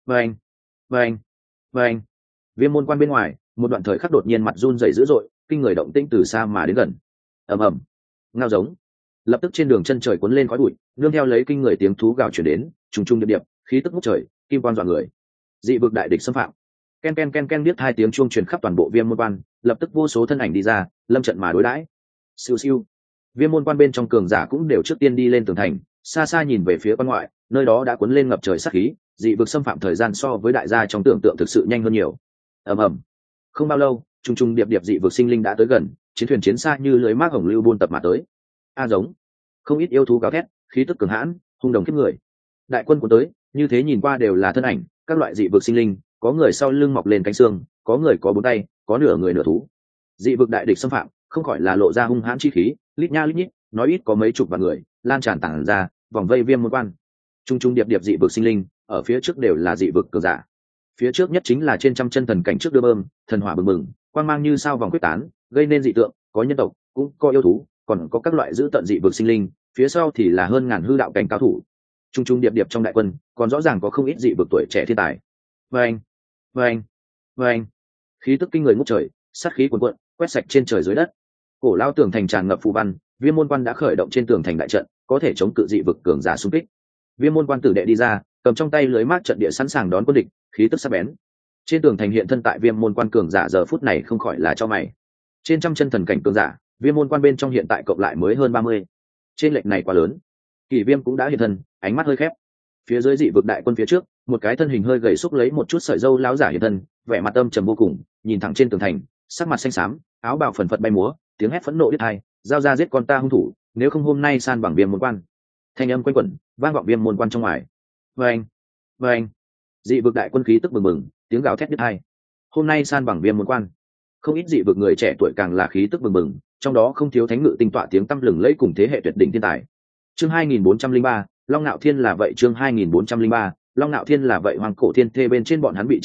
Vâng. Viêm môn quan bên ngoài, một đoạn thời khắc đột nhiên mặt run rẩy dữ dội, kinh người động tĩnh từ xa mà đến gần. Ầm, ngao giống. Lập tức trên đường chân trời cuốn lên khói bụi, nương theo lấy kinh người tiếng thú gào truyền đến, trùng trùng điệp điệp, khí tức ngút trời, kim quan dọa người. Dị vực đại địch xâm phạm. Ken biết hai tiếng chuông truyền khắp toàn bộ Viêm môn quan, lập tức vô số thân ảnh đi ra, lâm trận mà đối đãi. Siêu. Viêm môn quan bên trong cường giả cũng đều trước tiên đi lên tường thành, xa xa nhìn về phía quan ngoại, nơi đó đã cuốn lên ngập trời sát khí, dị vực xâm phạm thời gian so với đại gia trong tưởng tượng thực sự nhanh hơn nhiều. Ầm. Không bao lâu, trùng điệp dị vực sinh linh đã tới gần, chiến thuyền chiến xa như lưới mác hồng lưu buôn tập mà tới. Giống. Không ít yêu thú gào thét, khí tức cường hãn, hung đồng kiếp người. Đại quân cuốn tới, như thế nhìn qua đều là thân ảnh, các loại dị vực sinh linh, có người sau lưng mọc lên cánh xương, có người có bốn tay, có nửa người nửa thú. Dị vực đại địch xâm phạm, không khỏi là lộ ra hung hãn chi khí, lít nha lít nhít, nói ít có mấy chục vạn người, lan tràn tản ra, vòng vây Viêm môn quan. Trung điệp dị vực sinh linh, ở phía trước đều là dị vực cường giả. Phía trước nhất chính là trên trăm chân thần cảnh trước đưa bơm, thần hỏa bừng bừng, quang mang như sao vòng quyết tán, gây nên dị tượng, có nhân tộc, cũng có yêu thú, còn có các loại dữ tận dị vực sinh linh, phía sau thì là hơn ngàn hư đạo cảnh cao thủ. Trung điệp trong đại quân, còn rõ ràng có không ít dị vực tuổi trẻ thiên tài. Vâng. Khí tức kinh người ngút trời, sát khí cuồn cuộn, quét sạch trên trời dưới đất. Cổ lao tường thành tràn ngập phù văn, Viêm môn quan đã khởi động trên tường thành đại trận, có thể chống cự dị vực cường giả xung kích. Viêm môn quan tử đệ đi ra, cầm trong tay lưới mát trận địa sẵn sàng đón quân địch, khí tức sắc bén. Trên tường thành hiện thân tại Viêm môn quan cường giả giờ phút này không khỏi là cho mày. Trên trăm chân thần cảnh cường giả, Viêm môn quan bên trong hiện tại cộng lại mới hơn 30. Trên lệch này quá lớn. Kỷ Viêm cũng đã hiện thân, ánh mắt hơi khép. Phía dưới dị vực đại quân phía trước, một cái thân hình hơi gầy xúc lấy một chút sợi râu lão giả hiện thân, vẻ mặt âm trầm vô cùng, nhìn thẳng trên tường thành, sắc mặt xanh xám, áo bào phần phật bay múa, tiếng hét phẫn nộ đứt tai, giao ra giết con ta hung thủ, nếu không hôm nay san bằng Viêm môn quan. Thanh âm quanh quẩn, vang vọng Viêm môn quan trong ngoài. Vâng. Dị vực đại quân khí tức bừng bừng, tiếng gào thét đứt tai. Hôm nay san bằng Viêm môn quan. Không ít dị vực người trẻ tuổi càng là khí tức bừng bừng, trong đó không thiếu thánh ngự tinh tọa tiếng tăm lừng lẫy cùng thế hệ tuyệt đỉnh thiên tài. Chương 2403, Long Nạo Thiên là vậy. Chương 2403, Long Nạo Thiên là vậy. Hoàng cổ thiên thê bên trên bọn hắn bị trấn áp,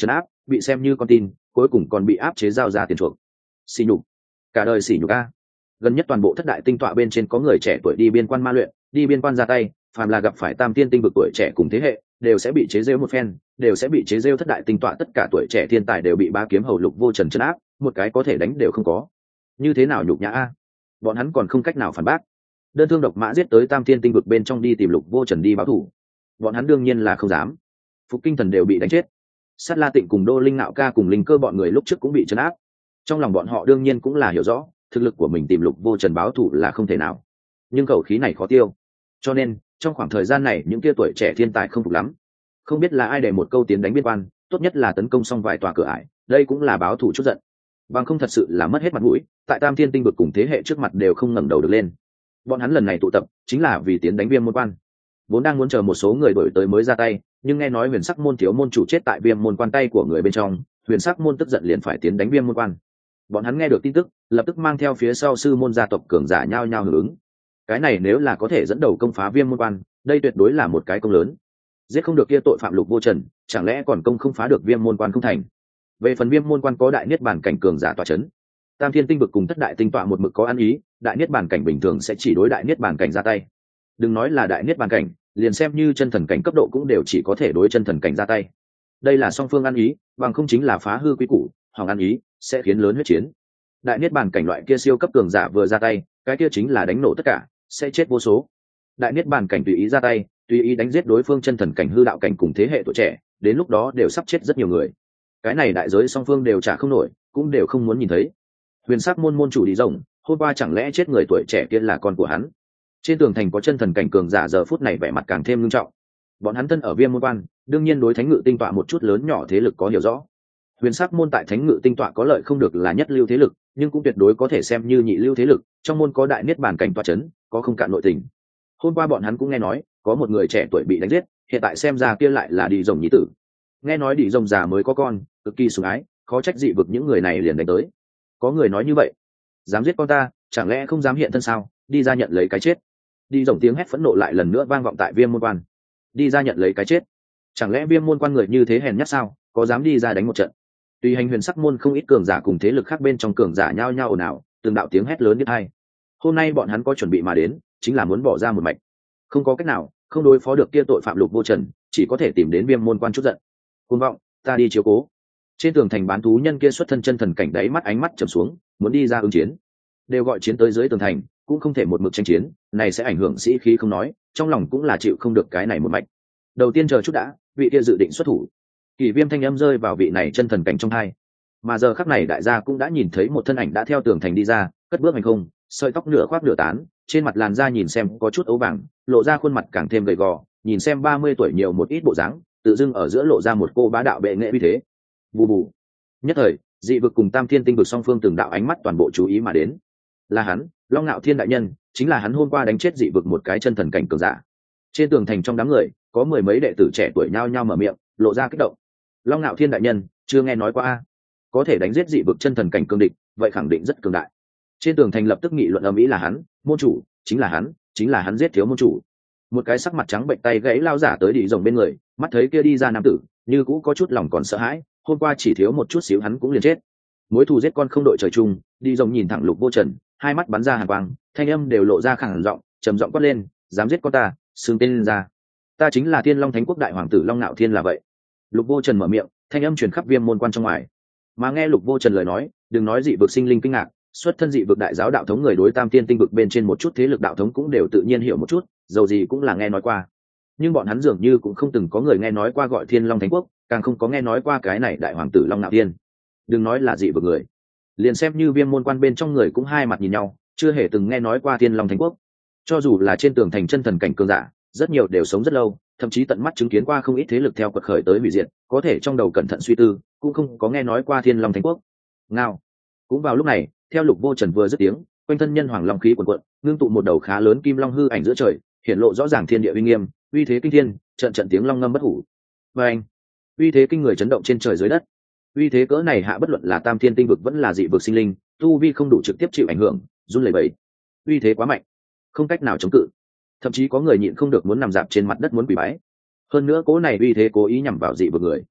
bị xem như con tin, cuối cùng còn bị áp chế giao ra tiền chuộc. Sỉ nhục, cả đời sỉ nhục a. Gần nhất toàn bộ thất đại tinh tọa bên trên có người trẻ tuổi đi biên quan ma luyện, đi biên quan ra tay, phàm là gặp phải tam tiên tinh vực tuổi trẻ cùng thế hệ, đều sẽ bị chế giễu một phen, đều sẽ bị chế giễu. Thất đại tinh tọa tất cả tuổi trẻ thiên tài đều bị ba kiếm hầu Lục Vô Trần trấn áp, một cái có thể đánh đều không có. Như thế nào nhục nhã a? Bọn hắn còn không cách nào phản bác. Đơn thương độc mã giết tới tam tiên tinh vực bên trong đi tìm Lục Vô Trần đi báo thù, bọn hắn đương nhiên là không dám. Phục Kinh Thần đều bị đánh chết, Sát La Tịnh cùng Đô Linh Nạo Ca cùng Linh Cơ bọn người lúc trước cũng bị trấn áp. Trong lòng bọn họ đương nhiên cũng là hiểu rõ, thực lực của mình tìm Lục Vô Trần báo thù là không thể nào, nhưng khẩu khí này khó tiêu. Cho nên trong khoảng thời gian này những kia tuổi trẻ thiên tài không phục lắm, không biết là ai để một câu tiến đánh biên quan, tốt nhất là tấn công xong vài tòa cửa ải, đây cũng là báo thù chút giận. Bằng không thật sự là mất hết mặt mũi, tại tam thiên tinh vực cùng thế hệ trước mặt đều không ngẩng đầu được lên. Bọn hắn lần này tụ tập chính là vì tiến đánh Viêm Môn Quan, vốn đang muốn chờ một số người đổi tới mới ra tay, nhưng nghe nói Huyền Sắc môn thiếu môn chủ chết tại Viêm Môn Quan tay của người bên trong, Huyền Sắc môn tức giận liền phải tiến đánh Viêm Môn Quan. Bọn hắn nghe được tin tức, lập tức mang theo phía sau sư môn gia tộc cường giả nhao nhao hưởng ứng. Cái này nếu là có thể dẫn đầu công phá Viêm Môn Quan, đây tuyệt đối là một cái công lớn. Giết không được kia tội phạm Lục Vô Trần, chẳng lẽ còn công không phá được Viêm Môn Quan không thành? Về phần Viêm Môn Quan có đại niết bàn cảnh cường giả tọa chấn, tam thiên tinh vực cùng thất đại tinh tọa một mực có ăn ý, đại niết bàn cảnh bình thường sẽ chỉ đối đại niết bàn cảnh ra tay. Đừng nói là đại niết bàn cảnh, liền xem như chân thần cảnh cấp độ cũng đều chỉ có thể đối chân thần cảnh ra tay. Đây là song phương ăn ý, bằng không chính là phá hư quy củ, hoặc ăn ý sẽ khiến lớn huyết chiến. Đại niết bàn cảnh loại kia siêu cấp cường giả vừa ra tay, cái kia chính là đánh nổ tất cả, sẽ chết vô số. Đại niết bàn cảnh tùy ý ra tay, tùy ý đánh giết đối phương chân thần cảnh hư đạo cảnh cùng thế hệ tuổi trẻ, đến lúc đó đều sắp chết rất nhiều người. Cái này đại giới song phương đều trả không nổi, cũng đều không muốn nhìn thấy. Huyền Sắc môn môn chủ đi rồng, hôm qua chẳng lẽ chết người tuổi trẻ kia là con của hắn? Trên tường thành có chân thần cảnh cường giả giờ phút này vẻ mặt càng thêm nghiêm trọng. Bọn hắn thân ở Viêm Môn Quan, đương nhiên đối Thánh Ngự Tinh tọa một chút lớn nhỏ thế lực có hiểu rõ. Huyền Sắc môn tại Thánh Ngự Tinh tọa có lợi không được là nhất lưu thế lực, nhưng cũng tuyệt đối có thể xem như nhị lưu thế lực, trong môn có đại niết bàn cảnh tọa chấn, có không cạn nội tình. Hôm qua bọn hắn cũng nghe nói, có một người trẻ tuổi bị đánh giết, hiện tại xem ra kia lại là Đi Rồng nhí tử. Nghe nói Đi Rồng già mới có con, cực kỳ sủng ái, khó trách dị vực những người này liền đánh tới. Có người nói như vậy, dám giết con ta, chẳng lẽ không dám hiện thân sao? Đi ra nhận lấy cái chết. Đi Rồng tiếng hét phẫn nộ lại lần nữa vang vọng tại Viêm Môn Quan. Đi ra nhận lấy cái chết, chẳng lẽ Viêm Môn Quan người như thế hèn nhát sao, có dám đi ra đánh một trận? Tùy hành Huyền Sắc môn không ít cường giả cùng thế lực khác bên trong cường giả nhao nhao ồn ào, từng đạo tiếng hét lớn biết hay. Hôm nay bọn hắn có chuẩn bị mà đến, chính là muốn bỏ ra một mạch. Không có cách nào, không đối phó được kia tội phạm Lục Vô Trần, chỉ có thể tìm đến Viêm Môn Quan chút giận. Cuồng vọng, ta đi chiếu cố. Trên tường thành bán thú nhân kia xuất thân chân thần cảnh, đáy mắt ánh mắt trầm xuống, muốn đi ra ứng chiến. Đều gọi chiến tới dưới tường thành, cũng không thể một mực tranh chiến, này sẽ ảnh hưởng sĩ khí không nói, trong lòng cũng là chịu không được cái này một mạch. Đầu tiên chờ chút đã, vị kia dự định xuất thủ. Kỷ Viêm thanh âm rơi vào vị này chân thần cảnh trong hai. Mà giờ khắc này đại gia cũng đã nhìn thấy một thân ảnh đã theo tường thành đi ra, cất bước hành không, sợi tóc nửa khoác nửa tán, trên mặt làn da nhìn xem có chút ấu vàng, lộ ra khuôn mặt càng thêm gầy gò, nhìn xem 30 tuổi nhiều một ít bộ dáng, tự dưng ở giữa lộ ra một cô bá đạo bệ nghệ uy thế. Bù bù. Nhất thời, dị vực cùng tam thiên tinh vực song phương từng đạo ánh mắt toàn bộ chú ý mà đến. Là hắn, Long Nạo Thiên đại nhân, chính là hắn hôm qua đánh chết dị vực một cái chân thần cảnh cường giả. Trên tường thành trong đám người, có mười mấy đệ tử trẻ tuổi nhao nhao mở miệng, lộ ra kích động. Long Nạo Thiên đại nhân, chưa nghe nói qua a? Có thể đánh giết dị vực chân thần cảnh cường địch, vậy khẳng định rất cường đại. Trên tường thành lập tức nghị luận ầm ĩ là hắn, môn chủ, chính là hắn giết thiếu môn chủ. Một cái sắc mặt trắng bệnh tay gãy lao giả tới Đi Rồng bên người, mắt thấy kia đi ra nam tử, như cũ có chút lòng còn sợ hãi, hôm qua chỉ thiếu một chút xíu hắn cũng liền chết. Mối thù giết con không đội trời chung, Đi Rồng nhìn thẳng Lục Vô Trần, hai mắt bắn ra hàn quang, thanh âm đều lộ ra khẳng giọng, trầm giọng quát lên, dám giết con ta, xưng tên lên ra. Ta chính là Thiên Long Thánh Quốc đại hoàng tử Long Nạo Thiên là vậy. Lục Vô Trần mở miệng, thanh âm truyền khắp Viêm Môn Quan trong ngoài. Mà nghe Lục Vô Trần lời nói, đừng nói dị vực sinh linh kinh ngạc, xuất thân dị vực đại giáo đạo thống người đối tam tiên tinh vực bên trên một chút thế lực đạo thống cũng đều tự nhiên hiểu một chút, dầu gì cũng là nghe nói qua. Nhưng bọn hắn dường như cũng không từng có người nghe nói qua gọi Thiên Long Thánh Quốc, càng không có nghe nói qua cái này đại hoàng tử Long Nạo Thiên. Đừng nói là dị vực người, liền xem như Viêm Môn Quan bên trong người cũng hai mặt nhìn nhau, chưa hề từng nghe nói qua Thiên Long Thánh Quốc. Cho dù là trên tường thành chân thần cảnh cường giả, rất nhiều đều sống rất lâu, thậm chí tận mắt chứng kiến qua không ít thế lực theo quật khởi tới hủy diệt, có thể trong đầu cẩn thận suy tư, cũng không có nghe nói qua Thiên Long Thánh Quốc. Ngao. Cũng vào lúc này, theo Lục Vô Trần vừa dứt tiếng, quanh thân nhân hoàng long khí cuồn cuộn, ngưng tụ một đầu khá lớn kim long hư ảnh giữa trời, hiện lộ rõ ràng thiên địa uy nghiêm, uy thế kinh thiên, trận trận tiếng long ngâm bất hủ. Và anh, uy thế kinh người chấn động trên trời dưới đất. Uy thế cỡ này hạ bất luận là tam thiên tinh vực vẫn là dị vực sinh linh, tu vi không đủ trực tiếp chịu ảnh hưởng, run lẩy bẩy. Uy thế quá mạnh, không cách nào chống cự. Thậm chí có người nhịn không được muốn nằm dạp trên mặt đất muốn quỳ bái. Hơn nữa cỗ này uy thế cố ý nhằm vào dị vực người.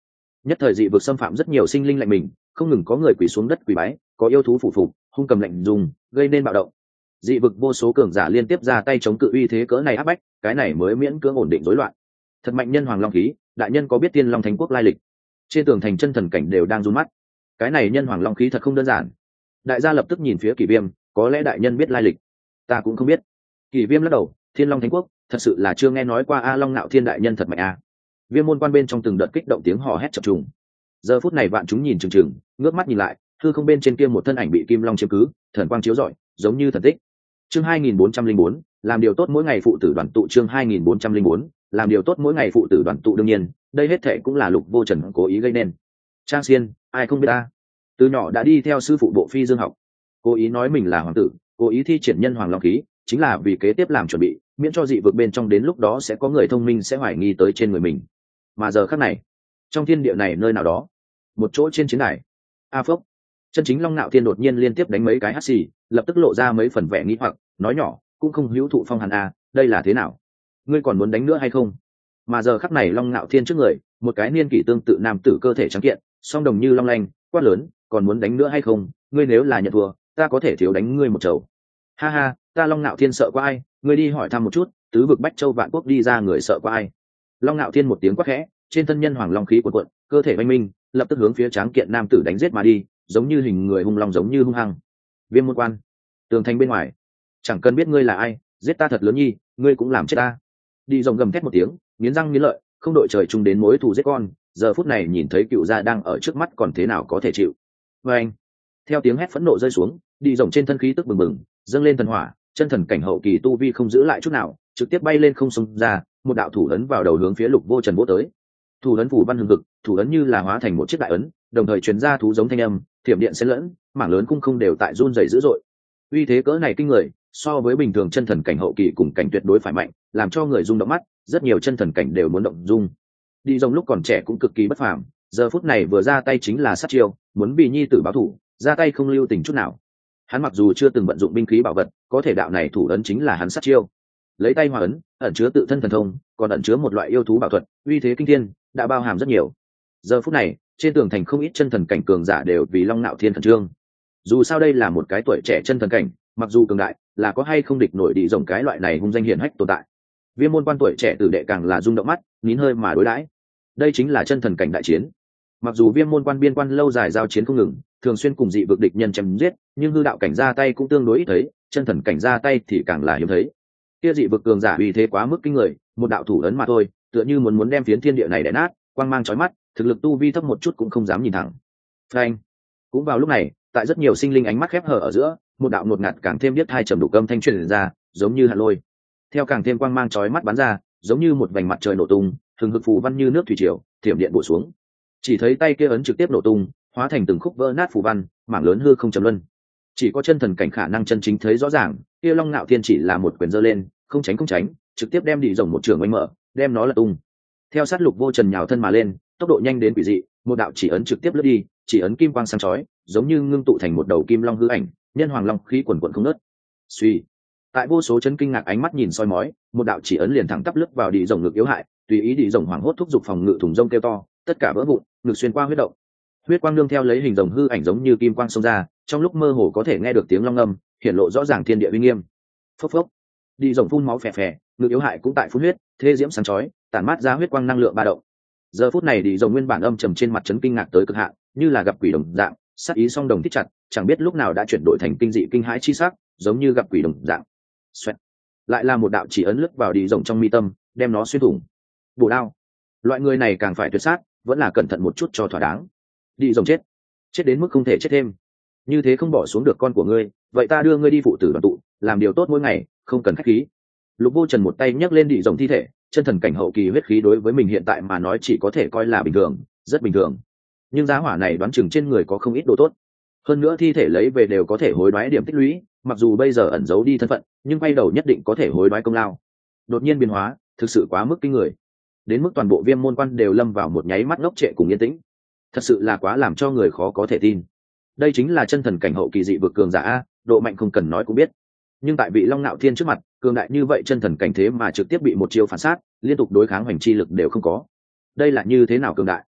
Nhất thời dị vực xâm phạm rất nhiều sinh linh lạnh mình, không ngừng có người quỳ xuống đất quỳ bái, có yêu thú phủ phục hung cầm lạnh dùng gây nên bạo động. Dị vực vô số cường giả liên tiếp ra tay chống cự uy thế cỡ này áp bách, cái này mới miễn cưỡng ổn định rối loạn. Thật mạnh nhân hoàng long khí, đại nhân có biết Tiên Long Thánh Quốc lai lịch? Trên tường thành chân thần cảnh đều đang run mắt. Cái này nhân hoàng long khí thật không đơn giản. Đại gia lập tức nhìn phía Kỷ Viêm, có lẽ đại nhân biết lai lịch. Ta cũng không biết. Kỷ Viêm lắc đầu, Thiên Long Thánh Quốc, thật sự là chưa nghe nói qua a. Long Nạo Thiên đại nhân thật mạnh a. Viêm môn quan bên trong từng đợt kích động tiếng hò hét chập trùng. Giờ phút này vạn chúng nhìn chừng chừng, ngước mắt nhìn lại, hư không bên trên kia một thân ảnh bị kim long chiếm cứ, thần quang chiếu rọi, giống như thần tích. Chương 2404, làm điều tốt mỗi ngày phụ tử đoàn tụ. Chương 2404, làm điều tốt mỗi ngày phụ tử đoàn tụ. Đương nhiên, đây hết thệ cũng là Lục Vô Trần cố ý gây nên. Trang Xiên, ai không biết ta? Từ nhỏ đã đi theo sư phụ bộ phi dương học, cố ý nói mình là hoàng tử, cố ý thi triển nhân hoàng long khí, chính là vì kế tiếp làm chuẩn bị, miễn cho dị vực bên trong đến lúc đó sẽ có người thông minh sẽ hoài nghi tới trên người mình. Mà giờ khắc này, trong thiên địa này nơi nào đó, một chỗ trên chiến đài, a phốc, chân chính Long Nạo Thiên đột nhiên liên tiếp đánh mấy cái hắt xì, lập tức lộ ra mấy phần vẻ nghi hoặc, nói nhỏ, cũng không hữu thụ phong hàn a, đây là thế nào? Ngươi còn muốn đánh nữa hay không? Mà giờ khắc này Long Nạo Thiên trước người, một cái niên kỷ tương tự nam tử cơ thể trắng kiện, song đồng như long lanh, quát lớn, còn muốn đánh nữa hay không? Ngươi nếu là nhận thua, ta có thể thiếu đánh ngươi một chầu. Ha ha, ta Long Nạo Thiên sợ qua ai? Ngươi đi hỏi thăm một chút, tứ vực Bách Châu Vạn Quốc đi ra người sợ qua ai? Long Nạo Thiên một tiếng quát khẽ, trên thân nhân hoàng long khí cuộn cuộn, cơ thể oanh minh, lập tức hướng phía tráng kiện nam tử đánh giết mà đi, giống như hình người hung long giống như hung hăng. Viêm môn quan, tường thành bên ngoài, chẳng cần biết ngươi là ai, giết ta thật lớn nhi, ngươi cũng làm chết ta. Đi rồng gầm thét một tiếng, nghiến răng nghiến lợi, không đội trời chung đến mối thù giết con, giờ phút này nhìn thấy cựu gia đang ở trước mắt còn thế nào có thể chịu. Và anh, theo tiếng hét phẫn nộ rơi xuống, đi rồng trên thân khí tức bừng bừng, dâng lên thần hỏa, chân thần cảnh hậu kỳ tu vi không giữ lại chút nào, trực tiếp bay lên không xông ra, một đạo thủ ấn vào đầu hướng phía Lục Vô Trần vỗ tới. Thủ ấn phủ văn hừng hực, thủ ấn như là hóa thành một chiếc đại ấn, đồng thời truyền ra thú giống thanh âm, thiểm điện xen lẫn, mảng lớn cung không đều tại run rẩy dữ dội. Uy thế cỡ này kinh người, so với bình thường chân thần cảnh hậu kỳ cùng cảnh tuyệt đối phải mạnh, làm cho người rung động mắt, rất nhiều chân thần cảnh đều muốn động dung. Đi rồng lúc còn trẻ cũng cực kỳ bất phàm, giờ phút này vừa ra tay chính là sát chiêu, muốn vì nhi tử báo thù, ra tay không lưu tình chút nào. Hắn mặc dù chưa từng vận dụng binh khí bảo vật, có thể đạo này thủ ấn chính là hắn sát chiêu. Lấy tay hòa ấn, ẩn chứa tự thân thần thông, còn ẩn chứa một loại yêu thú bảo thuật, uy thế kinh thiên, đã bao hàm rất nhiều. Giờ phút này, trên tường thành không ít chân thần cảnh cường giả đều vì Long Nạo Thiên khẩn trương. Dù sao đây là một cái tuổi trẻ chân thần cảnh, mặc dù cường đại, là có hay không địch nổi đi rồng cái loại này hung danh hiển hách tồn tại. Viêm môn quan tuổi trẻ tử đệ càng là rung động mắt, nín hơi mà đối đãi. Đây chính là chân thần cảnh đại chiến. Mặc dù Viêm môn quan biên quan lâu dài giao chiến không ngừng, thường xuyên cùng dị vực địch nhân chém giết, nhưng hư đạo cảnh ra tay cũng tương đối ít thấy, chân thần cảnh ra tay thì càng là hiếm thấy. Kia dị vực cường giả uy thế quá mức kinh người, một đạo thủ ấn mà thôi, tựa như muốn đem phiến thiên địa này đè nát, quang mang chói mắt, thực lực tu vi thấp một chút cũng không dám nhìn thẳng. Phanh. Cũng vào lúc này, tại rất nhiều sinh linh ánh mắt khép hở ở giữa, một đạo ngột ngạt càng thêm biết hai trầm đục âm thanh truyền ra, giống như hạt lôi. Theo càng thêm quang mang chói mắt bắn ra, giống như một vành mặt trời nổ tung, hừng hực phù văn như nước thủy triều, thiểm điện bổ xuống. Chỉ thấy tay kia ấn trực tiếp nổ tung, hóa thành từng khúc vỡ nát phù văn, mảng lớn hư không trầm luân. Chỉ có chân thần cảnh khả năng chân chính thấy rõ ràng, kia Long Nạo Thiên chỉ là một quyền giơ lên, không tránh, trực tiếp đem đi rồng một trường oanh mở, đem nó lật tung. Theo sát Lục Vô Trần nhào thân mà lên, tốc độ nhanh đến quỷ dị, một đạo chỉ ấn trực tiếp lướt đi, chỉ ấn kim quang sáng chói, giống như ngưng tụ thành một đầu kim long hư ảnh, nhân hoàng long khí quần quần không ngớt. Suy, tại vô số chấn kinh ngạc ánh mắt nhìn soi mói, một đạo chỉ ấn liền thẳng tắp lướt vào đi rồng ngực yếu hại, tùy ý đi rồng hoàng hốt thúc giục phòng ngự thùng rông kêu to, tất cả vỡ vụn, ngực xuyên qua huyết động. Huyết quang nương theo lấy hình rồng hư ảnh giống như kim quang xông ra, trong lúc mơ hồ có thể nghe được tiếng long ngâm, hiển lộ rõ ràng thiên địa uy nghiêm. Phốc phốc, đi rồng phun máu phè phè, ngực yếu hại cũng tại phun huyết, thê diễm sáng chói, tản mát ra huyết quang năng lượng ba động. Giờ phút này đi rồng nguyên bản âm trầm trên mặt chấn kinh ngạc tới cực hạn, như là gặp quỷ đồng dạng, sát ý song đồng thích chặt, chẳng biết lúc nào đã chuyển đổi thành kinh dị kinh hãi chi sắc, giống như gặp quỷ đồng dạng. Xoẹt. Lại là một đạo chỉ ấn lướt vào đi rồng trong mi tâm, đem nó xuyên thủng. Bổ đao. Loại người này càng phải tuyệt sát, vẫn là cẩn thận một chút cho thỏa đáng. Đi rồng chết đến mức không thể chết thêm. Như thế không bỏ xuống được con của ngươi, vậy ta đưa ngươi đi phụ tử đoàn tụ, làm điều tốt mỗi ngày, không cần khách khí. Lục Vô Trần một tay nhấc lên đi rồng thi thể, chân thần cảnh hậu kỳ huyết khí đối với mình hiện tại mà nói chỉ có thể coi là bình thường, rất bình thường. Nhưng giá hỏa này đoán chừng trên người có không ít đồ tốt. Hơn nữa thi thể lấy về đều có thể hối đoái điểm tích lũy, mặc dù bây giờ ẩn giấu đi thân phận, nhưng bay đầu nhất định có thể hối đoái công lao. Đột nhiên biến hóa, thực sự quá mức kinh người. Đến mức toàn bộ Viêm môn quan đều lâm vào một nháy mắt ngốc trệ cùng yên tĩnh. Thật sự là quá làm cho người khó có thể tin. Đây chính là chân thần cảnh hậu kỳ dị vực cường giả a, độ mạnh không cần nói cũng biết. Nhưng tại vị Long Nạo Thiên trước mặt, cường đại như vậy chân thần cảnh thế mà trực tiếp bị một chiêu phản sát, liên tục đối kháng hoành chi lực đều không có. Đây là như thế nào cường đại?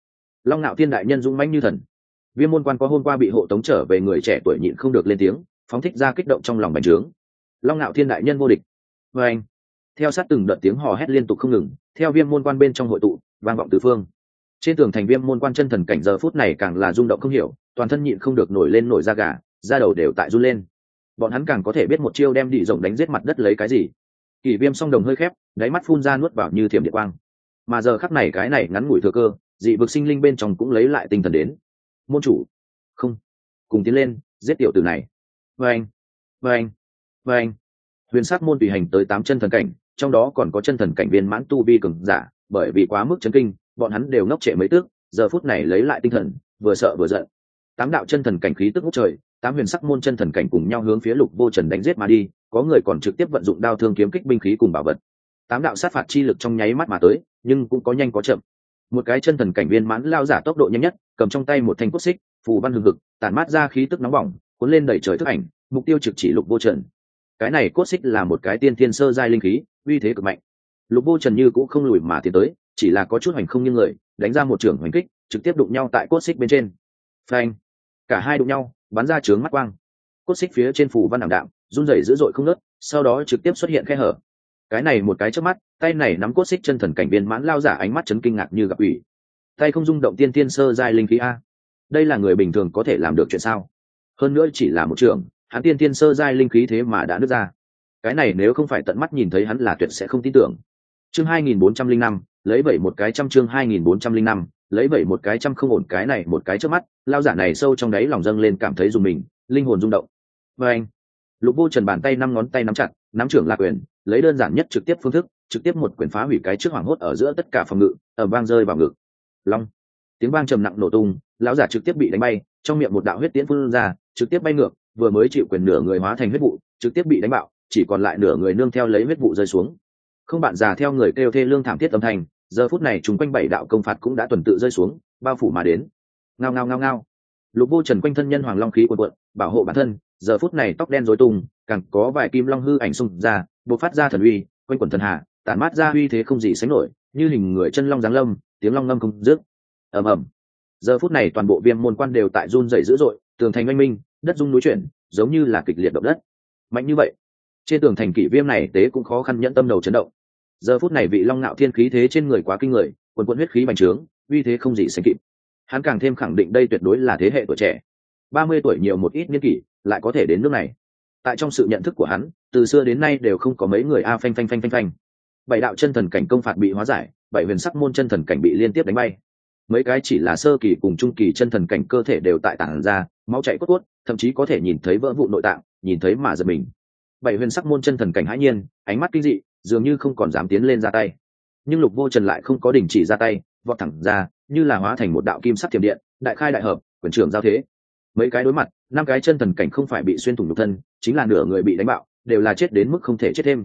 Long Nạo Thiên đại nhân dũng mãnh như thần. Viêm môn quan có hôm qua bị hộ tống trở về người trẻ tuổi nhịn không được lên tiếng, phóng thích ra kích động trong lòng bành trướng. Long Nạo Thiên đại nhân vô địch. Và anh, theo sát từng đợt tiếng hò hét liên tục không ngừng, theo viêm môn quan bên trong hội tụ vang vọng tứ phương. Trên tường thành viêm môn quan chân thần cảnh giờ phút này càng là rung động không hiểu, toàn thân nhịn không được nổi lên nổi da gà, da đầu đều tại run lên. Bọn hắn càng có thể biết một chiêu đem đỉ rộng đánh giết mặt đất lấy cái gì. Kỷ Viêm song đồng hơi khép, đáy mắt phun ra nuốt vào như thiểm điện quang. Mà giờ khắc này cái này ngắn ngủi thừa cơ, dị vực sinh linh bên trong cũng lấy lại tinh thần đến. Môn chủ, không, cùng tiến lên, giết tiểu tử này. Vâng, vâng, vâng. Huyền sát môn tùy hành tới 8 chân thần cảnh, trong đó còn có chân thần cảnh viên mãn tu vi cường giả, bởi vì quá mức chấn kinh, bọn hắn đều ngốc trệ mấy tức, giờ phút này lấy lại tinh thần, vừa sợ vừa giận. 8 đạo chân thần cảnh khí tức ngút trời, 8 huyền sắc môn chân thần cảnh cùng nhau hướng phía Lục Vô Trần đánh giết mà đi, có người còn trực tiếp vận dụng đao thương kiếm kích binh khí cùng bảo vật. 8 đạo sát phạt chi lực trong nháy mắt mà tới, nhưng cũng có nhanh có chậm. Một cái chân thần cảnh viên mãn lao giả tốc độ nhanh nhất, cầm trong tay một thanh cốt xích, phù văn hừng hực, tản mát ra khí tức nóng bỏng, cuốn lên đẩy trời thức ảnh, mục tiêu trực chỉ Lục Vô Trần. Cái này cốt xích là một cái tiên thiên sơ giai linh khí, uy thế cực mạnh. Lục Vô Trần như cũng không lùi mà tiến tới, chỉ là có chút hoành không như người, đánh ra một trường hoành kích, trực tiếp đụng nhau tại cốt xích bên trên. Phanh! Cả hai đụng nhau, bắn ra chướng mắt quang. Cốt xích phía trên phù văn ảm đạm, run rẩy dữ dội không ngớt, sau đó trực tiếp xuất hiện khe hở. Cái này một cái chớp mắt, tay này nắm cốt xích chân thần cảnh viên mãn lao giả ánh mắt chấn kinh ngạc như gặp ủy. Tay không rung động tiên tiên sơ giai linh khí a. Đây là người bình thường có thể làm được chuyện sao? Hơn nữa chỉ là một trường, hắn tiên tiên sơ giai linh khí thế mà đã nứt ra. Cái này nếu không phải tận mắt nhìn thấy hắn là tuyệt sẽ không tin tưởng. Chương 2405, lấy vậy một cái trăm chương 2405, lấy vậy một cái trăm không ổn cái này một cái chớp mắt, lao giả này sâu trong đáy lòng dâng lên cảm thấy rùng mình, linh hồn rung động. Và anh, Lục Vô Trần bàn tay 5 ngón tay nắm chặt, nắm trưởng là quyền, lấy đơn giản nhất trực tiếp phương thức, trực tiếp một quyền phá hủy cái trước hoàng hốt ở giữa tất cả phòng ngự, ở vang rơi vào ngực. Long, tiếng vang trầm nặng nổ tung, lão giả trực tiếp bị đánh bay, trong miệng một đạo huyết tiễn phun ra, trực tiếp bay ngược, vừa mới chịu quyền nửa người hóa thành huyết vụ, trực tiếp bị đánh bạo, chỉ còn lại nửa người nương theo lấy huyết vụ rơi xuống. Không bạn già theo người kêu thê lương thảm thiết âm thanh, giờ phút này chúng quanh 7 đạo công phạt cũng đã tuần tự rơi xuống, bao phủ mà đến. Ngao ngao ngao ngao. Lục Vô Trần quanh thân nhân hoàng long khí cuồn cuộn, bảo hộ bản thân, giờ phút này tóc đen rối tung, càng có vài kim long hư ảnh xung ra, bộc phát ra thần uy, quanh quần thần hà, tản mát ra uy thế không gì sánh nổi, như hình người chân long giáng lâm, tiếng long ngâm không dứt. Ầm ầm. Giờ phút này toàn bộ viêm môn quan đều tại run rẩy dữ dội, tường thành oanh minh, đất rung núi chuyển, giống như là kịch liệt động đất. Mạnh như vậy, trên tường thành kỷ viêm này tế cũng khó khăn nhẫn tâm đầu chấn động. Giờ phút này vị Long Nạo Thiên khí thế trên người quá kinh người, quần quần huyết khí bành trướng, uy thế không gì sánh kịp. Hắn càng thêm khẳng định đây tuyệt đối là thế hệ tuổi trẻ, 30 tuổi nhiều một ít niên kỷ, lại có thể đến nước này. Tại trong sự nhận thức của hắn, từ xưa đến nay đều không có mấy người phanh phanh phanh phanh phanh. 7 đạo chân thần cảnh công phạt bị hóa giải, 7 huyền sắc môn chân thần cảnh bị liên tiếp đánh bay. Mấy cái chỉ là sơ kỳ cùng trung kỳ chân thần cảnh cơ thể đều tại tản ra, máu chảy cốt cốt, thậm chí có thể nhìn thấy vỡ vụ nội tạng, nhìn thấy mà giật mình. 7 huyền sắc môn chân thần cảnh hãi nhiên, ánh mắt kinh dị, dường như không còn dám tiến lên ra tay. Nhưng Lục Vô Trần lại không có đình chỉ ra tay, vọt thẳng ra, như là hóa thành một đạo kim sắc thiểm điện, đại khai đại hợp, quyền trưởng giao thế. Mấy cái đối mặt, 5 cái chân thần cảnh không phải bị xuyên thủng nhục thân, chính là nửa người bị đánh bạo, đều là chết đến mức không thể chết thêm.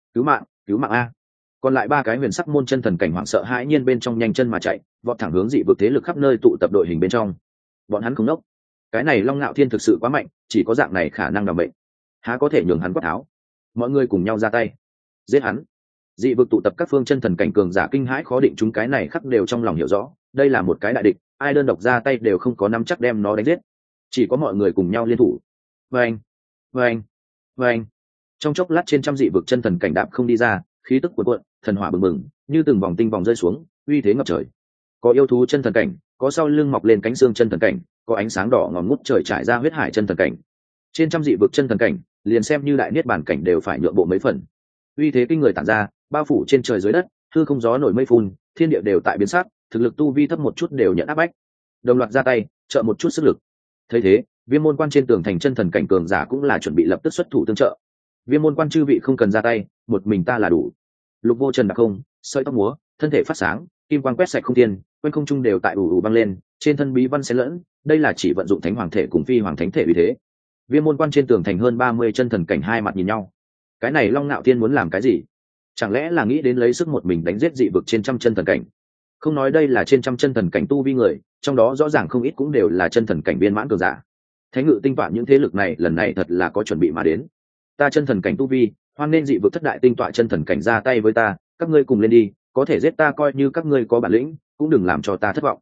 Cứu mạng a. Còn lại 3 cái huyền sắc môn chân thần cảnh hoảng sợ hãi nhiên bên trong nhanh chân mà chạy, vọt thẳng hướng dị vực thế lực khắp nơi tụ tập đội hình bên trong. Bọn hắn không nốc. Cái này Long Nạo Thiên thực sự quá mạnh, chỉ có dạng này khả năng đảm mệnh. Há có thể nhường hắn quát tháo. Mọi người cùng nhau ra tay, giết hắn. Dị vực tụ tập các phương chân thần cảnh cường giả kinh hãi khó định, chúng cái này khắc đều trong lòng hiểu rõ, đây là một cái đại địch, ai đơn độc ra tay đều không có nắm chắc đem nó đánh giết, chỉ có mọi người cùng nhau liên thủ. Vâng, vâng, vâng. Trong chốc lát trên trăm dị vực chân thần cảnh đạp không đi ra, khí tức cuồn cuộn, thần hỏa bừng bừng, như từng vòng tinh vòng rơi xuống, uy thế ngập trời. Có yêu thú chân thần cảnh, có sau lưng mọc lên cánh xương chân thần cảnh, có ánh sáng đỏ ngòm ngút trời trải ra huyết hải chân thần cảnh. Trên trăm dị vực chân thần cảnh, liền xem như đại niết bàn cảnh đều phải nhượng bộ mấy phần. Uy thế kinh người tản ra, bao phủ trên trời dưới đất, hư không gió nổi mây phun, thiên địa đều tại biến sắc, thực lực tu vi thấp một chút đều nhận áp bách. Đồng loạt ra tay, trợ một chút sức lực. Thấy thế, Viêm môn quan trên tường thành chân thần cảnh cường giả cũng là chuẩn bị lập tức xuất thủ tương trợ. Viêm môn quan chư vị không cần ra tay, một mình ta là đủ. Lục Vô Trần đặc không, sợi tóc múa, thân thể phát sáng, kim quang quét sạch không thiên, quanh không trung đều tại ủ ủ băng lên, trên thân bí văn xen lẫn, đây là chỉ vận dụng thánh hoàng thể cùng phi hoàng thánh thể uy thế. Viêm môn quan trên tường thành hơn 30 chân thần cảnh hai mặt nhìn nhau. Cái này Long Nạo Thiên muốn làm cái gì? Chẳng lẽ là nghĩ đến lấy sức một mình đánh giết dị vực trên trăm chân thần cảnh? Không nói đây là trên trăm chân thần cảnh tu vi người, trong đó rõ ràng không ít cũng đều là chân thần cảnh viên mãn cường giả. Thánh ngự tinh tọa những thế lực này lần này thật là có chuẩn bị mà đến. Ta chân thần cảnh tu vi, hoan nên dị vực thất đại tinh tọa chân thần cảnh ra tay với ta, các ngươi cùng lên đi, có thể giết ta coi như các ngươi có bản lĩnh, cũng đừng làm cho ta thất vọng.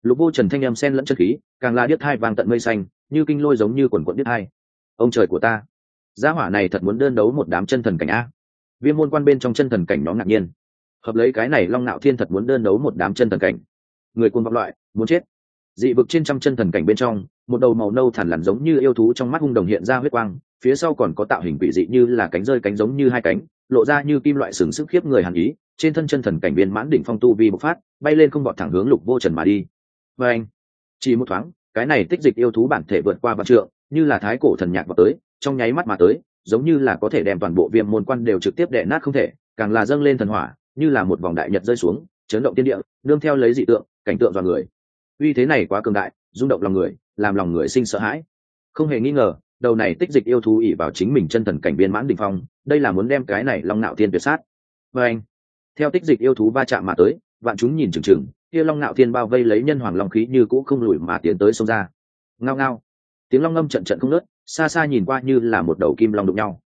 Lục Vô Trần thanh âm xen lẫn chân khí, càng là điếc tai vang tận mây xanh, như kinh lôi giống như quần quần điếc tai. Ông trời của ta, gia hỏa này thật muốn đơn đấu một đám chân thần cảnh a. Viêm môn quan bên trong chân thần cảnh nhóm ngạc nhiên. Hợp lấy cái này Long Nạo Thiên thật muốn đơn đấu một đám chân thần cảnh. Người cuồng vọng loại, muốn chết. Dị vực trên trăm chân thần cảnh bên trong, một đầu màu nâu thẳn lằn giống như yêu thú trong mắt hung đồng hiện ra huyết quang, phía sau còn có tạo hình quỷ dị như là cánh rơi cánh giống như hai cánh, lộ ra như kim loại sừng sức khiếp người hàn ý, trên thân chân thần cảnh viên mãn đỉnh phong tu vi bộc phát, bay lên không vọt thẳng hướng Lục Vô Trần mà đi. Và anh, chỉ một thoáng, cái này tích dịch yêu thú bản thể vượt qua vạn trượng, như là thái cổ thần nhạc vào tới, trong nháy mắt mà tới, giống như là có thể đem toàn bộ viêm môn quan đều trực tiếp đè nát không thể, càng là dâng lên thần hỏa, như là một vòng đại nhật rơi xuống, chấn động thiên địa, nương theo lấy dị tượng, cảnh tượng dọa người. Uy thế này quá cường đại, rung động lòng người, làm lòng người sinh sợ hãi. Không hề nghi ngờ, đầu này tích dịch yêu thú ỷ vào chính mình chân thần cảnh viên mãn đỉnh phong, đây là muốn đem cái này Long Nạo Thiên tuyệt sát. Và anh, theo tích dịch yêu thú va chạm mà tới, vạn chúng nhìn chừng chừng, kia Long Nạo Thiên bao vây lấy nhân hoàng long khí như cũ không lùi mà tiến tới xông ra. Ngao ngao, tiếng long ngâm trận trận không ngớt, xa xa nhìn qua như là một đầu kim long đụng nhau.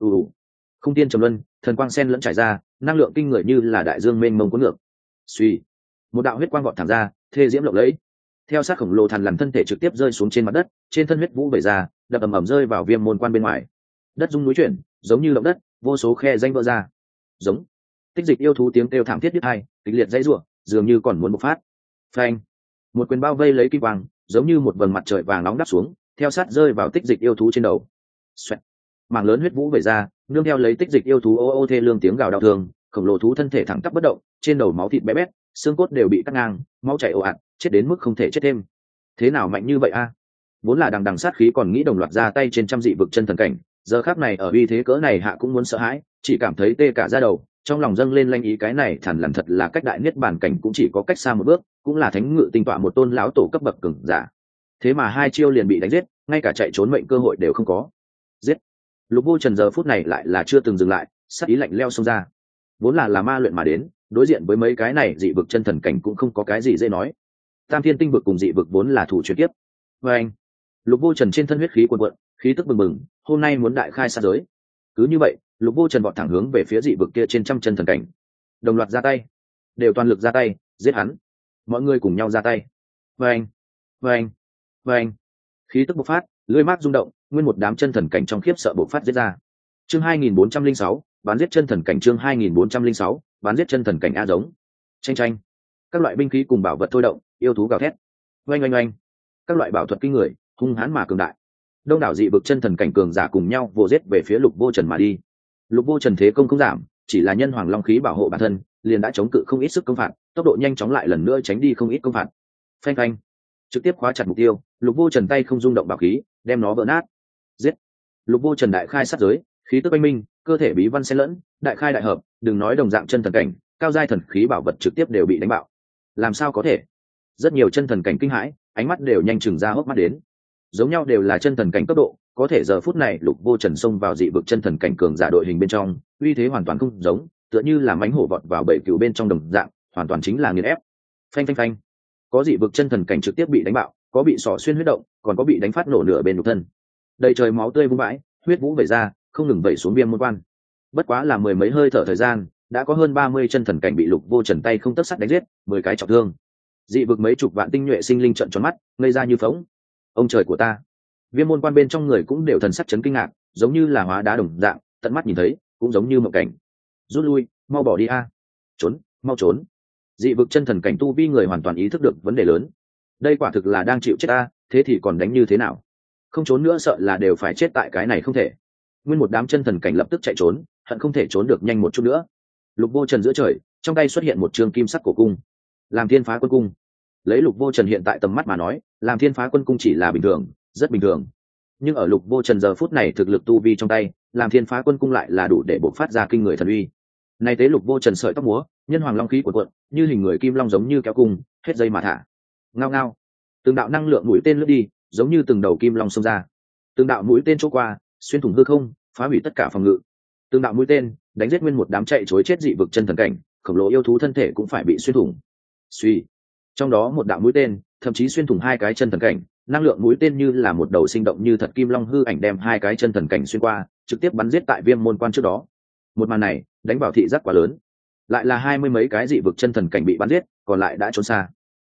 Không tiên trầm luân, thần quang sen lẫn trải ra, năng lượng kinh người như là đại dương mênh mông cuốn ngược. Suy, một đạo huyết quang vọt thẳng ra, thê diễm lộng lẫy. Theo sát khổng lồ thằn lằn thân thể trực tiếp rơi xuống trên mặt đất, trên thân huyết vũ vẩy ra, đập ầm ầm rơi vào viêm môn quan bên ngoài. Đất rung núi chuyển, giống như động đất, vô số khe danh vỡ ra. Giống, tích dịch yêu thú tiếng kêu thảm thiết đứt hai, kịch liệt dãy rủa, dường như còn muốn bộc phát. Phanh, một quyền bao vây lấy kim quang, giống như một vầng mặt trời vàng nóng đắp xuống, theo sát rơi vào tích dịch yêu thú trên đầu. Xoẹt, mảng lớn huyết vũ vẩy ra, nương theo lấy tích dịch yêu thú ô ô thê lương tiếng gào đau thương, khổng lồ thú thân thể thẳng tắp bất động, trên đầu máu thịt bé bét, xương cốt đều bị cắt ngang, máu chảy ồ ạt, chết đến mức không thể chết thêm. Thế nào mạnh như vậy a? Vốn là đằng đằng sát khí còn nghĩ đồng loạt ra tay trên trăm dị vực chân thần cảnh, giờ khắc này ở uy thế cỡ này hạ cũng muốn sợ hãi, chỉ cảm thấy tê cả da đầu, trong lòng dâng lên lanh ý cái này thản lằn thật là cách đại niết bàn cảnh cũng chỉ có cách xa một bước, cũng là thánh ngự tinh tọa một tôn lão tổ cấp bậc cường giả. Thế mà hai chiêu liền bị đánh giết, ngay cả chạy trốn mệnh cơ hội đều không có. Giết! Lục Vô Trần giờ phút này lại là chưa từng dừng lại, sát ý lạnh leo xông ra. Vốn là ma luyện mà đến, đối diện với mấy cái này dị vực chân thần cảnh cũng không có cái gì dễ nói. Tam thiên tinh vực cùng dị vực vốn là thủ truyền kiếp. Và anh, Lục Vô Trần trên thân huyết khí cuồn cuộn, khí tức bừng bừng, hôm nay muốn đại khai sát giới. Cứ như vậy, Lục Vô Trần vọt thẳng hướng về phía dị vực kia trên trăm chân thần cảnh. Đồng loạt ra tay, đều toàn lực ra tay, giết hắn. Mọi người cùng nhau ra tay. Và anh, và anh, và anh, khí tức bộc phát, lưỡi mát rung động, nguyên một đám chân thần cảnh trong khiếp sợ bộc phát giết ra. Chương 2406, bán giết chân thần cảnh. Chương 2406, bán giết chân thần cảnh a giống. Tranh tranh, các loại binh khí cùng bảo vật thôi động, yêu thú gào thét. Oanh oanh oanh, các loại bảo thuật kinh người, hung hãn mà cường đại. Đông đảo dị vực chân thần cảnh cường giả cùng nhau vô giết về phía Lục Vô Trần mà đi. Lục Vô Trần thế công không giảm, chỉ là nhân hoàng long khí bảo hộ bản thân, liền đã chống cự không ít sức công phạt, tốc độ nhanh chóng lại lần nữa tránh đi không ít công phạt. Phanh phanh, trực tiếp khóa chặt mục tiêu, Lục Vô Trần tay không rung động bảo khí, đem nó vỡ nát. Giết! Lục Vô Trần đại khai sát giới, khí tức oanh minh, cơ thể bí văn xen lẫn, đại khai đại hợp, đừng nói đồng dạng chân thần cảnh, cao giai thần khí bảo vật trực tiếp đều bị đánh bạo. Làm sao có thể? Rất nhiều chân thần cảnh kinh hãi, ánh mắt đều nhanh chừng ra hốc mắt đến. Giống nhau đều là chân thần cảnh cấp độ, có thể giờ phút này Lục Vô Trần xông vào dị vực chân thần cảnh cường giả đội hình bên trong, uy thế hoàn toàn không giống, tựa như là mãnh hổ vọt vào bầy cừu bên trong đồng dạng, hoàn toàn chính là nghiền ép. Phanh phanh phanh, có dị vực chân thần cảnh trực tiếp bị đánh bạo, có bị xỏ xuyên huyết động, còn có bị đánh phát nổ nửa bên nhục thân. Đầy trời máu tươi vung vãi, huyết vũ vẩy ra, không ngừng vẩy xuống viêm môn quan. Bất quá là mười mấy hơi thở thời gian, đã có hơn 30 chân thần cảnh bị Lục Vô Trần tay không tấc sắt đánh giết, 10 cái trọng thương. Dị vực mấy chục vạn tinh nhuệ sinh linh trợn tròn mắt, ngây ra như phỗng. Ông trời của ta! Viêm môn quan bên trong người cũng đều thần sắc chấn kinh ngạc, giống như là hóa đá đồng dạng, tận mắt nhìn thấy, cũng giống như mộng cảnh. Rút lui, mau bỏ đi a! Trốn, mau trốn! Dị vực chân thần cảnh tu vi người hoàn toàn ý thức được vấn đề lớn. Đây quả thực là đang chịu chết a, thế thì còn đánh như thế nào? Không trốn nữa sợ là đều phải chết tại cái này không thể. Nguyên một đám chân thần cảnh lập tức chạy trốn, hận không thể trốn được nhanh một chút nữa. Lục Vô Trần giữa trời, trong tay xuất hiện một trường kim sắc cổ cung, làm Thiên Phá Quân Cung. Lấy Lục Vô Trần hiện tại tầm mắt mà nói, làm Thiên Phá Quân Cung chỉ là bình thường, rất bình thường. Nhưng ở Lục Vô Trần giờ phút này thực lực tu vi trong tay, làm Thiên Phá Quân Cung lại là đủ để bộc phát ra kinh người thần uy. Nay tế Lục Vô Trần sợi tóc múa, nhân hoàng long khí của cuộn, như hình người kim long giống như kéo cung, hết dây mà thả. Ngao ngao, từng đạo năng lượng mũi tên lướt đi, giống như từng đầu kim long xông ra. Từng đạo mũi tên chỗ qua, xuyên thủng hư không, phá hủy tất cả phòng ngự. Từng đạo mũi tên đánh giết nguyên một đám chạy trối chết dị vực chân thần cảnh, khổng lồ yêu thú thân thể cũng phải bị xuyên thủng. Suy, trong đó một đạo mũi tên thậm chí xuyên thủng hai cái chân thần cảnh, năng lượng mũi tên như là một đầu sinh động như thật kim long hư ảnh đem hai cái chân thần cảnh xuyên qua, trực tiếp bắn giết tại viêm môn quan trước đó. Một màn này đánh vào thị giác quá lớn, lại là 20 mấy cái dị vực chân thần cảnh bị bắn giết, còn lại đã trốn xa.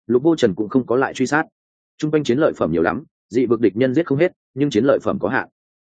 Lục Vô Trần cũng không có lại truy sát. Trung quanh chiến lợi phẩm nhiều lắm, dị vực địch nhân giết không hết, nhưng chiến lợi phẩm có hạn.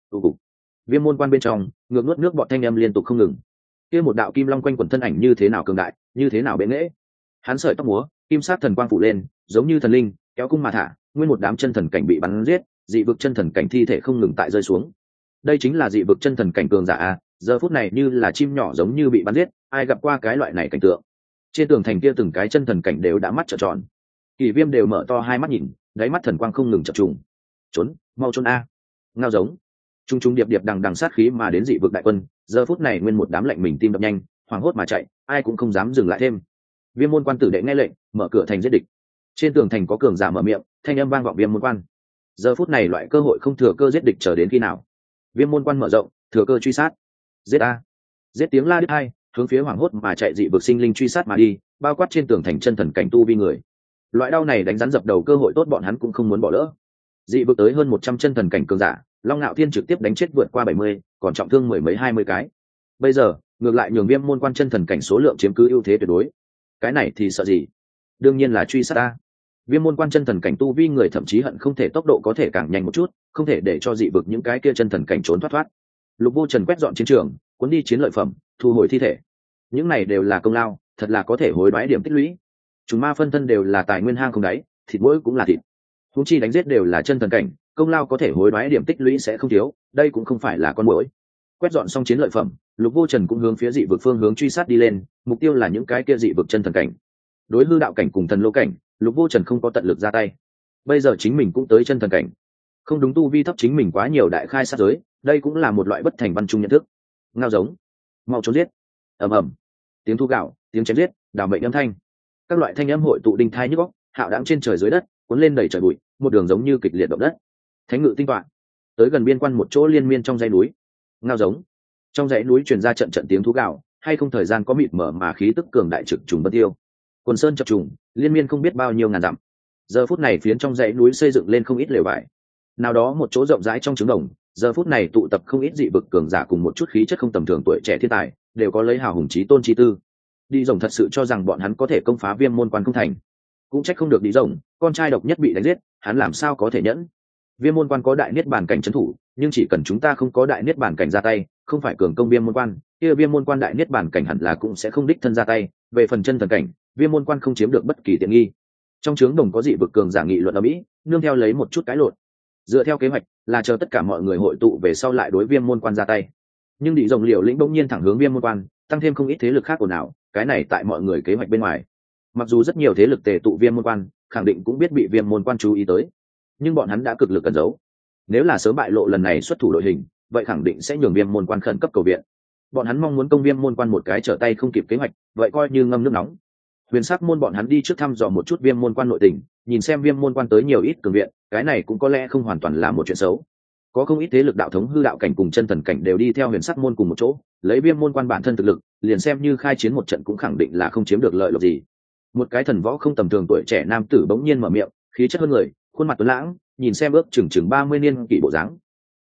Viêm môn quan bên trong, ngược nuốt nước bọt thanh âm liên tục không ngừng. Kia một đạo kim long quanh quần thân ảnh như thế nào cường đại, như thế nào bệ nghệ. Hắn sợi tóc múa, kim sát thần quang phủ lên, giống như thần linh, kéo cung mà thả, nguyên một đám chân thần cảnh bị bắn giết, dị vực chân thần cảnh thi thể không ngừng tại rơi xuống. Đây chính là dị vực chân thần cảnh cường giả a, giờ phút này như là chim nhỏ giống như bị bắn giết, ai gặp qua cái loại này cảnh tượng. Trên tường thành kia từng cái chân thần cảnh đều đã mắt trợn tròn. Kỷ Viêm đều mở to hai mắt nhìn, đáy mắt thần quang không ngừng chập trùng. Trốn, mau trốn a. Ngao giống. Trung trung điệp điệp đằng đằng sát khí mà đến dị vực đại quân, giờ phút này nguyên một đám lạnh mình tim đập nhanh, hoảng hốt mà chạy, ai cũng không dám dừng lại thêm. Viêm môn quan tử đệ nghe lệnh, mở cửa thành giết địch. Trên tường thành có cường giả mở miệng, thanh âm vang vọng viêm môn quan. Giờ phút này loại cơ hội không thừa cơ giết địch chờ đến khi nào. Viêm môn quan mở rộng, thừa cơ truy sát. Giết a. Giết tiếng la đứt hai, hướng phía hoảng hốt mà chạy dị vực sinh linh truy sát mà đi, bao quát trên tường thành chân thần cảnh tu vi người. Loại đau này đánh rắn dập đầu cơ hội tốt bọn hắn cũng không muốn bỏ lỡ. Dị vực tới hơn 100 chân thần cảnh cường giả, Long Nạo Thiên trực tiếp đánh chết vượt qua 70, còn trọng thương mười mấy 20 cái. Bây giờ, ngược lại nhường viêm môn quan chân thần cảnh số lượng chiếm cứ ưu thế tuyệt đối. Cái này thì sợ gì? Đương nhiên là truy sát ta. Viêm môn quan chân thần cảnh tu vi người thậm chí hận không thể tốc độ có thể càng nhanh một chút, không thể để cho dị vực những cái kia chân thần cảnh trốn thoát. Lục Vô Trần quét dọn chiến trường, cuốn đi chiến lợi phẩm, thu hồi thi thể. Những này đều là công lao, thật là có thể hối đoái điểm tích lũy. Chúng ma phân thân đều là tài nguyên hang không đáy, thịt mỗi cũng là thịt. Huống chi đánh giết đều là chân thần cảnh, công lao có thể hối đoái điểm tích lũy sẽ không thiếu, đây cũng không phải là con muỗi. Quét dọn xong chiến lợi phẩm, Lục Vô Trần cũng hướng phía dị vực phương hướng truy sát đi lên, mục tiêu là những cái kia dị vực chân thần cảnh. Đối hư đạo cảnh cùng thần lô cảnh, Lục Vô Trần không có tận lực ra tay. Bây giờ chính mình cũng tới chân thần cảnh, không đúng tu vi thấp chính mình quá nhiều đại khai sát giới, đây cũng là một loại bất thành văn chung nhận thức. Ngao giống, mau trốn giết. Ầm ầm, tiếng thu gạo, tiếng chém giết, đào mệnh âm thanh, các loại thanh âm hội tụ đinh thai nhức óc, hạo đãng trên trời dưới đất, cuốn lên đầy trời bụi, một đường giống như kịch liệt động đất. Thánh ngự tinh toạn, tới gần biên quan một chỗ liên miên trong dãy núi. Ngao giống, trong dãy núi truyền ra trận trận tiếng thú gạo, hay không thời gian có mịt mờ mà khí tức cường đại trực trùng bất tiêu. Quần sơn chập trùng, liên miên không biết bao nhiêu ngàn dặm. Giờ phút này phiến trong dãy núi xây dựng lên không ít lều vải. Nào đó một chỗ rộng rãi trong trứng đồng, giờ phút này tụ tập không ít dị vực cường giả cùng một chút khí chất không tầm thường tuổi trẻ thiên tài, đều có lấy hào hùng chí tôn chi tư. Đi rồng thật sự cho rằng bọn hắn có thể công phá viêm môn quan không thành, cũng trách không được đi rồng, con trai độc nhất bị đánh giết, hắn làm sao có thể nhẫn. Viêm môn quan có đại niết bàn cảnh trấn thủ, nhưng chỉ cần chúng ta không có đại niết bàn cảnh ra tay, không phải cường công viêm môn quan, kia viêm môn quan đại niết bàn cảnh hẳn là cũng sẽ không đích thân ra tay. Về phần chân thần cảnh, viêm môn quan không chiếm được bất kỳ tiện nghi. Trong trướng đồng có dị vực cường giả nghị luận ở mỹ, nương theo lấy một chút cái lộn. Dựa theo kế hoạch là chờ tất cả mọi người hội tụ về sau lại đối viêm môn quan ra tay, nhưng đi rồng liều lĩnh bỗng nhiên thẳng hướng viêm môn quan, tăng thêm không ít thế lực khác của nào, cái này tại mọi người kế hoạch bên ngoài. Mặc dù rất nhiều thế lực tề tụ viêm môn quan, khẳng định cũng biết bị viêm môn quan chú ý tới, nhưng bọn hắn đã cực lực cẩn giấu. Nếu là sớm bại lộ lần này xuất thủ đội hình, vậy khẳng định sẽ nhường viêm môn quan khẩn cấp cầu viện. Bọn hắn mong muốn công viêm môn quan một cái trở tay không kịp kế hoạch, vậy coi như ngâm nước nóng. Huyền sắc môn bọn hắn đi trước thăm dò một chút viêm môn quan nội tình, nhìn xem viêm môn quan tới nhiều ít cường viện, cái này cũng có lẽ không hoàn toàn là một chuyện xấu. Có không ít thế lực đạo thống hư đạo cảnh cùng chân thần cảnh đều đi theo huyền sắc môn cùng một chỗ, lấy viêm môn quan bản thân thực lực, liền xem như khai chiến một trận cũng khẳng định là không chiếm được lợi lộc gì. Một cái thần võ không tầm thường tuổi trẻ nam tử bỗng nhiên mở miệng, khí chất hơn người, khuôn mặt tuấn lãng, nhìn xem ước chừng 30 niên kỷ bộ dáng,